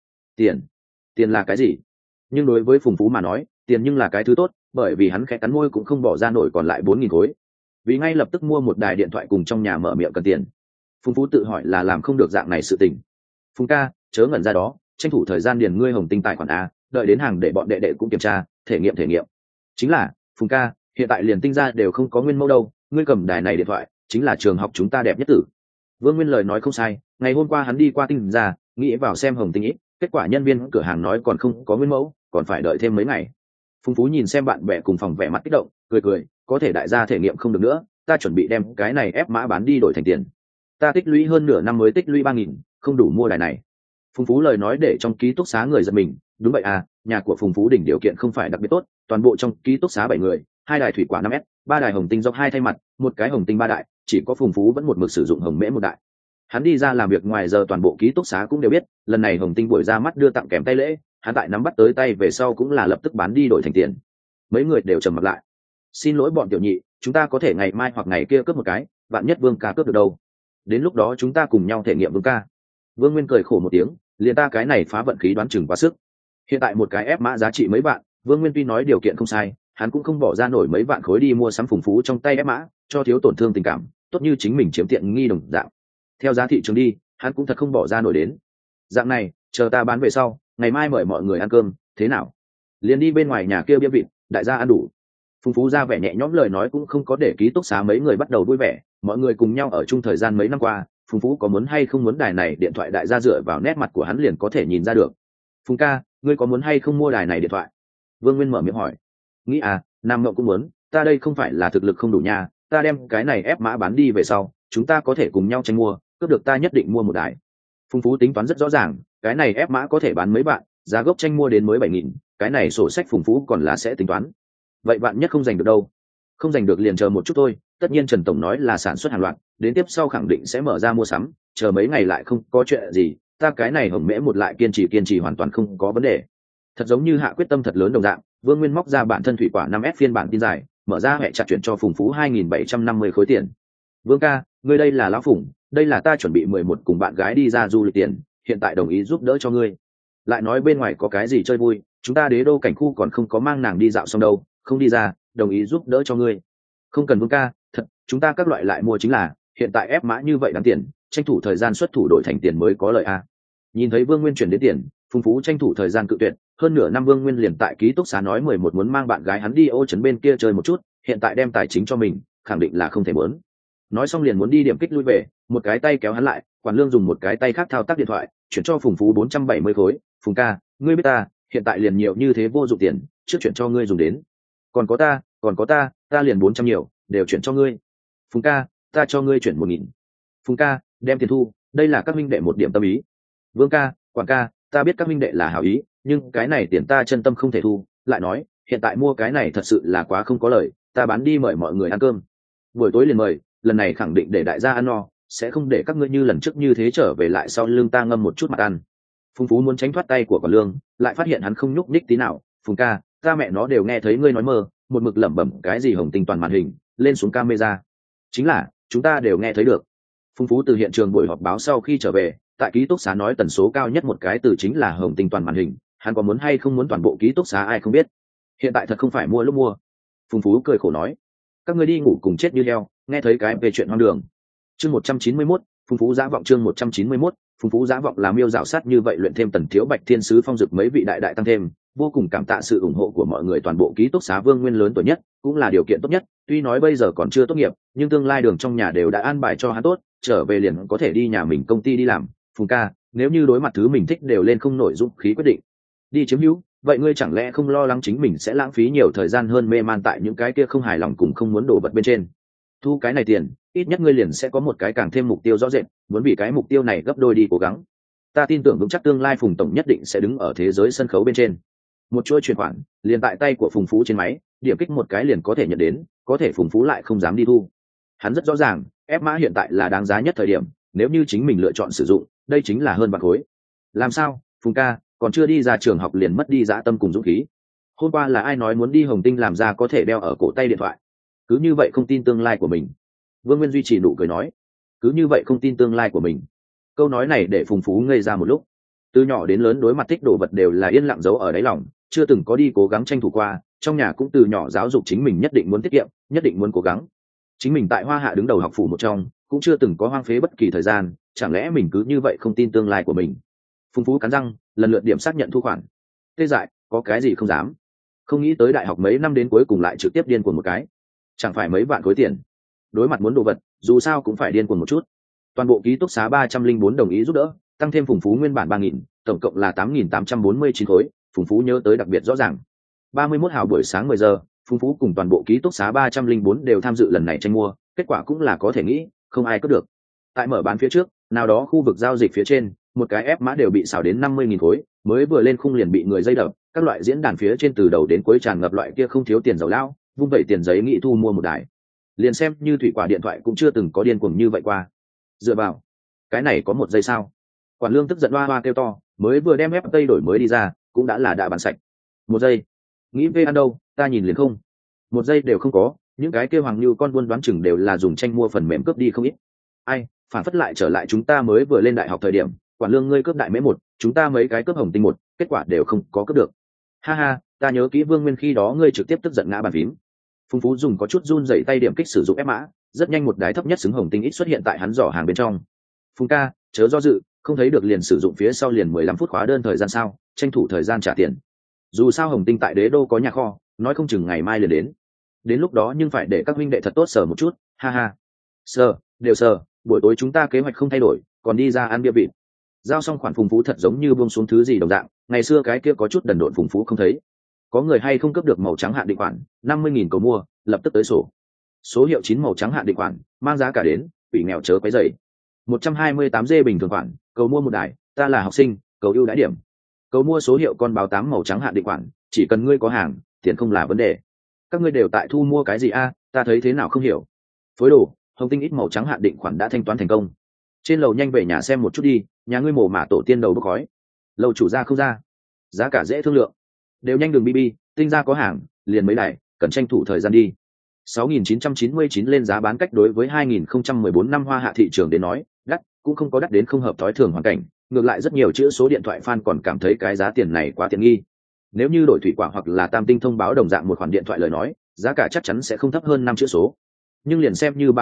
Tiền là cái gì? Nhưng đối với Phùng Phú mà nói, tiền nhưng là cái thứ tốt, bởi vì hắn khẽ cắn môi cũng không bỏ ra nổi còn lại 4.000 khối. Vì ngay lập tức mua một đài điện thoại cùng trong nhà mở miệng cần tiền. Phùng Phú tự hỏi là làm không được dạng này sự tình. Phùng ca, chớ ngẩn ra đó, tranh thủ thời gian điền ngươi Hồng Tinh tài khoản a, đợi đến hàng để bọn đệ đệ cũng kiểm tra, thể nghiệm. Chính là, Phùng ca, hiện tại liền tinh ra đều không có nguyên mẫu đâu, ngươi cầm đài này điện thoại chính là trường học chúng ta đẹp nhất tử. Vương Nguyên lời nói không sai, ngày hôm qua hắn đi qua tinh ra, nghĩ vào xem Hồng Tinh ít, kết quả nhân viên cửa hàng nói còn không có nguyên mẫu, còn phải đợi thêm mấy ngày. Phùng Phú nhìn xem bạn bè cùng phòng vẻ mặt kích động, cười, có thể đại gia thể nghiệm không được nữa, ta chuẩn bị đem cái này ép mã bán đi đổi thành tiền. Ta tích lũy hơn nửa năm mới tích lũy 3.000, không đủ mua đài này. Phùng Phú lời nói để trong ký túc xá người giật mình, đúng vậy à, nhà của Phùng Phú đỉnh điều kiện không phải đặc biệt tốt, toàn bộ trong ký túc xá 7 người, 2 đài thủy quả 5S, 3 đài Hồng Tinh dọc 2 thay mặt, một cái Hồng Tinh 3 đại, chỉ có Phùng Phú vẫn một mực sử dụng Hồng Mễ 1 đại. Hắn đi ra làm việc ngoài giờ toàn bộ ký túc xá cũng đều biết, lần này Hồng Tinh buổi ra mắt đưa tặng kèm tay lễ, hắn tại nắm bắt tới tay về sau cũng là lập tức bán đi đổi thành tiền. Mấy người đều trầm mặt lại. Xin lỗi bọn tiểu nhị, chúng ta có thể ngày mai hoặc ngày kia cướp một cái, vạn nhất Vương ca cướp được đâu. Đến lúc đó chúng ta cùng nhau thể nghiệm Vương ca. Vương Nguyên cười khổ một tiếng, liền ta cái này phá vận khí đoán chừng quá sức. Hiện tại một cái ép mã giá trị mấy vạn, Vương Nguyên tuy nói điều kiện không sai, hắn cũng không bỏ ra nổi mấy vạn khối đi mua sắm Phùng Phú trong tay ép mã, cho thiếu tổn thương tình cảm, tốt như chính mình chiếm tiện nghi đồng dạng. Theo giá thị trường đi, hắn cũng thật không bỏ ra nổi đến. Dạng này, chờ ta bán về sau, ngày mai mời mọi người ăn cơm, thế nào? Liền đi bên ngoài nhà kia bia vịt, đại gia ăn đủ. Phùng Phú ra vẻ nhẹ nhõm lời nói cũng không có để ký túc xá mấy người bắt đầu vui vẻ, mọi người cùng nhau ở chung thời gian mấy năm qua, Phùng Phú có muốn hay không muốn đài này điện thoại đại gia dựa vào nét mặt của hắn liền có thể nhìn ra được. Phùng ca, ngươi có muốn hay không mua đài này điện thoại? Vương Nguyên mở miệng hỏi. Nghĩ à, Nam Ngộng cũng muốn, ta đây không phải là thực lực không đủ nha, ta đem cái này ép mã bán đi về sau, chúng ta có thể cùng nhau tranh mua, cướp được ta nhất định mua một đài. Phùng Phú tính toán rất rõ ràng, cái này ép mã có thể bán mấy bạn, giá gốc tranh mua đến mới 7.000, cái này sổ sách Phùng Phú còn là sẽ tính toán. Vậy bạn nhất không giành được đâu. Không giành được liền chờ một chút thôi, tất nhiên Trần tổng nói là sản xuất hàng loạt, đến tiếp sau khẳng định sẽ mở ra mua sắm, chờ mấy ngày lại không có chuyện gì, ta cái này Hồng Mễ một lại kiên trì hoàn toàn không có vấn đề. Thật giống như hạ quyết tâm thật lớn đồng dạng, Vương Nguyên móc ra bản thân thủy quả 5S phiên bản tin dài, mở ra hệ chặt chuyển cho Phùng Phú 2.750 khối tiền. Vương ca, ngươi đây là lão Phùng, đây là ta chuẩn bị 11 cùng bạn gái đi ra du lịch tiền, hiện tại đồng ý giúp đỡ cho ngươi. Lại nói bên ngoài có cái gì chơi vui, chúng ta Đế Đô cảnh khu còn không có mang nàng đi dạo xong đâu, không đi ra, đồng ý giúp đỡ cho ngươi. Không cần Vương ca, thật, chúng ta các loại lại mua chính là, hiện tại ép mã như vậy đáng tiền, tranh thủ thời gian xuất thủ đổi thành tiền mới có lợi a. Nhìn thấy Vương Nguyên chuyển đến tiền, Phùng Phú tranh thủ thời gian cự tuyệt, hơn nửa năm Vương Nguyên liền tại ký túc xá nói 11 muốn mang bạn gái hắn đi Ô Trấn bên kia chơi một chút, hiện tại đem tài chính cho mình, khẳng định là không thể muốn. Nói xong liền muốn đi điểm kích lui về, một cái tay kéo hắn lại, quản lương dùng một cái tay khác thao tác điện thoại, chuyển cho Phùng Phú 470 khối. Phùng ca, ngươi biết ta, hiện tại liền nhiều như thế vô dụng tiền, trước chuyển cho ngươi dùng đến. Còn có ta liền 400 nhiều, đều chuyển cho ngươi. Phùng ca, ta cho ngươi chuyển 1.000. Phùng ca, đem tiền thu, đây là các minh đệ một điểm tâm ý. Vương ca, Quản ca, ta biết các minh đệ là hảo ý, nhưng cái này tiền ta chân tâm không thể thu. Lại nói, hiện tại mua cái này thật sự là quá không có lời, ta bán đi mời mọi người ăn cơm. Buổi tối liền mời, lần này khẳng định để đại gia ăn no, sẽ không để các ngươi như lần trước như thế trở về lại sau lưng ta ngâm một chút mặt ăn. Phùng Phú muốn tránh thoát tay của Quản Lương, lại phát hiện hắn không nhúc nhích tí nào. Phùng ca, ta mẹ nó đều nghe thấy ngươi nói mơ, một mực lẩm bẩm cái gì hồng tinh toàn màn hình, lên xuống camera. Chính là, chúng ta đều nghe thấy được. Phùng Phú từ hiện trường buổi họp báo sau khi trở về, tại ký túc xá nói tần số cao nhất một cái từ chính là hồng tinh toàn màn hình, hắn có muốn hay không muốn toàn bộ ký túc xá ai không biết. Hiện tại thật không phải mua lúc mua. Phùng Phú cười khổ nói, các ngươi đi ngủ cùng chết như heo, nghe thấy cái về chuyện hoang đường. Chương 191, Phùng Phú Giá Vọng. Chương 191, Phùng Phú Giá Vọng làm miêu dạo sát như vậy luyện thêm Tần Thiếu Bạch Thiên Sứ phong dực mấy vị đại tăng thêm, vô cùng cảm tạ sự ủng hộ của mọi người. Toàn bộ ký túc xá Vương Nguyên lớn tuổi nhất, cũng là điều kiện tốt nhất, tuy nói bây giờ còn chưa tốt nghiệp, nhưng tương lai đường trong nhà đều đã an bài cho hắn tốt, trở về liền có thể đi nhà mình công ty đi làm. Phùng ca, nếu như đối mặt thứ mình thích đều lên không nổi dũng khí quyết định đi chiếm hữu, vậy ngươi chẳng lẽ không lo lắng chính mình sẽ lãng phí nhiều thời gian hơn mê man tại những cái kia không hài lòng cùng không muốn đổ vật bên trên? Thu cái này tiền, ít nhất ngươi liền sẽ có một cái càng thêm mục tiêu rõ rệt, muốn vì cái mục tiêu này gấp đôi đi cố gắng. Ta tin tưởng vững chắc tương lai Phùng tổng nhất định sẽ đứng ở thế giới sân khấu bên trên. Một chuỗi chuyển khoản liền tại tay của Phùng Phú trên máy, điểm kích một cái liền có thể nhận đến, có thể Phùng Phú lại không dám đi thu. Hắn rất rõ ràng, ép mã hiện tại là đáng giá nhất thời điểm, nếu như chính mình lựa chọn sử dụng, đây chính là hơn bạc khối. Làm sao, Phùng ca, còn chưa đi ra trường học liền mất đi dã tâm cùng dũng khí? Hôm qua là ai nói muốn đi Hồng Tinh làm ra có thể đeo ở cổ tay điện thoại? Cứ như vậy không tin tương lai của mình? Vương Nguyên duy trì nụ cười nói, cứ như vậy không tin tương lai của mình. Câu nói này để Phùng Phú ngây ra một lúc. Từ nhỏ đến lớn đối mặt thích đồ vật đều là yên lặng giấu ở đáy lòng, chưa từng có đi cố gắng tranh thủ qua. Trong nhà cũng từ nhỏ giáo dục chính mình nhất định muốn tiết kiệm, nhất định muốn cố gắng. Chính mình tại Hoa Hạ đứng đầu học phủ một trong, cũng chưa từng có hoang phế bất kỳ thời gian, chẳng lẽ mình cứ như vậy không tin tương lai của mình? Phùng Phú cắn răng, lần lượt điểm xác nhận thu khoản. Tê dại, có cái gì không dám? Không nghĩ tới đại học mấy năm đến cuối cùng lại trực tiếp điên cuồng một cái, chẳng phải mấy vạn khối tiền. Đối mặt muốn đồ vật, dù sao cũng phải điên cuồng một chút. Toàn bộ ký túc xá 304 đồng ý giúp đỡ, tăng thêm Phùng Phú nguyên bản 3.000, tổng cộng là 8.849 khối. Phùng Phú nhớ tới đặc biệt rõ ràng. 31 hào buổi sáng 10 giờ, Phùng Phú cùng toàn bộ ký túc xá 304 đều tham dự lần này tranh mua, kết quả cũng là có thể nghĩ, không ai cướp được. Tại mở bán phía trước, nào đó khu vực giao dịch phía trên, một cái ép mã đều bị xào đến 50.000 khối, mới vừa lên khung liền bị người dây đập, các loại diễn đàn phía trên từ đầu đến cuối tràn ngập loại kia không thiếu tiền dầu lao, vung vẩy tiền giấy nghĩ thu mua một đài. Liền xem như thủy quả điện thoại cũng chưa từng có điên cuồng như vậy qua. Dựa vào, cái này có một giây sao? Quản Lương tức giận hoa hoa kêu to, mới vừa đem ép tây đổi mới đi ra, cũng đã bán sạch. Một giây, nghĩ về ăn đâu, ta nhìn liền không. Một giây đều không có, những cái kêu hoàng như con buôn đoán chừng đều là dùng tranh mua phần mềm cướp đi không ít. Ai, phản phất lại trở lại chúng ta mới vừa lên đại học thời điểm, Quản Lương ngươi cướp đại mễ một, chúng ta mấy cái cướp hồng tinh một, kết quả đều không có cướp được. Ha ha, ta nhớ kỹ Vương Nguyên khi đó ngươi trực tiếp tức giận ngã bàn phím. Phùng Phú dùng có chút run rẩy tay điểm kích sử dụng ép mã, rất nhanh một đái thấp nhất xứng hồng tinh ít xuất hiện tại hắn giỏ hàng bên trong. Phùng ca, chớ do dự, không thấy được liền sử dụng phía sau liền 15 phút khóa đơn thời gian sao, tranh thủ thời gian trả tiền. Dù sao hồng tinh tại Đế Đô có nhà kho, nói không chừng ngày mai liền đến lúc đó nhưng phải để các huynh đệ thật tốt sờ một chút, ha ha. Đều sờ, buổi tối chúng ta kế hoạch không thay đổi, còn đi ra ăn bia vịt. Giao xong khoản Phùng Phú thật giống như buông xuống thứ gì đồng dạng, ngày xưa cái kia có chút đần độn Phùng Phú không thấy. Có người hay không cấp được màu trắng hạn định khoản, 50.000 cầu mua, lập tức tới sổ. Số hiệu 9 màu trắng hạn định khoản, mang giá cả đến, bị nghèo chớ quấy rầy. 128 g bình thường khoản, cầu mua một đài, ta là học sinh, cầu ưu đãi điểm. Cầu mua số hiệu con báo 8 màu trắng hạn định khoản, chỉ cần ngươi có hàng, tiền không là vấn đề. Các ngươi đều tại thu mua cái gì a? Ta thấy thế nào không hiểu. Phối đồ, Hồng Tinh ít màu trắng hạn định khoản đã thanh toán thành công. Trên lầu nhanh về nhà xem một chút đi, nhà ngươi mồ mả tổ tiên đầu bốc khói. Lầu chủ ra không ra, giá cả dễ thương lượng. Đều nhanh đường bb, tinh ra có hàng, liền mấy đài, cần tranh thủ thời gian đi. 6.999 lên giá bán cách đối với 2014 năm hoa hạ thị trường đến nói, đắt, cũng không có đắt đến không hợp thói thường hoàn cảnh, ngược lại rất nhiều chữ số điện thoại fan còn cảm thấy cái giá tiền này quá tiện nghi. Nếu như đổi thủy quả hoặc là tam tinh thông báo đồng dạng một khoản điện thoại lời nói, giá cả chắc chắn sẽ không thấp hơn 5 chữ số. Nhưng liền xem như bán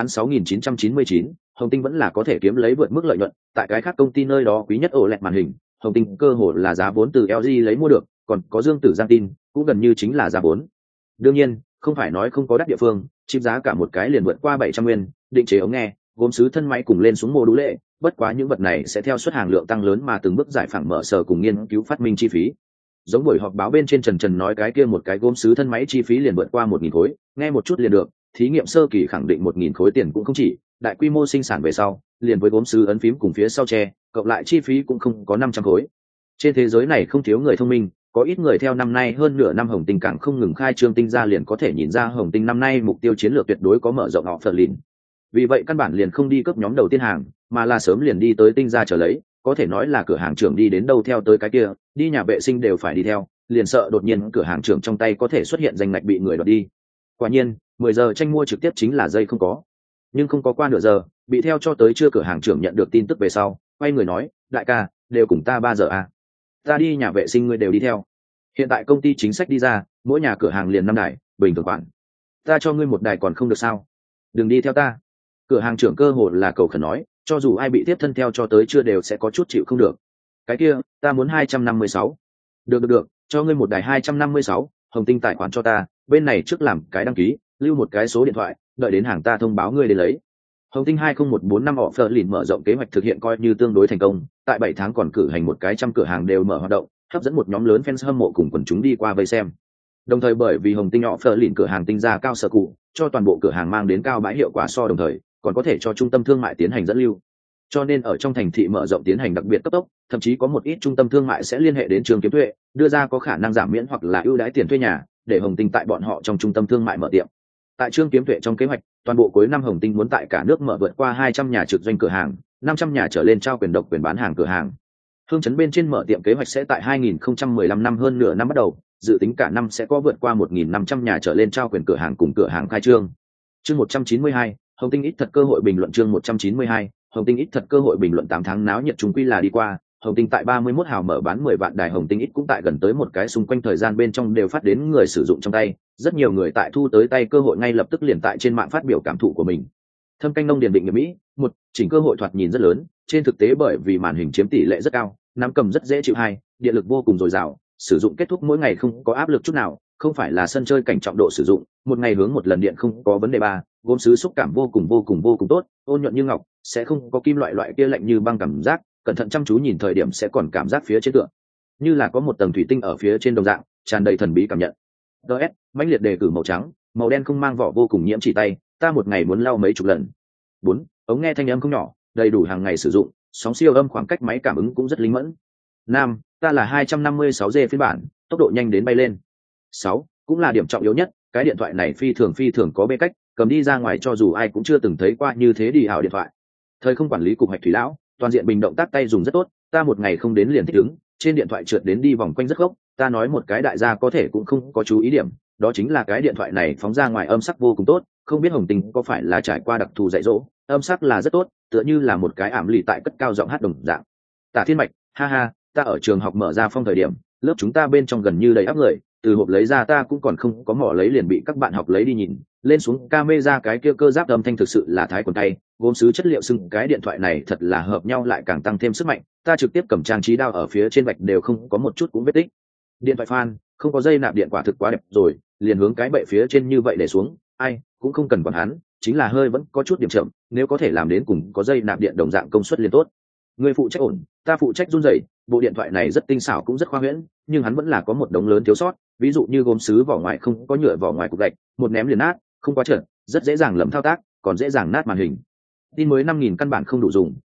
6.999, Hồng Tinh vẫn là có thể kiếm lấy vượt mức lợi nhuận, tại cái khác công ty nơi đó quý nhất OLED màn hình, Hồng Tinh cơ hội là giá vốn từ LG lấy mua được, còn có Dương Tử Giang tin, cũng gần như chính là giá vốn. Đương nhiên, không phải nói không có đắt địa phương, chip giá cả một cái liền vượt qua 700 nguyên, định chế ống nghe, gốm sứ thân máy cùng lên xuống mô đũ lệ, bất quá những vật này sẽ theo suất hàng lượng tăng lớn mà từng bước giải phẳng mở sở cùng nghiên cứu phát minh chi phí. Giống buổi họp báo bên trên Trần nói cái kia một cái gốm sứ thân máy chi phí liền vượt qua 1.000 khối, nghe một chút liền được, thí nghiệm sơ kỳ khẳng định 1.000 khối tiền cũng không chỉ, đại quy mô sinh sản về sau, liền với gốm sứ ấn phím cùng phía sau tre, cộng lại chi phí cũng không có 500 khối. Trên thế giới này không thiếu người thông minh, có ít người theo năm nay hơn nửa năm Hồng Tinh càng không ngừng khai trương tinh ra liền có thể nhìn ra Hồng Tinh năm nay mục tiêu chiến lược tuyệt đối có mở rộng họ phật lìn. Vì vậy căn bản liền không đi cấp nhóm đầu tiên hàng, mà là sớm liền đi tới tinh ra chờ lấy, có thể nói là cửa hàng trưởng đi đến đâu theo tới cái kia, đi nhà vệ sinh đều phải đi theo, liền sợ đột nhiên cửa hàng trưởng trong tay có thể xuất hiện danh ngạch bị người đoạt đi. Quả nhiên, 10 giờ tranh mua trực tiếp chính là dây không có. Nhưng không có qua nửa giờ, bị theo cho tới chưa cửa hàng trưởng nhận được tin tức về sau, quay người nói, đại ca, đều cùng ta 3 giờ à. Ta đi nhà vệ sinh ngươi đều đi theo. Hiện tại công ty chính sách đi ra, mỗi nhà cửa hàng liền 5 đài, bình thường khoản. Ta cho ngươi một đài còn không được sao? Đừng đi theo ta. Cửa hàng trưởng cơ hồ là cầu khẩn nói, cho dù ai bị tiếp thân theo cho tới chưa đều sẽ có chút chịu không được. Cái kia, ta muốn 256. Được, cho ngươi một đài 256, Hồng Tinh tài khoản cho ta, bên này trước làm cái đăng ký, lưu một cái số điện thoại, đợi đến hàng ta thông báo ngươi đến lấy. Hồng Tinh 20145 offer lìn mở rộng kế hoạch thực hiện coi như tương đối thành công, tại 7 tháng còn cử hành một cái trăm cửa hàng đều mở hoạt động, hấp dẫn một nhóm lớn fans hâm mộ cùng quần chúng đi qua vây xem. Đồng thời bởi vì Hồng Tinh offer lìn cửa hàng tinh ra cao sở cụ, cho toàn bộ cửa hàng mang đến cao bãi hiệu quả so đồng thời, còn có thể cho trung tâm thương mại tiến hành dẫn lưu. Cho nên ở trong thành thị mở rộng tiến hành đặc biệt cấp tốc, thậm chí có một ít trung tâm thương mại sẽ liên hệ đến Trường Kiếm Thuệ, đưa ra có khả năng giảm miễn hoặc là ưu đãi tiền thuê nhà, để Hồng Tinh tại bọn họ trong trung tâm thương mại mở tiệm. Tại Trương Kiếm Tuệ trong kế hoạch, toàn bộ cuối năm Hồng Tinh muốn tại cả nước mở vượt qua 200 nhà trực doanh cửa hàng, 500 nhà trở lên trao quyền độc quyền bán hàng cửa hàng. Hương chấn bên trên mở tiệm kế hoạch sẽ tại 2015 năm hơn nửa năm bắt đầu, dự tính cả năm sẽ có vượt qua 1.500 nhà trở lên trao quyền cửa hàng cùng cửa hàng khai trương. Chương 192, Hồng Tinh ít thật cơ hội bình luận chương 192, Hồng Tinh ít thật cơ hội bình luận 8 tháng náo nhiệt chúng quy là đi qua. Hồng Tinh tại 31 hào mở bán 10 vạn đài Hồng Tinh ít cũng tại gần tới một cái xung quanh thời gian bên trong đều phát đến người sử dụng trong tay, rất nhiều người tại thu tới tay cơ hội ngay lập tức liền tại trên mạng phát biểu cảm thụ của mình. Thâm canh nông điền định nghiệp Mỹ, một chỉnh cơ hội thoạt nhìn rất lớn, trên thực tế bởi vì màn hình chiếm tỷ lệ rất cao, nắm cầm rất dễ chịu hai, điện lực vô cùng dồi dào, sử dụng kết thúc mỗi ngày không có áp lực chút nào, không phải là sân chơi cảnh trọng độ sử dụng, một ngày hướng một lần điện không có vấn đề ba, gốm sứ xúc cảm vô cùng tốt, ôn nhuận như ngọc, sẽ không có kim loại kia lạnh như băng cảm giác, cẩn thận chăm chú nhìn thời điểm sẽ còn cảm giác phía trên tựa như là có một tầng thủy tinh ở phía trên đồng dạng, tràn đầy thần bí cảm nhận. DS, mãnh liệt đề cử màu trắng, màu đen không mang vỏ vô cùng nhiễm chỉ tay, ta một ngày muốn lau mấy chục lần. 4. Ống nghe thanh âm không nhỏ, đầy đủ hàng ngày sử dụng, sóng siêu âm khoảng cách máy cảm ứng cũng rất linh mẫn. 5. Ta là 256G phiên bản, tốc độ nhanh đến bay lên. 6. Cũng là điểm trọng yếu nhất, cái điện thoại này phi thường có bê cách, cầm đi ra ngoài cho dù ai cũng chưa từng thấy qua như thế đi hảo điện thoại. Thời không quản lý cục hạch thủy lão, toàn diện bình động tác tay dùng rất tốt, ta một ngày không đến liền thích ứng, trên điện thoại trượt đến đi vòng quanh rất gốc, ta nói một cái đại gia có thể cũng không có chú ý điểm, đó chính là cái điện thoại này phóng ra ngoài âm sắc vô cùng tốt, không biết Hồng Tinh có phải là trải qua đặc thù dạy dỗ, âm sắc là rất tốt, tựa như là một cái ảm lì tại cất cao giọng hát đồng dạng. Tả Thiên Mạch, ha ha, ta ở trường học mở ra phong thời điểm, lớp chúng ta bên trong gần như đầy ắp người, từ hộp lấy ra ta cũng còn không có mỏ lấy liền bị các bạn học lấy đi nhìn, lên xuống camera cái kia cơ giáp âm thanh thực sự là thái quần tay, gốm sứ chất liệu sưng cái điện thoại này thật là hợp nhau lại càng tăng thêm sức mạnh, ta trực tiếp cầm trang trí đao ở phía trên vạch đều không có một chút cũng vết tích. Điện thoại fan, không có dây nạp điện quả thực quá đẹp rồi, liền hướng cái bệ phía trên như vậy để xuống, ai cũng không cần quản hắn, chính là hơi vẫn có chút điểm chậm, nếu có thể làm đến cùng có dây nạp điện đồng dạng công suất liền tốt. Người phụ trách ổn, ta phụ trách run rẩy, bộ điện thoại này rất tinh xảo cũng rất khoa huyễn, nhưng hắn vẫn là có một đống lớn thiếu sót, ví dụ như gốm sứ vỏ ngoài không có nhựa vỏ ngoài cục gạch, một ném liền nát, không quá trơn, rất dễ dàng lầm thao tác, còn dễ dàng nát màn hình. Tin mới 5.000 căn bản không đủ dùng,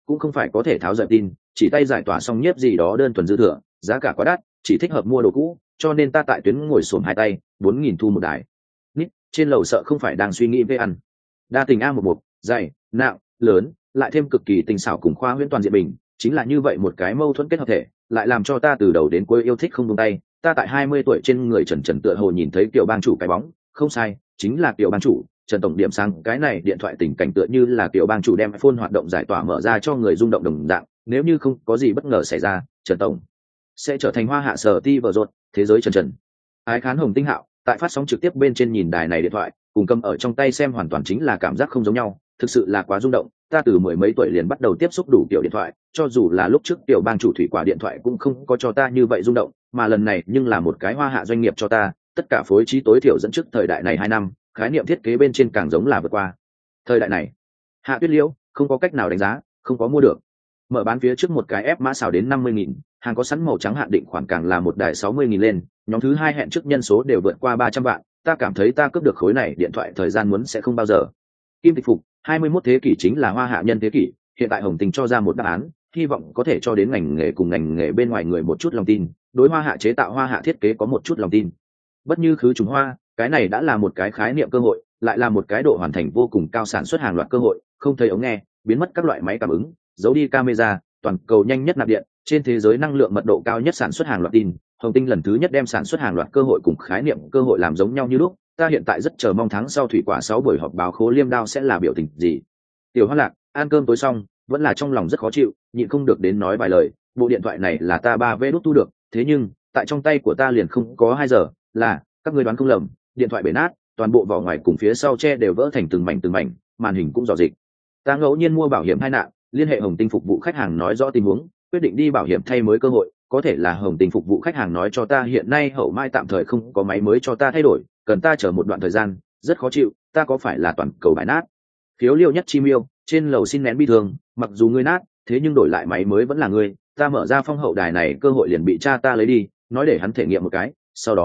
cũng không phải có thể tháo rời tin, chỉ tay giải tỏa xong nhiếp gì đó đơn thuần dư thừa, giá cả quá đắt, chỉ thích hợp mua đồ cũ, cho nên ta tại tuyến ngồi xổm hai tay, 4.000 thu một đài. Nít, trên lầu sợ không phải đang suy nghĩ về ăn. Đa tình A11, dày, nặng, lớn, lại thêm cực kỳ tinh xảo cùng khoa huyễn toàn diện bình, chính là như vậy một cái mâu thuẫn kết hợp thể, lại làm cho ta từ đầu đến cuối yêu thích không buông tay. Ta tại 20 tuổi trên người Trần Trần tựa hồ nhìn thấy Kiều bang chủ cái bóng, không sai, chính là Kiều bang chủ. Trần tổng điểm sáng cái này điện thoại tình cảnh tựa như là Kiều bang chủ đem phone hoạt động giải tỏa mở ra cho người rung động đồng dạng, nếu như không có gì bất ngờ xảy ra, Trần tổng sẽ trở thành hoa hạ sở ti vợ rột, thế giới Trần Trần. Ái khán Hồng Tinh Hạo tại phát sóng trực tiếp bên trên nhìn đài này điện thoại, cùng cầm ở trong tay xem hoàn toàn chính là cảm giác không giống nhau, thực sự là quá rung động. Ta từ mười mấy tuổi liền bắt đầu tiếp xúc đủ kiểu điện thoại, cho dù là lúc trước tiểu bang chủ thủy quả điện thoại cũng không có cho ta như vậy rung động, mà lần này nhưng là một cái hoa hạ doanh nghiệp cho ta, tất cả phối trí tối thiểu dẫn trước thời đại này 2 năm, khái niệm thiết kế bên trên càng giống là vượt qua thời đại này. Hạ Tuyết Liễu không có cách nào đánh giá, không có mua được. Mở bán phía trước một cái ép mã xào đến 50.000, hàng có sẵn màu trắng hạn định khoản càng là một đài 60.000 lên, nhóm thứ hai hẹn trước nhân số đều vượt qua 300 vạn, ta cảm thấy ta cướp được khối này điện thoại thời gian muốn sẽ không bao giờ. Kim Tịch Phục, 21 thế kỷ chính là hoa hạ nhân thế kỷ, hiện tại Hồng Tình cho ra một đáp án, hy vọng có thể cho đến ngành nghề cùng ngành nghề bên ngoài người một chút lòng tin, đối hoa hạ chế tạo hoa hạ thiết kế có một chút lòng tin. Bất như khứ trùng hoa, cái này đã là một cái khái niệm cơ hội, lại là một cái độ hoàn thành vô cùng cao sản xuất hàng loạt cơ hội, không thấy ống nghe, biến mất các loại máy cảm ứng, giấu đi camera, toàn cầu nhanh nhất nạp điện, trên thế giới năng lượng mật độ cao nhất sản xuất hàng loạt tin. Hồng Tinh lần thứ nhất đem sản xuất hàng loạt cơ hội cùng khái niệm cơ hội làm giống nhau như lúc, ta hiện tại rất chờ mong tháng sau thủy quả 6 buổi họp báo Khố Liêm Đao sẽ là biểu tình gì. Tiểu Hoa Lạc, ăn cơm tối xong, vẫn là trong lòng rất khó chịu, nhịn không được đến nói vài lời, bộ điện thoại này là ta 3V đút thu được, thế nhưng, tại trong tay của ta liền không có 2 giờ, là, các ngươi đoán không lầm, điện thoại bể nát, toàn bộ vỏ ngoài cùng phía sau che đều vỡ thành từng mảnh, màn hình cũng rò rịch. Ta ngẫu nhiên mua bảo hiểm tai nạn, liên hệ Hồng Tinh phục vụ khách hàng nói rõ tình huống, quyết định đi bảo hiểm thay mới cơ hội, có thể là Hồng Tinh phục vụ khách hàng nói cho ta hiện nay hậu mai tạm thời không có máy mới cho ta thay đổi, cần ta chờ một đoạn thời gian, rất khó chịu, ta có phải là toàn cầu bại nát. Khiếu Liêu Nhất Chi Miêu, trên lầu xin nén bi thương, mặc dù ngươi nát, thế nhưng đổi lại máy mới vẫn là ngươi, ta mở ra phong hậu đài này cơ hội liền bị cha ta lấy đi, nói để hắn thể nghiệm một cái, sau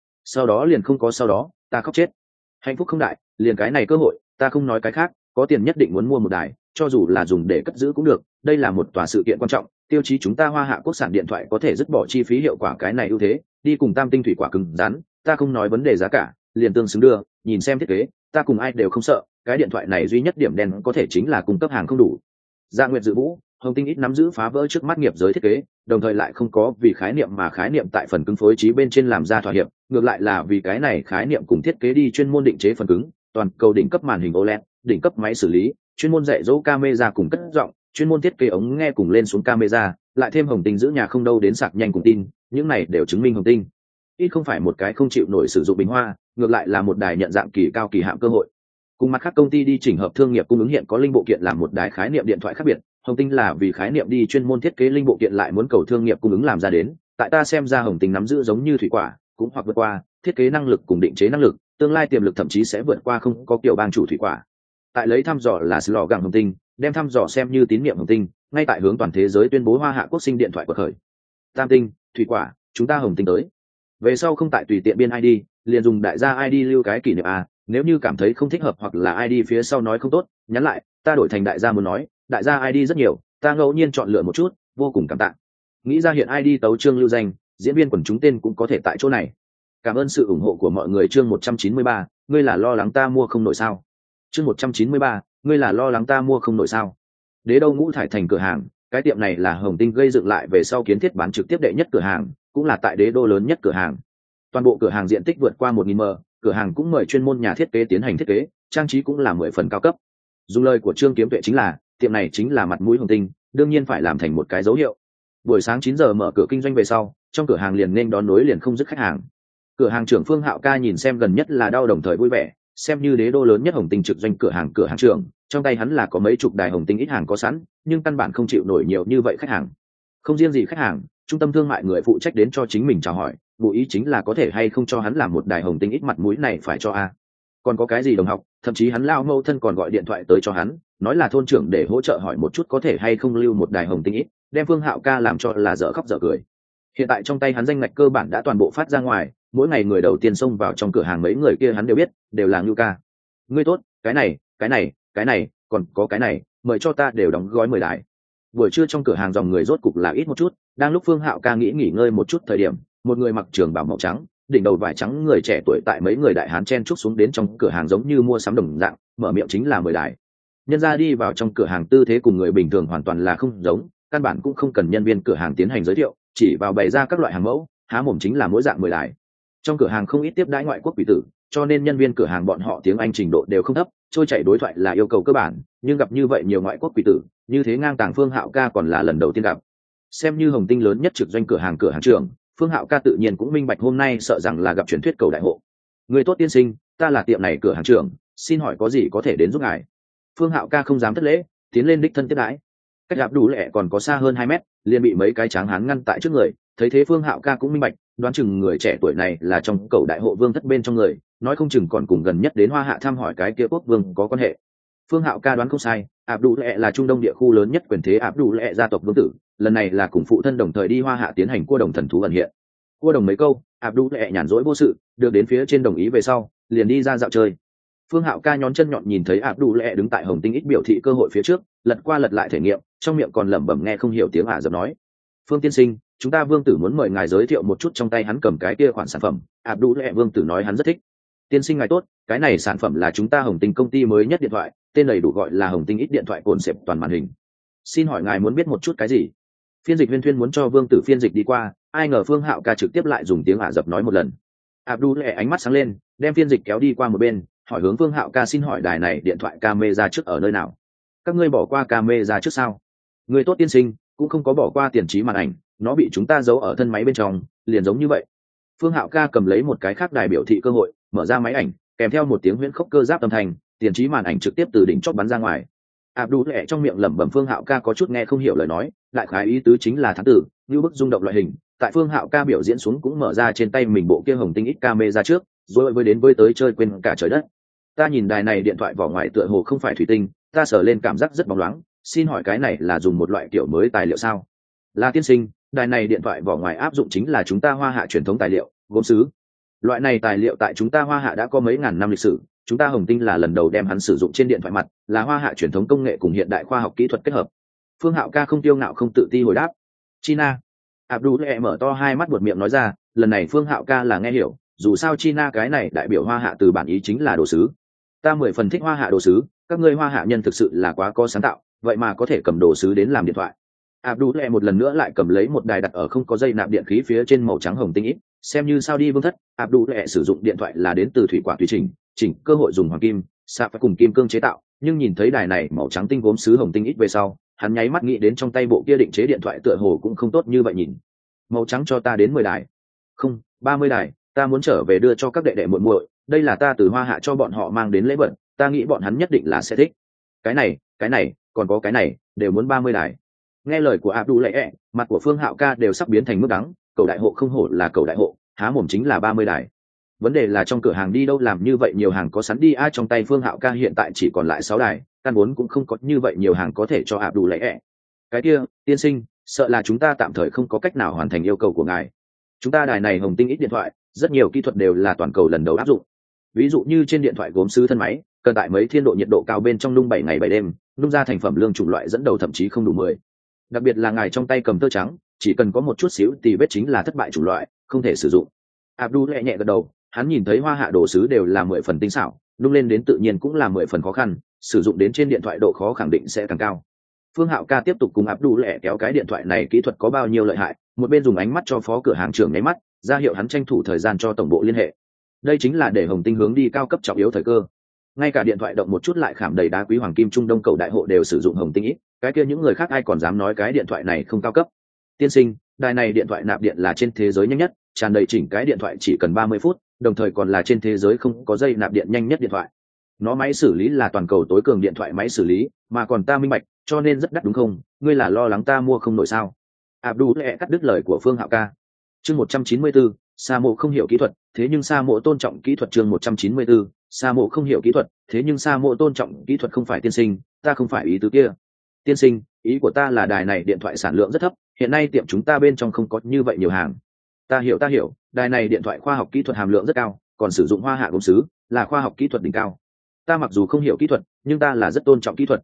đó liền không có sau đó, ta khóc chết. Hạnh phúc không đại, liền cái này cơ hội, ta không nói cái khác, có tiền nhất định muốn mua một đài, cho dù là dùng để cất giữ cũng được, đây là một tòa sự kiện quan trọng, tiêu chí chúng ta hoa hạ quốc sản điện thoại có thể dứt bỏ chi phí hiệu quả cái này ưu thế, đi cùng tam tinh thủy quả cứng rắn, ta không nói vấn đề giá cả, liền tương xứng đưa, nhìn xem thiết kế, ta cùng ai đều không sợ, cái điện thoại này duy nhất điểm đen có thể chính là cung cấp hàng không đủ. Dạ Nguyệt Dự Vũ, Hồng Tinh ít nắm giữ phá vỡ trước mắt nghiệp giới thiết kế, đồng thời lại không có vì khái niệm mà khái niệm tại phần cứng phối trí bên trên làm ra thỏa hiệp, ngược lại là vì cái này khái niệm cùng thiết kế đi chuyên môn định chế phần cứng, toàn cầu đỉnh cấp màn hình OLED, đỉnh cấp máy xử lý, chuyên môn dạy dỗ camera cùng cất giọng, chuyên môn thiết kế ống nghe cùng lên xuống camera, lại thêm Hồng Tinh giữ nhà không đâu đến sạc nhanh cùng tin, những này đều chứng minh Hồng Tinh ít không phải một cái không chịu nổi sử dụng bình hoa, ngược lại là một đài nhận dạng kỳ cao kỳ hạm cơ hội. Cùng mặt khác công ty đi chỉnh hợp thương nghiệp cung ứng hiện có linh bộ kiện làm một đài khái niệm điện thoại khác biệt, Hồng Tinh là vì khái niệm đi chuyên môn thiết kế linh bộ kiện lại muốn cầu thương nghiệp cung ứng làm ra đến, tại ta xem ra Hồng Tinh nắm giữ giống như thủy quả, cũng hoặc vượt qua thiết kế năng lực cùng định chế năng lực, tương lai tiềm lực thậm chí sẽ vượt qua không có kiểu bang chủ thủy quả. Tại lấy thăm dò là slogan Hồng Tinh, đem thăm dò xem như tín nhiệm Hồng Tinh, ngay tại hướng toàn thế giới tuyên bố hoa hạ quốc sinh điện thoại của khởi. Tam tinh, thủy quả, chúng ta Hồng Tinh tới. Về sau không tại tùy tiện biên ID, liền dùng đại gia ID lưu cái kỷ niệm a, nếu như cảm thấy không thích hợp hoặc là ID phía sau nói không tốt, nhắn lại, ta đổi thành đại gia muốn nói, đại gia ID rất nhiều, ta ngẫu nhiên chọn lựa một chút, vô cùng cảm tạ. Nghĩ ra hiện ID tấu chương lưu danh, diễn viên quần chúng tên cũng có thể tại chỗ này. Cảm ơn sự ủng hộ của mọi người. Chương 193, ngươi là lo lắng ta mua không nổi sao? Chương 193, ngươi là lo lắng ta mua không nổi sao? Đế Đô Ngũ Thải Thành cửa hàng, cái tiệm này là Hồng Tinh gây dựng lại về sau kiến thiết bán trực tiếp đệ nhất cửa hàng, cũng là tại Đế Đô lớn nhất cửa hàng. Toàn bộ cửa hàng diện tích vượt qua 1000 m, cửa hàng cũng mời chuyên môn nhà thiết kế tiến hành thiết kế, trang trí cũng là 10 phần cao cấp. Dùng lời của Trương Kiếm Tuệ chính là, tiệm này chính là mặt mũi Hồng Tinh, đương nhiên phải làm thành một cái dấu hiệu. Buổi sáng 9 giờ mở cửa kinh doanh về sau, trong cửa hàng liền nên đón nối liền không dứt khách hàng. Cửa hàng trưởng Phương Hạo Ca nhìn xem gần nhất là đau đồng thời vui vẻ, xem như Đế Đô lớn nhất Hồng Tinh trực doanh cửa hàng trưởng, trong tay hắn là có mấy chục đài Hồng Tinh ít hàng có sẵn, nhưng căn bản không chịu nổi nhiều như vậy khách hàng. Không riêng gì khách hàng, trung tâm thương mại người phụ trách đến cho chính mình chào hỏi, vụ ý chính là có thể hay không cho hắn làm một đài Hồng Tinh ít, mặt mũi này phải cho a. Còn có cái gì đồng học, thậm chí hắn lao mâu thân còn gọi điện thoại tới cho hắn, nói là thôn trưởng để hỗ trợ hỏi một chút có thể hay không lưu một đài Hồng Tinh ít, đem Phương Hạo Ca làm cho là dở khóc dở cười. Hiện tại trong tay hắn danh ngạch cơ bản đã toàn bộ phát ra ngoài, mỗi ngày người đầu tiên xông vào trong cửa hàng mấy người kia hắn đều biết, đều là Ngưu Ca. Ngươi tốt, cái này, còn có cái này, mời cho ta đều đóng gói 10 đài. Buổi trưa trong cửa hàng dòng người rốt cục là ít một chút, đang lúc Phương Hạo ca nghĩ nghỉ ngơi một chút thời điểm, một người mặc trường bào màu trắng, đỉnh đầu vải trắng người trẻ tuổi tại mấy người đại hán chen chúc xuống đến trong cửa hàng giống như mua sắm đồng dạng, mở miệng chính là 10 đài. Nhân ra đi vào trong cửa hàng tư thế cùng người bình thường hoàn toàn là không giống, căn bản cũng không cần nhân viên cửa hàng tiến hành giới thiệu, chỉ vào bày ra các loại hàng mẫu, há mồm chính là mỗi dạng 10 đài. Trong cửa hàng không ít tiếp đãi ngoại quốc quý tử, cho nên nhân viên cửa hàng bọn họ tiếng Anh trình độ đều không thấp, trôi chảy đối thoại là yêu cầu cơ bản, nhưng gặp như vậy nhiều ngoại quốc quý tử, như thế ngang tàng Phương Hạo ca còn là lần đầu tiên gặp. Xem như Hồng Tinh lớn nhất trực doanh cửa hàng trưởng, Phương Hạo ca tự nhiên cũng minh bạch hôm nay sợ rằng là gặp truyền thuyết cầu đại hộ. Người tốt tiên sinh, ta là tiệm này cửa hàng trưởng, xin hỏi có gì có thể đến giúp ngài. Phương Hạo ca không dám thất lễ, tiến lên đích thân tiếp đãi. Cách gặp đủ lẹ còn có xa hơn 2 mét, liền bị mấy cái tráng hán ngăn tại trước người, thấy thế Phương Hạo ca cũng minh bạch, đoán chừng người trẻ tuổi này là trong cầu đại hộ vương thất bên trong người, nói không chừng còn cùng gần nhất đến Hoa Hạ thăm hỏi cái kia quốc vương có quan hệ. Phương Hạo ca đoán không sai, Áp Đủ Lệ là Trung Đông địa khu lớn nhất quyền thế Áp Đủ Lệ gia tộc vương tử, lần này là cùng phụ thân đồng thời đi Hoa Hạ tiến hành cua đồng thần thú ẩn hiện. Cua đồng mấy câu, Áp Đủ Lệ nhàn rỗi vô sự, được đến phía trên đồng ý về sau, liền đi ra dạo chơi. Phương Hạo ca nhón chân nhọn nhìn thấy Áp Đủ Lệ đứng tại Hồng Tinh ít biểu thị cơ hội phía trước, lật qua lật lại thể nghiệm, trong miệng còn lẩm bẩm nghe không hiểu tiếng Ả Rập nói. Phương tiên sinh, chúng ta vương tử muốn mời ngài giới thiệu một chút trong tay hắn cầm cái kia khoản sản phẩm. Áp Đủ Lệ vương tử nói hắn rất thích. Tiên sinh ngài tốt, cái này sản phẩm là chúng ta Hồng Tinh công ty mới nhất điện thoại, tên đầy đủ gọi là Hồng Tinh ít điện thoại cồn xẹp toàn màn hình. Xin hỏi ngài muốn biết một chút cái gì? Phiên dịch viên thuyên muốn cho vương tử phiên dịch đi qua, ai ngờ Phương Hạo ca trực tiếp lại dùng tiếng Ả Rập nói một lần. Abdul lẹ ánh mắt sáng lên, đem phiên dịch kéo đi qua một bên, hỏi hướng Phương Hạo ca xin hỏi đài này điện thoại camera trước ở nơi nào? Các ngươi bỏ qua camera trước sao? Người tốt tiên sinh, cũng không có bỏ qua tiền trí màn ảnh, nó bị chúng ta giấu ở thân máy bên trong, liền giống như vậy. Phương Hạo ca cầm lấy một cái khác đài biểu thị cơ hội, mở ra máy ảnh, kèm theo một tiếng huyễn khốc cơ giáp âm thanh, tiền trí màn ảnh trực tiếp từ đỉnh chót bắn ra ngoài. Abdul lẹ trong miệng lẩm bẩm Phương Hạo ca có chút nghe không hiểu lời nói, đại khái ý tứ chính là thắng tử, như bức rung động loại hình. Tại Phương Hạo ca biểu diễn xuống cũng mở ra trên tay mình bộ kia Hồng Tinh ít camera trước, rồi với đến với tới chơi quên cả trời đất. Ta nhìn đài này điện thoại vỏ ngoài tựa hồ không phải thủy tinh, ta sờ lên cảm giác rất bóng loáng, xin hỏi cái này là dùng một loại kiểu mới tài liệu sao? Là tiên sinh, đài này điện thoại vỏ ngoài áp dụng chính là chúng ta Hoa Hạ truyền thống tài liệu, gốm sứ. Loại này tài liệu tại chúng ta Hoa Hạ đã có mấy ngàn năm lịch sử, chúng ta Hồng Tinh là lần đầu đem hắn sử dụng trên điện thoại mặt, là Hoa Hạ truyền thống công nghệ cùng hiện đại khoa học kỹ thuật kết hợp. Phương Hạo ca không tiêu ngạo không tự ti hồi đáp. China. Abdul lẹ mở to hai mắt buột miệng nói ra, lần này Phương Hạo ca là nghe hiểu, dù sao China cái này đại biểu Hoa Hạ từ bản ý chính là đồ sứ. Ta 10 phần thích Hoa Hạ đồ sứ, các ngươi Hoa Hạ nhân thực sự là quá có sáng tạo, vậy mà có thể cầm đồ sứ đến làm điện thoại. Abdul lẹ một lần nữa lại cầm lấy một đài đặt ở không có dây nạp điện khí phía trên màu trắng hồng tinh ít, xem như sao đi vương thất. Abdul lẹ sử dụng điện thoại là đến từ thủy quả tùy chỉnh cơ hội dùng hoàng kim, sạc phải cùng kim cương chế tạo, nhưng nhìn thấy đài này màu trắng tinh gốm sứ hồng tinh ít về sau, hắn nháy mắt nghĩ đến trong tay bộ kia định chế điện thoại tựa hồ cũng không tốt như vậy nhìn. Màu trắng cho ta đến 10 đài. Không, 30 đài, ta muốn trở về đưa cho các đệ đệ muội muội, đây là ta từ Hoa Hạ cho bọn họ mang đến lễ vật, ta nghĩ bọn hắn nhất định là sẽ thích. Cái này, còn có cái này, đều muốn 30 đài. Nghe lời của Abdul lẹ, mặt của Phương Hạo ca đều sắp biến thành mức đắng, cầu đại hộ không hổ là cầu đại hộ, há mồm chính là 30 đài. Vấn đề là trong cửa hàng đi đâu làm như vậy nhiều hàng có sẵn đi ai, trong tay Phương Hạo ca hiện tại chỉ còn lại 6 đài, căn vốn cũng không có như vậy nhiều hàng có thể cho Abdul lẹ. Cái kia, tiên sinh, sợ là chúng ta tạm thời không có cách nào hoàn thành yêu cầu của ngài. Chúng ta đài này Hồng Tinh ít điện thoại, rất nhiều kỹ thuật đều là toàn cầu lần đầu áp dụng. Ví dụ như trên điện thoại gốm sứ thân máy, cần tại mấy thiên độ nhiệt độ cao bên trong nung 7 ngày 7 đêm, nung ra thành phẩm lương chủng loại dẫn đầu thậm chí không đủ 10. Đặc biệt là ngài trong tay cầm tơ trắng, chỉ cần có một chút xíu thì vết chính là thất bại chủng loại, không thể sử dụng. Abdul nhẹ gật đầu, hắn nhìn thấy Hoa Hạ đồ sứ đều là 10 phần tinh xảo, nung lên đến tự nhiên cũng là 10 phần khó khăn, sử dụng đến trên điện thoại độ khó khẳng định sẽ càng cao. Phương Hạo ca tiếp tục cùng Abdul kéo cái điện thoại này kỹ thuật có bao nhiêu lợi hại, một bên dùng ánh mắt cho phó cửa hàng trưởng nháy mắt, ra hiệu hắn tranh thủ thời gian cho tổng bộ liên hệ. Đây chính là để Hồng Tinh hướng đi cao cấp trọng yếu thời cơ. Ngay cả điện thoại động một chút lại khảm đầy đá quý hoàng kim Trung Đông cầu đại hộ đều sử dụng Hồng Tinh ít, cái kia những người khác ai còn dám nói cái điện thoại này không cao cấp. Tiên sinh, đài này điện thoại nạp điện là trên thế giới nhanh nhất, tràn đầy chỉnh cái điện thoại chỉ cần 30 phút, đồng thời còn là trên thế giới không có dây nạp điện nhanh nhất điện thoại. Nó máy xử lý là toàn cầu tối cường điện thoại máy xử lý, mà còn ta minh bạch, cho nên rất đắt đúng không? Ngươi là lo lắng ta mua không nổi sao? Abdul cắt đứt lời của Phương Hạo ca. Chương 194, Sa Mộ không hiểu kỹ thuật, thế nhưng Sa Mộ tôn trọng kỹ thuật. Chương 194, Sa Mộ không hiểu kỹ thuật, thế nhưng Sa Mộ tôn trọng kỹ thuật. Không phải tiên sinh, ta không phải ý tứ kia. Tiên sinh, ý của ta là đài này điện thoại sản lượng rất thấp, hiện nay tiệm chúng ta bên trong không có như vậy nhiều hàng. Ta hiểu, đài này điện thoại khoa học kỹ thuật hàm lượng rất cao, còn sử dụng Hoa Hạ gốm sứ, là khoa học kỹ thuật đỉnh cao. Ta mặc dù không hiểu kỹ thuật, nhưng ta là rất tôn trọng kỹ thuật.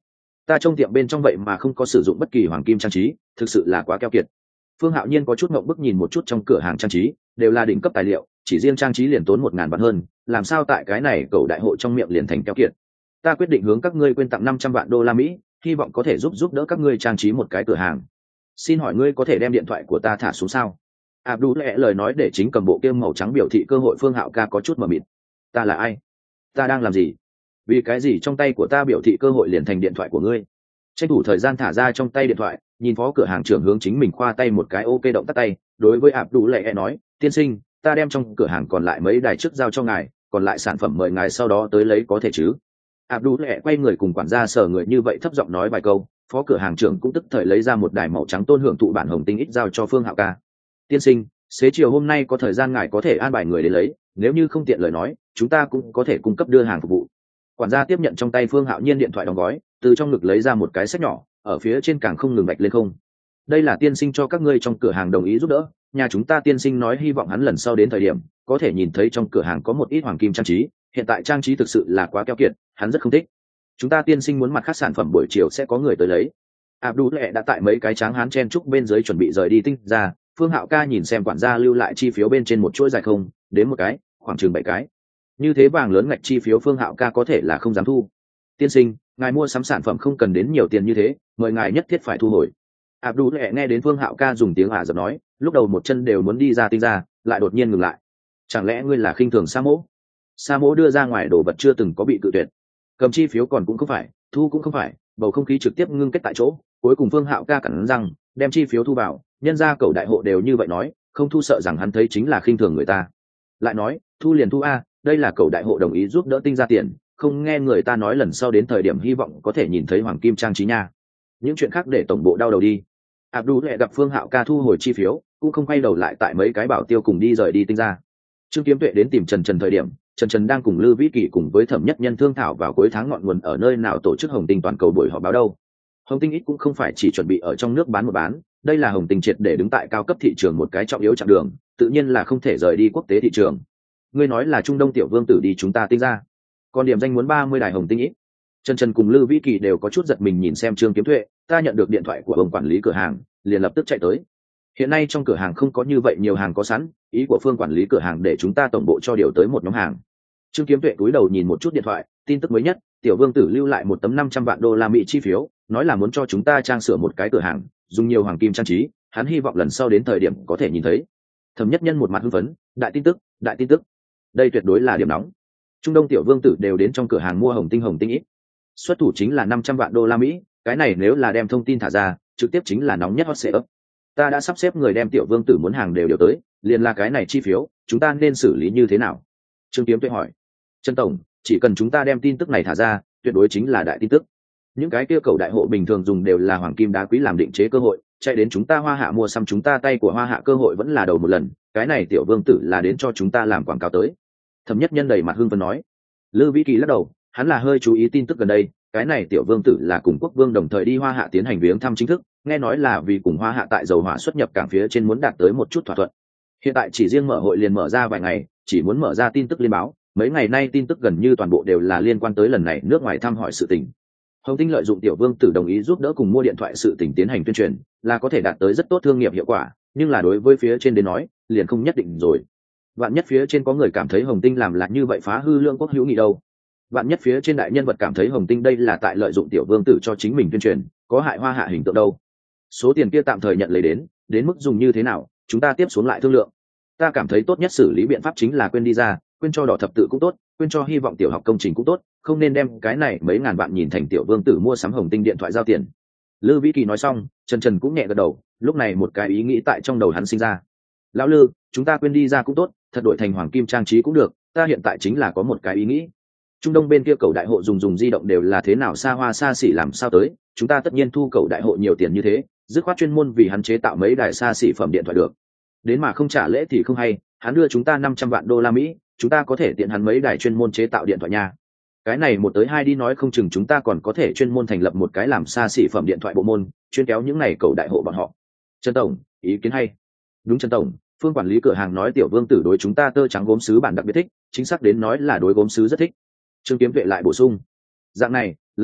Ta trong tiệm bên trong vậy mà không có sử dụng bất kỳ hoàng kim trang trí, thực sự là quá keo kiệt. Phương Hạo Nhiên có chút ngượng bức nhìn một chút trong cửa hàng trang trí, đều là đỉnh cấp tài liệu, chỉ riêng trang trí liền tốn 1000 vạn hơn, làm sao tại cái này cầu đại hội trong miệng liền thành keo kiệt. Ta quyết định hướng các ngươi quyên tặng 500 vạn đô la Mỹ, hy vọng có thể giúp đỡ các ngươi trang trí một cái cửa hàng. Xin hỏi ngươi có thể đem điện thoại của ta thả xuống sao? Abdul lẽ lời nói để chính cầm bộ kiêm màu trắng biểu thị cơ hội. Phương Hạo ca có chút mờ mịt. Ta là ai? Ta đang làm gì? Vì cái gì trong tay của ta biểu thị cơ hội liền thành điện thoại của ngươi? Tranh thủ thời gian thả ra trong tay điện thoại, nhìn phó cửa hàng trưởng hướng chính mình khoa tay một cái ok động tắt tay, đối với Abdul lẽ nói, tiên sinh, ta đem trong cửa hàng còn lại mấy đài trước giao cho ngài, còn lại sản phẩm mời ngài sau đó tới lấy có thể chứ? Abdul lẽ quay người cùng quản gia sở người như vậy thấp giọng nói vài câu, phó cửa hàng trưởng cũng tức thời lấy ra một đài màu trắng tôn hưởng thụ bản hồng tinh ít giao cho Phương Hạo ca. Tiên sinh, xế chiều hôm nay có thời gian ngài có thể an bài người đến lấy, nếu như không tiện lời nói chúng ta cũng có thể cung cấp đưa hàng phục vụ. Quản gia tiếp nhận trong tay Phương Hạo Nhiên điện thoại đóng gói, từ trong ngực lấy ra một cái xếp nhỏ, ở phía trên càng không ngừng bạch lên không. Đây là tiên sinh cho các ngươi trong cửa hàng đồng ý giúp đỡ, nhà chúng ta tiên sinh nói hy vọng hắn lần sau đến thời điểm có thể nhìn thấy trong cửa hàng có một ít hoàng kim trang trí, hiện tại trang trí thực sự là quá keo kiệt, hắn rất không thích. Chúng ta tiên sinh muốn mặt khác sản phẩm buổi chiều sẽ có người tới lấy. Abdul lẹ đã tại mấy cái tráng hán chen trúc bên dưới chuẩn bị rời đi tinh ra. Phương Hạo ca nhìn xem quản gia lưu lại chi phiếu bên trên một chuỗi dài không, đến một cái, khoảng chừng 7 cái. Như thế vàng lớn ngạch chi phiếu Phương Hạo ca có thể là không dám thu. Tiên sinh, ngài mua sắm sản phẩm không cần đến nhiều tiền như thế, mời ngài nhất thiết phải thu hồi. Abdul lẹ nghe đến Phương Hạo ca dùng tiếng Ả Rập nói, lúc đầu một chân đều muốn đi ra tinh ra, lại đột nhiên ngừng lại. Chẳng lẽ ngươi là khinh thường Sa Mỗ? Sa Mỗ đưa ra ngoài đồ vật chưa từng có bị cự tuyệt. Cầm chi phiếu còn cũng không phải, thu cũng không phải, bầu không khí trực tiếp ngưng kết tại chỗ. Cuối cùng Phương Hạo ca cắn răng đem chi phiếu thu vào, nhân ra cầu đại hộ đều như vậy nói, không thu sợ rằng hắn thấy chính là khinh thường người ta. Lại nói thu liền thu a, đây là cầu đại hộ đồng ý giúp đỡ tinh ra tiền, không nghe người ta nói lần sau đến thời điểm hy vọng có thể nhìn thấy hoàng kim trang trí nha. Những chuyện khác để tổng bộ đau đầu đi. Abdul lẹ gặp Phương Hạo ca thu hồi chi phiếu, cũng không quay đầu lại tại mấy cái bảo tiêu cùng đi rời đi tinh ra. Trương Kiếm Tuệ đến tìm Trần thời điểm, Trần đang cùng Lư Vĩ Kỳ cùng với Thẩm Nhất Nhân thương thảo vào cuối tháng ngọn nguồn ở nơi nào tổ chức Hồng Tinh toàn cầu buổi họp báo đâu. Hồng Tinh ít cũng không phải chỉ chuẩn bị ở trong nước bán một bán, đây là Hồng Tinh triệt để đứng tại cao cấp thị trường một cái trọng yếu chặng đường, tự nhiên là không thể rời đi quốc tế thị trường. Ngươi nói là Trung Đông tiểu vương tử đi chúng ta tinh ra, còn điểm danh muốn 30 đài Hồng Tinh ít. Trần cùng Lư Vĩ Kỳ đều có chút giật mình nhìn xem Trương Kiếm Tuệ, ta nhận được điện thoại của ông quản lý cửa hàng, liền lập tức chạy tới. Hiện nay trong cửa hàng không có như vậy nhiều hàng có sẵn, ý của Phương quản lý cửa hàng để chúng ta tổng bộ cho điều tới một nhóm hàng. Trương Kiếm Tuệ cúi đầu nhìn một chút điện thoại, tin tức mới nhất, tiểu vương tử lưu lại một tấm 500 vạn đô la Mỹ chi phiếu, nói là muốn cho chúng ta trang sửa một cái cửa hàng, dùng nhiều hoàng kim trang trí, hắn hy vọng lần sau đến thời điểm có thể nhìn thấy. Thẩm Nhất Nhân một mặt hưng phấn, đại tin tức, đây tuyệt đối là điểm nóng. Trung Đông tiểu vương tử đều đến trong cửa hàng mua Hồng Tinh ít. Xuất thủ chính là 500 vạn đô la Mỹ, cái này nếu là đem thông tin thả ra, trực tiếp chính là nóng nhất hot search. Ta đã sắp xếp người đem tiểu vương tử muốn hàng đều tới, liền là cái này chi phiếu, chúng ta nên xử lý như thế nào? Trương Kiếm Tuệ hỏi. Trần tổng, chỉ cần chúng ta đem tin tức này thả ra, tuyệt đối chính là đại tin tức. Những cái kia cầu đại hộ bình thường dùng đều là hoàng kim đá quý làm định chế cơ hội, chạy đến chúng ta Hoa Hạ mua xăm chúng ta tay của Hoa Hạ cơ hội vẫn là đầu một lần, cái này tiểu vương tử là đến cho chúng ta làm quảng cáo tới. Thẩm Nhất Nhân đầy mặt hưng phấn nói. Lư Vĩ Kỳ lắc đầu, hắn là hơi chú ý tin tức gần đây, cái này tiểu vương tử là cùng quốc vương đồng thời đi Hoa Hạ tiến hành viếng thăm chính thức, nghe nói là vì cùng Hoa Hạ tại dầu hỏa xuất nhập cảng phía trên muốn đạt tới một chút thỏa thuận. Hiện tại chỉ riêng mở hội liền mở ra vài ngày, chỉ muốn mở ra tin tức liên báo, mấy ngày nay tin tức gần như toàn bộ đều là liên quan tới lần này nước ngoài thăm hỏi sự tình. Hồng Tinh lợi dụng tiểu vương tử đồng ý giúp đỡ cùng mua điện thoại sự tình tiến hành tuyên truyền, là có thể đạt tới rất tốt thương nghiệp hiệu quả, nhưng là đối với phía trên đến nói, liền không nhất định rồi. Vạn nhất phía trên có người cảm thấy Hồng Tinh làm là như vậy phá hư lương quốc hữu nghị đâu. Vạn nhất phía trên đại nhân vật cảm thấy Hồng Tinh đây là tại lợi dụng tiểu vương tử cho chính mình tuyên truyền, có hại Hoa Hạ hình tượng đâu. Số tiền kia tạm thời nhận lấy đến mức dùng như thế nào, chúng ta tiếp xuống lại thương lượng. Ta cảm thấy tốt nhất xử lý biện pháp chính là quên đi ra, quên cho đỏ thập tự cũng tốt, quên cho hy vọng tiểu học công trình cũng tốt, không nên đem cái này mấy ngàn vạn nhìn thành tiểu vương tử mua sắm Hồng Tinh điện thoại giao tiền. Lư Vĩ Kỳ nói xong, Trần cũng nhẹ gật đầu, lúc này một cái ý nghĩ tại trong đầu hắn sinh ra. Lão Lư, chúng ta quên đi ra cũng tốt, thật đổi thành hoàng kim trang trí cũng được, ta hiện tại chính là có một cái ý nghĩ. Trung Đông bên kia cầu đại hộ dùng di động đều là thế nào xa hoa xa xỉ làm sao tới, chúng ta tất nhiên thu cầu đại hộ nhiều tiền như thế, dứt khoát chuyên môn vì hắn chế tạo mấy đài xa xỉ phẩm điện thoại được. Đến mà không trả lễ thì không hay, hắn đưa chúng ta 500 vạn đô la Mỹ, chúng ta có thể tiện hắn mấy đài chuyên môn chế tạo điện thoại nha. Cái này một tới hai đi nói không chừng chúng ta còn có thể chuyên môn thành lập một cái làm xa xỉ phẩm điện thoại bộ môn, chuyên kéo những này cầu đại hộ bọn họ. Trần tổng, ý kiến hay. Đúng Trần tổng, Phương quản lý cửa hàng nói tiểu vương tử đối chúng ta tơ trắng gốm sứ bản đặc biệt thích, chính xác đến nói là đối gốm sứ rất thích. Trương Kiếm Vệ lại bổ sung, dạng này, lão Lư,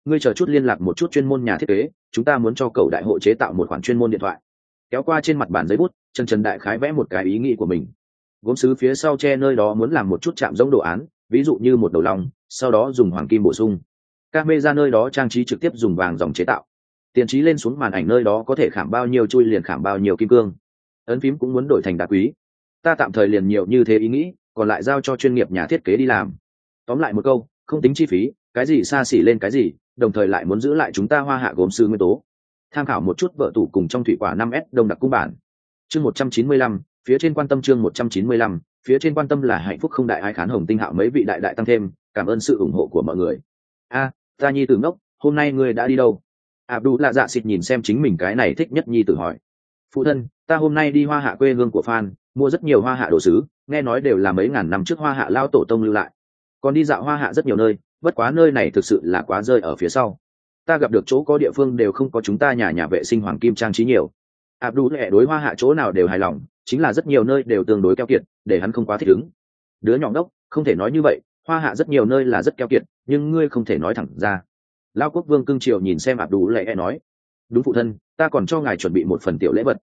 ngươi chờ chút liên lạc một chút chuyên môn nhà thiết kế, chúng ta muốn cho cậu đại hộ chế tạo một khoản chuyên môn điện thoại. Kéo qua trên mặt bản giấy bút, Trần đại khái vẽ một cái ý nghĩ của mình. Gốm sứ phía sau che nơi đó muốn làm một chút chạm giống đồ án, ví dụ như một đầu lòng, sau đó dùng hoàng kim bổ sung. Camera nơi đó trang trí trực tiếp dùng vàng dòng chế tạo. Tiền trí lên xuống màn ảnh nơi đó có thể khảm bao nhiêu chui liền khảm bao nhiêu kim cương. Ấn phím cũng muốn đổi thành đá quý. Ta tạm thời liền nhiều như thế ý nghĩ, còn lại giao cho chuyên nghiệp nhà thiết kế đi làm. Tóm lại một câu, không tính chi phí, cái gì xa xỉ lên cái gì, đồng thời lại muốn giữ lại chúng ta Hoa Hạ gốm sứ nguyên tố. Tham khảo một chút vợ tủ cùng trong thủy quả 5S đông đặc cung bản. Chương 195, phía trên quan tâm chương 195, phía trên quan tâm là hạnh phúc không đại ái khán Hồng Tinh Hạo mấy vị đại đại tăng thêm, cảm ơn sự ủng hộ của mọi người. Ta nhi tử ngốc, hôm nay ngươi đã đi đâu? Abdul lạ dạ xịt nhìn xem chính mình cái này thích nhất nhi tử hỏi. Phụ thân, ta hôm nay đi Hoa Hạ quê hương của Phan, mua rất nhiều Hoa Hạ đồ sứ, nghe nói đều là mấy ngàn năm trước Hoa Hạ lao tổ tông lưu lại. Còn đi dạo Hoa Hạ rất nhiều nơi, bất quá nơi này thực sự là quá rơi ở phía sau. Ta gặp được chỗ có địa phương đều không có chúng ta nhà vệ sinh hoàng kim trang trí nhiều. Abdul lệ đối Hoa Hạ chỗ nào đều hài lòng, chính là rất nhiều nơi đều tương đối keo kiệt, để hắn không quá thích ứng. Đứa nhỏ ngốc, không thể nói như vậy, Hoa Hạ rất nhiều nơi là rất keo kiệt, nhưng ngươi không thể nói thẳng ra. Lao quốc vương cưng chiều nhìn xem Abdul lệ nói. Đúng phụ thân, ta còn cho ngài chuẩn bị một phần tiểu lễ vật.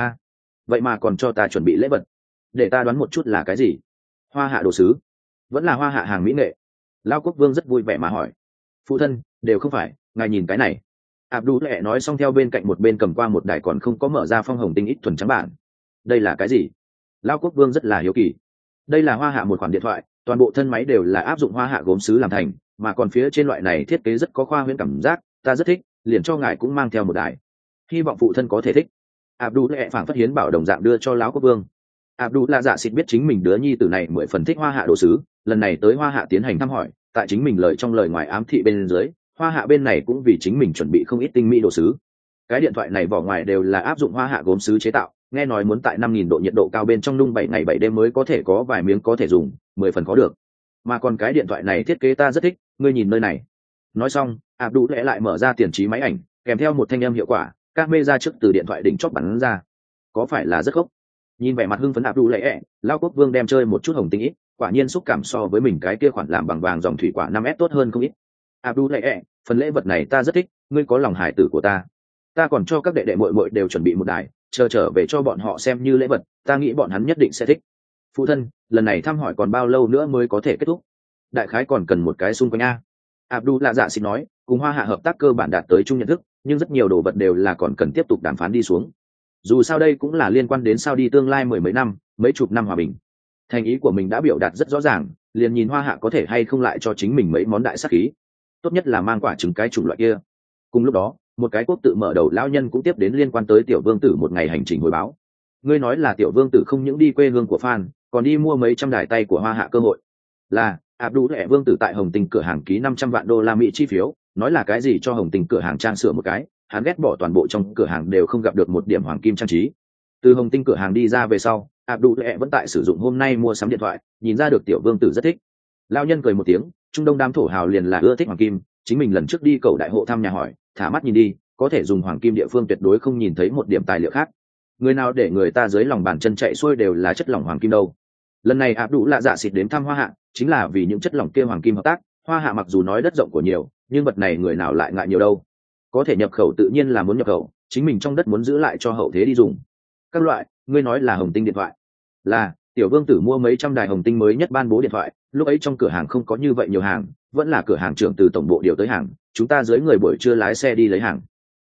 Vậy mà còn cho ta chuẩn bị lễ vật, để ta đoán một chút là cái gì? Hoa Hạ đồ sứ, vẫn là Hoa Hạ hàng mỹ nghệ? Lao quốc vương rất vui vẻ mà hỏi. Phụ thân, đều không phải, ngài nhìn cái này. Abdul lệ nói xong theo bên cạnh một bên cầm qua một đài còn không có mở ra phong hồng tinh ít thuần trắng bản. Đây là cái gì? Lao quốc vương rất là hiếu kỳ. Đây là Hoa Hạ một khoản điện thoại, toàn bộ thân máy đều là áp dụng Hoa Hạ gốm sứ làm thành, mà còn phía trên loại này thiết kế rất có khoa huyễn cảm giác, ta rất thích, liền cho ngài cũng mang theo một đài. Hy vọng phụ thân có thể thích. Abdul lệ phảng phất hiến bảo đồng dạng đưa cho lão quốc vương. Abdul là dạ xịt biết chính mình đứa nhi tử này mười phần thích Hoa Hạ đồ sứ, lần này tới Hoa Hạ tiến hành thăm hỏi, tại chính mình lời trong lời ngoài ám thị bên dưới, Hoa Hạ bên này cũng vì chính mình chuẩn bị không ít tinh mỹ đồ sứ. Cái điện thoại này vỏ ngoài đều là áp dụng Hoa Hạ gốm sứ chế tạo, nghe nói muốn tại 5.000 độ nhiệt độ cao bên trong nung 7 ngày 7 đêm mới có thể có vài miếng có thể dùng, 10 phần có được. Mà còn cái điện thoại này thiết kế ta rất thích, ngươi nhìn nơi này. Nói xong, Abdul lẽ lại mở ra tiền trí máy ảnh, kèm theo một thanh âm hiệu quả, camera trước từ điện thoại đỉnh chóp bắn ra. Có phải là rất khốc? Nhìn vẻ mặt hưng phấn Abdul lẽ, Lao quốc vương đem chơi một chút hồng tinh ít, quả nhiên xúc cảm so với mình cái kia khoản làm bằng vàng dòng thủy quả 5S tốt hơn không ít. Abdul lẽ, phần lễ vật này ta rất thích, ngươi có lòng hài tử của ta. Ta còn cho các đệ đệ muội muội đều chuẩn bị một đài, chờ trở về cho bọn họ xem như lễ vật, ta nghĩ bọn hắn nhất định sẽ thích. Phụ thân, lần này thăm hỏi còn bao lâu nữa mới có thể kết thúc? Đại khái còn cần một cái xung quanh a. Abdul lạ dạ xin nói, cùng Hoa Hạ hợp tác cơ bản đạt tới chung nhận thức, nhưng rất nhiều đồ vật đều là còn cần tiếp tục đàm phán đi xuống. Dù sao đây cũng là liên quan đến sao đi tương lai mười mấy năm, mấy chục năm hòa bình. Thành ý của mình đã biểu đạt rất rõ ràng, liền nhìn Hoa Hạ có thể hay không lại cho chính mình mấy món đại sắc khí. Tốt nhất là mang quả trứng cái chủng loại kia. Cùng lúc đó, một cái quốc tự mở đầu lão nhân cũng tiếp đến liên quan tới tiểu vương tử một ngày hành trình hồi báo. Ngươi nói là tiểu vương tử không những đi quê hương của Phan, còn đi mua mấy trăm đài tay của Hoa Hạ cơ hội. Là Abdul lệ vương tử tại Hồng Tinh cửa hàng ký 500 vạn đô la Mỹ chi phiếu, nói là cái gì cho Hồng Tinh cửa hàng trang sửa một cái, hắn ghét bỏ toàn bộ trong cửa hàng đều không gặp được một điểm hoàng kim trang trí. Từ Hồng Tinh cửa hàng đi ra về sau, Abdul lệ vẫn tại sử dụng hôm nay mua sắm điện thoại, nhìn ra được tiểu vương tử rất thích. Lão nhân cười một tiếng, trung đông đám thổ hào liền là ưa thích hoàng kim, chính mình lần trước đi cầu đại hộ thăm nhà hỏi, thả mắt nhìn đi, có thể dùng hoàng kim địa phương tuyệt đối không nhìn thấy một điểm tài liệu khác. Người nào để người ta dưới lòng bàn chân chạy xuôi đều là chất lỏng hoàng kim đâu. Lần này Abdul lạ dạ xịt đến thăm Hoa Hạ, chính là vì những chất lỏng kia hoàng kim hợp tác. Hoa Hạ mặc dù nói đất rộng của nhiều, nhưng vật này người nào lại ngại nhiều đâu. Có thể nhập khẩu tự nhiên là muốn nhập khẩu, chính mình trong đất muốn giữ lại cho hậu thế đi dùng. Các loại, ngươi nói là Hồng Tinh điện thoại. Là, tiểu vương tử mua mấy trăm đài Hồng Tinh mới nhất ban bố điện thoại, lúc ấy trong cửa hàng không có như vậy nhiều hàng, vẫn là cửa hàng trưởng từ tổng bộ điều tới hàng, chúng ta dưới người buổi trưa lái xe đi lấy hàng.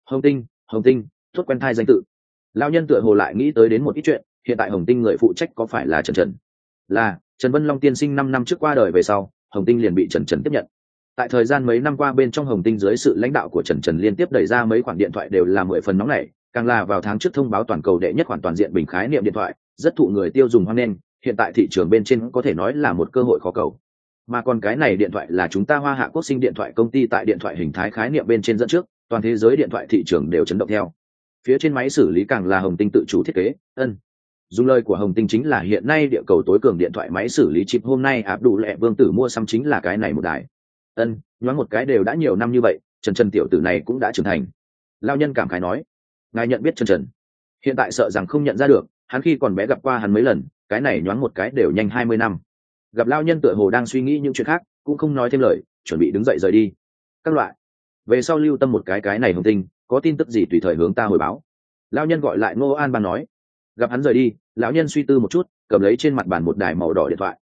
Hồng Tinh, thốt quen thai danh tự. Lão nhân tựa hồ lại nghĩ tới đến một ít chuyện, hiện tại Hồng Tinh người phụ trách có phải là Trần? Là, Trần Vân Long tiên sinh 5 năm trước qua đời về sau, Hồng Tinh liền bị Trần tiếp nhận. Tại thời gian mấy năm qua bên trong Hồng Tinh dưới sự lãnh đạo của Trần liên tiếp đẩy ra mấy khoản điện thoại đều là 10 phần nóng nảy, càng là vào tháng trước thông báo toàn cầu đệ nhất khoản toàn diện bình khái niệm điện thoại, rất thụ người tiêu dùng hoan nghênh, hiện tại thị trường bên trên có thể nói là một cơ hội khó cầu. Mà còn cái này điện thoại là chúng ta Hoa Hạ Quốc Sinh điện thoại công ty tại điện thoại hình thái khái niệm bên trên dẫn trước, toàn thế giới điện thoại thị trường đều chấn động theo. Phía trên máy xử lý càng là Hồng Tinh tự chủ thiết kế. Dùng lời của Hồng Tinh chính là hiện nay địa cầu tối cường điện thoại máy xử lý chip, hôm nay Abdul lệ vương tử mua xăm chính là cái này một đài. Nhoáng một cái đều đã nhiều năm như vậy, Trần tiểu tử này cũng đã trưởng thành. Lao nhân cảm khái nói, ngài nhận biết Trần hiện tại sợ rằng không nhận ra được, hắn khi còn bé gặp qua hắn mấy lần, cái này nhoáng một cái đều nhanh 20 năm. Gặp lao nhân tựa hồ đang suy nghĩ những chuyện khác, cũng không nói thêm lời, chuẩn bị đứng dậy rời đi. Các loại, về sau lưu tâm một cái này hồng tinh, có tin tức gì tùy thời hướng ta hồi báo. Lão nhân gọi lại Ngô An Bang nói. Gặp hắn rời đi, lão nhân suy tư một chút, cầm lấy trên mặt bàn một đài màu đỏ điện thoại.